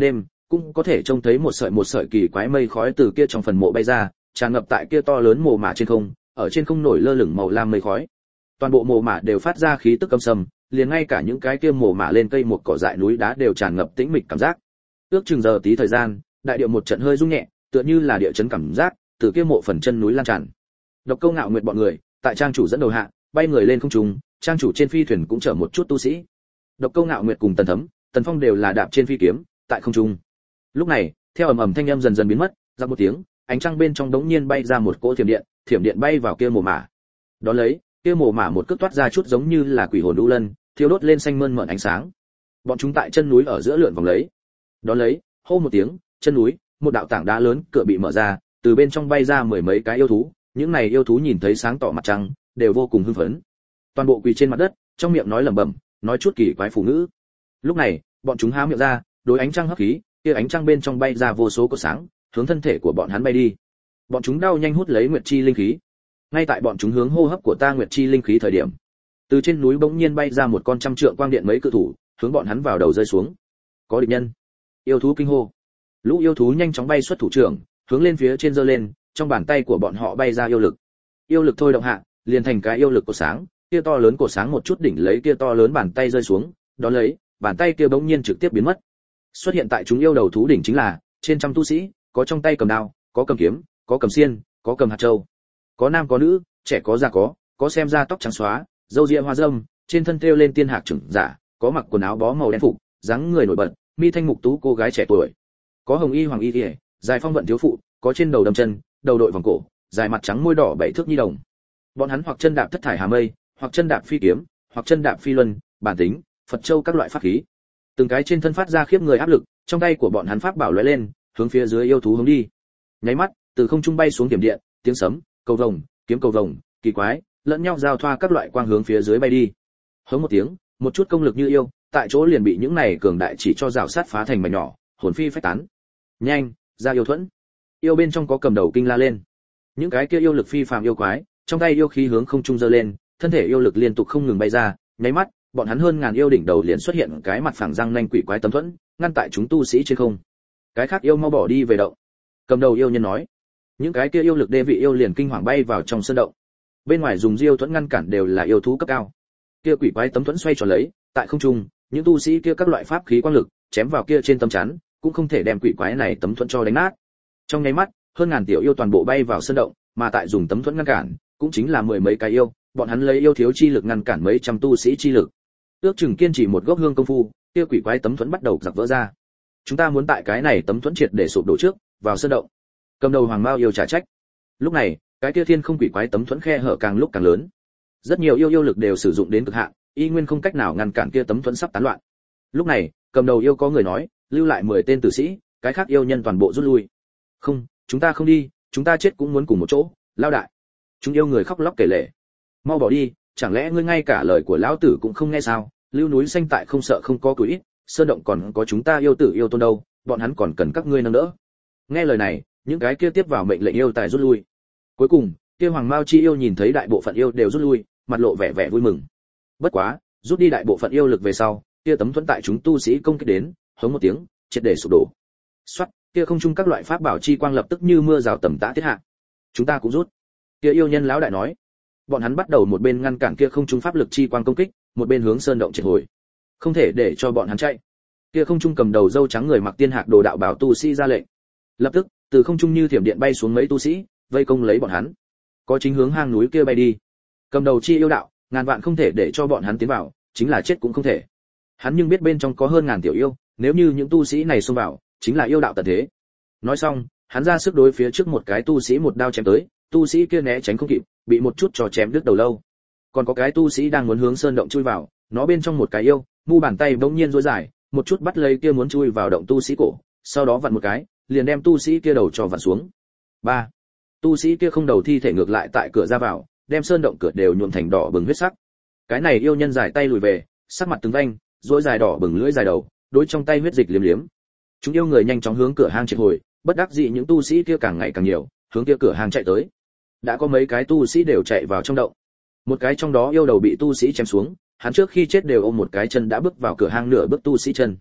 cũng có thể trông thấy một sợi kỳ quái mây khói từ kia trong phần mộ bay ra, tràn ngập tại kia to lớn mồ mả trên không, ở trên không nổi lơ lửng màu lam mây khói. Toàn bộ mồ mả đều phát ra khí tức âm sầm, liền ngay cả những cái kia mồ mả lên cây một cỏ dại núi đá đều tràn ngập tĩnh mịch cảm giác. Ước chừng giờ tí thời gian, đại địa một trận hơi rung nhẹ, tựa như là địa chấn cảm giác, từ kia mộ phần chân núi lan tràn. Độc Câu Ngạo Nguyệt bọn người, tại trang chủ dẫn đầu hạ, bay người lên không trung, trang chủ trên phi thuyền cũng chở một chút tu sĩ. Độc Câu Ngạo Nguyệt cùng Tần Thấm, Tần Phong đều là đạp trên phi kiếm, tại không trung. Lúc này, theo ầm ầm thanh âm dần dần biến mất, ra một tiếng, ánh trăng bên trong đống nhiên bay ra một cỗ thiểm điện bay vào kia mồ mả. Đó lấy, kia mồ mả một cước toát ra chút giống như là quỷ hồn đu lân, thiêu đốt lên xanh mơn mởn ánh sáng. Bọn chúng tại chân núi ở giữa lượn vòng lấy. Đó lấy, hô một tiếng, chân núi, một đạo tảng đá lớn cửa bị mở ra, từ bên trong bay ra mười mấy cái yêu thú, những này yêu thú nhìn thấy sáng tỏ mặt trăng, đều vô cùng hưng phấn. Toàn bộ quỳ trên mặt đất, trong miệng nói lẩm bẩm, nói chút kỳ quái phù ngữ. Lúc này, bọn chúng há miệng ra, đối ánh trăng hấp khí, kia ánh trăng bên trong bay ra vô số cột sáng, hướng thân thể của bọn hắn bay đi. Bọn chúng đau nhanh hút lấy nguyệt chi linh khí. Ngay tại bọn chúng hướng hô hấp của ta nguyệt chi linh khí thời điểm, từ trên núi bỗng nhiên bay ra một con trăm trượng quang điện mấy cự thủ, hướng bọn hắn vào đầu rơi xuống. Có địch nhân. Yêu thú kinh hô. Lũ yêu thú nhanh chóng bay xuất thủ trưởng, hướng lên phía trên giơ lên, trong bàn tay của bọn họ bay ra yêu lực. Yêu lực thôi động hạ, liền thành cái yêu lực của sáng, kia to lớn của sáng một chút đỉnh lấy kia to lớn bàn tay rơi xuống, đó lấy, bàn tay kia bỗng nhiên trực tiếp biến mất. Xuất hiện tại chúng yêu đầu thú đỉnh chính là trên trăm tu sĩ, có trong tay cầm đao, có cầm kiếm, có cầm xiên, có cầm hạt châu, có nam có nữ, trẻ có già có xem ra tóc trắng xóa, râu ria hoa râm, trên thân thêu lên tiên hạc trưởng giả, có mặc quần áo bó màu đen phục, dáng người nổi bật, mi thanh mục tú cô gái trẻ tuổi, có hồng y hoàng y liễu, dài phong vận thiếu phụ, có trên đầu đầm chân, đầu đội vòng cổ, dài mặt trắng môi đỏ bảy thước nhi đồng. Bọn hắn hoặc chân đạp thất thải hà mây, hoặc chân đạp phi kiếm, hoặc chân đạp phi luân, bản tính, Phật châu các loại pháp khí. Từng cái trên thân phát ra khiếp người áp lực, trong tay của bọn hắn pháp bảo lóe lên, hướng phía dưới yêu thú hướng đi. Nháy mắt, từ không trung bay xuống tiềm điện, tiếng sấm, cầu vồng, kiếm cầu vồng, kỳ quái, lẫn nhau giao thoa các loại quang hướng phía dưới bay đi. Hống một tiếng, một chút công lực như yêu, tại chỗ liền bị những này cường đại chỉ cho rào sát phá thành mảnh nhỏ, hồn phi phách tán. Nhanh, ra yêu thuẫn. Yêu bên trong có cầm đầu kinh la lên. Những cái kia yêu lực phi phàm yêu quái, trong tay yêu khí hướng không trung giơ lên, thân thể yêu lực liên tục không ngừng bay ra, nháy mắt, bọn hắn hơn ngàn yêu đỉnh đầu liền xuất hiện cái mặt phẳng răng nanh quỷ quái tấm thuẫn, ngăn tại chúng tu sĩ trên không. Cái khác yêu mau bỏ đi về động. Cầm đầu yêu nhân nói. Những cái kia yêu lực đê vị yêu liền kinh hoàng bay vào trong sơn động. Bên ngoài dùng diêu thuẫn ngăn cản đều là yêu thú cấp cao. Kia quỷ quái tấm thuẫn xoay tròn lấy, tại không trung, những tu sĩ kia các loại pháp khí quang lực chém vào kia trên tấm chắn, cũng không thể đem quỷ quái này tấm thuẫn cho đánh nát. Trong nháy mắt, hơn ngàn tiểu yêu toàn bộ bay vào sơn động, mà tại dùng tấm thuẫn ngăn cản, cũng chính là mười mấy cái yêu, bọn hắn lấy yêu thiếu chi lực ngăn cản mấy trăm tu sĩ chi lực. Ước chừng kiên trì một gốc hương công phu, kia quỷ quái tấm thuẫn bắt đầu giặc vỡ ra. Chúng ta muốn tại cái này tấm thuẫn triệt để sụp đổ trước, vào sơn động. Cầm đầu Hoàng Mao yêu trả trách. Lúc này, cái kia thiên không quỷ quái tấm thuẫn khe hở càng lúc càng lớn. Rất nhiều yêu lực đều sử dụng đến cực hạn, y nguyên không cách nào ngăn cản kia tấm thuẫn sắp tán loạn. Lúc này, cầm đầu yêu có người nói, lưu lại 10 tên tử sĩ, cái khác yêu nhân toàn bộ rút lui. Không, chúng ta không đi, chúng ta chết cũng muốn cùng một chỗ, lao đại. Chúng yêu người khóc lóc kể lể. Mau bỏ đi, chẳng lẽ ngươi ngay cả lời của lão tử cũng không nghe sao? Lưu núi xanh tại không sợ không có tuổi ít, sơn động còn có chúng ta yêu tử yêu tôn đâu, bọn hắn còn cần các ngươi nâng đỡ. Nghe lời này, những cái kia tiếp vào mệnh lệnh yêu tài rút lui. Cuối cùng, kia Hoàng Mao chi yêu nhìn thấy đại bộ phận yêu đều rút lui, mặt lộ vẻ vui mừng. Bất quá, rút đi đại bộ phận yêu lực về sau, kia tấm thuẫn tại chúng tu sĩ công kích đến, hống một tiếng, triệt để sụp đổ. Soát, kia không trung các loại pháp bảo chi quang lập tức như mưa rào tầm tã tiết hạ. Chúng ta cũng rút. Kia yêu nhân lão đại nói. Bọn hắn bắt đầu một bên ngăn cản kia không trung pháp lực chi quang công kích, một bên hướng sơn động triệt hồi. Không thể để cho bọn hắn chạy. Kia không trung cầm đầu râu trắng người mặc tiên hạc đồ đạo bảo tu sĩ ra lệnh. Lập tức, từ không trung như thiểm điện bay xuống mấy tu sĩ, vây công lấy bọn hắn. Có chính hướng hang núi kia bay đi. Cầm đầu chi yêu đạo, ngàn vạn không thể để cho bọn hắn tiến vào, chính là chết cũng không thể. Hắn nhưng biết bên trong có hơn ngàn tiểu yêu, nếu như những tu sĩ này xông vào, chính là yêu đạo tận thế. Nói xong, hắn ra sức đối phía trước một cái tu sĩ một đao chém tới, tu sĩ kia né tránh không kịp, bị một chút cho chém đứt đầu lâu. Còn có cái tu sĩ đang muốn hướng sơn động chui vào, nó bên trong một cái yêu, mu bàn tay bỗng nhiên duỗi dài, một chút bắt lấy kia muốn chui vào động tu sĩ cổ, sau đó vặn một cái, liền đem tu sĩ kia đầu cho vặn xuống. 3. Tu sĩ kia không đầu thi thể ngược lại tại cửa ra vào, đem sơn động cửa đều nhuộm thành đỏ bừng huyết sắc. Cái này yêu nhân giải tay lùi về, sắc mặt từng vanh, duỗi dài đỏ bừng lưỡi dài đầu, đối trong tay huyết dịch liếm liếm. Chúng yêu người nhanh chóng hướng cửa hang triệt hồi, bất đắc dĩ những tu sĩ kia càng ngày càng nhiều, hướng kia cửa hang chạy tới. Đã có mấy cái tu sĩ đều chạy vào trong động. Một cái trong đó yêu đầu bị tu sĩ chém xuống, hắn trước khi chết đều ôm một cái chân đã bước vào cửa hang nửa bước tu sĩ chân.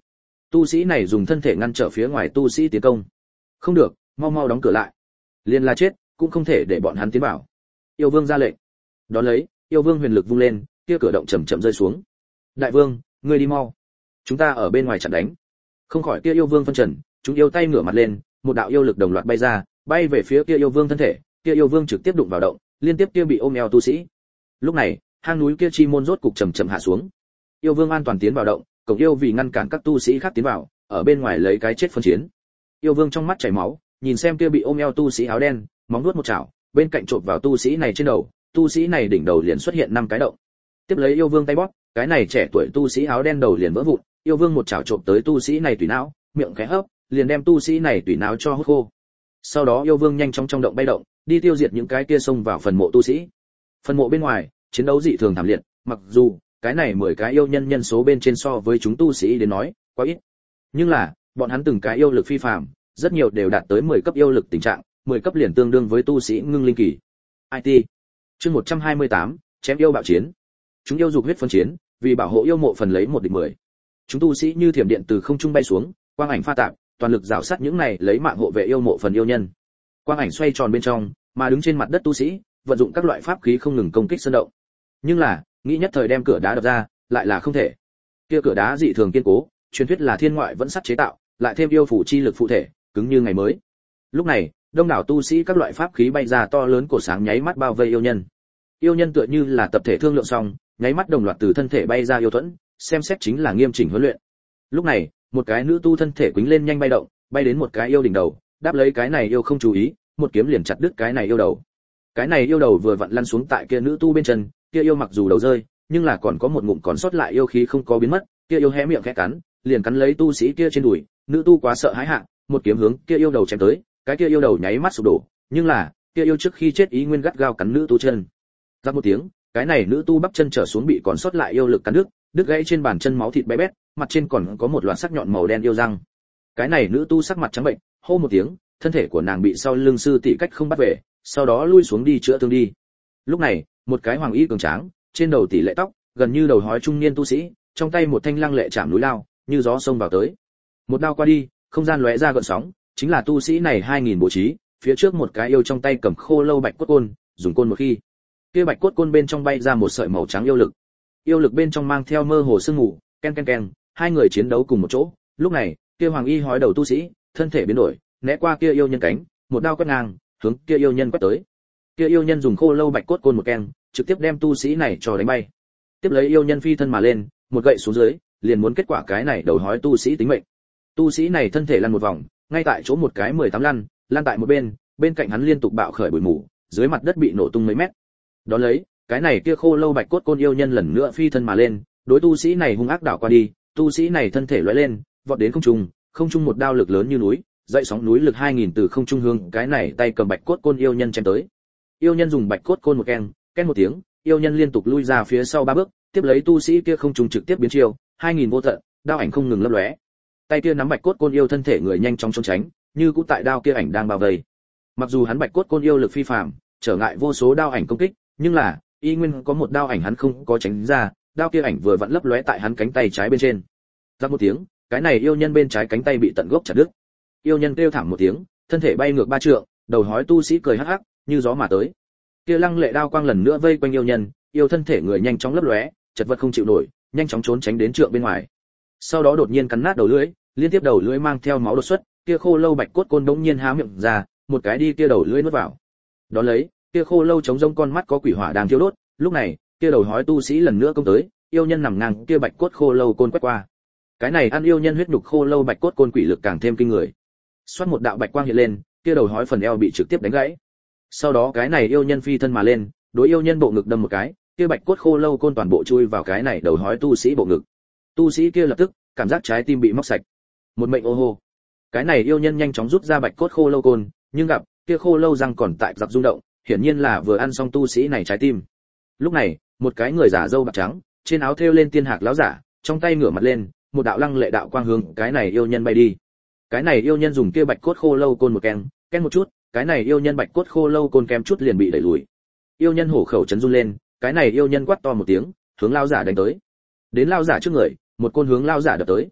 Tu sĩ này dùng thân thể ngăn trở phía ngoài tu sĩ tiến công. Không được, mau mau đóng cửa lại. Liền là chết, cũng không thể để bọn hắn tiến vào. Yêu Vương ra lệnh. Đón lấy, Yêu Vương huyền lực vung lên, kia cửa động chậm chậm rơi xuống. Đại Vương, ngươi đi mau. Chúng ta ở bên ngoài chặn đánh. Không khỏi kia Yêu Vương phân trần, chúng yêu tay ngửa mặt lên, một đạo yêu lực đồng loạt bay ra, bay về phía kia Yêu Vương thân thể, kia Yêu Vương trực tiếp đụng vào động, liên tiếp kia bị ôm eo tu sĩ. Lúc này, hang núi kia chi môn rốt cục chậm chậm hạ xuống. Yêu Vương an toàn tiến vào động, cổng yêu vì ngăn cản các tu sĩ khác tiến vào, ở bên ngoài lấy cái chết phân chiến. Yêu Vương trong mắt chảy máu, nhìn xem kia bị ôm eo tu sĩ áo đen, móng vuốt một chảo, bên cạnh chộp vào tu sĩ này trên đầu, tu sĩ này đỉnh đầu liền xuất hiện 5 cái động. Tiếp lấy Yêu Vương tay bóp, cái này trẻ tuổi tu sĩ áo đen đầu liền vỡ vụn, Yêu Vương một chảo chộp tới tu sĩ này tùy não, miệng khẽ hấp, liền đem tu sĩ này tùy não cho hút khô. Sau đó Yêu Vương nhanh chóng trong động bay động, đi tiêu diệt những cái kia xông vào phần mộ tu sĩ. Phần mộ bên ngoài, chiến đấu dị thường thảm liệt, mặc dù cái này 10 cái yêu nhân nhân số bên trên so với chúng tu sĩ đến nói, quá ít. Nhưng là, bọn hắn từng cái yêu lực phi phàm, rất nhiều đều đạt tới 10 cấp yêu lực tình trạng, 10 cấp liền tương đương với tu sĩ ngưng linh kỳ. IT. Chương 128, chém yêu bạo chiến. Chúng yêu dục huyết phân chiến, vì bảo hộ yêu mộ phần lấy 1 địch 10. Chúng tu sĩ như thiểm điện từ không trung bay xuống, quang ảnh pha tạp, toàn lực rào sát những này lấy mạng hộ vệ yêu mộ phần yêu nhân. Quang ảnh xoay tròn bên trong, mà đứng trên mặt đất tu sĩ, vận dụng các loại pháp khí không ngừng công kích sơn động. Nhưng là, nghĩ nhất thời đem cửa đá đập ra, lại là không thể. Kia cửa đá dị thường kiên cố, truyền thuyết là thiên ngoại vẫn sắt chế tạo, lại thêm yêu phủ chi lực phụ thể, cứng như ngày mới. Lúc này, đông đảo tu sĩ các loại pháp khí bay ra to lớn cổ sáng nháy mắt bao vây yêu nhân. Yêu nhân tựa như là tập thể thương lượng xong, nháy mắt đồng loạt từ thân thể bay ra yêu thuẫn, xem xét chính là nghiêm chỉnh huấn luyện. Lúc này, một cái nữ tu thân thể quĩnh lên nhanh bay động, bay đến một cái yêu đỉnh đầu, đáp lấy cái này yêu không chú ý, một kiếm liền chặt đứt cái này yêu đầu. Cái này yêu đầu vừa vặn lăn xuống tại kia nữ tu bên chân, kia yêu mặc dù đầu rơi, nhưng là còn có một ngụm còn sót lại yêu khí không có biến mất, kia yêu hé miệng khẽ cắn, liền cắn lấy tu sĩ kia trên đùi, nữ tu quá sợ hãi hạ, một kiếm hướng kia yêu đầu chém tới, cái kia yêu đầu nháy mắt sụp đổ, nhưng là, kia yêu trước khi chết ý nguyên gắt gao cắn nữ tu chân. Rắc một tiếng, cái này nữ tu bắp chân trở xuống bị còn sót lại yêu lực cắn đứt gãy trên bàn chân máu thịt bé bét, mặt trên còn có một loạt sắc nhọn màu đen yêu răng. Cái này nữ tu sắc mặt trắng bệnh, hô một tiếng, thân thể của nàng bị sau lưng sư tỷ cách không bắt về, sau đó lui xuống đi chữa thương đi. Lúc này, một cái hoàng y cường tráng, trên đầu tỷ lệ tóc, gần như đầu hói trung niên tu sĩ, trong tay một thanh lăng lệ chạm núi lao, như gió xông vào tới. Một đao qua đi, không gian lóe ra gợn sóng, chính là tu sĩ này 2000 bố trí, phía trước một cái yêu trong tay cầm khô lâu bạch cốt côn, dùng côn một khi. Kia bạch cốt côn bên trong bay ra một sợi màu trắng yêu lực. Yêu lực bên trong mang theo mơ hồ sương mù, ken ken ken, hai người chiến đấu cùng một chỗ. Lúc này, kia hoàng y hói đầu tu sĩ, thân thể biến đổi, né qua kia yêu nhân cánh, một đao quét ngang, hướng kia yêu nhân quét tới. Kia yêu nhân dùng khô lâu bạch cốt côn một keng, trực tiếp đem tu sĩ này cho đánh bay. Tiếp lấy yêu nhân phi thân mà lên, một gậy xuống dưới, liền muốn kết quả cái này đầu hói tu sĩ tính mệnh. Tu sĩ này thân thể lăn một vòng, ngay tại chỗ một cái 18 lăn tại một bên, bên cạnh hắn liên tục bạo khởi bụi mù, dưới mặt đất bị nổ tung mấy mét. Đó lấy, cái này kia khô lâu bạch cốt côn yêu nhân lần nữa phi thân mà lên, đối tu sĩ này hung ác đảo qua đi, tu sĩ này thân thể lóe lên, vọt đến không trung một đao lực lớn như núi, dậy sóng núi lực 2000 từ không trung hướng cái này tay cầm bạch cốt côn yêu nhân chém tới. Yêu nhân dùng bạch cốt côn một keng, ken một tiếng, yêu nhân liên tục lui ra phía sau 3 bước, tiếp lấy tu sĩ kia không trung trực tiếp biến chiêu, 2000 vô tận, đao ảnh không ngừng lấp lóe. Tay kia nắm bạch cốt côn yêu thân thể người nhanh chóng trốn tránh, như cũng tại đao kia ảnh đang bao vây. Mặc dù hắn bạch cốt côn yêu lực phi phàm, trở ngại vô số đao ảnh công kích, nhưng là, y nguyên có một đao ảnh hắn không có tránh ra, đao kia ảnh vừa vặn lấp lóe tại hắn cánh tay trái bên trên. Ra một tiếng, cái này yêu nhân bên trái cánh tay bị tận gốc chặt đứt. Yêu nhân kêu thảm một tiếng, thân thể bay ngược 3 trượng, đầu hói tu sĩ cười hắc hắc, như gió mà tới. Kia lăng lệ đao quang lần nữa vây quanh yêu nhân, yêu thân thể người nhanh chóng lấp lóe, chật vật không chịu nổi, nhanh chóng trốn tránh đến trượng bên ngoài. Sau đó đột nhiên cắn nát đầu lưỡi, liên tiếp đầu lưỡi mang theo máu đột xuất, kia khô lâu bạch cốt côn đống nhiên há miệng ra, một cái đi kia đầu lưỡi nuốt vào. Đón lấy, kia khô lâu trống rỗng con mắt có quỷ hỏa đang thiêu đốt, lúc này, kia đầu hói tu sĩ lần nữa công tới, yêu nhân nằm ngang kia bạch cốt khô lâu côn quét qua. Cái này ăn yêu nhân huyết nhục khô lâu bạch cốt côn quỷ lực càng thêm kinh người. Xoát một đạo bạch quang hiện lên, kia đầu hói phần eo bị trực tiếp đánh gãy. Sau đó cái này yêu nhân phi thân mà lên, đối yêu nhân bộ ngực đâm một cái, kia bạch cốt khô lâu côn toàn bộ chui vào cái này đầu hói tu sĩ bộ ngực. Tu sĩ kia lập tức cảm giác trái tim bị móc sạch. Một mệnh ô hô. Cái này yêu nhân nhanh chóng rút ra bạch cốt khô lâu côn, nhưng gặp kia khô lâu răng còn tại giặc rung động, hiển nhiên là vừa ăn xong tu sĩ này trái tim. Lúc này, một cái người giả râu bạc trắng, trên áo thêu lên tiên hạc láo giả, trong tay ngửa mặt lên, một đạo lăng lệ đạo quang hướng cái này yêu nhân bay đi. Cái này yêu nhân dùng kia bạch cốt khô lâu côn một ken một chút, cái này yêu nhân bạch cốt khô lâu côn kém chút liền bị đẩy lùi. Yêu nhân hổ khẩu chấn run lên, cái này yêu nhân quát to một tiếng, hướng lao giả đánh tới. Đến lao giả trước người, một côn hướng lao giả đập tới.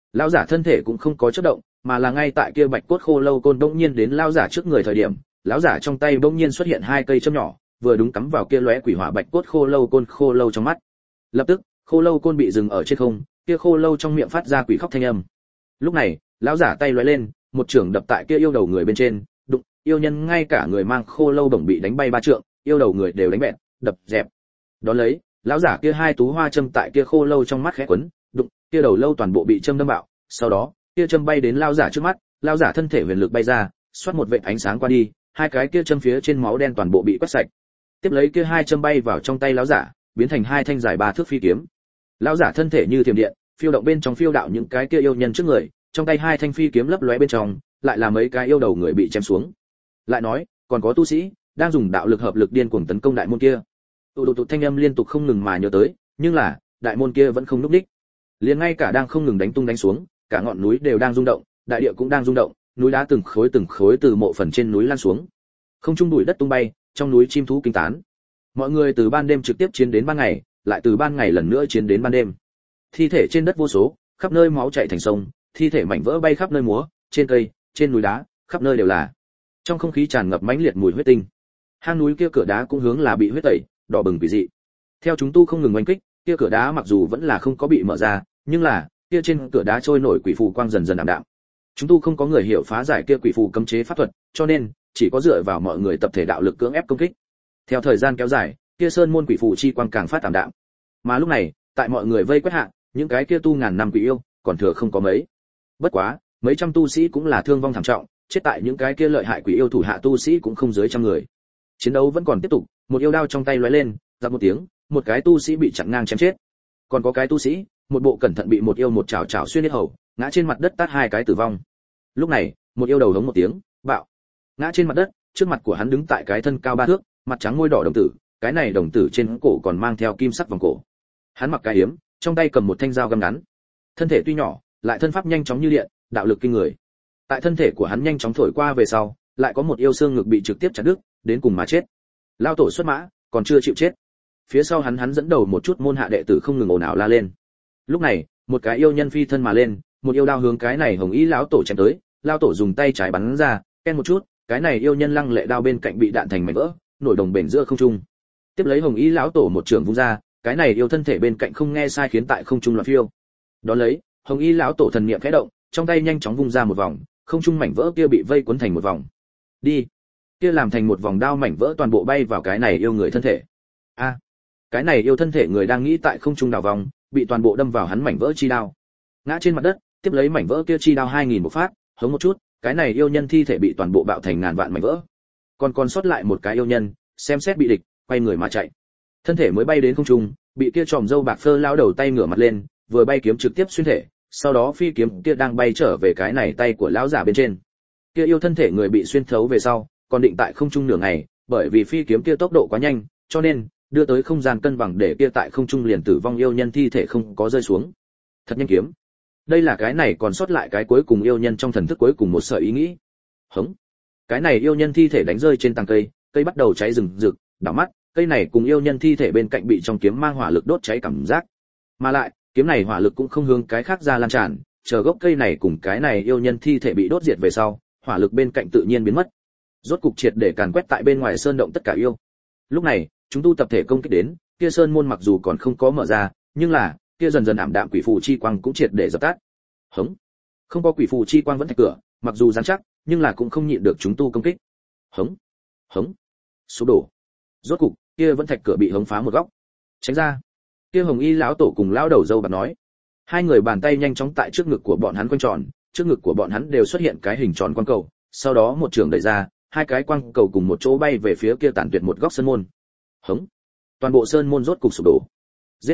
lão giả thân thể cũng không có chớp động, mà là ngay tại kia bạch cốt khô lâu côn bỗng nhiên đến lão giả trước người thời điểm, lão giả trong tay bỗng nhiên xuất hiện hai cây châm nhỏ, vừa đúng cắm vào kia lóe quỷ hỏa bạch cốt khô lâu trong mắt. Lập tức, khô lâu côn bị dừng ở trên không, kia khô lâu trong miệng phát ra quỷ khóc thanh âm. Lúc này, lão giả tay lóe lên, một chưởng đập tại kia yêu đầu người bên trên, đụng, yêu nhân ngay cả người mang khô lâu bổng bị đánh bay ba trượng, yêu đầu người đều đánh bẹt, đập dẹp. Đó lấy, lão giả kia hai tú hoa châm tại kia khô lâu trong mắt khẽ quấn, đụng, kia đầu lâu toàn bộ bị châm đâm bạo, sau đó, kia châm bay đến lão giả trước mắt, lão giả thân thể huyền lực bay ra, xoát một vệt ánh sáng qua đi, hai cái kia châm phía trên máu đen toàn bộ bị quét sạch. Tiếp lấy kia hai châm bay vào trong tay lão giả, biến thành hai thanh dài 3 thước phi kiếm. Lão giả thân thể như thiểm điện, phiêu động bên trong phiêu đạo những cái kia yêu nhân trước người, trong tay hai thanh phi kiếm lấp lóe bên trong, lại là mấy cái yêu đầu người bị chém xuống. Lại nói, còn có tu sĩ đang dùng đạo lực hợp lực điên cuồng tấn công đại môn kia. Tụ thanh âm liên tục không ngừng mà nhớ tới, nhưng là, đại môn kia vẫn không lúc đích. Liền ngay cả đang không ngừng đánh tung đánh xuống, cả ngọn núi đều đang rung động, đại địa cũng đang rung động, núi đá từng khối từ mộ phần trên núi lan xuống. Không trung bụi đất tung bay, trong núi chim thú kinh tán. Mọi người từ ban đêm trực tiếp chiến đến ban ngày, lại từ ban ngày lần nữa chiến đến ban đêm. Thi thể trên đất vô số, khắp nơi máu chảy thành sông, thi thể mảnh vỡ bay khắp nơi múa, trên cây, trên núi đá, khắp nơi đều là. Trong không khí tràn ngập mãnh liệt mùi huyết tinh. Hang núi kia cửa đá cũng hướng là bị huyết tẩy, đỏ bừng quỷ dị. Theo chúng tu không ngừng oanh kích, kia cửa đá mặc dù vẫn là không có bị mở ra, nhưng là kia trên cửa đá trôi nổi quỷ phù quang dần dần ảm đạm. Chúng tu không có người hiểu phá giải kia quỷ phù cấm chế pháp thuật, cho nên chỉ có dựa vào mọi người tập thể đạo lực cưỡng ép công kích. Theo thời gian kéo dài, kia sơn môn quỷ phù chi quang càng phát ảm đạm. Mà lúc này, tại mọi người vây quét hạ, những cái kia tu ngàn năm quỷ yêu, còn thừa không có mấy. Bất quá, mấy trăm tu sĩ cũng là thương vong thảm trọng, chết tại những cái kia lợi hại quỷ yêu thủ hạ tu sĩ cũng không dưới trăm người. Chiến đấu vẫn còn tiếp tục, một yêu đao trong tay lóe lên, ra một tiếng, một cái tu sĩ bị chặn ngang chém chết. Còn có cái tu sĩ, một bộ cẩn thận bị một yêu một chảo chảo xuyên hết hầu, ngã trên mặt đất tát hai cái tử vong. Lúc này, một yêu đầu hống một tiếng, bạo, ngã trên mặt đất, trước mặt của hắn đứng tại cái thân cao 3 thước, mặt trắng môi đỏ đồng tử, cái này đồng tử trên cổ còn mang theo kim sắc vòng cổ. Hắn mặc cái yếm, trong tay cầm một thanh dao găm ngắn. Thân thể tuy nhỏ, lại thân pháp nhanh chóng như điện, đạo lực kinh người. Tại thân thể của hắn nhanh chóng thổi qua về sau, lại có một yêu xương ngực bị trực tiếp chặt đứt, đến cùng mà chết. Lao tổ xuất mã, còn chưa chịu chết. Phía sau hắn dẫn đầu một chút môn hạ đệ tử không ngừng ồn ào la lên. Lúc này, một cái yêu nhân phi thân mà lên, một yêu đao hướng cái này hồng ý lão tổ chém tới, lão tổ dùng tay trái bắn ra, ken một chút, cái này yêu nhân lăng lệ đao bên cạnh bị đạn thành mảnh vỡ, nổi đồng bền giữa không trung. Tiếp lấy hồng ý lão tổ một trường vung ra, cái này yêu thân thể bên cạnh không nghe sai khiến tại không trung loạn phiêu. Đó lấy, hồng ý lão tổ thần niệm khẽ động, trong tay nhanh chóng vung ra một vòng, không trung mảnh vỡ kia bị vây cuốn thành một vòng. Đi, kia làm thành một vòng đao mảnh vỡ toàn bộ bay vào cái này yêu người thân thể. A, cái này yêu thân thể người đang nghĩ tại không trung đảo vòng, bị toàn bộ đâm vào hắn mảnh vỡ chi đao. Ngã trên mặt đất, tiếp lấy mảnh vỡ kia chi đao 2000 một phát, hống một chút, cái này yêu nhân thi thể bị toàn bộ bạo thành ngàn vạn mảnh vỡ. Còn sót lại một cái yêu nhân, xem xét bị địch, quay người mà chạy. Thân thể mới bay đến không trung, bị kia tròm râu bạc phơ lao đầu tay ngửa mặt lên, vừa bay kiếm trực tiếp xuyên thể, sau đó phi kiếm kia đang bay trở về cái này tay của lão giả bên trên. Kia yêu thân thể người bị xuyên thấu về sau, còn định tại không trung nửa ngày, bởi vì phi kiếm kia tốc độ quá nhanh, cho nên đưa tới không gian cân bằng để kia tại không trung liền tử vong yêu nhân thi thể không có rơi xuống. Thật nhanh kiếm. Đây là cái này còn sót lại cái cuối cùng yêu nhân trong thần thức cuối cùng một sợi ý nghĩ. Hống. Cái này yêu nhân thi thể đánh rơi trên tàng cây, cây bắt đầu cháy rừng rực, đảo mắt, cây này cùng yêu nhân thi thể bên cạnh bị trong kiếm mang hỏa lực đốt cháy cảm giác. Mà lại, kiếm này hỏa lực cũng không hướng cái khác ra lan tràn, chờ gốc cây này cùng cái này yêu nhân thi thể bị đốt diệt về sau, hỏa lực bên cạnh tự nhiên biến mất. Rốt cục triệt để càn quét tại bên ngoài sơn động tất cả yêu. Lúc này, chúng tu tập thể công kích đến, kia sơn môn mặc dù còn không có mở ra, nhưng là, kia dần dần ảm đạm quỷ phù chi quang cũng triệt để dập tắt. Hống. Không có quỷ phù chi quang vẫn thạch cửa, mặc dù rắn chắc, nhưng là cũng không nhịn được chúng tu công kích. Hống. Hống. Sụp đổ. Rốt cục, kia vẫn thạch cửa bị hống phá một góc. Tránh ra. Kia hồng y lão tổ cùng lão đầu dâu bạc nói. Hai người bàn tay nhanh chóng tại trước ngực của bọn hắn quanh tròn, trước ngực của bọn hắn đều xuất hiện cái hình tròn quang cầu, sau đó một trường đẩy ra, hai cái quang cầu cùng một chỗ bay về phía kia tản tuyệt một góc sơn môn. Hống. Toàn bộ sơn môn rốt cục sụp đổ. Giết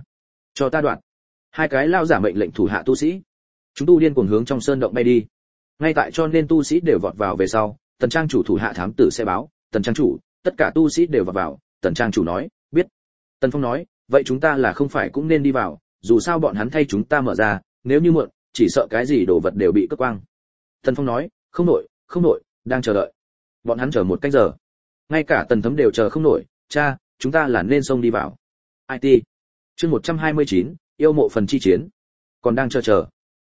cho ta đoạn. Hai cái lao giả mệnh lệnh thủ hạ tu sĩ. Chúng tu điên cuồng hướng trong sơn động bay đi. Ngay tại cho nên tu sĩ đều vọt vào về sau, Tần trang chủ thủ hạ thám tử sẽ báo, Tần trang chủ, tất cả tu sĩ đều vọt vào, Tần trang chủ nói, biết. Tần Phong nói, vậy chúng ta là không phải cũng nên đi vào, dù sao bọn hắn thay chúng ta mở ra, nếu như muộn, chỉ sợ cái gì đồ vật đều bị cướp quang. Tần Phong nói, không nổi, đang chờ đợi. Bọn hắn chờ một canh giờ. Ngay cả Tần Thấm đều chờ không nổi, cha, chúng ta là nên xông đi vào. IT. Chương 129, yêu mộ phần chi chiến. Còn đang chờ.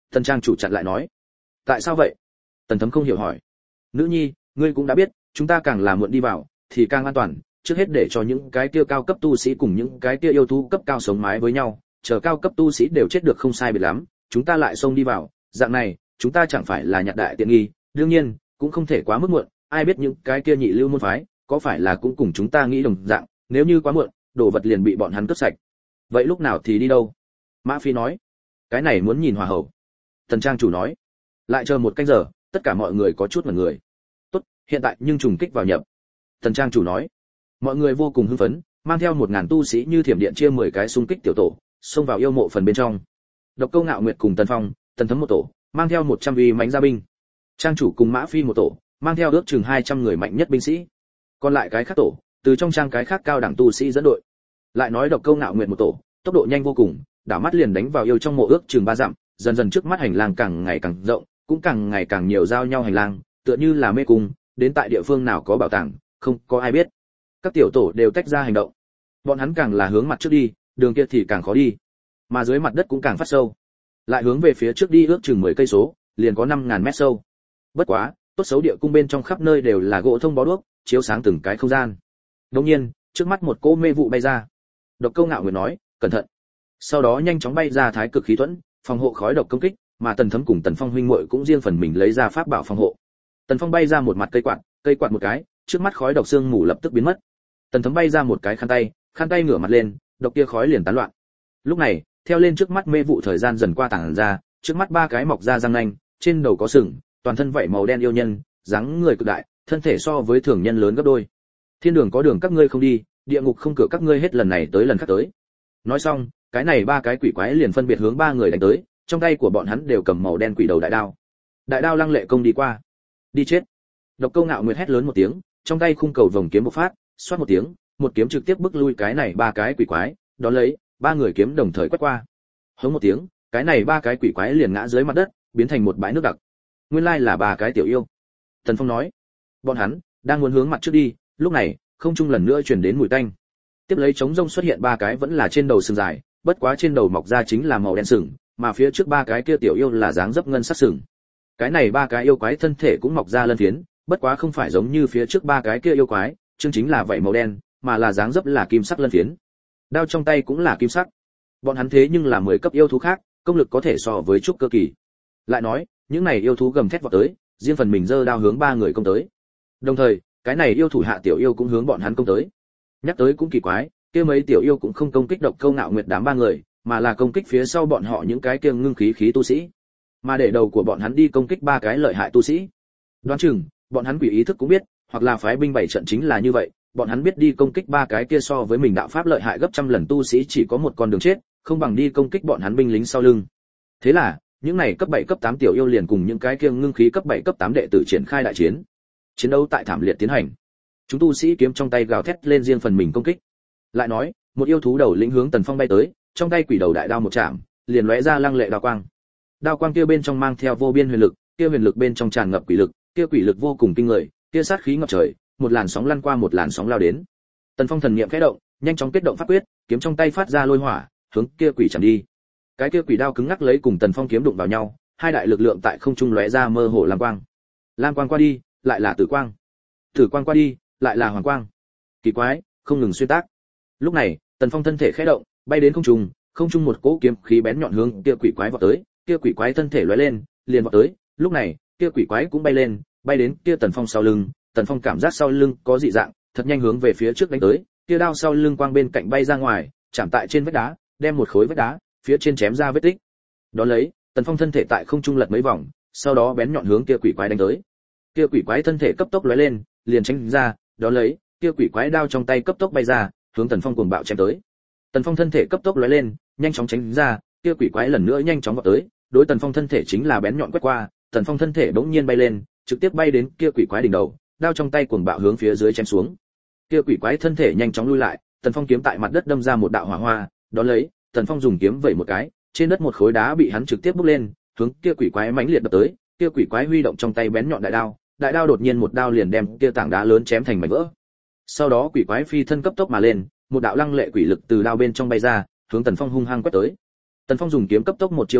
Tần trang chủ chặn lại nói. Tại sao vậy? Tần Thấm không hiểu hỏi. Nữ nhi, ngươi cũng đã biết, chúng ta càng là muộn đi vào thì càng an toàn, trước hết để cho những cái kia cao cấp tu sĩ cùng những cái kia yêu thú cấp cao sống mái với nhau, chờ cao cấp tu sĩ đều chết được không sai biệt lắm, chúng ta lại xông đi vào, dạng này, chúng ta chẳng phải là nhặt đại tiện nghi, đương nhiên, cũng không thể quá mức muộn, ai biết những cái kia nhị lưu môn phái, có phải là cũng cùng chúng ta nghĩ đồng dạng, nếu như quá muộn, đồ vật liền bị bọn hắn cướp sạch. Vậy lúc nào thì đi đâu? Mã Phi nói. Cái này muốn nhìn hòa hậu. Tần trang chủ nói. Lại chờ một canh giờ, tất cả mọi người có chút ngẩn người. Tốt, hiện tại nhưng trùng kích vào nhập. Tần trang chủ nói. Mọi người vô cùng hưng phấn, mang theo 1000 tu sĩ như thiểm điện chia 10 cái xung kích tiểu tổ, xông vào yêu mộ phần bên trong. Độc Câu Ngạo Nguyệt cùng Tần Phong, Tần Thấm một tổ, mang theo 100 uy mãnh gia binh. Trang chủ cùng Mã Phi một tổ, mang theo ước chừng 200 người mạnh nhất binh sĩ. Còn lại cái khác tổ, từ trong trang cái khác cao đẳng tu sĩ dẫn đội. Lại nói Độc Câu Ngạo Nguyệt một tổ, tốc độ nhanh vô cùng, đảo mắt liền đánh vào yêu trong mộ ước chừng 3 dặm, dần dần trước mắt hành lang càng ngày càng rộng, cũng càng ngày càng nhiều giao nhau hành lang, tựa như là mê cung, đến tại địa phương nào có bảo tàng, không có ai biết. Các tiểu tổ đều tách ra hành động. Bọn hắn càng là hướng mặt trước đi, đường kia thì càng khó đi, mà dưới mặt đất cũng càng phát sâu. Lại hướng về phía trước đi ước chừng 10 cây số, liền có 5000 mét sâu. Bất quá, tốt xấu địa cung bên trong khắp nơi đều là gỗ thông bó đuốc, chiếu sáng từng cái không gian. Đột nhiên, trước mắt một cỗ mê vụ bay ra. Độc Câu Ngạo Nguyệt nói, cẩn thận. Sau đó nhanh chóng bay ra thái cực khí thuẫn, phòng hộ khói độc công kích, mà Tần Thấm cùng Tần Phong huynh muội cũng riêng phần mình lấy ra pháp bảo phòng hộ. Tần Phong bay ra một mặt cây quạt một cái, trước mắt khói độc sương mù lập tức biến mất. Tần Thấm bay ra một cái khăn tay ngửa mặt lên, độc kia khói liền tán loạn. Lúc này, theo lên trước mắt mê vụ thời gian dần qua tản ra, trước mắt 3 cái mọc ra răng nanh, trên đầu có sừng, toàn thân vảy màu đen yêu nhân, dáng người cực đại, thân thể so với thường nhân lớn gấp đôi. Thiên đường có đường các ngươi không đi, địa ngục không cửa các ngươi hết lần này tới lần khác tới. Nói xong, cái này 3 cái quỷ quái liền phân biệt hướng 3 người đánh tới, trong tay của bọn hắn đều cầm màu đen quỷ đầu đại đao. Đại đao lăng lệ công đi qua. Đi chết. Độc Câu Ngạo Nguyệt hét lớn một tiếng, trong tay khung cầu vòng kiếm bộc phát, xoát một tiếng, một kiếm trực tiếp bức lui cái này 3 cái quỷ quái, đón lấy, 3 người kiếm đồng thời quét qua. Hống một tiếng, cái này 3 cái quỷ quái liền ngã dưới mặt đất, biến thành một bãi nước đặc. Nguyên lai là 3 cái tiểu yêu. Tần Phong nói, bọn hắn đang muốn hướng mặt trước đi, lúc này, không trung lần nữa truyền đến mùi tanh. Tiếp lấy trống rông xuất hiện 3 cái vẫn là trên đầu sừng dài, bất quá trên đầu mọc ra chính là màu đen sừng, mà phía trước 3 cái kia tiểu yêu là dáng dấp ngân sắc sừng. Cái này 3 cái yêu quái thân thể cũng mọc ra lân phiến, bất quá không phải giống như phía trước 3 cái kia yêu quái, chương chính là vảy màu đen, mà là dáng dấp là kim sắc lân phiến. Đao trong tay cũng là kim sắc. Bọn hắn thế nhưng là 10 cấp yêu thú khác, công lực có thể so với trúc cơ kỳ. Lại nói, những này yêu thú gầm thét vọt tới, riêng phần mình giơ đao hướng 3 người công tới. Đồng thời, cái này yêu thủ hạ tiểu yêu cũng hướng bọn hắn công tới. Nhắc tới cũng kỳ quái, kia mấy tiểu yêu cũng không công kích Độc Câu Ngạo Nguyệt đám 3 người, mà là công kích phía sau bọn họ những cái kia ngưng khí tu sĩ. Mà để đầu của bọn hắn đi công kích 3 cái lợi hại tu sĩ. Đoán chừng, bọn hắn quỷ ý thức cũng biết, hoặc là phái binh bảy trận chính là như vậy, bọn hắn biết đi công kích 3 cái kia so với mình đạo pháp lợi hại gấp trăm lần tu sĩ chỉ có một con đường chết, không bằng đi công kích bọn hắn binh lính sau lưng. Thế là, những này cấp 7 cấp 8 tiểu yêu liền cùng những cái kia ngưng khí cấp 7 cấp 8 đệ tử triển khai đại chiến. Chiến đấu tại thảm liệt tiến hành. Chúng tu sĩ kiếm trong tay gào thét lên riêng phần mình công kích. Lại nói, một yêu thú đầu lĩnh hướng Tần Phong bay tới, trong tay quỷ đầu đại đao một chạm, liền lóe ra lăng lệ đao quang. Đao quang kia bên trong mang theo vô biên huyền lực, kia huyền lực bên trong tràn ngập quỷ lực, kia quỷ lực vô cùng kinh người, kia sát khí ngập trời, một làn sóng lăn qua một làn sóng lao đến. Tần Phong thần niệm khẽ động, nhanh chóng kết động pháp quyết, kiếm trong tay phát ra lôi hỏa, hướng kia quỷ chạm đi. Cái kia quỷ đao cứng ngắc lấy cùng Tần Phong kiếm đụng vào nhau, hai đại lực lượng tại không trung lóe ra mơ hồ lam quang. Lam quang qua đi, lại là tử quang. Tử quang qua đi, lại là hoàng quang. Kỳ quái, không ngừng xuyên tác. Lúc này, Tần Phong thân thể khẽ động, bay đến không trung một cỗ kiếm khí bén nhọn hướng kia quỷ quái vọt tới, kia quỷ quái thân thể lóe lên, liền vọt tới. Lúc này, kia quỷ quái cũng bay lên, bay đến kia Tần Phong sau lưng. Tần Phong cảm giác sau lưng có dị dạng, thật nhanh hướng về phía trước đánh tới, kia đao sau lưng quang bên cạnh bay ra ngoài, chạm tại trên vách đá, đem một khối vách đá phía trên chém ra vết tích. Đón lấy, Tần Phong thân thể tại không trung lật mấy vòng, sau đó bén nhọn hướng kia quỷ quái đánh tới. Kia quỷ quái thân thể cấp tốc lóe lên, liền tránh ra, đón lấy, kia quỷ quái đao trong tay cấp tốc bay ra, hướng Tần Phong cuồng bạo chém tới. Tần Phong thân thể cấp tốc lóe lên, nhanh chóng tránh ra, kia quỷ quái lần nữa nhanh chóng vọt tới, đối Tần Phong thân thể chính là bén nhọn quét qua, Tần Phong thân thể bỗng nhiên bay lên, trực tiếp bay đến kia quỷ quái đỉnh đầu, đao trong tay cuồng bạo hướng phía dưới chém xuống. Kia quỷ quái thân thể nhanh chóng lui lại, Tần Phong kiếm tại mặt đất đâm ra một đạo hỏa hoa, đón lấy, Tần Phong dùng kiếm vẩy một cái, trên đất một khối đá bị hắn trực tiếp bốc lên, hướng kia quỷ quái mãnh liệt đập tới, kia quỷ quái huy động trong tay bén nhọn đại đao đột nhiên một đao liền đem kia tảng đá lớn chém thành mảnh vỡ. Sau đó quỷ quái phi thân cấp tốc mà lên, một đạo lăng lệ quỷ lực từ đao bên trong bay ra, hướng Tần Phong hung hăng quét tới. Tần Phong dùng kiếm cấp tốc một chiêu đỡ,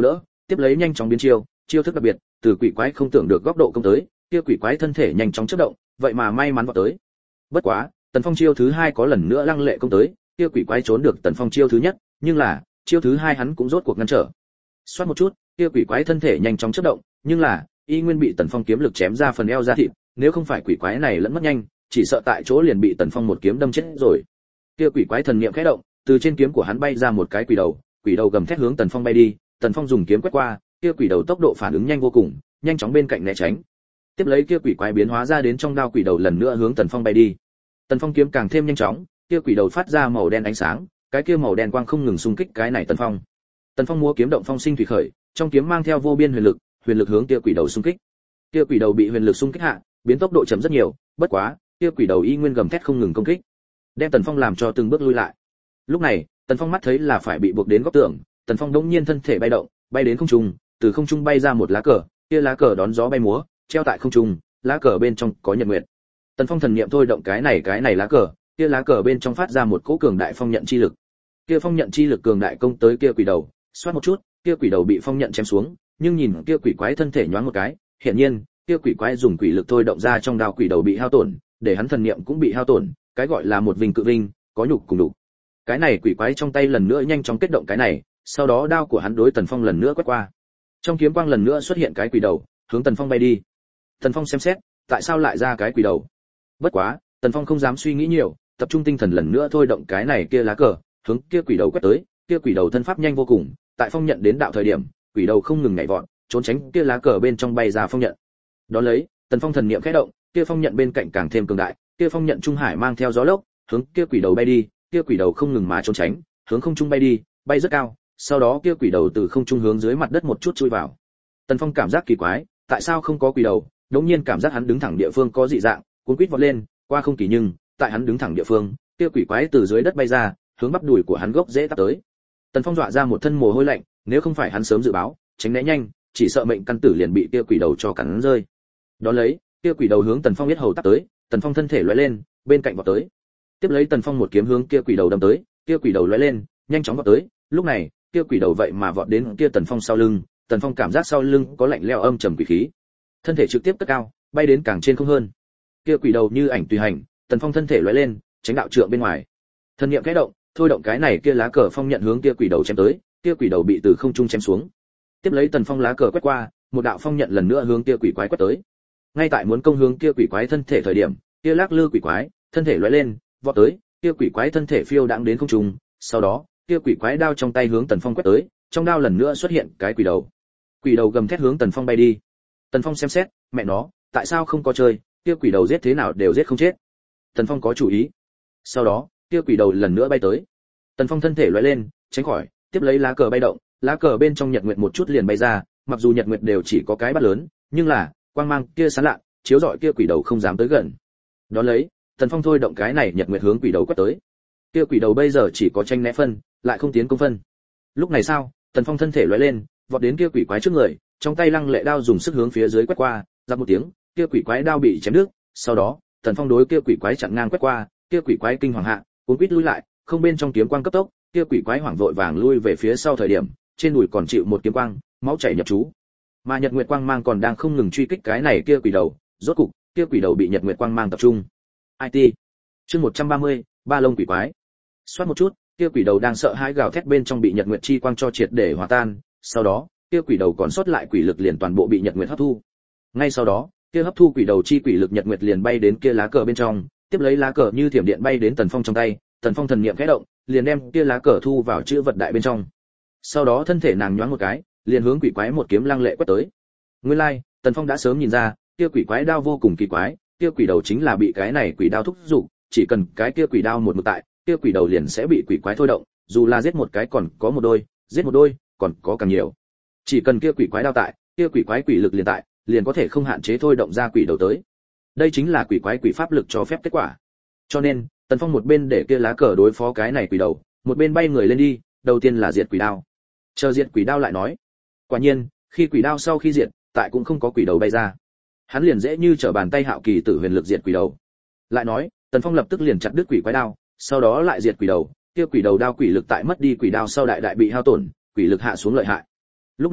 tiếp lấy nhanh chóng biến chiêu, chiêu thức đặc biệt, từ quỷ quái không tưởng được góc độ công tới, kia quỷ quái thân thể nhanh chóng chớp động, vậy mà may mắn vọt tới. Bất quá, Tần Phong chiêu thứ hai có lần nữa lăng lệ công tới, kia quỷ quái trốn được Tần Phong chiêu thứ nhất, nhưng là, chiêu thứ hai hắn cũng rốt cuộc ngăn trở. Xoát một chút, kia quỷ quái thân thể nhanh chóng chớp động, nhưng là, y nguyên bị Tần Phong kiếm lực chém ra phần eo ra thịt, nếu không phải quỷ quái này lẫn mất nhanh, chỉ sợ tại chỗ liền bị Tần Phong một kiếm đâm chết rồi. Kia quỷ quái thần niệm khẽ động, từ trên kiếm của hắn bay ra một cái quỷ đầu gầm thét hướng Tần Phong bay đi, Tần Phong dùng kiếm quét qua, kia quỷ đầu tốc độ phản ứng nhanh vô cùng, nhanh chóng bên cạnh né tránh. Tiếp lấy kia quỷ quái biến hóa ra đến trong đao quỷ đầu lần nữa hướng Tần Phong bay đi. Tần Phong kiếm càng thêm nhanh chóng, kia quỷ đầu phát ra màu đen ánh sáng, cái kia màu đen quang không ngừng xung kích cái này Tần Phong. Tần Phong múa kiếm động phong sinh thủy khởi, trong kiếm mang theo vô biên huyền lực hướng kia quỷ đầu xung kích. Kia quỷ đầu bị huyền lực xung kích hạ, biến tốc độ chậm rất nhiều, bất quá, kia quỷ đầu y nguyên gầm thét không ngừng công kích, đem Tần Phong làm cho từng bước lui lại. Lúc này, Tần Phong mắt thấy là phải bị buộc đến góc tường, Tần Phong đống nhiên thân thể bay động, bay đến không trung, từ không trung bay ra một lá cờ, kia lá cờ đón gió bay múa, treo tại không trung, lá cờ bên trong có nhật nguyệt. Tần Phong thần niệm thôi động cái này lá cờ, kia lá cờ bên trong phát ra một cỗ cường đại phong nhận chi lực. Kia phong nhận chi lực cường đại công tới kia quỷ đầu, xoát một chút, kia quỷ đầu bị phong nhận chém xuống, nhưng nhìn kia quỷ quái thân thể nhoáng một cái, hiển nhiên, kia quỷ quái dùng quỷ lực thôi động ra trong đao quỷ đầu bị hao tổn, để hắn thần niệm cũng bị hao tổn, cái gọi là một vinh cự vinh, có nhục cùng đủ. Cái này quỷ quái trong tay lần nữa nhanh chóng kết động cái này, sau đó đao của hắn đối Tần Phong lần nữa quét qua. Trong kiếm quang lần nữa xuất hiện cái quỷ đầu, hướng Tần Phong bay đi. Tần Phong xem xét, tại sao lại ra cái quỷ đầu? Bất quá, Tần Phong không dám suy nghĩ nhiều, tập trung tinh thần lần nữa thôi động cái này kia lá cờ, hướng kia quỷ đầu quét tới, kia quỷ đầu thân pháp nhanh vô cùng, tại phong nhận đến đạo thời điểm, quỷ đầu không ngừng nhảy vọt, trốn tránh kia lá cờ bên trong bay ra phong nhận. Đó lấy, Tần Phong thần niệm khẽ động, kia phong nhận bên cạnh càng thêm cường đại, kia phong nhận trung hải mang theo gió lốc, hướng kia quỷ đầu bay đi, kia quỷ đầu không ngừng mà trốn tránh, hướng không trung bay đi, bay rất cao, sau đó kia quỷ đầu từ không trung hướng dưới mặt đất một chút chui vào. Tần Phong cảm giác kỳ quái, tại sao không có quỷ đầu? Đống nhiên cảm giác hắn đứng thẳng địa phương có dị dạng, cuốn quýt vọt lên, qua không kỳ nhưng, tại hắn đứng thẳng địa phương, kia quỷ quái từ dưới đất bay ra, hướng bắp đùi của hắn gốc dễ tắp tới. Tần Phong dọa ra một thân mồ hôi lạnh, nếu không phải hắn sớm dự báo, tránh né nhanh, chỉ sợ mệnh căn tử liền bị kia quỷ đầu cho cắn rơi. Đó lấy, kia quỷ đầu hướng Tần Phong biết hầu tắp tới, Tần Phong thân thể lóe lên, bên cạnh vọt tới. Tiếp lấy Tần Phong một kiếm hướng kia quỷ đầu đâm tới, kia quỷ đầu lóe lên, nhanh chóng vọt tới, lúc này, kia quỷ đầu vậy mà vọt đến kia Tần Phong sau lưng, Tần Phong cảm giác sau lưng có lạnh lẽo âm trầm quỷ khí. Thân thể trực tiếp cất cao, bay đến càng trên không hơn. Kia quỷ đầu như ảnh tùy hành, Tần Phong thân thể lóe lên, tránh đạo trượng bên ngoài. Thần niệm khẽ động, thôi động cái này kia lá cờ phong nhận hướng kia quỷ đầu chém tới, kia quỷ đầu bị từ không trung chém xuống. Tiếp lấy Tần Phong lá cờ quét qua, một đạo phong nhận lần nữa hướng kia quỷ quái quét tới. Ngay tại muốn công hướng kia quỷ quái thân thể thời điểm, kia lắc lư quỷ quái, thân thể lóe lên, vọt tới, kia quỷ quái thân thể phiêu đãng đến không trung, sau đó, kia quỷ quái đao trong tay hướng Tần Phong quét tới, trong đao lần nữa xuất hiện cái quỷ đầu. Quỷ đầu gầm thét hướng Tần Phong bay đi. Tần Phong xem xét, mẹ nó, tại sao không có chơi, kia quỷ đầu giết thế nào đều giết không chết. Tần Phong có chủ ý. Sau đó, kia quỷ đầu lần nữa bay tới. Tần Phong thân thể lóe lên, tránh khỏi, tiếp lấy lá cờ bay động, lá cờ bên trong nhật nguyệt một chút liền bay ra, mặc dù nhật nguyệt đều chỉ có cái bát lớn, nhưng là quang mang kia sáng lạ, chiếu rọi kia quỷ đầu không dám tới gần. Đó lấy, Tần Phong thôi động cái này nhật nguyệt hướng quỷ đầu quét tới. Kia quỷ đầu bây giờ chỉ có tranh né phân, lại không tiến công phân. Lúc này sao, Tần Phong thân thể lóe lên, vọt đến kia quỷ quái trước người, trong tay lăng lệ đao dùng sức hướng phía dưới quét qua, ra một tiếng, kia quỷ quái đao bị chém đứt, sau đó, Tần Phong đối kia quỷ quái chặn ngang quét qua, kia quỷ quái kinh hoàng hạ, cuốn quýt lui lại, không bên trong kiếm quang cấp tốc, kia quỷ quái hoảng vội vàng lui về phía sau thời điểm, trên đùi còn chịu một kiếm quang, máu chảy nhập chú. Mà Nhật Nguyệt quang mang còn đang không ngừng truy kích cái này kia quỷ đầu, rốt cục, kia quỷ đầu bị Nhật Nguyệt quang mang tập trung. IT. Chương 130, ba lông quỷ quái. Xoát một chút, kia quỷ đầu đang sợ hãi gào thét bên trong bị Nhật Nguyệt chi quang cho triệt để hòa tan, sau đó, kia quỷ đầu còn sót lại quỷ lực liền toàn bộ bị Nhật Nguyệt hấp thu. Ngay sau đó, kia hấp thu quỷ đầu chi quỷ lực Nhật Nguyệt liền bay đến kia lá cờ bên trong, tiếp lấy lá cờ như thiểm điện bay đến Tần Phong trong tay, Tần Phong thần niệm khẽ động, liền đem kia lá cờ thu vào chữ vật đại bên trong. Sau đó thân thể nàng nhoáng một cái, liền hướng quỷ quái một kiếm lăng lệ quét tới. Nguyên lai, Tần Phong đã sớm nhìn ra, kia quỷ quái đao vô cùng kỳ quái, kia quỷ đầu chính là bị cái này quỷ đao thúc giục, chỉ cần cái kia quỷ đao một mực tại, kia quỷ đầu liền sẽ bị quỷ quái thôi động, dù là giết một cái còn có một đôi, giết một đôi còn có càng nhiều. Chỉ cần kia quỷ quái đao tại, kia quỷ quái quỷ lực liền tại, liền có thể không hạn chế thôi động ra quỷ đầu tới. Đây chính là quỷ quái quỷ pháp lực cho phép kết quả. Cho nên, Tần Phong một bên để kia lá cờ đối phó cái này quỷ đầu, một bên bay người lên đi, đầu tiên là diệt quỷ đao. Chờ diệt quỷ đao lại nói. Quả nhiên, khi quỷ đao sau khi diệt, tại cũng không có quỷ đầu bay ra. Hắn liền dễ như trở bàn tay hạo kỳ tử huyền lực diệt quỷ đầu. Lại nói, Tần Phong lập tức liền chặt đứt quỷ quái đao, sau đó lại diệt quỷ đầu, kia quỷ đầu đao quỷ lực tại mất đi quỷ đao sau đại đại bị hao tổn, quỷ lực hạ xuống lợi hại. Lúc này,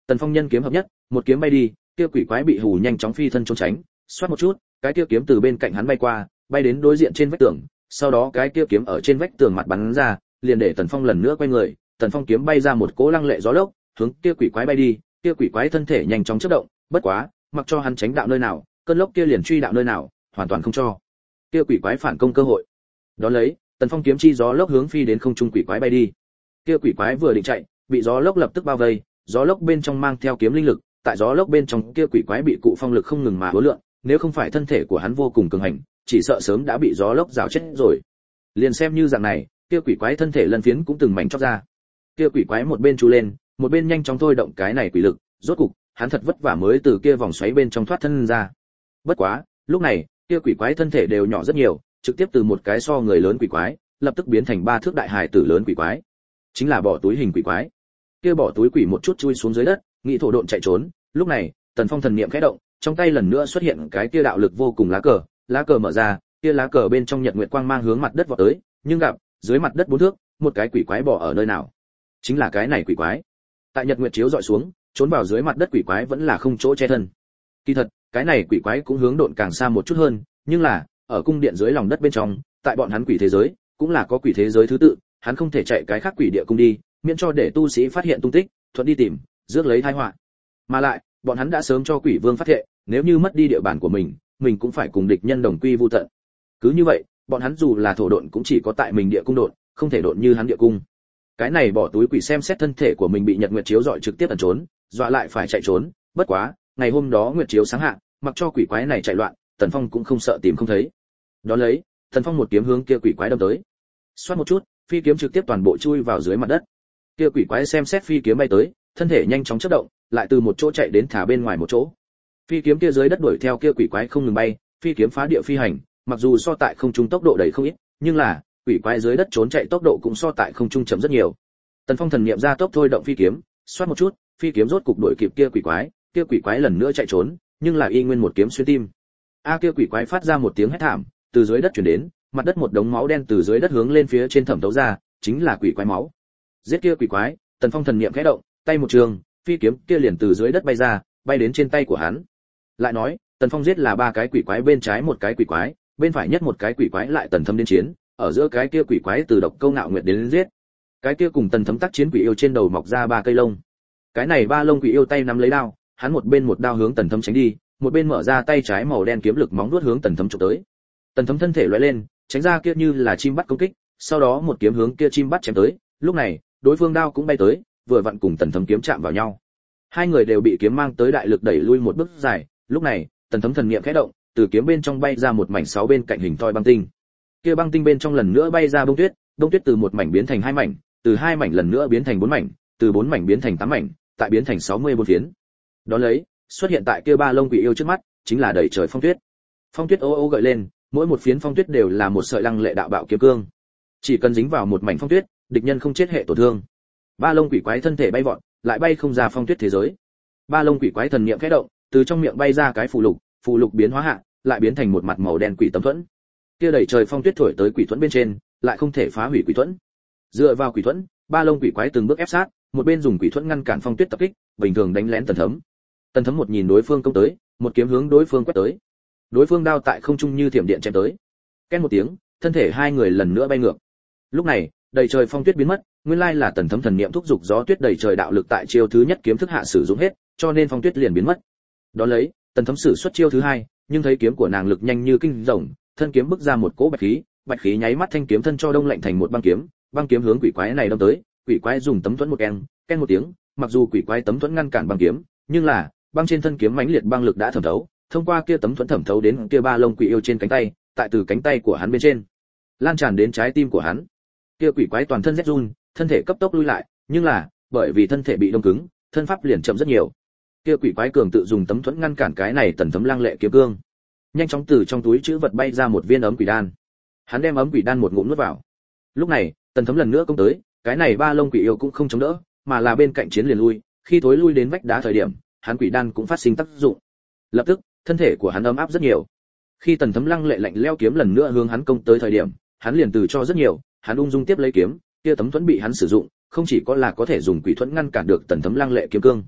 Tần Phong nhân kiếm hợp nhất, một kiếm bay đi, kia quỷ quái bị hù nhanh chóng phi thân trốn tránh, xoát một chút, cái kia kiếm từ bên cạnh hắn bay qua, bay đến đối diện trên vách tường, sau đó cái kia kiếm ở trên vách tường mặt bắn ra, liền để Tần Phong lần nữa quay người, Tần Phong kiếm bay ra một cỗ lăng lệ gió lốc, hướng kia quỷ quái bay đi, kia quỷ quái thân thể nhanh chóng chớp động, bất quá, mặc cho hắn tránh đạo nơi nào, cơn lốc kia liền truy đạo nơi nào, hoàn toàn không cho kia quỷ quái phản công cơ hội. Đó lấy, Tần Phong kiếm chi gió lốc hướng phi đến không trung quỷ quái bay đi. Kia quỷ quái vừa định chạy, bị gió lốc lập tức bao vây, gió lốc bên trong mang theo kiếm linh lực, tại gió lốc bên trong kia quỷ quái bị cụ phong lực không ngừng mà hối lượng, nếu không phải thân thể của hắn vô cùng cường hành, chỉ sợ sớm đã bị gió lốc rào chết rồi. Liền xem như dạng này, kia quỷ quái thân thể lần phiến cũng từng mảnh chóc ra. Kia quỷ quái một bên chú lên, một bên nhanh chóng thôi động cái này quỷ lực, rốt cục, hắn thật vất vả mới từ kia vòng xoáy bên trong thoát thân ra. Bất quá, lúc này, kia quỷ quái thân thể đều nhỏ rất nhiều, trực tiếp từ một cái so người lớn quỷ quái, lập tức biến thành 3 thước đại hài tử lớn quỷ quái, chính là bỏ túi hình quỷ quái. Kia bỏ túi quỷ một chút chui xuống dưới đất, nghĩ thổ độn chạy trốn. Lúc này, Tần Phong thần niệm khẽ động, trong tay lần nữa xuất hiện cái kia đạo lực vô cùng lá cờ mở ra, kia lá cờ bên trong nhật nguyệt quang mang hướng mặt đất vọt tới, nhưng gặp dưới mặt đất 4 thước, một cái quỷ quái bò ở nơi nào? Chính là cái này quỷ quái. Tại nhật nguyệt chiếu dọi xuống, trốn vào dưới mặt đất quỷ quái vẫn là không chỗ che thân. Kỳ thật, cái này quỷ quái cũng hướng độn càng xa một chút hơn, nhưng là ở cung điện dưới lòng đất bên trong, tại bọn hắn quỷ thế giới, cũng là có quỷ thế giới thứ tự, hắn không thể chạy cái khác quỷ địa cung đi, miễn cho để tu sĩ phát hiện tung tích, thuận đi tìm, rước lấy tai họa. Mà lại, bọn hắn đã sớm cho quỷ vương phát thệ, nếu như mất đi địa bàn của mình cũng phải cùng địch nhân đồng quy vu tận. Cứ như vậy, bọn hắn dù là thổ độn cũng chỉ có tại mình địa cung độn, không thể độn như hắn địa cung. Cái này bỏ túi quỷ xem xét thân thể của mình bị nhật nguyệt chiếu rọi trực tiếp ẩn trốn, dọa lại phải chạy trốn, bất quá, ngày hôm đó nguyệt chiếu sáng hạ, mặc cho quỷ quái này chạy loạn, Tần Phong cũng không sợ tìm không thấy. Đó lấy, Tần Phong một kiếm hướng kia quỷ quái đâm tới. Xoát một chút, phi kiếm trực tiếp toàn bộ chui vào dưới mặt đất. Kia quỷ quái xem xét phi kiếm bay tới, thân thể nhanh chóng chớp động, lại từ một chỗ chạy đến thả bên ngoài một chỗ. Phi kiếm kia dưới đất đuổi theo kia quỷ quái không ngừng bay, phi kiếm phá địa phi hành, mặc dù so tại không trung tốc độ đầy không ít, nhưng là quỷ quái dưới đất trốn chạy tốc độ cũng so tại không trung chậm rất nhiều. Tần Phong thần niệm ra tốc thôi động phi kiếm, xoát một chút, phi kiếm rốt cục đuổi kịp kia quỷ quái lần nữa chạy trốn, nhưng là y nguyên một kiếm xuyên tim. Kia quỷ quái phát ra một tiếng hét thảm, từ dưới đất truyền đến, mặt đất một đống máu đen từ dưới đất hướng lên phía trên thẩm thấu ra, chính là quỷ quái máu. Giết kia quỷ quái, Tần Phong thần niệm khẽ động, tay một trường, phi kiếm kia liền từ dưới đất bay ra, bay đến trên tay của hắn. Lại nói, Tần Phong giết là 3 cái quỷ quái, bên trái một cái quỷ quái, bên phải nhất một cái quỷ quái lại Tần Thâm đến chiến, ở giữa cái kia quỷ quái từ Độc Câu Ngạo Nguyệt đến giết. Cái kia cùng Tần Thâm tác chiến quỷ yêu trên đầu mọc ra 3 cây lông. Cái này 3 lông quỷ yêu tay nắm lấy đao, hắn một bên một đao hướng Tần Thâm tránh đi, một bên mở ra tay trái màu đen kiếm lực móng vuốt hướng Tần Thâm chụp tới. Tần Thâm thân thể lóe lên, tránh ra kia như là chim bắt công kích, sau đó một kiếm hướng kia chim bắt chém tới, lúc này, đối phương đao cũng bay tới, vừa vặn cùng Tần Thâm kiếm chạm vào nhau. Hai người đều bị kiếm mang tới đại lực đẩy lui một bước dài, lúc này, Tần Thâm thần niệm khẽ động, từ kiếm bên trong bay ra một mảnh 6 bên cạnh hình thoi băng tinh. Kia băng tinh bên trong lần nữa bay ra bông tuyết từ một mảnh biến thành 2 mảnh, từ 2 mảnh lần nữa biến thành 4 mảnh, từ 4 mảnh biến thành 8 mảnh, tại biến thành 64 phiến. Đó lấy, xuất hiện tại kia 3 lông quỷ yêu trước mắt, chính là đầy trời phong tuyết. Phong tuyết ô ô gợi lên, mỗi một phiến phong tuyết đều là một sợi lăng lệ đạo bạo kiếm cương. Chỉ cần dính vào một mảnh phong tuyết, địch nhân không chết hệ tổn thương. 3 lông quỷ quái thân thể bay vọt, lại bay không ra phong tuyết thế giới. 3 lông quỷ quái thần niệm khẽ động, từ trong miệng bay ra cái phù lục biến hóa hạ, lại biến thành một mặt màu đen quỷ tấm thuẫn. Kia đầy trời phong tuyết thổi tới quỷ thuẫn bên trên, lại không thể phá hủy quỷ thuẫn. Dựa vào quỷ thuẫn, 3 lông quỷ quái từng bước ép sát, một bên dùng quỷ thuẫn ngăn cản phong tuyết tập kích, bình thường đánh lén Tần Thấm. Tần Thấm một nhìn đối phương công tới, một kiếm hướng đối phương quét tới. Đối phương đao tại không trung như thiểm điện chém tới. Két một tiếng, thân thể hai người lần nữa bay ngược. Lúc này, đầy trời phong tuyết biến mất, nguyên lai là Tần Thấm thần niệm thúc dục gió tuyết đầy trời đạo lực tại chiêu thứ nhất kiếm thức hạ sử dụng hết, cho nên phong tuyết liền biến mất. Đó lấy, Tần Thấm sử xuất chiêu thứ hai, nhưng thấy kiếm của nàng lực nhanh như kinh rồng, thân kiếm bức ra một cỗ bạch khí nháy mắt thanh kiếm thân cho đông lạnh thành một băng kiếm hướng quỷ quái này đâm tới, quỷ quái dùng tấm thuẫn một ken một tiếng, mặc dù quỷ quái tấm thuẫn ngăn cản băng kiếm, nhưng là băng trên thân kiếm mãnh liệt băng lực đã thẩm thấu, thông qua kia tấm thuẫn thẩm thấu đến kia 3 lông quỷ yêu trên cánh tay, tại từ cánh tay của hắn bên trên lan tràn đến trái tim của hắn. Kia quỷ quái toàn thân rét run, thân thể cấp tốc lui lại, nhưng là bởi vì thân thể bị đông cứng, thân pháp liền chậm rất nhiều. Kia quỷ quái cường tự dùng tấm thuẫn ngăn cản cái này Tần Thấm lăng lệ kiếm cương, nhanh chóng từ trong túi trữ vật bay ra một viên ấm quỷ đan. Hắn đem ấm quỷ đan một ngụm nuốt vào. Lúc này, Tần Thấm lần nữa công tới, cái này 3 lông quỷ yêu cũng không chống đỡ, mà là bên cạnh chiến liền lui, khi thối lui đến vách đá thời điểm, hắn quỷ đan cũng phát sinh tác dụng. Lập tức, thân thể của hắn ấm áp rất nhiều. Khi Tần Thấm lăng lệ lạnh lẽo kiếm lần nữa hướng hắn công tới thời điểm, hắn liền từ cho rất nhiều, hắn ung dung tiếp lấy kiếm, kia tấm thuẫn bị hắn sử dụng, không chỉ có là có thể dùng quỷ thuẫn ngăn cản được Tần Thấm lăng lệ kiếm cương,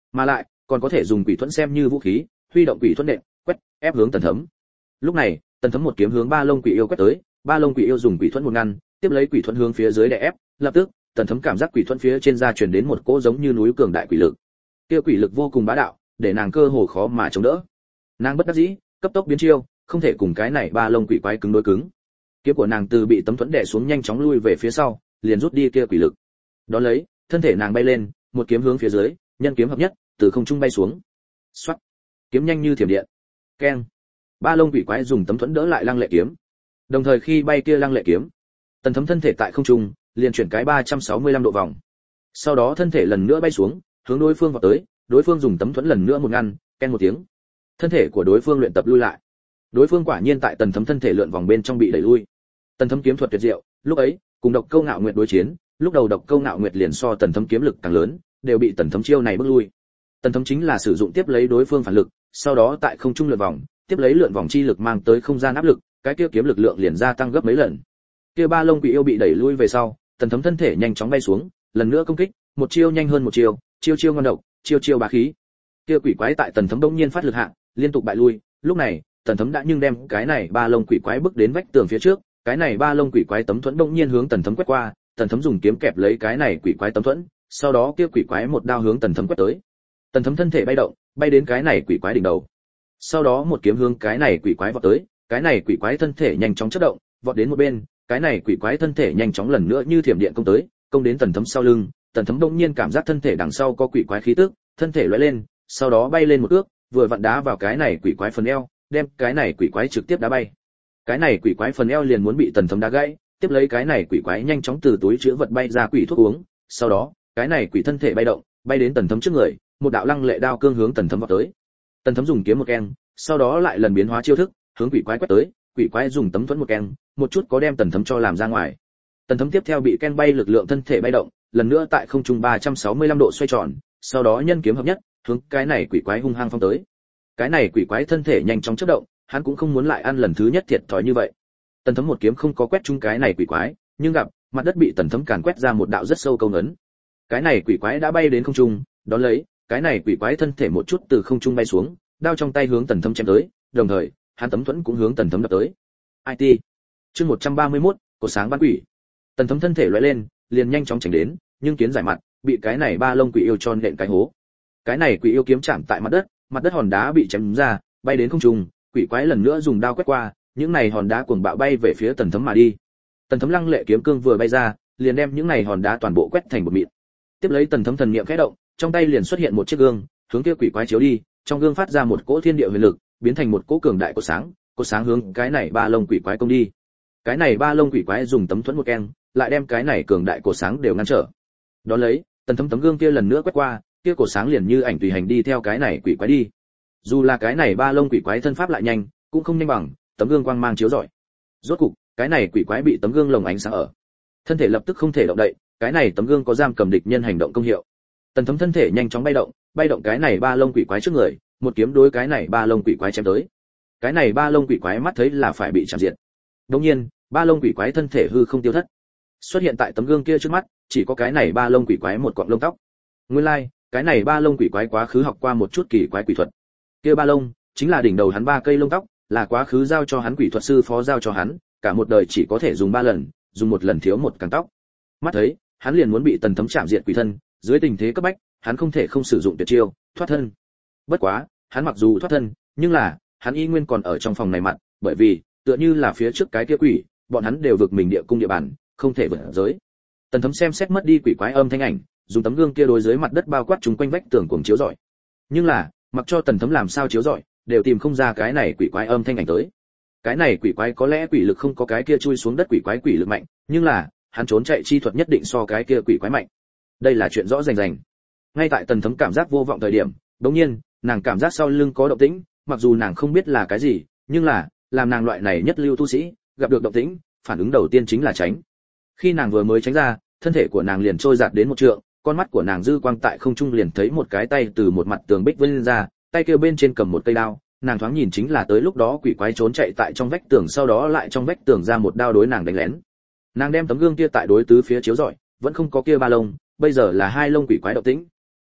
mà lại còn có thể dùng quỷ thuẫn xem như vũ khí, huy động quỷ thuẫn nện, quét, ép hướng Tần Thấm. Lúc này, Tần Thấm một kiếm hướng ba lông quỷ yêu quét tới, ba lông quỷ yêu dùng quỷ thuẫn một ngăn, tiếp lấy quỷ thuẫn hướng phía dưới đè ép, lập tức, Tần Thấm cảm giác quỷ thuẫn phía trên da truyền đến một cỗ giống như núi cường đại quỷ lực. Kia quỷ lực vô cùng bá đạo, để nàng cơ hồ khó mà chống đỡ. Nàng bất đắc dĩ, cấp tốc biến chiêu, không thể cùng cái này ba lông quỷ quái cứng đối cứng. Kiếm của nàng từ bị tấm thuẫn đè xuống nhanh chóng lui về phía sau, liền rút đi kia quỷ lực. Đó lấy, thân thể nàng bay lên, một kiếm hướng phía dưới, nhân kiếm hợp nhất, từ không trung bay xuống. Xoát, kiếm nhanh như thiểm điện. Keng. Ba lông quỷ quái dùng tấm thuẫn đỡ lại lăng lệ kiếm. Đồng thời khi bay kia lăng lệ kiếm, Tần Thấm thân thể tại không trung, liền chuyển cái 365 độ vòng. Sau đó thân thể lần nữa bay xuống, hướng đối phương vào tới, đối phương dùng tấm thuẫn lần nữa một ngăn, ken một tiếng. Thân thể của đối phương luyện tập lui lại. Đối phương quả nhiên tại Tần Thấm thân thể lượn vòng bên trong bị đẩy lui. Tần Thấm kiếm thuật tuyệt diệu, lúc ấy, cùng Độc Câu Ngạo Nguyệt đối chiến, lúc đầu Độc Câu Ngạo Nguyệt liền so Tần Thấm kiếm lực càng lớn, đều bị Tần Thấm chiêu này bước lui. Tần Thấm chính là sử dụng tiếp lấy đối phương phản lực, sau đó tại không trung lượn vòng, tiếp lấy lượn vòng chi lực mang tới không gian áp lực, cái kia kiếm lực lượng liền gia tăng gấp mấy lần. Kia ba lông quỷ yêu bị đẩy lui về sau, Tần Thấm thân thể nhanh chóng bay xuống, lần nữa công kích, một chiêu nhanh hơn một chiêu, chiêu chiêu ngon độc, chiêu chiêu bá khí. Kia quỷ quái tại Tần Thấm bỗng nhiên phát lực hạ, liên tục bại lui, lúc này, Tần Thấm đã nhưng đem cái này ba lông quỷ quái bước đến vách tường phía trước, cái này ba lông quỷ quái tấm thuẫn bỗng nhiên hướng Tần Thấm quét qua, Tần Thấm dùng kiếm kẹp lấy cái này quỷ quái tấm thuẫn, sau đó kia quỷ quái một đao hướng Tần Thấm quét tới. Tần Thấm thân thể bay động, bay đến cái này quỷ quái đỉnh đầu. Sau đó một kiếm hướng cái này quỷ quái vọt tới, cái này quỷ quái thân thể nhanh chóng chớp động, vọt đến một bên, cái này quỷ quái thân thể nhanh chóng lần nữa như thiểm điện công tới, công đến Tần Thấm sau lưng. Tần Thấm bỗng nhiên cảm giác thân thể đằng sau có quỷ quái khí tức, thân thể lóe lên, sau đó bay lên một ước, vừa vặn đá vào cái này quỷ quái phần eo, đem cái này quỷ quái trực tiếp đá bay. Cái này quỷ quái phần eo liền muốn bị Tần Thấm đá gãy, tiếp lấy cái này quỷ quái nhanh chóng từ túi chứa vật bay ra quỷ thuốc uống, sau đó, cái này quỷ thân thể bay động, bay đến Tần Thấm trước người, một đạo lăng lệ đao cương hướng Tần Thấm vọt tới. Tần Thấm dùng kiếm một keng, sau đó lại lần biến hóa chiêu thức, hướng quỷ quái quét tới, quỷ quái dùng tấm thuẫn một keng, một chút có đem Tần Thấm cho làm ra ngoài. Tần Thấm tiếp theo bị ken bay lực lượng thân thể bay động, lần nữa tại không trung 365 độ xoay tròn, sau đó nhân kiếm hợp nhất, hướng cái này quỷ quái hung hăng phong tới. Cái này quỷ quái thân thể nhanh chóng chớp động, hắn cũng không muốn lại ăn lần thứ nhất thiệt thòi như vậy. Tần Thấm một kiếm không có quét trúng cái này quỷ quái, nhưng gặp mặt đất bị Tần Thấm càn quét ra một đạo rất sâu câu ngấn. Cái này quỷ quái đã bay đến không trung, đón lấy, cái này quỷ quái thân thể một chút từ không trung bay xuống, đao trong tay hướng Tần Thấm chém tới, đồng thời, hắn tấm thuẫn cũng hướng Tần Thấm đập tới. IT. Chương 131, cột sáng bán quỷ. Tần Thấm thân thể lóe lên, liền nhanh chóng chảnh đến, nhưng kiến giải mặt, bị cái này ba lông quỷ yêu tròn nện cái hố. Cái này quỷ yêu kiếm chạm tại mặt đất hòn đá bị chém ra, bay đến không trung, quỷ quái lần nữa dùng đao quét qua, những này hòn đá cuồng bạo bay về phía Tần Thấm mà đi. Tần Thấm lăng lệ kiếm cương vừa bay ra, liền đem những này hòn đá toàn bộ quét thành bột mịn. Tiếp lấy Tần Thấm thần niệm khẽ động, trong tay liền xuất hiện một chiếc gương, hướng kia quỷ quái chiếu đi, trong gương phát ra một cỗ thiên địa huyền lực, biến thành một cỗ cường đại cột sáng hướng cái này ba lông quỷ quái công đi. Cái này ba lông quỷ quái dùng tấm thuẫn một keng, lại đem cái này cường đại cột sáng đều ngăn trở. Đó lấy, Tần Thấm tấm gương kia lần nữa quét qua, kia cột sáng liền như ảnh tùy hành đi theo cái này quỷ quái đi. Dù là cái này ba lông quỷ quái thân pháp lại nhanh, cũng không nhanh bằng tấm gương quang mang chiếu rọi. Rốt cục, cái này quỷ quái bị tấm gương lồng ánh sáng ở, thân thể lập tức không thể động đậy, cái này tấm gương có giam cầm địch nhân hành động công hiệu. Tần Thấm thân thể nhanh chóng bay động cái này ba lông quỷ quái trước người, một kiếm đối cái này ba lông quỷ quái chém tới. Cái này ba lông quỷ quái mắt thấy là phải bị chạm diệt. Đương nhiên, ba lông quỷ quái thân thể hư không tiêu thất. Xuất hiện tại tấm gương kia trước mắt, chỉ có cái này ba lông quỷ quái một cọng lông tóc. Nguyên lai, like, cái này ba lông quỷ quái quá khứ học qua một chút kỳ quái quỷ thuật. Kia ba lông chính là đỉnh đầu hắn ba cây lông tóc, là quá khứ giao cho hắn quỷ thuật sư phó giao cho hắn, cả một đời chỉ có thể dùng 3 lần, dùng một lần thiếu một càng tóc. Mắt thấy, hắn liền muốn bị Tần Thấm chạm diệt quỷ thân, dưới tình thế cấp bách, hắn không thể không sử dụng tuyệt chiêu, thoát thân. Bất quá, hắn mặc dù thoát thân, nhưng là, hắn y nguyên còn ở trong phòng này mặt, bởi vì, tựa như là phía trước cái kia quỷ, bọn hắn đều vực mình địa cung địa bàn, không thể vượt giới. Tần Thấm xem xét mất đi quỷ quái âm thanh ảnh, dùng tấm gương kia đối dưới mặt đất bao quát chúng quanh vách tường cuồng chiếu rọi. Nhưng là, mặc cho Tần Thấm làm sao chiếu rọi, đều tìm không ra cái này quỷ quái âm thanh ảnh tới. Cái này quỷ quái có lẽ quỷ lực không có cái kia chui xuống đất quỷ quái quỷ lực mạnh, nhưng là, hắn trốn chạy chi thuật nhất định so cái kia quỷ quái mạnh. Đây là chuyện rõ rành rành. Ngay tại Tần Thấm cảm giác vô vọng thời điểm, đột nhiên, nàng cảm giác sau lưng có động tĩnh, mặc dù nàng không biết là cái gì, nhưng là, làm nàng loại này nhất lưu tu sĩ, gặp được động tĩnh, phản ứng đầu tiên chính là tránh. Khi nàng vừa mới tránh ra, thân thể của nàng liền trôi giạt đến một trượng, con mắt của nàng dư quang tại không trung liền thấy một cái tay từ một mặt tường bích vươn ra, tay kia bên trên cầm một cây đao, nàng thoáng nhìn chính là tới lúc đó quỷ quái trốn chạy tại trong vách tường, sau đó lại trong vách tường ra một đao đối nàng đánh lén. Nàng đem tấm gương kia tại đối tứ phía chiếu rọi, vẫn không có kia ba lông, bây giờ là hai lông quỷ quái động tĩnh.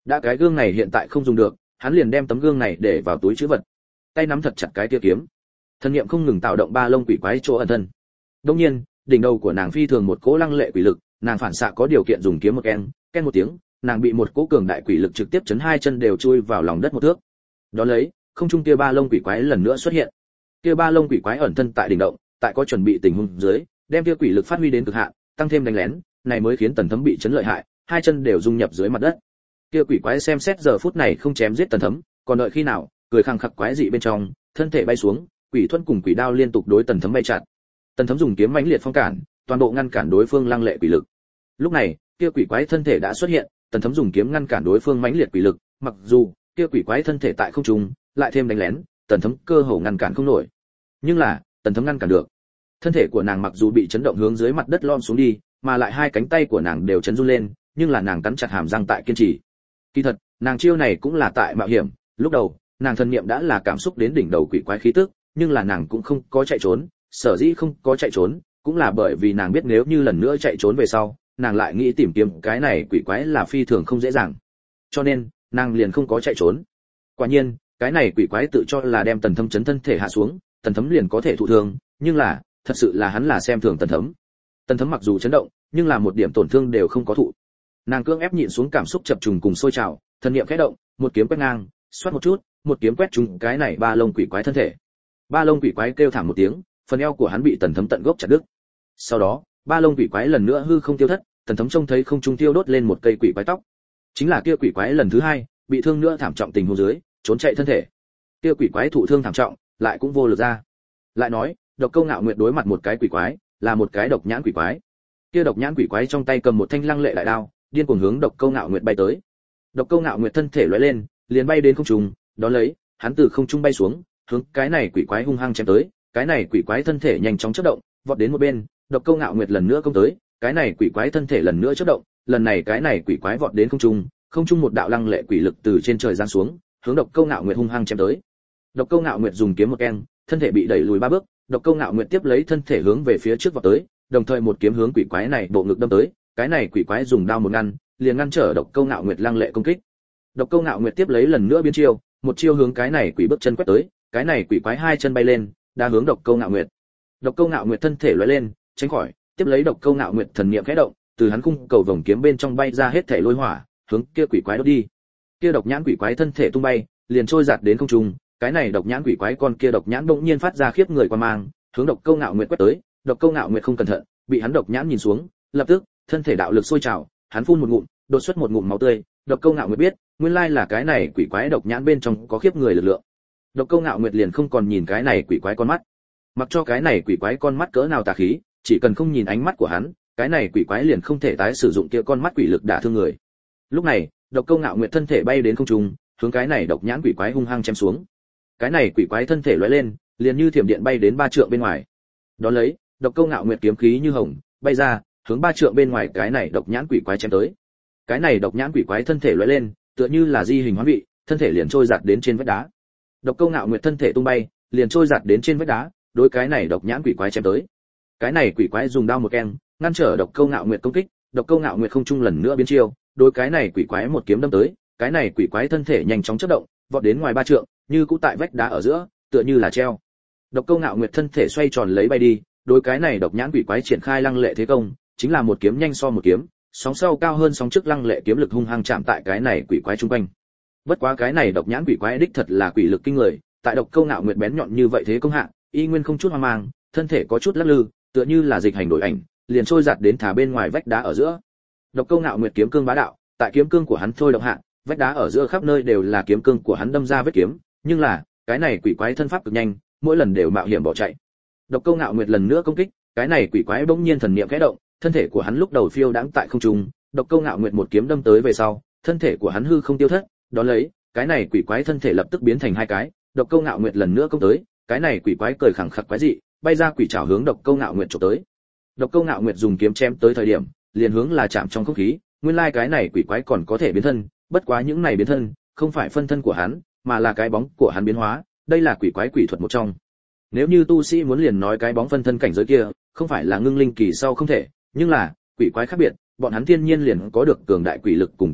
Đã cái gương này hiện tại không dùng được, hắn liền đem tấm gương này để vào túi trữ vật, tay nắm thật chặt cái kia kiếm. Thần niệm không ngừng tạo động ba lông quỷ quái chỗ ẩn thân. Đương nhiên, đỉnh đầu của nàng phi thường một cỗ lăng lệ quỷ lực, nàng phản xạ có điều kiện dùng kiếm một ken một tiếng, nàng bị một cỗ cường đại quỷ lực trực tiếp chấn hai chân đều chui vào lòng đất một thước. Đó lấy, không trung kia ba lông quỷ quái lần nữa xuất hiện. Kia ba lông quỷ quái ẩn thân tại đỉnh động, tại có chuẩn bị tình huống dưới, đem kia quỷ lực phát huy đến cực hạn, tăng thêm đánh lén, này mới khiến Tần Thấm bị chấn lợi hại, hai chân đều dung nhập dưới mặt đất. Kia quỷ quái xem xét giờ phút này không chém giết Tần Thấm, còn đợi khi nào, cười khăng khặc quái dị bên trong, thân thể bay xuống, quỷ thuẫn cùng quỷ đao liên tục đối Tần Thấm bay chặt. Tần Thấm dùng kiếm mãnh liệt phong cản, toàn bộ ngăn cản đối phương lăng lệ quỷ lực. Lúc này, kia quỷ quái thân thể đã xuất hiện, Tần Thấm dùng kiếm ngăn cản đối phương mãnh liệt quỷ lực, mặc dù kia quỷ quái thân thể tại không trung, lại thêm đánh lén, Tần Thấm cơ hồ ngăn cản không nổi. Nhưng là, Tần Thấm ngăn cản được. Thân thể của nàng mặc dù bị chấn động hướng dưới mặt đất lom xuống đi, mà lại hai cánh tay của nàng đều chấn run lên, nhưng là nàng cắn chặt hàm răng tại kiên trì. Kỳ thật, nàng chiêu này cũng là tại mạo hiểm, lúc đầu, nàng thần niệm đã là cảm xúc đến đỉnh đầu quỷ quái khí tức, nhưng là nàng cũng không có chạy trốn, sở dĩ không có chạy trốn, cũng là bởi vì nàng biết nếu như lần nữa chạy trốn về sau, nàng lại nghĩ tìm kiếm cái này quỷ quái là phi thường không dễ dàng. Cho nên, nàng liền không có chạy trốn. Quả nhiên, cái này quỷ quái tự cho là đem Tần Thấm chấn thân thể hạ xuống, Tần Thấm liền có thể thụ thương, nhưng là, thật sự là hắn là xem thường Tần Thấm. Tần Thấm mặc dù chấn động, nhưng là một điểm tổn thương đều không có thụ. Nàng cưỡng ép nhịn xuống cảm xúc chập trùng cùng sôi trào, thần niệm khẽ động, một kiếm quét ngang, xoát một chút, một kiếm quét trúng cái này ba lông quỷ quái thân thể. Ba lông quỷ quái kêu thảm một tiếng, phần eo của hắn bị Tần Thấm tận gốc chặt đứt. Sau đó, ba lông quỷ quái lần nữa hư không tiêu thất, Tần Thấm trông thấy không trung tiêu đốt lên một cây quỷ quái tóc. Chính là kia quỷ quái lần thứ hai, bị thương nữa thảm trọng tình huống dưới, trốn chạy thân thể. Kia quỷ quái thụ thương thảm trọng, lại cũng vô lực ra. Lại nói, Độc Câu Ngạo Nguyệt đối mặt một cái quỷ quái, là một cái độc nhãn quỷ quái. Kia độc nhãn quỷ quái trong tay cầm một thanh lăng lệ đại đao, điên cuồng hướng Độc Câu Ngạo Nguyệt bay tới. Độc Câu Ngạo Nguyệt thân thể lóe lên, liền bay đến không trung, đó lấy, hắn từ không trung bay xuống, hướng cái này quỷ quái hung hăng chém tới. Cái này quỷ quái thân thể nhanh chóng chớp động, vọt đến một bên, Độc Câu Ngạo Nguyệt lần nữa công tới, cái này quỷ quái thân thể lần nữa chớp động, lần này cái này quỷ quái vọt đến không trung một đạo lăng lệ quỷ lực từ trên trời giáng xuống, hướng Độc Câu Ngạo Nguyệt hung hăng chém tới. Độc Câu Ngạo Nguyệt dùng kiếm một ken, thân thể bị đẩy lùi ba bước, Độc Câu Ngạo Nguyệt tiếp lấy thân thể hướng về phía trước vọt tới, đồng thời một kiếm hướng quỷ quái này bộ ngực đâm tới, cái này quỷ quái dùng đao một ngăn, liền ngăn trở Độc Câu Ngạo Nguyệt lăng lệ công kích. Độc Câu Ngạo Nguyệt tiếp lấy lần nữa biến chiêu, một chiêu hướng cái này quỷ bước chân quét tới, cái này quỷ quái hai chân bay lên, đá hướng Độc Câu Ngạo Nguyệt. Độc Câu Ngạo Nguyệt thân thể lóe lên, tránh khỏi, tiếp lấy Độc Câu Ngạo Nguyệt thần niệm khẽ động, từ hắn cung cầu vòng kiếm bên trong bay ra hết thể lôi hỏa, hướng kia quỷ quái đốt đi. Kia độc nhãn quỷ quái thân thể tung bay, liền trôi giạt đến không trung, cái này độc nhãn quỷ quái con kia độc nhãn bỗng nhiên phát ra khiếp người quan mang, hướng Độc Câu Ngạo Nguyệt quét tới, Độc Câu Ngạo Nguyệt không cẩn thận, bị hắn độc nhãn nhìn xuống, lập tức, thân thể đạo lực sôi trào, hắn phun một ngụm, đột xuất một ngụm máu tươi, Độc Câu Ngạo Nguyệt biết, nguyên lai là cái này quỷ quái độc nhãn bên trong có khiếp người lực lượng. Độc Câu Ngạo Nguyệt liền không còn nhìn cái này quỷ quái con mắt. Mặc cho cái này quỷ quái con mắt cỡ nào tà khí, chỉ cần không nhìn ánh mắt của hắn, cái này quỷ quái liền không thể tái sử dụng kia con mắt quỷ lực đả thương người. Lúc này, Độc Câu Ngạo Nguyệt thân thể bay đến không trung, hướng cái này độc nhãn quỷ quái hung hăng chém xuống. Cái này quỷ quái thân thể lóe lên, liền như thiểm điện bay đến 3 trượng bên ngoài. Đó lấy, Độc Câu Ngạo Nguyệt kiếm khí như hồng, bay ra, hướng 3 trượng bên ngoài cái này độc nhãn quỷ quái chém tới. Cái này độc nhãn quỷ quái thân thể lóe lên, tựa như là di hình hoán vị, thân thể liền trôi giạt đến trên vách đá. Độc Câu Ngạo Nguyệt thân thể tung bay, liền trôi giạt đến trên vách đá, đối cái này độc nhãn quỷ quái chém tới. Cái này quỷ quái dùng đao một keng, ngăn trở Độc Câu Ngạo Nguyệt công kích, Độc Câu Ngạo Nguyệt không trung lần nữa biến chiêu, đối cái này quỷ quái một kiếm đâm tới, cái này quỷ quái thân thể nhanh chóng chớp động, vọt đến ngoài 3 trượng, như cũ tại vách đá ở giữa, tựa như là treo. Độc Câu Ngạo Nguyệt thân thể xoay tròn lấy bay đi, đối cái này độc nhãn quỷ quái triển khai lăng lệ thế công, chính là một kiếm nhanh so một kiếm, sóng sau cao hơn sóng trước, lăng lệ kiếm lực hung hăng chạm tại cái này quỷ quái trung quanh. Bất quá cái này độc nhãn quỷ quái đích thật là quỷ lực kinh người, tại Độc Câu Ngạo Nguyệt bén nhọn như vậy thế công hạ, y nguyên không chút hoang mang, thân thể có chút lắc lư, tựa như là dịch hành đổi ảnh, liền trôi giạt đến thả bên ngoài vách đá ở giữa. Độc Câu Ngạo Nguyệt kiếm cương bá đạo, tại kiếm cương của hắn thôi động hạ, vách đá ở giữa khắp nơi đều là kiếm cương của hắn đâm ra vết kiếm, nhưng là, cái này quỷ quái thân pháp cực nhanh, mỗi lần đều mạo hiểm bỏ chạy. Độc Câu Ngạo Nguyệt lần nữa công kích, cái này quỷ quái bỗng nhiên thần niệm khẽ động, thân thể của hắn lúc đầu phiêu đãng tại không trung, Độc Câu Ngạo Nguyệt một kiếm đâm tới về sau, thân thể của hắn hư không tiêu thất, đó lấy, cái này quỷ quái thân thể lập tức biến thành hai cái, Độc Câu Ngạo Nguyệt lần nữa công tới, cái này quỷ quái cười khẳng khặc quái dị, bay ra quỷ trảo hướng Độc Câu Ngạo Nguyệt chụp tới. Độc Câu Ngạo Nguyệt dùng kiếm chém tới thời điểm, liền hướng là chạm trong không khí, nguyên lai cái này quỷ quái còn có thể biến thân, bất quá những này biến thân, không phải phân thân của hắn, mà là cái bóng của hắn biến hóa, đây là quỷ quái quỷ thuật một trong. Nếu như tu sĩ muốn liền nói cái bóng phân thân cảnh giới kia, không phải là ngưng linh kỳ sau không thể, nhưng là, quỷ quái khác biệt, bọn hắn thiên nhiên liền có được cường đại quỷ lực cùng ta lực,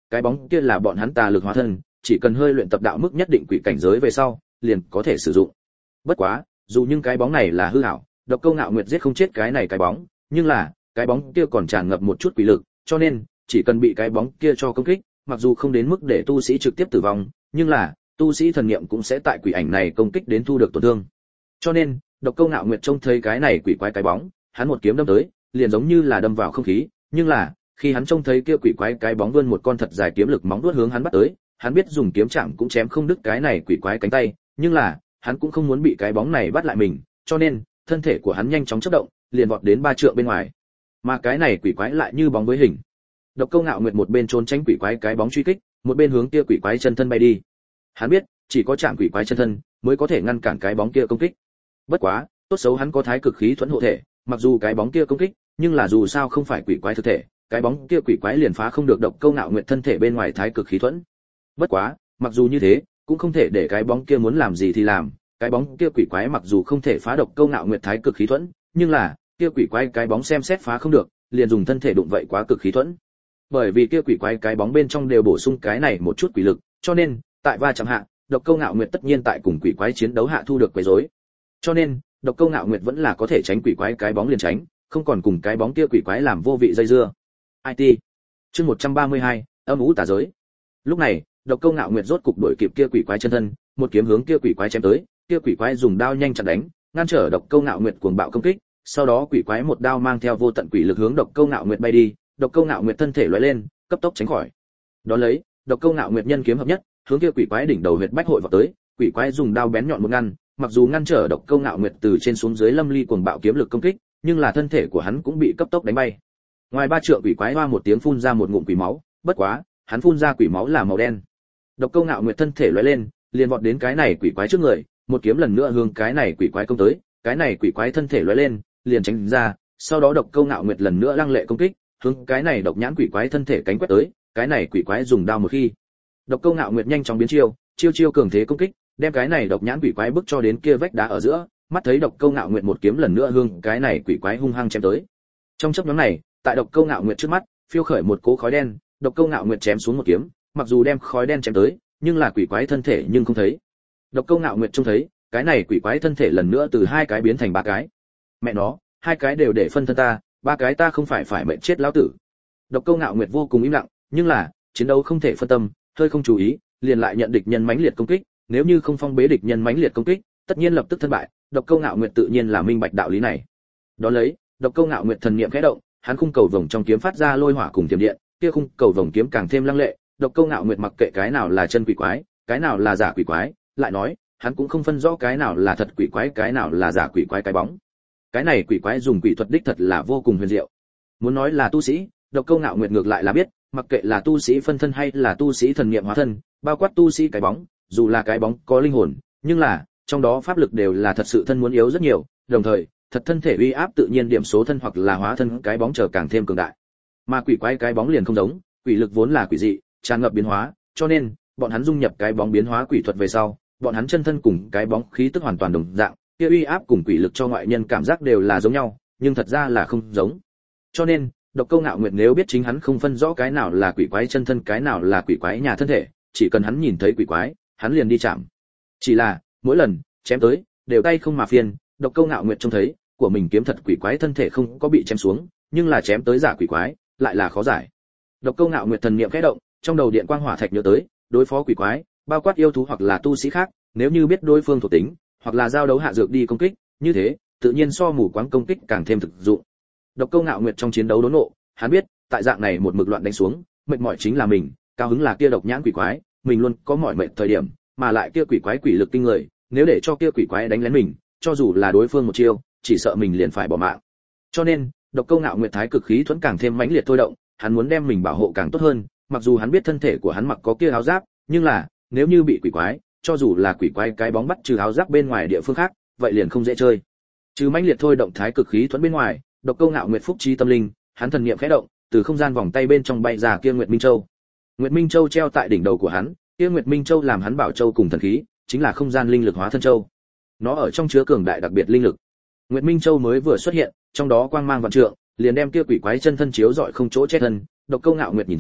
cái bóng kia là bọn hắn tà lực hóa thân, chỉ cần hơi luyện tập đạo mức nhất định quỷ cảnh giới về sau, liền có thể sử dụng. Bất quá, dù những cái bóng này là hư ảo, Độc Câu Ngạo Nguyệt giết không chết cái này cái bóng, nhưng là, cái bóng kia còn tràn ngập một chút quỷ lực, cho nên, chỉ cần bị cái bóng kia cho công kích, mặc dù không đến mức để tu sĩ trực tiếp tử vong, nhưng là, tu sĩ thần niệm cũng sẽ tại quỷ ảnh này công kích đến thu được tổn thương. Cho nên, Độc Câu Ngạo Nguyệt trông thấy cái này quỷ quái cái bóng, hắn một kiếm đâm tới, liền giống như là đâm vào không khí, nhưng là, khi hắn trông thấy kia quỷ quái cái bóng vươn một con thật dài kiếm lực móng vuốt hướng hắn bắt tới, hắn biết dùng kiếm chạm cũng chém không đứt cái này quỷ quái cánh tay, nhưng là, hắn cũng không muốn bị cái bóng này bắt lại mình, cho nên, thân thể của hắn nhanh chóng chớp động, liền vọt đến 3 trượng bên ngoài. Mà cái này quỷ quái lại như bóng với hình. Độc Câu Ngạo Nguyệt một bên trốn tránh quỷ quái cái bóng truy kích, một bên hướng kia quỷ quái chân thân bay đi. Hắn biết, chỉ có chạm quỷ quái chân thân mới có thể ngăn cản cái bóng kia công kích. Bất quá, tốt xấu hắn có thái cực khí thuẫn hộ thể, mặc dù cái bóng kia công kích, nhưng là dù sao không phải quỷ quái thực thể, cái bóng kia quỷ quái liền phá không được Độc Câu Ngạo Nguyệt thân thể bên ngoài thái cực khí thuẫn. Bất quá, mặc dù như thế, cũng không thể để cái bóng kia muốn làm gì thì làm, cái bóng kia quỷ quái mặc dù không thể phá Độc Câu Ngạo Nguyệt thái cực khí thuẫn, nhưng là, kia quỷ quái cái bóng xem xét phá không được, liền dùng thân thể đụng vậy quá cực khí thuẫn. Bởi vì kia quỷ quái cái bóng bên trong đều bổ sung cái này một chút quỷ lực, cho nên, tại va chạm hạ, Độc Câu Ngạo Nguyệt tất nhiên tại cùng quỷ quái chiến đấu hạ thu được quấy rối. Cho nên, Độc Câu Ngạo Nguyệt vẫn là có thể tránh quỷ quái cái bóng liền tránh, không còn cùng cái bóng kia quỷ quái làm vô vị dây dưa. IT. Chương 132, âm u tà giới. Lúc này, Độc Câu Ngạo Nguyệt rốt cục đuổi kịp kia quỷ quái chân thân, một kiếm hướng kia quỷ quái chém tới, kia quỷ quái dùng đao nhanh chặn đánh, ngăn trở Độc Câu Ngạo Nguyệt cuồng bạo công kích, sau đó quỷ quái một đao mang theo vô tận quỷ lực hướng Độc Câu Ngạo Nguyệt bay đi, Độc Câu Ngạo Nguyệt thân thể lóe lên, cấp tốc tránh khỏi. Đón lấy, Độc Câu Ngạo Nguyệt nhân kiếm hợp nhất, hướng kia quỷ quái đỉnh đầu huyệt bách hội vào tới, quỷ quái dùng đao bén nhọn một ngăn, mặc dù ngăn trở Độc Câu Ngạo Nguyệt từ trên xuống dưới lâm ly cuồng bạo kiếm lực công kích, nhưng là thân thể của hắn cũng bị cấp tốc đánh bay. Ngoài 3 trượng quỷ quái hoa một tiếng phun ra một ngụm quỷ máu, bất quá, hắn phun ra quỷ máu là màu đen. Độc Câu Ngạo Nguyệt thân thể lóe lên, liền vọt đến cái này quỷ quái trước người, một kiếm lần nữa hướng cái này quỷ quái công tới, cái này quỷ quái thân thể lóe lên, liền tránh ra, sau đó Độc Câu Ngạo Nguyệt lần nữa lăng lệ công kích, hướng cái này độc nhãn quỷ quái thân thể cánh quét tới, cái này quỷ quái dùng đao một khi. Độc Câu Ngạo Nguyệt nhanh chóng biến chiêu, chiêu cường thế công kích, đem cái này độc nhãn quỷ quái bức cho đến kia vách đá ở giữa, mắt thấy Độc Câu Ngạo Nguyệt một kiếm lần nữa hướng cái này quỷ quái hung hăng chém tới. Trong chốc ngắn này, tại Độc Câu Ngạo Nguyệt trước mắt, phiêu khởi một cỗ khói đen, Độc Câu Ngạo Nguyệt chém xuống một kiếm, mặc dù đem khói đen chém tới, nhưng là quỷ quái thân thể nhưng không thấy. Độc Câu Ngạo Nguyệt trông thấy, cái này quỷ quái thân thể lần nữa từ 2 cái biến thành 3 cái. Mẹ nó, 2 cái đều để phân thân ta, 3 cái ta không phải mệnh chết lão tử. Độc Câu Ngạo Nguyệt vô cùng im lặng, nhưng là, chiến đấu không thể phân tâm, hơi không chú ý, liền lại nhận địch nhân mãnh liệt công kích, nếu như không phong bế địch nhân mãnh liệt công kích, tất nhiên lập tức thất bại, Độc Câu Ngạo Nguyệt tự nhiên là minh bạch đạo lý này. Đó lấy, Độc Câu Ngạo Nguyệt thần niệm khẽ động, hắn khung cầu vồng trong kiếm phát ra lôi hỏa cùng tiềm điện, kia khung cầu vồng kiếm càng thêm lăng lệ, Độc Câu Ngạo Nguyệt mặc kệ cái nào là chân quỷ quái, cái nào là giả quỷ quái, lại nói, hắn cũng không phân rõ cái nào là thật quỷ quái, cái nào là giả quỷ quái cái bóng. Cái này quỷ quái dùng quỷ thuật đích thật là vô cùng huyền diệu. Muốn nói là tu sĩ, Độc Câu Ngạo Nguyệt ngược lại là biết, mặc kệ là tu sĩ phân thân hay là tu sĩ thần niệm hóa thân, bao quát tu sĩ cái bóng, dù là cái bóng có linh hồn, nhưng là trong đó pháp lực đều là thật sự thân muốn yếu rất nhiều, đồng thời, thật thân thể uy áp tự nhiên điểm số thân hoặc là hóa thân cái bóng trở càng thêm cường đại. Mà quỷ quái cái bóng liền không giống, quỷ lực vốn là quỷ dị, tràn ngập biến hóa, cho nên bọn hắn dung nhập cái bóng biến hóa quỷ thuật về sau, bọn hắn chân thân cùng cái bóng khí tức hoàn toàn đồng dạng, kia uy áp cùng quỷ lực cho ngoại nhân cảm giác đều là giống nhau, nhưng thật ra là không giống. Cho nên, Độc Câu Ngạo Nguyệt nếu biết chính hắn không phân rõ cái nào là quỷ quái chân thân, cái nào là quỷ quái nhà thân thể, chỉ cần hắn nhìn thấy quỷ quái, hắn liền đi chạm. Chỉ là, mỗi lần chém tới, đều tay không mà phiền, Độc Câu Ngạo Nguyệt trông thấy, của mình kiếm thật quỷ quái thân thể không có bị chém xuống, nhưng là chém tới giả quỷ quái, lại là khó giải. Độc Câu Ngạo Nguyệt thần niệm khẽ động, trong đầu điện quang hỏa thạch nhớ tới, đối phó quỷ quái, bao quát yêu thú hoặc là tu sĩ khác, nếu như biết đối phương thuộc tính, hoặc là giao đấu hạ dược đi công kích, như thế, tự nhiên so mù quáng công kích càng thêm thực dụng. Độc Câu Ngạo Nguyệt trong chiến đấu đốn nộ, hắn biết, tại dạng này một mực loạn đánh xuống, mệt mỏi chính là mình, cao hứng là kia độc nhãn quỷ quái, mình luôn có mỏi mệt thời điểm, mà lại kia quỷ quái quỷ lực kinh người, nếu để cho kia quỷ quái đánh lén mình, cho dù là đối phương một chiêu, chỉ sợ mình liền phải bỏ mạng. Cho nên, Độc Câu Ngạo Nguyệt thái cực khí thuẫn càng thêm mãnh liệt thôi động, hắn muốn đem mình bảo hộ càng tốt hơn, mặc dù hắn biết thân thể của hắn mặc có kia áo giáp, nhưng là, nếu như bị quỷ quái, cho dù là quỷ quái cái bóng bắt trừ áo giáp bên ngoài địa phương khác, vậy liền không dễ chơi. Trừ mãnh liệt thôi động thái cực khí thuẫn bên ngoài, Độc Câu Ngạo Nguyệt phúc trí tâm linh, hắn thần niệm khẽ động, từ không gian vòng tay bên trong bay ra kia Nguyệt Minh Châu. Nguyệt Minh Châu treo tại đỉnh đầu của hắn, kia Nguyệt Minh Châu làm hắn bảo châu cùng thần khí, chính là không gian linh lực hóa thân châu. Nó ở trong chứa cường đại đặc biệt linh lực. Nguyệt Minh Châu mới vừa xuất hiện, trong đó quang mang vạn trượng, liền đem kia quỷ quái chân thân chiếu rọi không chỗ che thân, Độc Câu Ngạo Nguyệt nhìn thấy,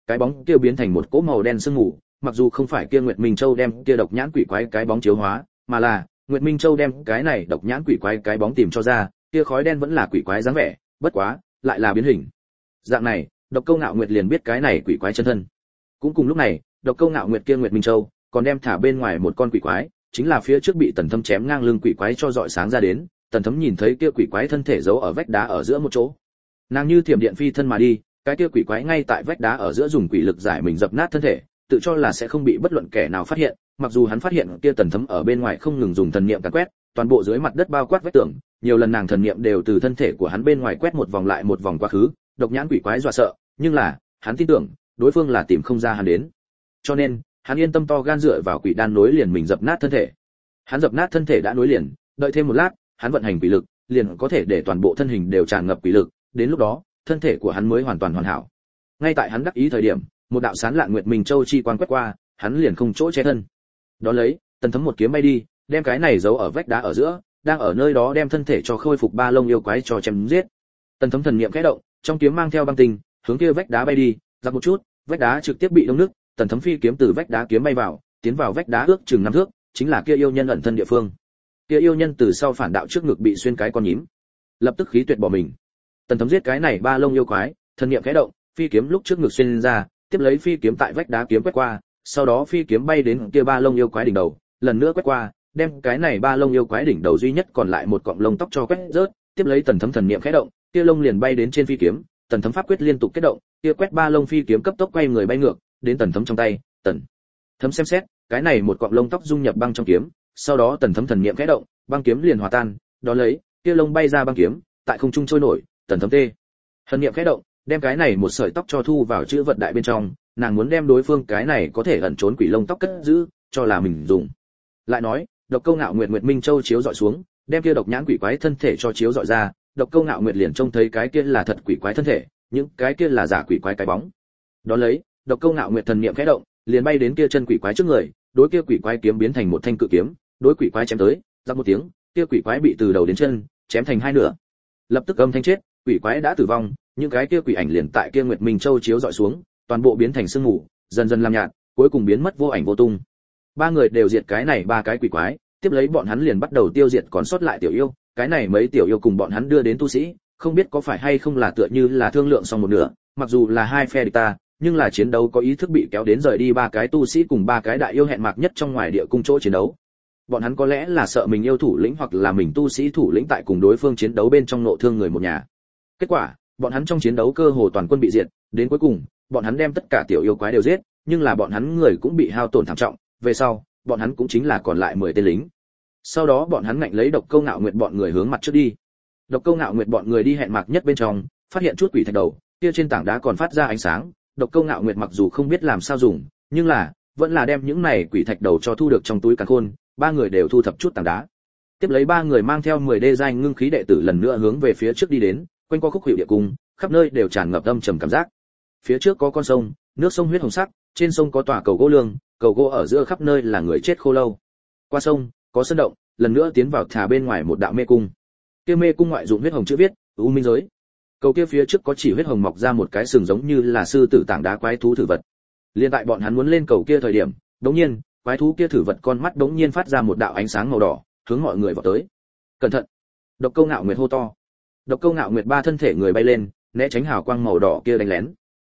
cái bóng kia biến thành một cỗ màu đen sương mù, mặc dù không phải kia Nguyệt Minh Châu đem kia độc nhãn quỷ quái cái bóng chiếu hóa, mà là Nguyệt Minh Châu đem cái này độc nhãn quỷ quái cái bóng tìm cho ra, kia khói đen vẫn là quỷ quái dáng vẻ, bất quá, lại là biến hình. Dạng này, Độc Câu Ngạo Nguyệt liền biết cái này quỷ quái chân thân. Cũng cùng lúc này, Độc Câu Ngạo Nguyệt kia Nguyệt Minh Châu, còn đem thả bên ngoài một con quỷ quái, chính là phía trước bị Tần Thấm chém ngang lưng quỷ quái cho rọi sáng ra đến, Tần Thấm nhìn thấy kia quỷ quái thân thể giấu ở vách đá ở giữa một chỗ. Nàng như thiểm điện phi thân mà đi, cái kia quỷ quái ngay tại vách đá ở giữa dùng quỷ lực giải mình dập nát thân thể, tự cho là sẽ không bị bất luận kẻ nào phát hiện, mặc dù hắn phát hiện kia Tần Thấm ở bên ngoài không ngừng dùng thần niệm càn quét, toàn bộ dưới mặt đất bao quát vách tường, nhiều lần nàng thần niệm đều từ thân thể của hắn bên ngoài quét một vòng lại một vòng quá khứ, độc nhãn quỷ quái dọa sợ, nhưng là, hắn tin tưởng, đối phương là tìm không ra hắn đến. Cho nên, hắn yên tâm to gan dựa vào quỷ đan nối liền mình dập nát thân thể. Hắn dập nát thân thể đã nối liền, đợi thêm một lát, hắn vận hành quỷ lực, liền có thể để toàn bộ thân hình đều tràn ngập quỷ lực, đến lúc đó, thân thể của hắn mới hoàn toàn hoàn hảo. Ngay tại hắn đắc ý thời điểm, một đạo sáng lạn Nguyệt Minh Châu chi quang quét qua, hắn liền không chỗ che thân. Đó lấy, Tần Thấm một kiếm bay đi, đem cái này giấu ở vách đá ở giữa, đang ở nơi đó đem thân thể cho khôi phục ba lông yêu quái cho chém giết. Tần Thấm thần niệm khẽ động, trong kiếm mang theo băng tinh, hướng kia vách đá bay đi, giật một chút, vách đá trực tiếp bị đông nước, Tần Thấm phi kiếm từ vách đá kiếm bay vào, tiến vào vách đá ước chừng 5 thước, chính là kia yêu nhân ẩn thân địa phương. Kia yêu nhân từ sau phản đạo trước ngực bị xuyên cái con nhím, lập tức khí tuyệt bỏ mình. Tần Thấm giết cái này ba lông yêu quái, thần niệm khẽ động, phi kiếm lúc trước ngực xuyên ra, tiếp lấy phi kiếm tại vách đá kiếm quét qua, sau đó phi kiếm bay đến kia ba lông yêu quái đỉnh đầu, lần nữa quét qua, đem cái này ba lông yêu quái đỉnh đầu duy nhất còn lại một cọng lông tóc cho quét rớt, tiếp lấy Tần Thấm thần niệm khẽ động, kia lông liền bay đến trên phi kiếm, Tần Thấm pháp quyết liên tục kết động, kia quét ba lông phi kiếm cấp tốc quay người bay ngược, đến Tần Thấm trong tay, Tần Thấm xem xét, cái này một cọng lông tóc dung nhập băng trong kiếm, sau đó Tần Thấm thần niệm khẽ động, băng kiếm liền hòa tan, đó lấy, kia lông bay ra băng kiếm, tại không trung trôi nổi, Tần Thấm tê. Thần niệm khẽ động, đem cái này một sợi tóc cho thu vào chữ vật đại bên trong, nàng muốn đem đối phương cái này có thể ẩn trốn quỷ lông tóc cất giữ, cho là mình dùng. Lại nói, Độc Câu Ngạo Nguyệt Nguyệt Minh Châu chiếu dọi xuống, đem kia độc nhãn quỷ quái thân thể cho chiếu dọi ra, Độc Câu Ngạo Nguyệt liền trông thấy cái kia là thật quỷ quái thân thể, những cái kia là giả quỷ quái cái bóng. Đó lấy, Độc Câu Ngạo Nguyệt thần niệm khẽ động, liền bay đến kia chân quỷ quái trước người, đối kia quỷ quái kiếm biến thành một thanh cự kiếm, đối quỷ quái chém tới, rắc một tiếng, kia quỷ quái bị từ đầu đến chân chém thành hai nửa. Lập tức âm thanh chết, quỷ quái đã tử vong, những cái kia quỷ ảnh liền tại kia Nguyệt Minh Châu chiếu dọi xuống, toàn bộ biến thành sương mù, dần dần làm nhạt, cuối cùng biến mất vô ảnh vô tung. Ba người đều diệt cái này ba cái quỷ quái, tiếp lấy bọn hắn liền bắt đầu tiêu diệt còn sót lại tiểu yêu, cái này mấy tiểu yêu cùng bọn hắn đưa đến tu sĩ, không biết có phải hay không là tựa như là thương lượng xong một nửa, mặc dù là hai phe địch ta, nhưng là chiến đấu có ý thức bị kéo đến rời đi ba cái tu sĩ cùng ba cái đại yêu hẹn mạc nhất trong ngoài địa cung chỗ chiến đấu. Bọn hắn có lẽ là sợ mình yêu thủ lĩnh hoặc là mình tu sĩ thủ lĩnh tại cùng đối phương chiến đấu bên trong nộ thương người một nhà. Kết quả, bọn hắn trong chiến đấu cơ hồ toàn quân bị diệt, đến cuối cùng, bọn hắn đem tất cả tiểu yêu quái đều giết, nhưng là bọn hắn người cũng bị hao tổn thảm trọng, về sau, bọn hắn cũng chính là còn lại 10 tên lính. Sau đó bọn hắn ngạnh lấy Độc Câu Ngạo Nguyệt bọn người hướng mặt trước đi. Độc Câu Ngạo Nguyệt bọn người đi hẹn mạc nhất bên trong, phát hiện chút quỷ thạch đầu, kia trên tảng đá còn phát ra ánh sáng, Độc Câu Ngạo Nguyệt mặc dù không biết làm sao dùng, nhưng là vẫn là đem những này quỷ thạch đầu cho thu được trong túi càn khôn, ba người đều thu thập chút tảng đá. Tiếp lấy ba người mang theo 10 đê giai ngưng khí đệ tử lần nữa hướng về phía trước đi đến, quanh qua khúc hiệu địa cung, khắp nơi đều tràn ngập âm trầm cảm giác. Phía trước có con sông, nước sông huyết hồng sắc, trên sông có tòa cầu gỗ lương, cầu gỗ ở giữa khắp nơi là người chết khô lâu. Qua sông, có sơn động, lần nữa tiến vào thả bên ngoài một đạo mê cung. Kia mê cung ngoại dụng huyết hồng chữ viết, U Minh giới. Cầu kia phía trước có chỉ huyết hồng mọc ra một cái sừng giống như là sư tử tảng đá quái thú thử vật. Liên tại bọn hắn muốn lên cầu kia thời điểm, đống nhiên, quái thú kia thử vật con mắt đống nhiên phát ra một đạo ánh sáng màu đỏ, hướng mọi người vào tới. Cẩn thận! Độc Câu Ngạo Nguyệt hô to. Độc Câu Ngạo Nguyệt ba thân thể người bay lên, né tránh hào quang màu đỏ kia đánh lén.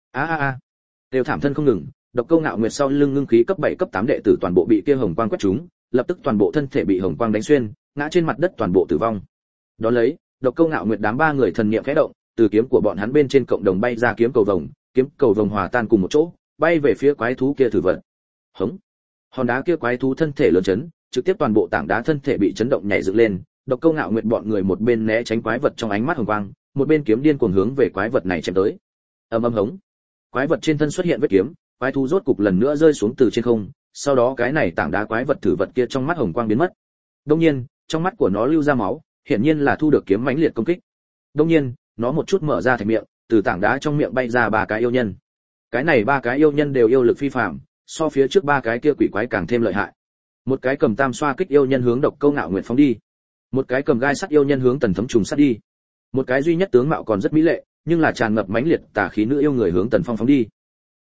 Đều thảm thân không ngừng, Độc Câu Ngạo Nguyệt sau lưng ngưng khí cấp 7 cấp 8 đệ tử toàn bộ bị kia hồng quang quét trúng, lập tức toàn bộ thân thể bị hồng quang đánh xuyên, ngã trên mặt đất toàn bộ tử vong. Đó lấy, Độc Câu Ngạo Nguyệt đám ba người thần niệm khẽ động, từ kiếm của bọn hắn bên trên cộng đồng bay ra kiếm cầu vồng hòa tan cùng một chỗ, bay về phía quái thú kia thử vật. Hống! Hòn đá kia quái thú thân thể lớn chấn, trực tiếp toàn bộ tảng đá thân thể bị chấn động nhảy dựng lên, Độc Câu Ngạo Nguyệt bọn người một bên né tránh quái vật trong ánh mắt hồng quang, một bên kiếm điên cuồng hướng về quái vật này chém tới. Ầm ầm hống! Quái vật trên thân xuất hiện vết kiếm, quái thú rốt cục lần nữa rơi xuống từ trên không, sau đó cái này tảng đá quái vật thử vật kia trong mắt hồng quang biến mất. Đương nhiên, trong mắt của nó lưu ra máu, hiển nhiên là thu được kiếm mãnh liệt công kích. Đương nhiên, nó một chút mở ra thành miệng, từ tảng đá trong miệng bay ra ba cái yêu nhân. Cái này ba cái yêu nhân đều yêu lực phi phàm, so phía trước ba cái kia quỷ quái càng thêm lợi hại. Một cái cầm tam xoa kích yêu nhân hướng Độc Câu Ngạo Nguyệt phóng đi, một cái cầm gai sắt yêu nhân hướng Tần Thấm trùng sát đi, một cái duy nhất tướng mạo còn rất mỹ lệ, nhưng là tràn ngập mãnh liệt tà khí nữ yêu người hướng Tần Phong phóng đi.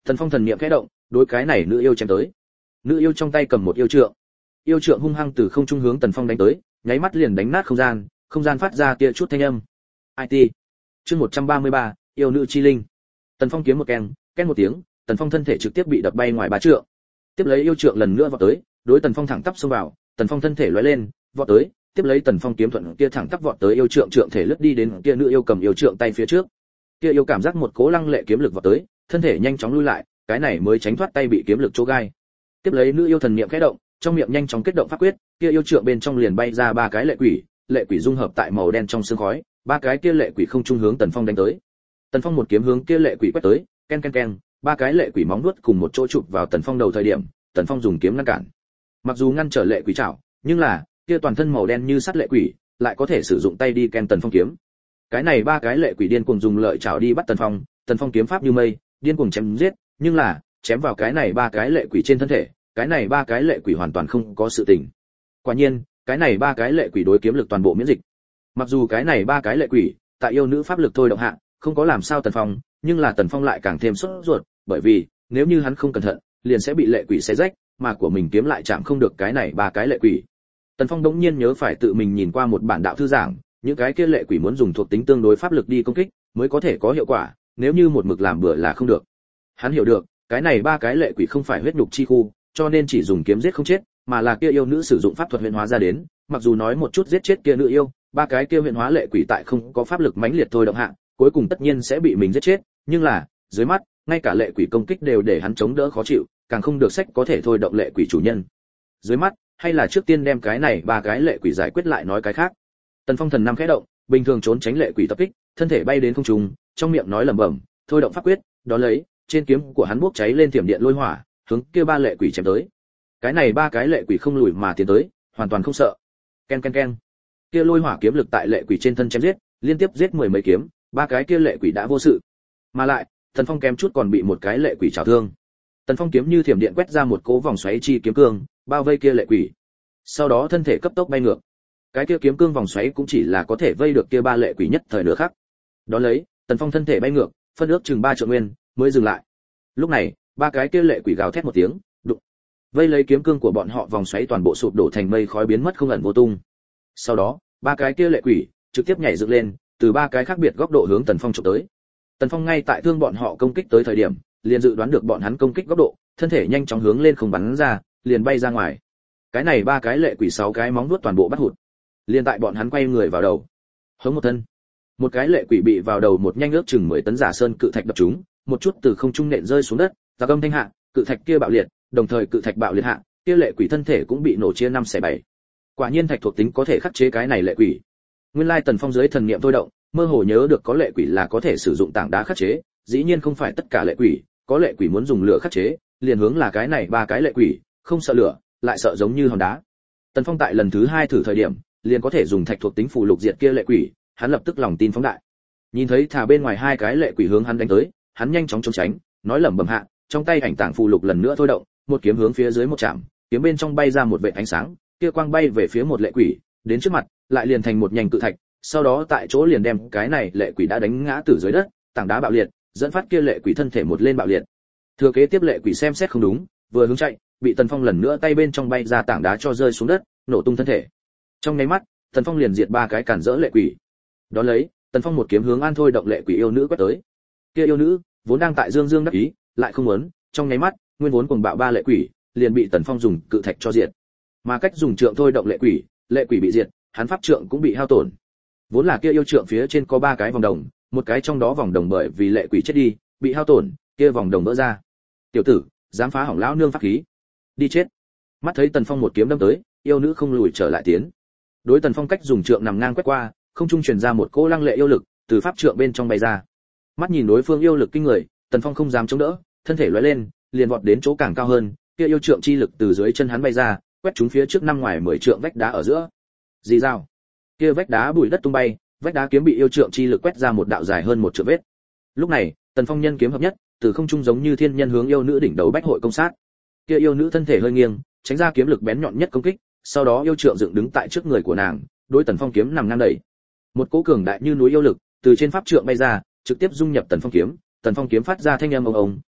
Tần Phong thần niệm khẽ động, đối cái này nữ yêu chém tới. Nữ yêu trong tay cầm một yêu trượng hung hăng từ không trung hướng Tần Phong đánh tới, nháy mắt liền đánh nát không gian phát ra tia chút thanh âm. IT. Chương 133, yêu nữ chi linh. Tần Phong kiếm một keng, két một tiếng, Tần Phong thân thể trực tiếp bị đập bay ngoài 3 trượng. Tiếp lấy yêu trượng lần nữa vọt tới, đối Tần Phong thẳng tắp xông vào, Tần Phong thân thể lóe lên, vọt tới, tiếp lấy Tần Phong kiếm thuận kia thẳng tắp vọt tới yêu trượng thể lướt đi đến kia nữ yêu cầm yêu trượng tay phía trước. Kia yêu cảm giác một cỗ lăng lệ kiếm lực vọt tới, thân thể nhanh chóng lui lại, cái này mới tránh thoát tay bị kiếm lực chỗ gai. Tiếp lấy nữ yêu thần niệm khẽ động, trong miệng nhanh chóng kết động pháp quyết, kia yêu trượng bên trong liền bay ra 3 cái lệ quỷ dung hợp tại màu đen trong sương khói, 3 cái kia lệ quỷ không trung hướng Tần Phong đánh tới. Tần Phong một kiếm hướng kia lệ quỷ quét tới, ken ken ken, 3 cái lệ quỷ móng vuốt cùng một chỗ chụp vào Tần Phong đầu thời điểm, Tần Phong dùng kiếm ngăn cản. Mặc dù ngăn trở lệ quỷ chảo, nhưng là kia toàn thân màu đen như sắt lệ quỷ, lại có thể sử dụng tay đi ken Tần Phong kiếm. Cái này 3 cái lệ quỷ điên cuồng dùng lợi chảo đi bắt Tần Phong kiếm pháp như mây, điên cuồng chém giết, nhưng là chém vào cái này 3 cái lệ quỷ trên thân thể, cái này 3 cái lệ quỷ hoàn toàn không có sự tình. Quả nhiên, cái này 3 cái lệ quỷ đối kiếm lực toàn bộ miễn dịch. Mặc dù cái này 3 cái lệ quỷ, tại yêu nữ pháp lực thôi động hạ, không có làm sao Tần Phong, nhưng là Tần Phong lại càng thêm sốt ruột, bởi vì nếu như hắn không cẩn thận, liền sẽ bị lệ quỷ xé rách, mà của mình kiếm lại chạm không được cái này 3 cái lệ quỷ. Tần Phong đống nhiên nhớ phải tự mình nhìn qua một bản đạo thư giảng, những cái kia lệ quỷ muốn dùng thuộc tính tương đối pháp lực đi công kích, mới có thể có hiệu quả, nếu như một mực làm bừa là không được. Hắn hiểu được, cái này 3 cái lệ quỷ không phải huyết nhục chi khu, cho nên chỉ dùng kiếm giết không chết, mà là kia yêu nữ sử dụng pháp thuật huyền hóa ra đến, mặc dù nói một chút giết chết kia nữ yêu, 3 cái kia huyền hóa lệ quỷ tại không có pháp lực mãnh liệt thôi động hạ, cuối cùng tất nhiên sẽ bị mình giết chết, nhưng là, dưới mắt, ngay cả lệ quỷ công kích đều để hắn chống đỡ khó chịu, càng không được sách có thể thôi động lệ quỷ chủ nhân. Dưới mắt, hay là trước tiên đem cái này 3 cái lệ quỷ giải quyết lại nói cái khác. Tần Phong thần năm khẽ động, bình thường trốn tránh lệ quỷ tập kích, thân thể bay đến không trung, trong miệng nói lẩm bẩm, thôi động pháp quyết, đó lấy, trên kiếm của hắn bốc cháy lên thiểm điện lôi hỏa, hướng kia 3 lệ quỷ chém tới. Cái này 3 cái lệ quỷ không lùi mà tiến tới, hoàn toàn không sợ. Ken ken ken. Kia lôi hỏa kiếm lực tại lệ quỷ trên thân chém giết, liên tiếp giết 10 mấy kiếm, 3 cái kia lệ quỷ đã vô sự. Mà lại, Tần Phong kém chút còn bị một cái lệ quỷ chảo thương. Tần Phong kiếm như thiểm điện quét ra một cỗ vòng xoáy chi kiếm cương, bao vây kia lệ quỷ. Sau đó thân thể cấp tốc bay ngược. Cái kia kiếm cương vòng xoáy cũng chỉ là có thể vây được kia 3 lệ quỷ nhất thời nửa khắc. Đó lấy, Tần Phong thân thể bay ngược, phân ước chừng 3 trượng nguyên, mới dừng lại. Lúc này, 3 cái kia lệ quỷ gào thét một tiếng, đụng. Vây lấy kiếm cương của bọn họ vòng xoáy toàn bộ sụp đổ thành mây khói biến mất không ẩn vô tung. Sau đó, 3 cái kia lệ quỷ trực tiếp nhảy dựng lên, từ 3 cái khác biệt góc độ hướng Tần Phong chụp tới. Tần Phong ngay tại thương bọn họ công kích tới thời điểm, liền dự đoán được bọn hắn công kích góc độ, thân thể nhanh chóng hướng lên không bắn ra, liền bay ra ngoài. Cái này 3 cái lệ quỷ 6 cái móng vuốt toàn bộ bắt hụt. Liền tại bọn hắn quay người vào đầu. Hướng một thân. Một cái lệ quỷ bị vào đầu một nhanh ước chừng 10 tấn giả sơn cự thạch đập trúng, một chút từ không trung nện rơi xuống đất, ra âm thanh hạ, cự thạch kia bạo liệt, đồng thời cự thạch bạo liệt hạ, kia lệ quỷ thân thể cũng bị nổ chia 5/7. Quả nhiên thạch thuộc tính có thể khắc chế cái này lệ quỷ. Nguyên lai Tần Phong dưới thần niệm thôi động, mơ hồ nhớ được có lệ quỷ là có thể sử dụng tảng đá khắc chế, dĩ nhiên không phải tất cả lệ quỷ, có lệ quỷ muốn dùng lửa khắc chế, liền hướng là cái này 3 cái lệ quỷ, không sợ lửa, lại sợ giống như hòn đá. Tần Phong tại lần thứ 2 thử thời điểm, liền có thể dùng thạch thuộc tính phù lục diệt kia lệ quỷ, hắn lập tức lòng tin phóng đại. Nhìn thấy thả bên ngoài 2 cái lệ quỷ hướng hắn đánh tới, hắn nhanh chóng trốn tránh, nói lẩm bẩm hạ, trong tay ảnh tảng phù lục lần nữa thôi động, một kiếm hướng phía dưới một chạm, kiếm bên trong bay ra một vệt ánh sáng, kia quang bay về phía một lệ quỷ, đến trước mặt, lại liền thành một nhành cự thạch, sau đó tại chỗ liền đem cái này lệ quỷ đã đánh ngã từ dưới đất, tảng đá bạo liệt, dẫn phát kia lệ quỷ thân thể một lên bạo liệt. Thừa kế tiếp lệ quỷ xem xét không đúng, vừa hướng chạy, bị Tần Phong lần nữa tay bên trong bay ra tảng đá cho rơi xuống đất, nổ tung thân thể. Trong nháy mắt, Tần Phong liền diệt 3 cái cản rỡ lệ quỷ. Đó lấy, Tần Phong một kiếm hướng an thôi động lệ quỷ yêu nữ quét tới. Kia yêu nữ vốn đang tại dương dương đắc ý, lại không muốn, trong nháy mắt, nguyên vốn cuồng bạo 3 lệ quỷ, liền bị Tần Phong dùng cự thạch cho diệt. Mà cách dùng trượng thôi động lệ quỷ bị diệt, hắn pháp trượng cũng bị hao tổn. Vốn là kia yêu trượng phía trên có 3 cái vòng đồng, một cái trong đó vòng đồng bởi vì lệ quỷ chết đi, bị hao tổn, kia vòng đồng vỡ ra. Tiểu tử, dám phá hỏng lão nương pháp khí, đi chết. Mắt thấy Tần Phong một kiếm đâm tới, yêu nữ không lùi trở lại tiến. Đối Tần Phong cách dùng trượng nằm ngang quét qua, không trung truyền ra một cỗ lăng lệ yêu lực, từ pháp trượng bên trong bay ra. Mắt nhìn đối phương yêu lực kinh người, Tần Phong không dám chống đỡ, thân thể lóe lên, liền vọt đến chỗ càng cao hơn, kia yêu trượng chi lực từ dưới chân hắn bay ra, quét trúng phía trước năm ngoài 10 trượng vách đá ở giữa. Dì dao. Kia vách đá bụi đất tung bay, vách đá kiếm bị yêu trượng chi lực quét ra một đạo dài hơn 1 trượng vết. Lúc này, Tần Phong nhân kiếm hợp nhất, từ không trung giống như thiên nhân hướng yêu nữ đỉnh đầu bách hội công sát. Kia yêu nữ thân thể hơi nghiêng, tránh ra kiếm lực bén nhọn nhất công kích, sau đó yêu trượng dựng đứng tại trước người của nàng, đối Tần Phong kiếm nằm ngang đẩy. Một cỗ cường đại như núi yêu lực từ trên pháp trượng bay ra, trực tiếp dung nhập Tần Phong kiếm phát ra thanh âm ong ong,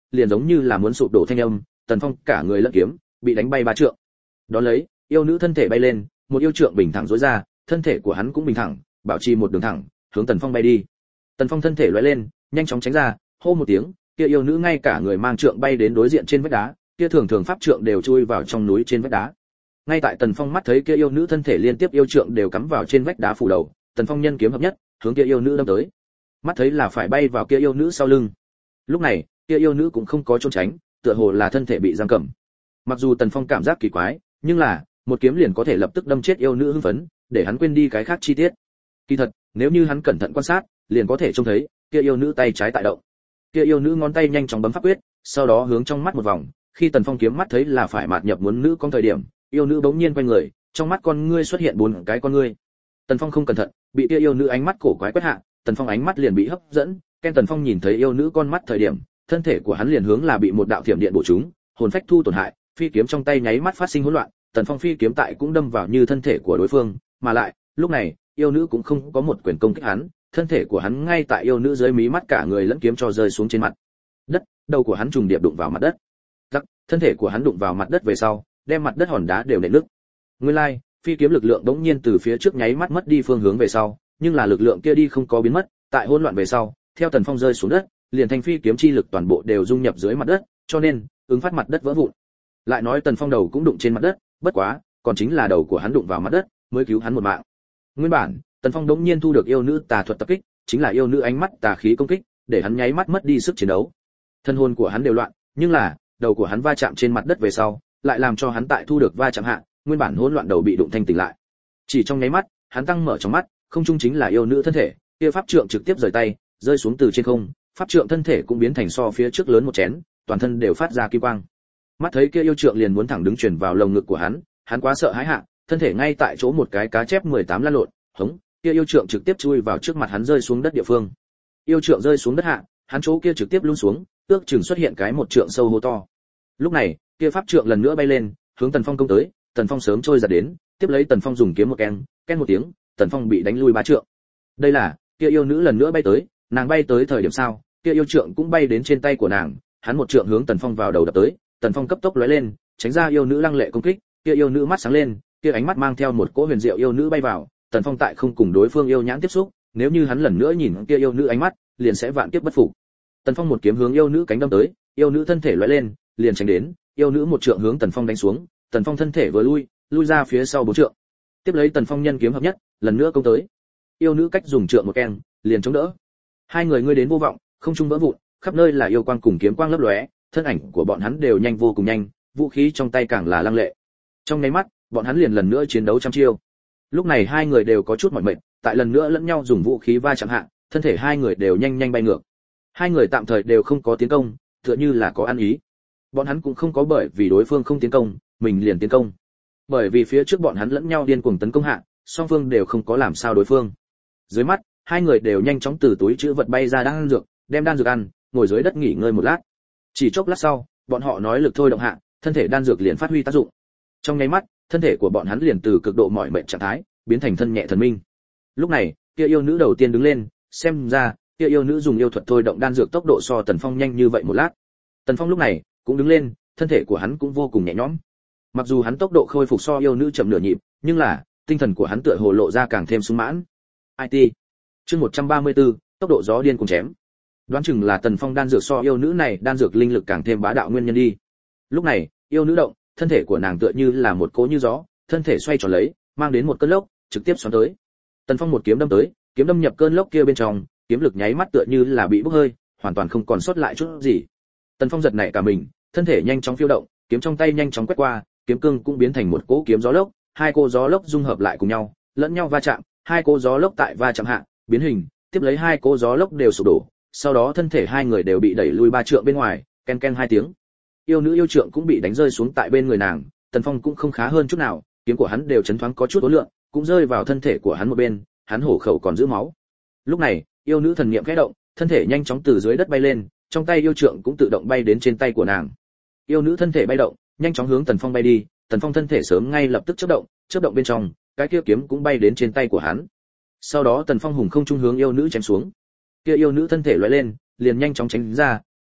liền giống như là muốn sụp đổ thanh âm, Tần Phong cả người lẫn kiếm bị đánh bay 3 trượng. Đó lấy, yêu nữ thân thể bay lên, một yêu trượng bình thẳng duỗi ra, thân thể của hắn cũng bình thẳng, bảo trì một đường thẳng, hướng Tần Phong bay đi. Tần Phong thân thể lóe lên, nhanh chóng tránh ra, hô một tiếng, kia yêu nữ ngay cả người mang trượng bay đến đối diện trên vách đá, kia thường thường pháp trượng đều chui vào trong núi trên vách đá. Ngay tại Tần Phong mắt thấy kia yêu nữ thân thể liên tiếp yêu trượng đều cắm vào trên vách đá phủ đầu, Tần Phong nhân kiếm hợp nhất, hướng kia yêu nữ đâm tới. Mắt thấy là phải bay vào kia yêu nữ sau lưng. Lúc này, kia yêu nữ cũng không có trốn tránh, tựa hồ là thân thể bị giam cầm. Mặc dù Tần Phong cảm giác kỳ quái, nhưng là, một kiếm liền có thể lập tức đâm chết yêu nữ hưng phấn, để hắn quên đi cái khác chi tiết. Kỳ thật, nếu như hắn cẩn thận quan sát, liền có thể trông thấy, kia yêu nữ tay trái tại động. Kia yêu nữ ngón tay nhanh chóng bấm pháp quyết, sau đó hướng trong mắt một vòng, khi Tần Phong kiếm mắt thấy là phải mạt nhập muốn nữ con thời điểm, yêu nữ bỗng nhiên quay người, trong mắt con ngươi xuất hiện 4 cái con ngươi. Tần Phong không cẩn thận, bị kia yêu nữ ánh mắt cổ quái quét hạ, Tần Phong ánh mắt liền bị hấp dẫn, ken Tần Phong nhìn thấy yêu nữ con mắt thời điểm, thân thể của hắn liền hướng là bị một đạo thiểm điện bổ trúng, hồn phách thu tổn hại, phi kiếm trong tay nháy mắt phát sinh hỗn loạn, Tần Phong phi kiếm tại cũng đâm vào như thân thể của đối phương, mà lại, lúc này, yêu nữ cũng không có một quyền công kích hắn, thân thể của hắn ngay tại yêu nữ dưới mí mắt cả người lẫn kiếm cho rơi xuống trên mặt đất, đầu của hắn trùng điệp đụng vào mặt đất. Rắc, thân thể của hắn đụng vào mặt đất về sau, đem mặt đất hòn đá đều nện nứt. Nguyên lai, phi kiếm lực lượng đống nhiên từ phía trước nháy mắt mất đi phương hướng về sau, nhưng là lực lượng kia đi không có biến mất, tại hỗn loạn về sau, theo Tần Phong rơi xuống đất, liền thành phi kiếm chi lực toàn bộ đều dung nhập dưới mặt đất, cho nên, ứng phát mặt đất vỡ vụn. Lại nói Tần Phong đầu cũng đụng trên mặt đất, bất quá, còn chính là đầu của hắn đụng vào mặt đất, mới cứu hắn một mạng. Nguyên bản, Tần Phong đống nhiên thu được yêu nữ tà thuật tập kích, chính là yêu nữ ánh mắt tà khí công kích, để hắn nháy mắt mất đi sức chiến đấu. Thân hồn của hắn đều loạn, nhưng là, đầu của hắn va chạm trên mặt đất về sau, lại làm cho hắn tại thu được va chạm hạ, nguyên bản hỗn loạn đầu bị đụng thanh tỉnh lại. Chỉ trong nháy mắt, hắn tăng mở trong mắt, không trung chính là yêu nữ thân thể, kia pháp trượng trực tiếp rời tay, rơi xuống từ trên không, pháp trượng thân thể cũng biến thành so phía trước lớn một chén, toàn thân đều phát ra kim quang. Mắt thấy kia yêu trượng liền muốn thẳng đứng truyền vào lồng ngực của hắn quá sợ hãi hạ, thân thể ngay tại chỗ một cái cá chép 18 lăn lộn, hống, kia yêu trượng trực tiếp chui vào trước mặt hắn rơi xuống đất địa phương. Yêu trượng rơi xuống đất hạ, hắn chỗ kia trực tiếp lún xuống, ước chừng xuất hiện cái một trượng sâu hố to. Lúc này, kia pháp trượng lần nữa bay lên, hướng Tần Phong công tới, Tần Phong sớm trôi giật đến, tiếp lấy Tần Phong dùng kiếm một ken một tiếng, Tần Phong bị đánh lui 3 trượng. Đây là, kia yêu nữ lần nữa bay tới, nàng bay tới thời điểm sao, kia yêu trượng cũng bay đến trên tay của nàng, hắn một trượng hướng Tần Phong vào đầu đập tới, Tần Phong cấp tốc lóe lên, tránh ra yêu nữ lăng lệ công kích, kia yêu nữ mắt sáng lên, kia ánh mắt mang theo một cỗ huyền diệu yêu nữ bay vào, Tần Phong tại không cùng đối phương yêu nhãn tiếp xúc, nếu như hắn lần nữa nhìn kia yêu nữ ánh mắt, liền sẽ vạn kiếp bất phục. Tần Phong một kiếm hướng yêu nữ cánh đâm tới, yêu nữ thân thể lóe lên, liền tránh đến, yêu nữ một trượng hướng Tần Phong đánh xuống, Tần Phong thân thể vừa lui ra phía sau 4 trượng. Tiếp lấy Tần Phong nhân kiếm hợp nhất, lần nữa công tới. Yêu nữ cách dùng trượng một ken, liền chống đỡ. Hai người ngươi đến vô vọng, không trung vỡ vụn, khắp nơi là yêu quang cùng kiếm quang lấp lóe, thân ảnh của bọn hắn đều nhanh vô cùng nhanh, vũ khí trong tay càng là lăng lệ. Trong nháy mắt, bọn hắn liền lần nữa chiến đấu trăm chiêu. Lúc này hai người đều có chút mỏi mệt, tại lần nữa lẫn nhau dùng vũ khí va chạm hạ, thân thể hai người đều nhanh bay ngược. Hai người tạm thời đều không có tiến công, tựa như là có ăn ý. Bọn hắn cũng không có bởi vì đối phương không tiến công, mình liền tiến công. Bởi vì phía trước bọn hắn lẫn nhau điên cuồng tấn công hạ, song phương đều không có làm sao đối phương. Dưới mắt, hai người đều nhanh chóng từ túi trữ vật bay ra đan dược, đem đan dược ăn, ngồi dưới đất nghỉ ngơi một lát. Chỉ chốc lát sau, bọn họ nói lực thôi động hạ, thân thể đan dược liền phát huy tác dụng. Trong nháy mắt, thân thể của bọn hắn liền từ cực độ mỏi mệt trạng thái, biến thành thân nhẹ thần minh. Lúc này, kia yêu nữ đầu tiên đứng lên, xem ra, kia yêu nữ dùng yêu thuật thôi động đan dược tốc độ so Tần Phong nhanh như vậy một lát. Tần Phong lúc này cũng đứng lên, thân thể của hắn cũng vô cùng nhẹ nhõm. Mặc dù hắn tốc độ khôi phục so yêu nữ chậm nửa nhịp, nhưng là, tinh thần của hắn tựa hồ lộ ra càng thêm sung mãn. IT. Chương 134, tốc độ gió điên cùng chém. Đoán chừng là Tần Phong đan dược so yêu nữ này đan dược linh lực càng thêm bá đạo nguyên nhân đi. Lúc này, yêu nữ động, thân thể của nàng tựa như là một cỗ như gió, thân thể xoay tròn lấy, mang đến một cơn lốc, trực tiếp xoắn tới. Tần Phong một kiếm đâm tới, kiếm đâm nhập cơn lốc kia bên trong, kiếm lực nháy mắt tựa như là bị bốc hơi, hoàn toàn không còn sót lại chút gì. Tần Phong giật nảy cả mình, thân thể nhanh chóng phiêu động, kiếm trong tay nhanh chóng quét qua, kiếm cương cũng biến thành một cỗ kiếm gió lốc, hai cỗ gió lốc dung hợp lại cùng nhau, lẫn nhau va chạm, hai cỗ gió lốc tại va chạm hạ, biến hình, tiếp lấy hai cỗ gió lốc đều sụp đổ, sau đó thân thể hai người đều bị đẩy lui 3 trượng bên ngoài, ken ken 2 tiếng. Yêu nữ yêu trượng cũng bị đánh rơi xuống tại bên người nàng, Tần Phong cũng không khá hơn chút nào, kiếm của hắn đều chấn thoáng có chút ối lượng, cũng rơi vào thân thể của hắn một bên, hắn hổ khẩu còn giữ máu. Lúc này, yêu nữ thần niệm khẽ động, thân thể nhanh chóng từ dưới đất bay lên, trong tay yêu trượng cũng tự động bay đến trên tay của nàng. Yêu nữ thân thể bay động, nhanh chóng hướng Tần Phong bay đi, Tần Phong thân thể sớm ngay lập tức chớp động bên trong, cái kia kiếm cũng bay đến trên tay của hắn. Sau đó Tần Phong hùng không trung hướng yêu nữ chém xuống. Kia yêu nữ thân thể lóe lên, liền nhanh chóng tránh ra,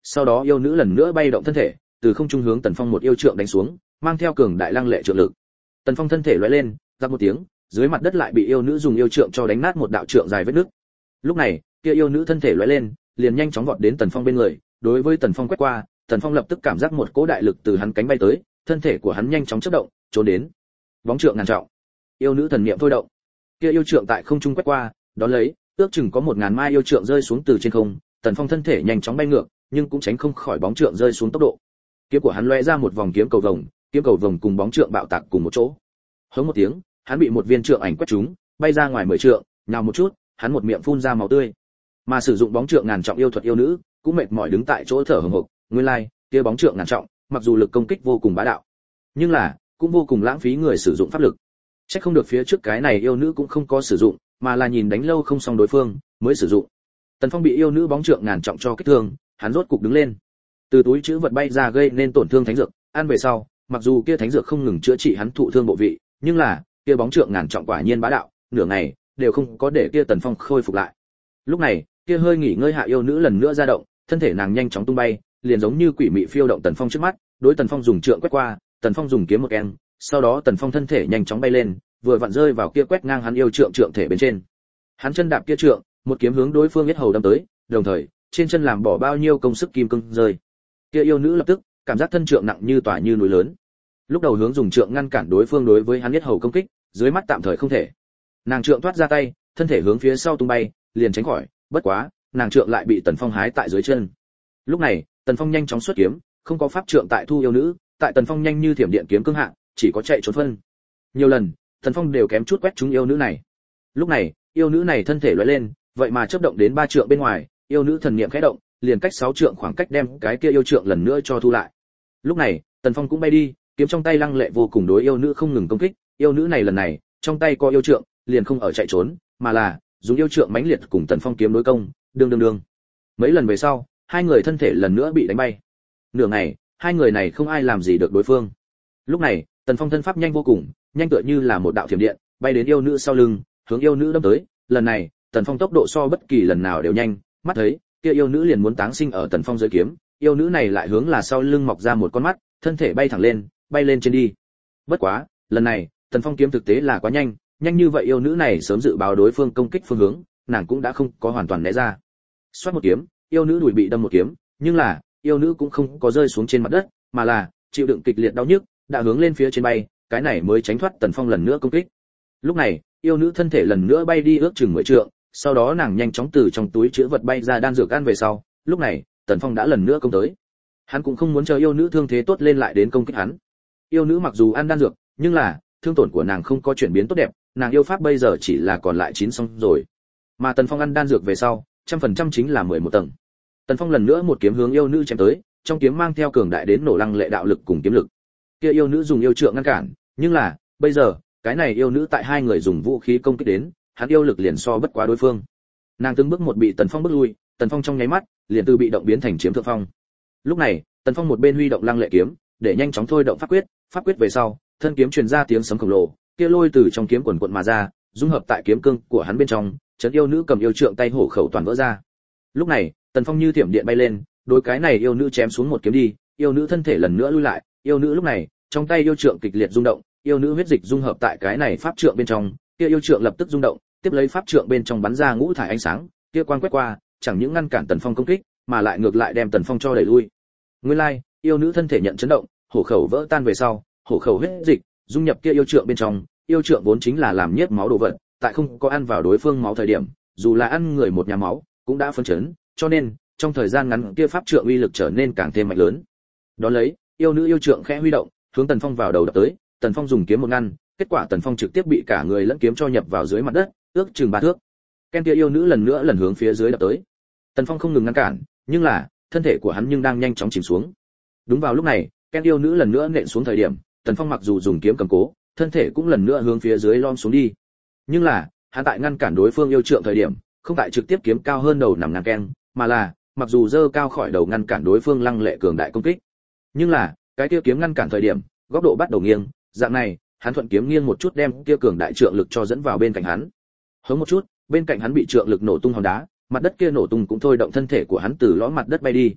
sau đó yêu nữ lần nữa bay động thân thể, từ không trung hướng Tần Phong một yêu trượng đánh xuống, mang theo cường đại lăng lệ trượng lực. Tần Phong thân thể lóe lên, ra một tiếng, dưới mặt đất lại bị yêu nữ dùng yêu trượng cho đánh nát một đạo trượng dài vết nứt. Lúc này, kia yêu nữ thân thể lóe lên, liền nhanh chóng vọt đến Tần Phong bên người, đối với Tần Phong quét qua, Tần Phong lập tức cảm giác một cỗ đại lực từ hắn cánh bay tới, thân thể của hắn nhanh chóng chớp động, trốn đến. Bóng trượng ngàn trọng. Yêu nữ thần niệm thôi động. Kia yêu trượng tại không trung quét qua, đón lấy, ước chừng có 1000 mai yêu trượng rơi xuống từ trên không, Tần Phong thân thể nhanh chóng bay ngược, nhưng cũng tránh không khỏi bóng trượng rơi xuống tốc độ. Kiếm của hắn lóe ra một vòng kiếm cầu vồng cùng bóng trượng bạo tạc cùng một chỗ. Hống một tiếng, hắn bị một viên trượng ảnh quét trúng, bay ra ngoài 10 trượng, nhào một chút, hắn một miệng phun ra máu tươi. Mà sử dụng bóng trượng ngàn trọng yêu thuật yêu nữ, cũng mệt mỏi đứng tại chỗ thở hổn hộc, nguyên lai, kia bóng trượng ngàn trọng, mặc dù lực công kích vô cùng bá đạo, nhưng là cũng vô cùng lãng phí người sử dụng pháp lực. Chắc không được phía trước cái này yêu nữ cũng không có sử dụng, mà là nhìn đánh lâu không xong đối phương mới sử dụng. Tần Phong bị yêu nữ bóng trượng ngàn trọng cho kích thương, hắn rốt cục đứng lên. Từ túi trữ vật bay ra gây nên tổn thương thánh dược, ăn về sau, mặc dù kia thánh dược không ngừng chữa trị hắn thụ thương bộ vị, nhưng là kia bóng trượng ngàn trọng quả nhiên bá đạo, nửa ngày đều không có để kia Tần Phong khôi phục lại. Lúc này, kia hơi nghỉ ngơi hạ yêu nữ lần nữa ra động, thân thể nàng nhanh chóng tung bay, liền giống như quỷ mị phiêu động Tần Phong trước mắt, đối Tần Phong dùng trượng quét qua, Tần Phong dùng kiếm một keng, sau đó Tần Phong thân thể nhanh chóng bay lên, vừa vặn rơi vào kia quét ngang hắn yêu trượng thể bên trên. Hắn chân đạp kia trượng, một kiếm hướng đối phương yết hầu đâm tới, đồng thời, trên chân làm bỏ bao nhiêu công sức kim cương rơi. Kia yêu nữ lập tức cảm giác thân trượng nặng như tỏa như núi lớn. Lúc đầu hướng dùng trượng ngăn cản đối phương đối với hắn yết hầu công kích, dưới mắt tạm thời không thể. Nàng trượng thoát ra tay, thân thể hướng phía sau tung bay, liền tránh khỏi, bất quá, nàng trượng lại bị Tần Phong hái tại dưới chân. Lúc này, Tần Phong nhanh chóng xuất kiếm, không có pháp trượng tại thu yêu nữ, tại Tần Phong nhanh như thiểm điện kiếm cương hạ, chỉ có chạy trốn phân. Nhiều lần, Tần Phong đều kém chút quét trúng yêu nữ này. Lúc này, yêu nữ này thân thể lóe lên, vậy mà chớp động đến 3 trượng bên ngoài, yêu nữ thần niệm khẽ động, liền cách 6 trượng khoảng cách đem cái kia yêu trượng lần nữa cho thu lại. Lúc này, Tần Phong cũng bay đi, kiếm trong tay lăng lệ vô cùng đối yêu nữ không ngừng công kích, yêu nữ này lần này, trong tay có yêu trượng, liền không ở chạy trốn, mà là dùng yêu trượng mãnh liệt cùng Tần Phong kiếm đối công, đương. Mấy lần về sau, hai người thân thể lần nữa bị đánh bay. Nửa ngày, hai người này không ai làm gì được đối phương. Lúc này, Tần Phong thân pháp nhanh vô cùng, nhanh tựa như là một đạo thiểm điện, bay đến yêu nữ sau lưng, hướng yêu nữ đâm tới. Lần này, Tần Phong tốc độ so bất kỳ lần nào đều nhanh, mắt thấy, kia yêu nữ liền muốn táng sinh ở Tần Phong dưới kiếm, yêu nữ này lại hướng là sau lưng mọc ra một con mắt, thân thể bay thẳng lên, bay lên trên đi. Bất quá, lần này, Tần Phong kiếm thực tế là quá nhanh, nhanh như vậy yêu nữ này sớm dự báo đối phương công kích phương hướng, nàng cũng đã không có hoàn toàn né ra. Xoát một kiếm, yêu nữ đùi bị đâm một kiếm, nhưng là, yêu nữ cũng không có rơi xuống trên mặt đất, mà là chịu đựng kịch liệt đau nhức, đã hướng lên phía trên bay, cái này mới tránh thoát Tần Phong lần nữa công kích. Lúc này, yêu nữ thân thể lần nữa bay đi ước chừng 10 trượng, sau đó nàng nhanh chóng từ trong túi trữ vật bay ra đan dược ăn về sau, lúc này, Tần Phong đã lần nữa công tới. Hắn cũng không muốn chờ yêu nữ thương thế tốt lên lại đến công kích hắn. Yêu nữ mặc dù ăn đan dược, nhưng là thương tổn của nàng không có chuyển biến tốt đẹp, nàng yêu pháp bây giờ chỉ là còn lại 9 xong rồi. Mà Tần Phong ăn đan dược về sau, 100% chính là 11 tầng. Tần Phong lần nữa một kiếm hướng yêu nữ chém tới, trong kiếm mang theo cường đại đến nổ lăng lệ đạo lực cùng kiếm lực. Kia yêu nữ dùng yêu trượng ngăn cản, nhưng là, bây giờ, cái này yêu nữ tại hai người dùng vũ khí công kích đến, hắn yêu lực liền so bất quá đối phương. Nàng từng bước một bị Tần Phong bước lui, Tần Phong trong nháy mắt, liền từ bị động biến thành chiếm thượng phong. Lúc này, Tần Phong một bên huy động lăng lệ kiếm, để nhanh chóng thôi động pháp quyết về sau, thân kiếm truyền ra tiếng sấm khổng lồ, kia lôi từ trong kiếm quần quật mà ra, dung hợp tại kiếm cương của hắn bên trong, chấn yêu nữ cầm yêu trượng tay hổ khẩu toàn vỡ ra. Lúc này, Tần Phong như thiểm điện bay lên, đối cái này yêu nữ chém xuống một kiếm đi, yêu nữ thân thể lần nữa lui lại, yêu nữ lúc này, trong tay yêu trượng kịch liệt rung động, yêu nữ huyết dịch dung hợp tại cái này pháp trượng bên trong, kia yêu trượng lập tức rung động, tiếp lấy pháp trượng bên trong bắn ra ngũ thải ánh sáng, kia quang quét qua, chẳng những ngăn cản Tần Phong công kích, mà lại ngược lại đem Tần Phong cho đẩy lui. Nguyên lai, yêu nữ thân thể nhận chấn động, hổ khẩu vỡ tan về sau, hổ khẩu huyết dịch dung nhập kia yêu trượng bên trong, yêu trượng vốn chính là làm nhiếp máu đồ vật, tại không có ăn vào đối phương máu thời điểm, dù là ăn người một nhà máu, cũng đã phân chấn, cho nên, trong thời gian ngắn kia pháp trượng uy lực trở nên càng thêm mạnh lớn. Đó lấy, yêu nữ yêu trượng khẽ huy động, hướng Tần Phong vào đầu đập tới, Tần Phong dùng kiếm một ngăn, kết quả Tần Phong trực tiếp bị cả người lẫn kiếm cho nhập vào dưới mặt đất, ước chừng 3 thước. Ken kia yêu nữ lần nữa lần hướng phía dưới đập tới. Tần Phong không ngừng ngăn cản, nhưng là, thân thể của hắn nhưng đang nhanh chóng chìm xuống. Đúng vào lúc này, Ken yêu nữ lần nữa nện xuống thời điểm, Tần Phong mặc dù dùng kiếm cầm cố, thân thể cũng lần nữa hướng phía dưới lom xuống đi. Nhưng là, hắn tại ngăn cản đối phương yêu trượng thời điểm, không tại trực tiếp kiếm cao hơn đầu nằm ngang Ken, mà là, mặc dù dơ cao khỏi đầu ngăn cản đối phương lăng lệ cường đại công kích. Nhưng là, cái kia kiếm ngăn cản thời điểm, góc độ bắt đầu nghiêng, dạng này, hắn thuận kiếm nghiêng một chút đem kia cường đại trượng lực cho dẫn vào bên cạnh hắn. Hướng một chút, bên cạnh hắn bị trượng lực nổ tung hòn đá, mặt đất kia nổ tung cũng thôi động thân thể của hắn từ lõm mặt đất bay đi.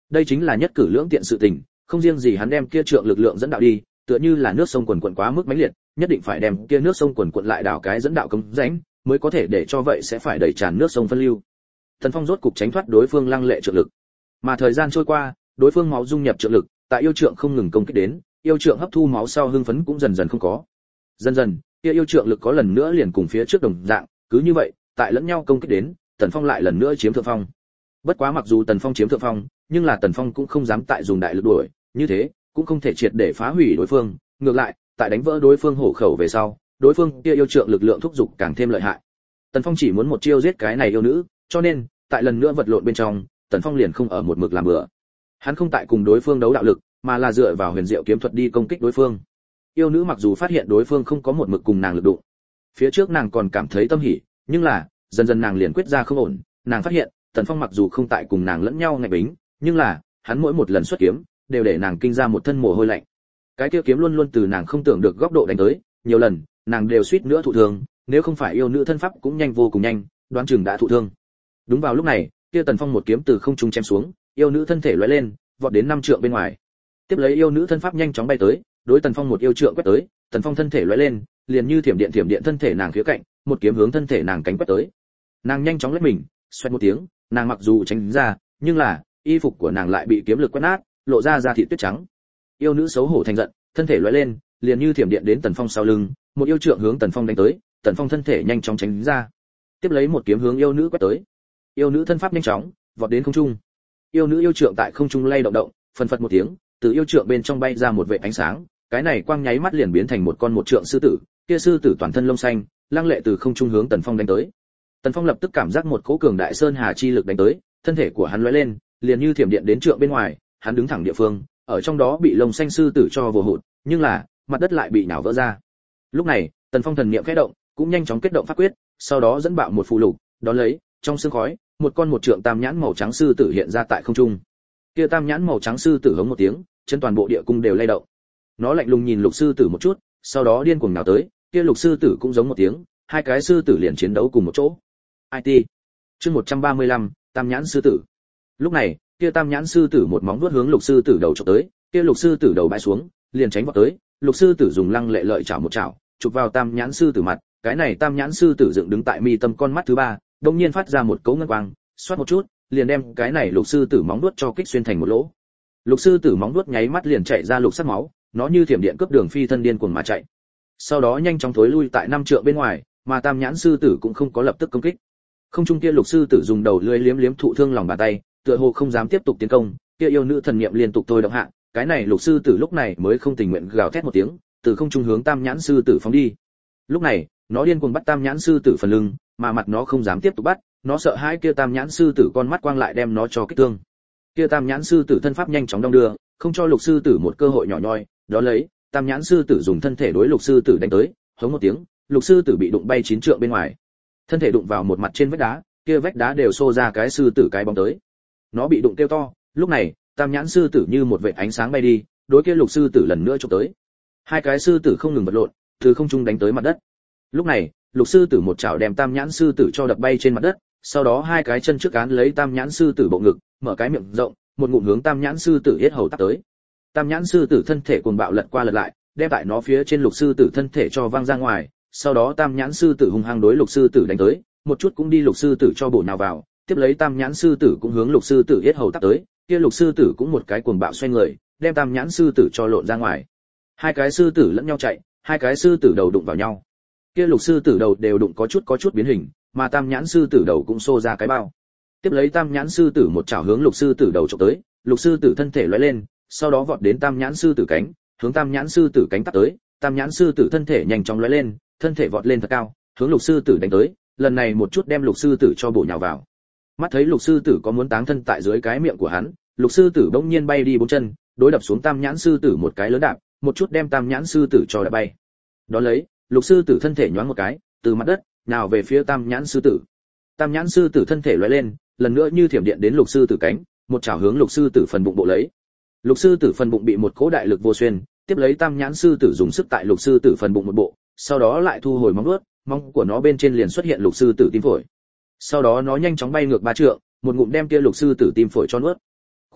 Đây chính là nhất cử lưỡng tiện sự tình, không riêng gì hắn đem kia trượng lực lượng dẫn đạo đi, tựa như là nước sông quần quần quá mức mãnh liệt, nhất định phải đem kia nước sông quần quần lại đào cái dẫn đạo cống rãnh, mới có thể để cho vậy sẽ phải đẩy tràn nước sông phân lưu. Tần Phong rốt cục tránh thoát đối phương lăng lệ trượng lực. Mà thời gian trôi qua, đối phương máu dung nhập trượng lực, tại yêu trượng không ngừng công kích đến, yêu trượng hấp thu máu sau hưng phấn cũng dần dần không có. Dần dần, kia yêu trượng lực có lần nữa liền cùng phía trước đồng dạng, cứ như vậy, tại lẫn nhau công kích đến, Tần Phong lại lần nữa chiếm thượng phong. Bất quá mặc dù Tần Phong chiếm thượng phong, nhưng là Tần Phong cũng không dám tại dùng đại lực đuổi, như thế, cũng không thể triệt để phá hủy đối phương, ngược lại, tại đánh vỡ đối phương hổ khẩu về sau, đối phương kia yêu trượng lực lượng thúc giục càng thêm lợi hại. Tần Phong chỉ muốn một chiêu giết cái này yêu nữ, cho nên, tại lần nữa vật lộn bên trong, Tần Phong liền không ở một mực làm bừa. Hắn không tại cùng đối phương đấu đạo lực, mà là dựa vào huyền diệu kiếm thuật đi công kích đối phương. Yêu nữ mặc dù phát hiện đối phương không có một mực cùng nàng lực đụng, phía trước nàng còn cảm thấy tâm hỉ, nhưng là, dần dần nàng liền quyết ra không ổn, nàng phát hiện, Tần Phong mặc dù không tại cùng nàng lẫn nhau ngạch bính, nhưng là, hắn mỗi một lần xuất kiếm, đều để nàng kinh ra một thân mồ hôi lạnh. Cái kia kiếm luôn luôn từ nàng không tưởng được góc độ đánh tới, nhiều lần, nàng đều suýt nữa thụ thương, nếu không phải yêu nữ thân pháp cũng nhanh vô cùng nhanh, đoán chừng đã thụ thương. Đúng vào lúc này, kia Tần Phong một kiếm từ không trung chém xuống, yêu nữ thân thể lóe lên, vọt đến 5 trượng bên ngoài. Tiếp lấy yêu nữ thân pháp nhanh chóng bay tới, đối Tần Phong một yêu trượng quét tới, Tần Phong thân thể lóe lên, liền như thiểm điện thân thể nàng khía cạnh, một kiếm hướng thân thể nàng cánh quét tới. Nàng nhanh chóng lách mình, xoẹt một tiếng, nàng mặc dù tránh ra, nhưng là y phục của nàng lại bị kiếm lực quét nát, lộ ra da thịt tuyết trắng. Yêu nữ xấu hổ thành giận, thân thể lóe lên, liền như thiểm điện đến Tần Phong sau lưng, một yêu trượng hướng Tần Phong đánh tới, Tần Phong thân thể nhanh chóng tránh ra. Tiếp lấy một kiếm hướng yêu nữ quét tới. Yêu nữ thân pháp nhanh chóng, vọt đến không trung. Yêu nữ yêu trượng tại không trung lay động động, phần phật một tiếng, từ yêu trượng bên trong bay ra một vệt ánh sáng, cái này quang nháy mắt liền biến thành một con một trượng sư tử, kia sư tử toàn thân lông xanh, lăng lệ từ không trung hướng Tần Phong đánh tới. Tần Phong lập tức cảm giác một cỗ cường đại sơn hà chi lực đánh tới, thân thể của hắn lóe lên, liền như thiểm điện đến trượng bên ngoài, hắn đứng thẳng địa phương, ở trong đó bị lông xanh sư tử cho vồ hụt, nhưng là, mặt đất lại bị nhào vỡ ra. Lúc này, Tần Phong thần niệm khẽ động, cũng nhanh chóng kết động pháp quyết, sau đó dẫn bạo một phù lục, đón lấy, trong sương khói, một con một trượng tam nhãn màu trắng sư tử hiện ra tại không trung. Kia tam nhãn màu trắng sư tử hống một tiếng, chân toàn bộ địa cung đều lay động. Nó lạnh lùng nhìn lục sư tử một chút, sau đó điên cuồng nào tới, kia lục sư tử cũng giống một tiếng, hai cái sư tử liền chiến đấu cùng một chỗ. IT. Chương 135, tam nhãn sư tử. Lúc này, kia tam nhãn sư tử một móng vuốt hướng lục sư tử đầu chụp tới, kia lục sư tử đầu bãi xuống, liền tránh vọt tới, lục sư tử dùng lăng lệ lợi chảo một chảo, chụp vào tam nhãn sư tử mặt, cái này tam nhãn sư tử dựng đứng tại mi tâm con mắt thứ ba, đột nhiên phát ra một cấu ngân quang, xoát một chút, liền đem cái này lục sư tử móng vuốt cho kích xuyên thành một lỗ. Lục sư tử móng vuốt nháy mắt liền chạy ra lục sắc máu, nó như thiểm điện cướp đường phi thân điên cuồng mà chạy. Sau đó nhanh chóng thối lui tại 5 trượng bên ngoài, mà tam nhãn sư tử cũng không có lập tức công kích. Không trung kia lục sư tử dùng đầu lưỡi liếm liếm thụ thương lòng bàn tay, tựa hồ không dám tiếp tục tiến công, kia yêu nữ thần niệm liên tục thôi động hạ, cái này lục sư tử lúc này mới không tình nguyện gào thét một tiếng, từ không trung hướng tam nhãn sư tử phóng đi. Lúc này, nó điên cuồng bắt tam nhãn sư tử phần lưng, mà mặt nó không dám tiếp tục bắt, nó sợ hãi kia tam nhãn sư tử con mắt quang lại đem nó cho kích thương. Kia tam nhãn sư tử thân pháp nhanh chóng đong đưa, không cho lục sư tử một cơ hội nhỏ nhoi, đó lấy, tam nhãn sư tử dùng thân thể đối lục sư tử đánh tới, hống một tiếng, lục sư tử bị đụng bay 9 trượng bên ngoài. Thân thể đụng vào một mặt trên vách đá, kia vách đá đều xô ra cái sư tử cái bóng tới. Nó bị đụng kêu to, lúc này, tam nhãn sư tử như một vệt ánh sáng bay đi, đối kia lục sư tử lần nữa chụp tới. Hai cái sư tử không ngừng vật lộn, từ không trung đánh tới mặt đất. Lúc này, lục sư tử một chảo đem tam nhãn sư tử cho đập bay trên mặt đất, sau đó hai cái chân trước cán lấy tam nhãn sư tử bộ ngực, mở cái miệng rộng, một ngụm hướng tam nhãn sư tử yết hầu tát tới. Tam nhãn sư tử thân thể cuồng bạo lật qua lật lại, đem tại nó phía trên lục sư tử thân thể cho văng ra ngoài, sau đó tam nhãn sư tử hung hăng đối lục sư tử đánh tới, một chút cũng đi lục sư tử cho bổ nhào vào, tiếp lấy tam nhãn sư tử cũng hướng lục sư tử yết hầu tát tới, kia lục sư tử cũng một cái cuồng bạo xoay người, đem tam nhãn sư tử cho lộn ra ngoài. Hai cái sư tử lẫn nhau chạy, hai cái sư tử đầu đụng vào nhau. Kia lục sư tử đầu đều đụng có chút biến hình, mà tam nhãn sư tử đầu cũng xô ra cái bao. Tiếp lấy tam nhãn sư tử một chảo hướng lục sư tử đầu chụp tới, lục sư tử thân thể lóe lên, sau đó vọt đến tam nhãn sư tử cánh, hướng tam nhãn sư tử cánh tát tới, tam nhãn sư tử thân thể nhanh chóng lóe lên, thân thể vọt lên thật cao, hướng lục sư tử đánh tới, lần này một chút đem lục sư tử cho bổ nhào vào. Mắt thấy lục sư tử có muốn táng thân tại dưới cái miệng của hắn, lục sư tử bỗng nhiên bay đi 4 chân, đối đập xuống tam nhãn sư tử một cái lớn đạp, một chút đem tam nhãn sư tử cho đạp bay. Đó lấy, lục sư tử thân thể nhoáng một cái, từ mặt đất nào về phía tam nhãn sư tử. Tam nhãn sư tử thân thể lóe lên, lần nữa như thiểm điện đến lục sư tử cánh, một chảo hướng lục sư tử phần bụng bộ lấy. Lục sư tử phần bụng bị một cỗ đại lực vô xuyên, tiếp lấy tam nhãn sư tử dùng sức tại lục sư tử phần bụng một bộ, sau đó lại thu hồi móng vuốt, móng của nó bên trên liền xuất hiện lục sư tử tim phổi. Sau đó nó nhanh chóng bay ngược 3 trượng, một ngụm đem kia lục sư tử tim phổi cho nuốt.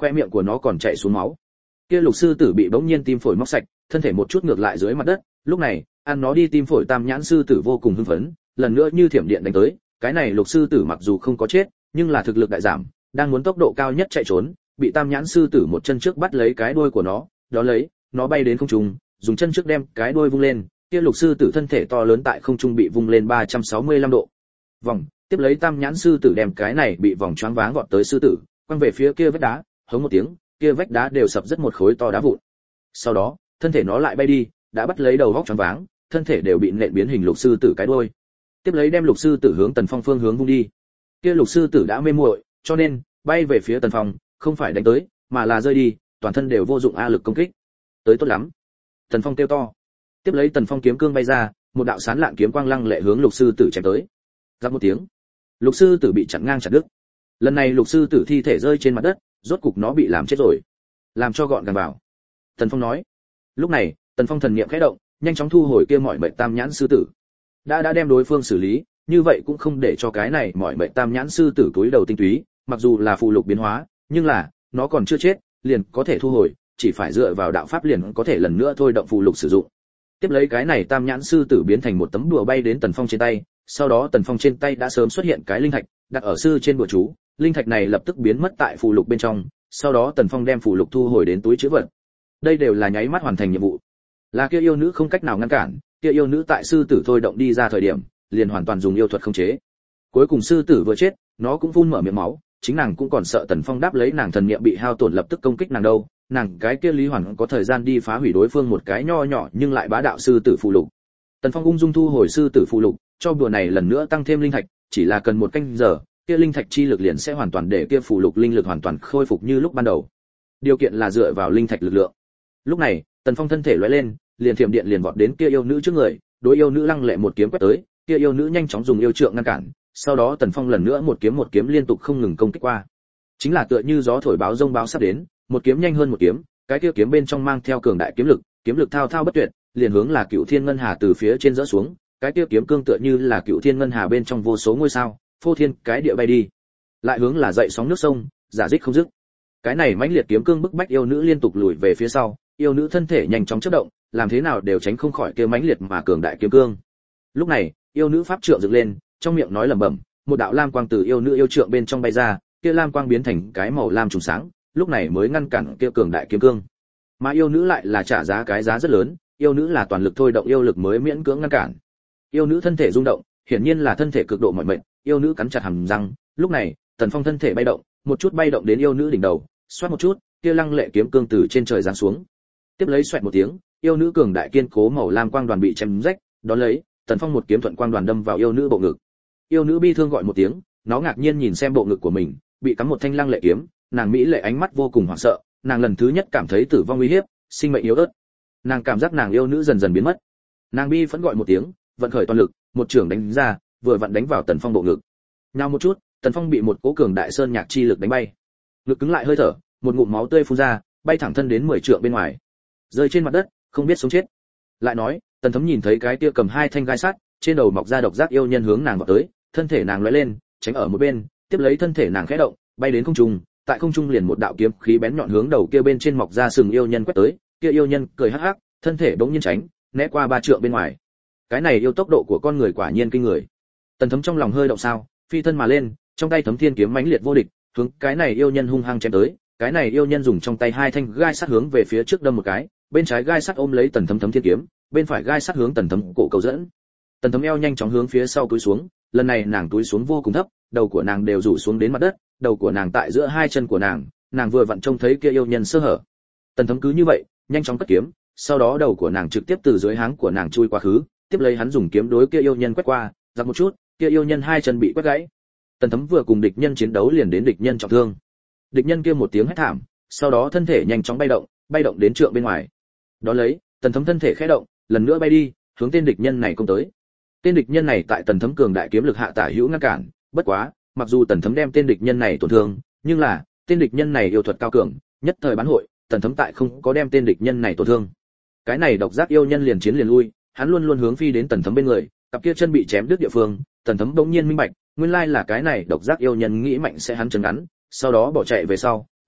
khoe miệng của nó còn chảy xuống máu. Kia lục sư tử bị bỗng nhiên tim phổi móc sạch, thân thể một chút ngược lại dưới mặt đất, lúc này, ăn nó đi tim phổi tam nhãn sư tử vô cùng hưng phấn, lần nữa như thiểm điện đánh tới, cái này lục sư tử mặc dù không có chết, nhưng là thực lực đại giảm, đang muốn tốc độ cao nhất chạy trốn, bị tam nhãn sư tử một chân trước bắt lấy cái đuôi của nó, đó lấy, nó bay đến không trung, dùng chân trước đem cái đuôi vung lên, kia lục sư tử thân thể to lớn tại không trung bị vung lên 365 độ. Vòng, tiếp lấy tam nhãn sư tử đem cái này bị vòng choáng váng vọt tới sư tử, quăng về phía kia vách đá, hống một tiếng, kia vách đá đều sập rất một khối to đá vụn. Sau đó, thân thể nó lại bay đi, đã bắt lấy đầu góc choáng váng, thân thể đều bị nện biến hình lục sư tử cái đuôi. Tiếp lấy đem lục sư tử hướng Tần Phong phương hướng vung đi. Kia lục sư tử đã mê muội, cho nên bay về phía Tần Phong, không phải đánh tới, mà là rơi đi, toàn thân đều vô dụng a lực công kích. Tới tốt lắm. Tần Phong kêu to. Tiếp lấy Tần Phong kiếm cương bay ra, một đạo sán lạn kiếm quang lăng lệ hướng lục sư tử chém tới. Rắc một tiếng, lục sư tử bị chặn ngang chặt đứt. Lần này lục sư tử thi thể rơi trên mặt đất, rốt cục nó bị làm chết rồi. Làm cho gọn gàng vào. Tần Phong nói. Lúc này, Tần Phong thần niệm khẽ động, nhanh chóng thu hồi kia mọi mệnh tam nhãn sư tử. Đã đem đối phương xử lý, như vậy cũng không để cho cái này mọi mệnh tam nhãn sư tử túi đầu tinh túy, mặc dù là phụ lục biến hóa, nhưng là nó còn chưa chết, liền có thể thu hồi, chỉ phải dựa vào đạo pháp liền có thể lần nữa thôi động phụ lục sử dụng. Tiếp lấy cái này tam nhãn sư tử biến thành một tấm đùa bay đến Tần Phong trên tay, sau đó Tần Phong trên tay đã sớm xuất hiện cái linh thạch, đặt ở sư trên bùa chú, linh thạch này lập tức biến mất tại phụ lục bên trong, sau đó Tần Phong đem phụ lục thu hồi đến túi trữ vật. Đây đều là nháy mắt hoàn thành nhiệm vụ. Là kia yêu nữ không cách nào ngăn cản, kia yêu nữ tại sư tử thôi động đi ra thời điểm, liền hoàn toàn dùng yêu thuật khống chế. Cuối cùng sư tử vừa chết, nó cũng phun mở miệng máu, chính nàng cũng còn sợ Tần Phong đáp lấy nàng thần niệm bị hao tổn lập tức công kích nàng đâu, nàng cái kia Lý Hoàn có thời gian đi phá hủy đối phương một cái nho nhỏ nhưng lại bá đạo sư tử phụ lục. Tần Phong ung dung thu hồi sư tử phụ lục, cho đùa này lần nữa tăng thêm linh thạch, chỉ là cần một canh giờ, kia linh thạch chi lực liền sẽ hoàn toàn để kia phụ lục linh lực hoàn toàn khôi phục như lúc ban đầu. Điều kiện là dựa vào linh thạch lực lượng. Lúc này, Tần Phong thân thể lóe lên, liền thiểm điện liền vọt đến kia yêu nữ trước người, đối yêu nữ lăng lệ một kiếm quét tới, kia yêu nữ nhanh chóng dùng yêu trượng ngăn cản, sau đó Tần Phong lần nữa một kiếm liên tục không ngừng công kích qua. Chính là tựa như gió thổi báo rông báo sắp đến, một kiếm nhanh hơn một kiếm, cái kia kiếm bên trong mang theo cường đại kiếm lực thao thao bất tuyệt, liền hướng là Cựu Thiên Ngân Hà từ phía trên rỡ xuống, cái kia kiếm cương tựa như là Cựu Thiên Ngân Hà bên trong vô số ngôi sao, phô thiên cái địa bay đi. Lại hướng là dậy sóng nước sông, giả dích không dứt. Cái này mãnh liệt kiếm cương bức bách yêu nữ liên tục lùi về phía sau, yêu nữ thân thể nhanh chóng chớp động, làm thế nào đều tránh không khỏi kia mãnh liệt mà cường đại kiếm cương. Lúc này, yêu nữ pháp trượng dựng lên, trong miệng nói lẩm bẩm, một đạo lam quang từ yêu nữ yêu trượng bên trong bay ra, kia lam quang biến thành cái màu lam trùng sáng, lúc này mới ngăn cản kia cường đại kiếm cương. Mà yêu nữ lại là trả giá cái giá rất lớn, yêu nữ là toàn lực thôi động yêu lực mới miễn cưỡng ngăn cản. Yêu nữ thân thể rung động, hiển nhiên là thân thể cực độ mỏi mệt, yêu nữ cắn chặt hàm răng, lúc này, Tần Phong thân thể bay động, một chút bay động đến yêu nữ đỉnh đầu, xoát một chút, kia lăng lệ kiếm cương từ trên trời giáng xuống. Tiếp lấy xoẹt một tiếng, yêu nữ cường đại kiên cố màu lam quang đoàn bị chém rách, đón lấy, Tần Phong một kiếm thuận quang đoàn đâm vào yêu nữ bộ ngực. Yêu nữ bi thương gọi một tiếng, nó ngạc nhiên nhìn xem bộ ngực của mình, bị cắm một thanh lăng lệ kiếm, nàng mỹ lệ ánh mắt vô cùng hoảng sợ, nàng lần thứ nhất cảm thấy tử vong uy hiếp, sinh mệnh yếu ớt. Nàng cảm giác nàng yêu nữ dần dần biến mất. Nàng bi phẫn gọi một tiếng, vận khởi toàn lực, một chưởng đánh ra, vừa vặn đánh vào Tần Phong bộ ngực. Nhào một chút, Tần Phong bị một cỗ cường đại sơn nhạc chi lực đánh bay. Ngực cứng lại hơi thở, một ngụm máu tươi phun ra, bay thẳng thân đến 10 trượng bên ngoài. Rơi trên mặt đất, không biết sống chết. Lại nói, Tần Thấm nhìn thấy cái kia cầm hai thanh gai sắt, trên đầu mọc ra độc giác yêu nhân hướng nàng vọt tới, thân thể nàng lóe lên, tránh ở một bên, tiếp lấy thân thể nàng khẽ động, bay đến không trung, tại không trung liền một đạo kiếm khí bén nhọn hướng đầu kia bên trên mọc ra sừng yêu nhân quét tới, kia yêu nhân cười hắc hắc, thân thể bỗng nhiên tránh, né qua 3 trượng bên ngoài. Cái này yêu tốc độ của con người quả nhiên kinh người. Tần Thấm trong lòng hơi động sao, phi thân mà lên, trong tay Thấm Thiên kiếm mãnh liệt vô địch, hướng cái này yêu nhân hung hăng chém tới. Cái này yêu nhân dùng trong tay hai thanh gai sắt hướng về phía trước đâm một cái, bên trái gai sắt ôm lấy Tần Thấm Thấm Thiên kiếm, bên phải gai sắt hướng Tần Thấm cổ cầu dẫn. Tần Thấm eo nhanh chóng hướng phía sau cúi xuống, lần này nàng cúi xuống vô cùng thấp, đầu của nàng đều rủ xuống đến mặt đất, đầu của nàng tại giữa hai chân của nàng vừa vặn trông thấy kia yêu nhân sơ hở. Tần Thấm cứ như vậy, nhanh chóng cất kiếm, sau đó đầu của nàng trực tiếp từ dưới háng của nàng chui qua khứ, tiếp lấy hắn dùng kiếm đối kia yêu nhân quét qua, giật một chút, kia yêu nhân hai chân bị quét gãy. Tần Thấm vừa cùng địch nhân chiến đấu liền đến địch nhân trọng thương. Địch nhân kia một tiếng hét thảm, sau đó thân thể nhanh chóng bay động đến trượng bên ngoài. Đó lấy, Tần Thấm thân thể khẽ động, lần nữa bay đi, hướng tên địch nhân này công tới. Tên địch nhân này tại Tần Thấm cường đại kiếm lực hạ tả hữu ngăn cản, bất quá, mặc dù Tần Thấm đem tên địch nhân này tổn thương, nhưng là, tên địch nhân này yêu thuật cao cường, nhất thời bán hội, Tần Thấm tại không có đem tên địch nhân này tổn thương. Cái này độc giác yêu nhân liền chiến liền lui, hắn luôn luôn hướng phi đến Tần Thấm bên người, cặp kia chân bị chém đứt địa phương, Tần Thấm bỗng nhiên minh bạch, nguyên lai là cái này độc giác yêu nhân nghĩ mạnh sẽ hắn chân ngắn, sau đó bỏ chạy về sau,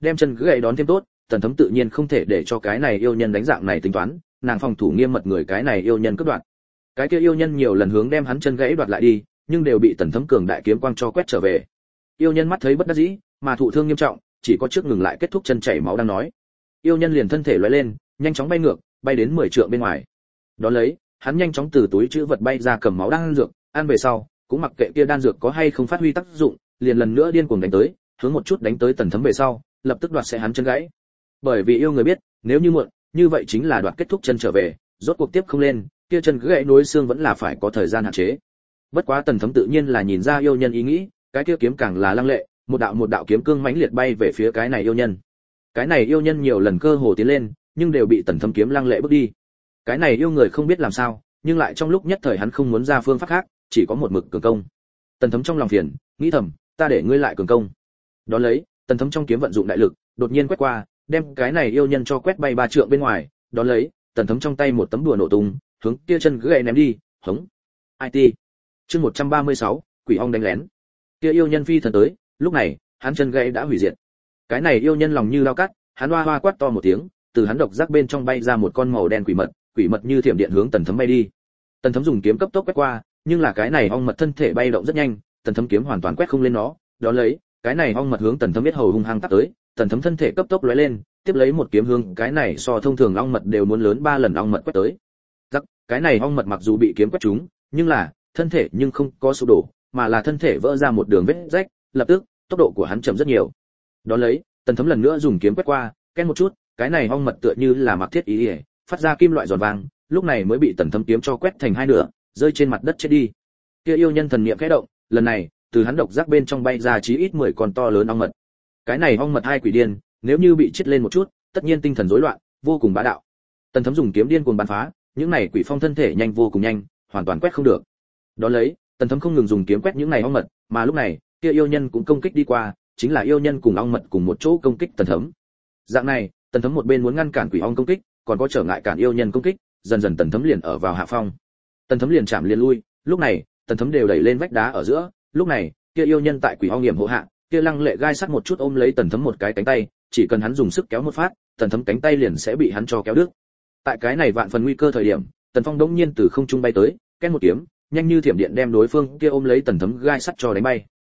đem chân gãy đón thêm tốt, Tần Thấm tự nhiên không thể để cho cái này yêu nhân đánh dạng này tính toán, nàng phòng thủ nghiêm mật người cái này yêu nhân cướp đoạt. Cái kia yêu nhân nhiều lần hướng đem hắn chân gãy đoạt lại đi, nhưng đều bị Tần Thấm cường đại kiếm quang cho quét trở về. Yêu nhân mắt thấy bất đắc dĩ, mà thụ thương nghiêm trọng, chỉ có trước ngừng lại kết thúc chân chảy máu đang nói. Yêu nhân liền thân thể lóe lên, nhanh chóng bay ngược, bay đến 10 trượng bên ngoài. Đó lấy, hắn nhanh chóng từ túi trữ vật bay ra cầm máu đan dược, ăn về sau, cũng mặc kệ kia đan dược có hay không phát huy tác dụng, liền lần nữa điên cuồng đánh tới, hướng một chút đánh tới Tần Thấm về sau, lập tức đoạt sẽ hắn chân gãy. Bởi vì yêu người biết, nếu như muộn, như vậy chính là đoạt kết thúc chân trở về, rốt cuộc tiếp không lên, kia chân gãy nối xương vẫn là phải có thời gian hạn chế. Bất quá Tần Thấm tự nhiên là nhìn ra yêu nhân ý nghĩ, cái kia kiếm càng là lăng lệ, một đạo kiếm cương mãnh liệt bay về phía cái này yêu nhân. Cái này yêu nhân nhiều lần cơ hồ tiến lên, nhưng đều bị Tần Thấm kiếm lăng lệ bước đi. Cái này yêu người không biết làm sao, nhưng lại trong lúc nhất thời hắn không muốn ra phương pháp khác, chỉ có một mực cường công. Tần Thấm trong lòng phiền, nghĩ thầm, ta để ngươi lại cường công. Đón lấy, Tần Thấm trong kiếm vận dụng đại lực, đột nhiên quét qua, đem cái này yêu nhân cho quét bay 3 trượng bên ngoài. Đón lấy, Tần Thấm trong tay một tấm đùa nổ tung, hướng kia chân gãy ném đi, hống. IT. Chương 136, quỷ ong đánh lén. Kia yêu nhân phi thần tới, lúc này, hắn chân gãy đã hủy diệt. Cái này yêu nhân lòng như dao cắt, hắn hoa hoa quát to một tiếng, từ hắn độc giác bên trong bay ra một con màu đen quỷ mật như thiểm điện hướng Tần Thấm bay đi. Tần Thấm dùng kiếm cấp tốc quét qua, nhưng là cái này ong mật thân thể bay động rất nhanh, Tần Thấm kiếm hoàn toàn quét không lên nó. Đó lấy, cái này ong mật hướng Tần Thấm biết hầu hung hăng tát tới, Tần Thấm thân thể cấp tốc lóe lên, tiếp lấy một kiếm hướng cái này so thông thường ong mật đều muốn lớn 3 lần ong mật quét tới. Rắc, cái này ong mật mặc dù bị kiếm quét trúng, nhưng là thân thể nhưng không có sụp đổ, mà là thân thể vỡ ra một đường vết rách, lập tức tốc độ của hắn chậm rất nhiều. Đó lấy, Tần Thấm lần nữa dùng kiếm quét qua, ken một chút, cái này ong mật tựa như là mặc thiết ý, phát ra kim loại giòn vàng, lúc này mới bị Tần Thấm kiếm cho quét thành hai nửa, rơi trên mặt đất chết đi. Kia yêu nhân thần niệm khẽ động, lần này, từ hắn độc giác bên trong bay ra chí ít 10 con to lớn ong mật. Cái này ong mật hai quỷ điên, nếu như bị chết lên một chút, tất nhiên tinh thần rối loạn, vô cùng bá đạo. Tần Thấm dùng kiếm điên cuồng bắn phá, những này quỷ phong thân thể nhanh vô cùng nhanh, hoàn toàn quét không được. Đó lấy, Tần Thấm không ngừng dùng kiếm quét những này ong mật, mà lúc này, kia yêu nhân cũng công kích đi qua, chính là yêu nhân cùng ong mật cùng một chỗ công kích Tần Thấm. Dạng này, Tần Thấm một bên muốn ngăn cản quỷ ong công kích, còn có trở ngại cản yêu nhân công kích, dần dần Tần Thấm liền ở vào hạ phong. Tần Thấm liền chạm liền lui, lúc này, Tần Thấm đều đẩy lên vách đá ở giữa, lúc này, kia yêu nhân tại quỷ ong nghiệm hộ hạ, kia lăng lệ gai sắt một chút ôm lấy Tần Thấm một cái cánh tay, chỉ cần hắn dùng sức kéo một phát, Tần Thấm cánh tay liền sẽ bị hắn cho kéo đứt. Tại cái này vạn phần nguy cơ thời điểm, Tần Phong đống nhiên từ không trung bay tới, két một kiếm, nhanh như thiểm điện đem đối phương kia ôm lấy Tần Thấm gai sắt cho đánh bay.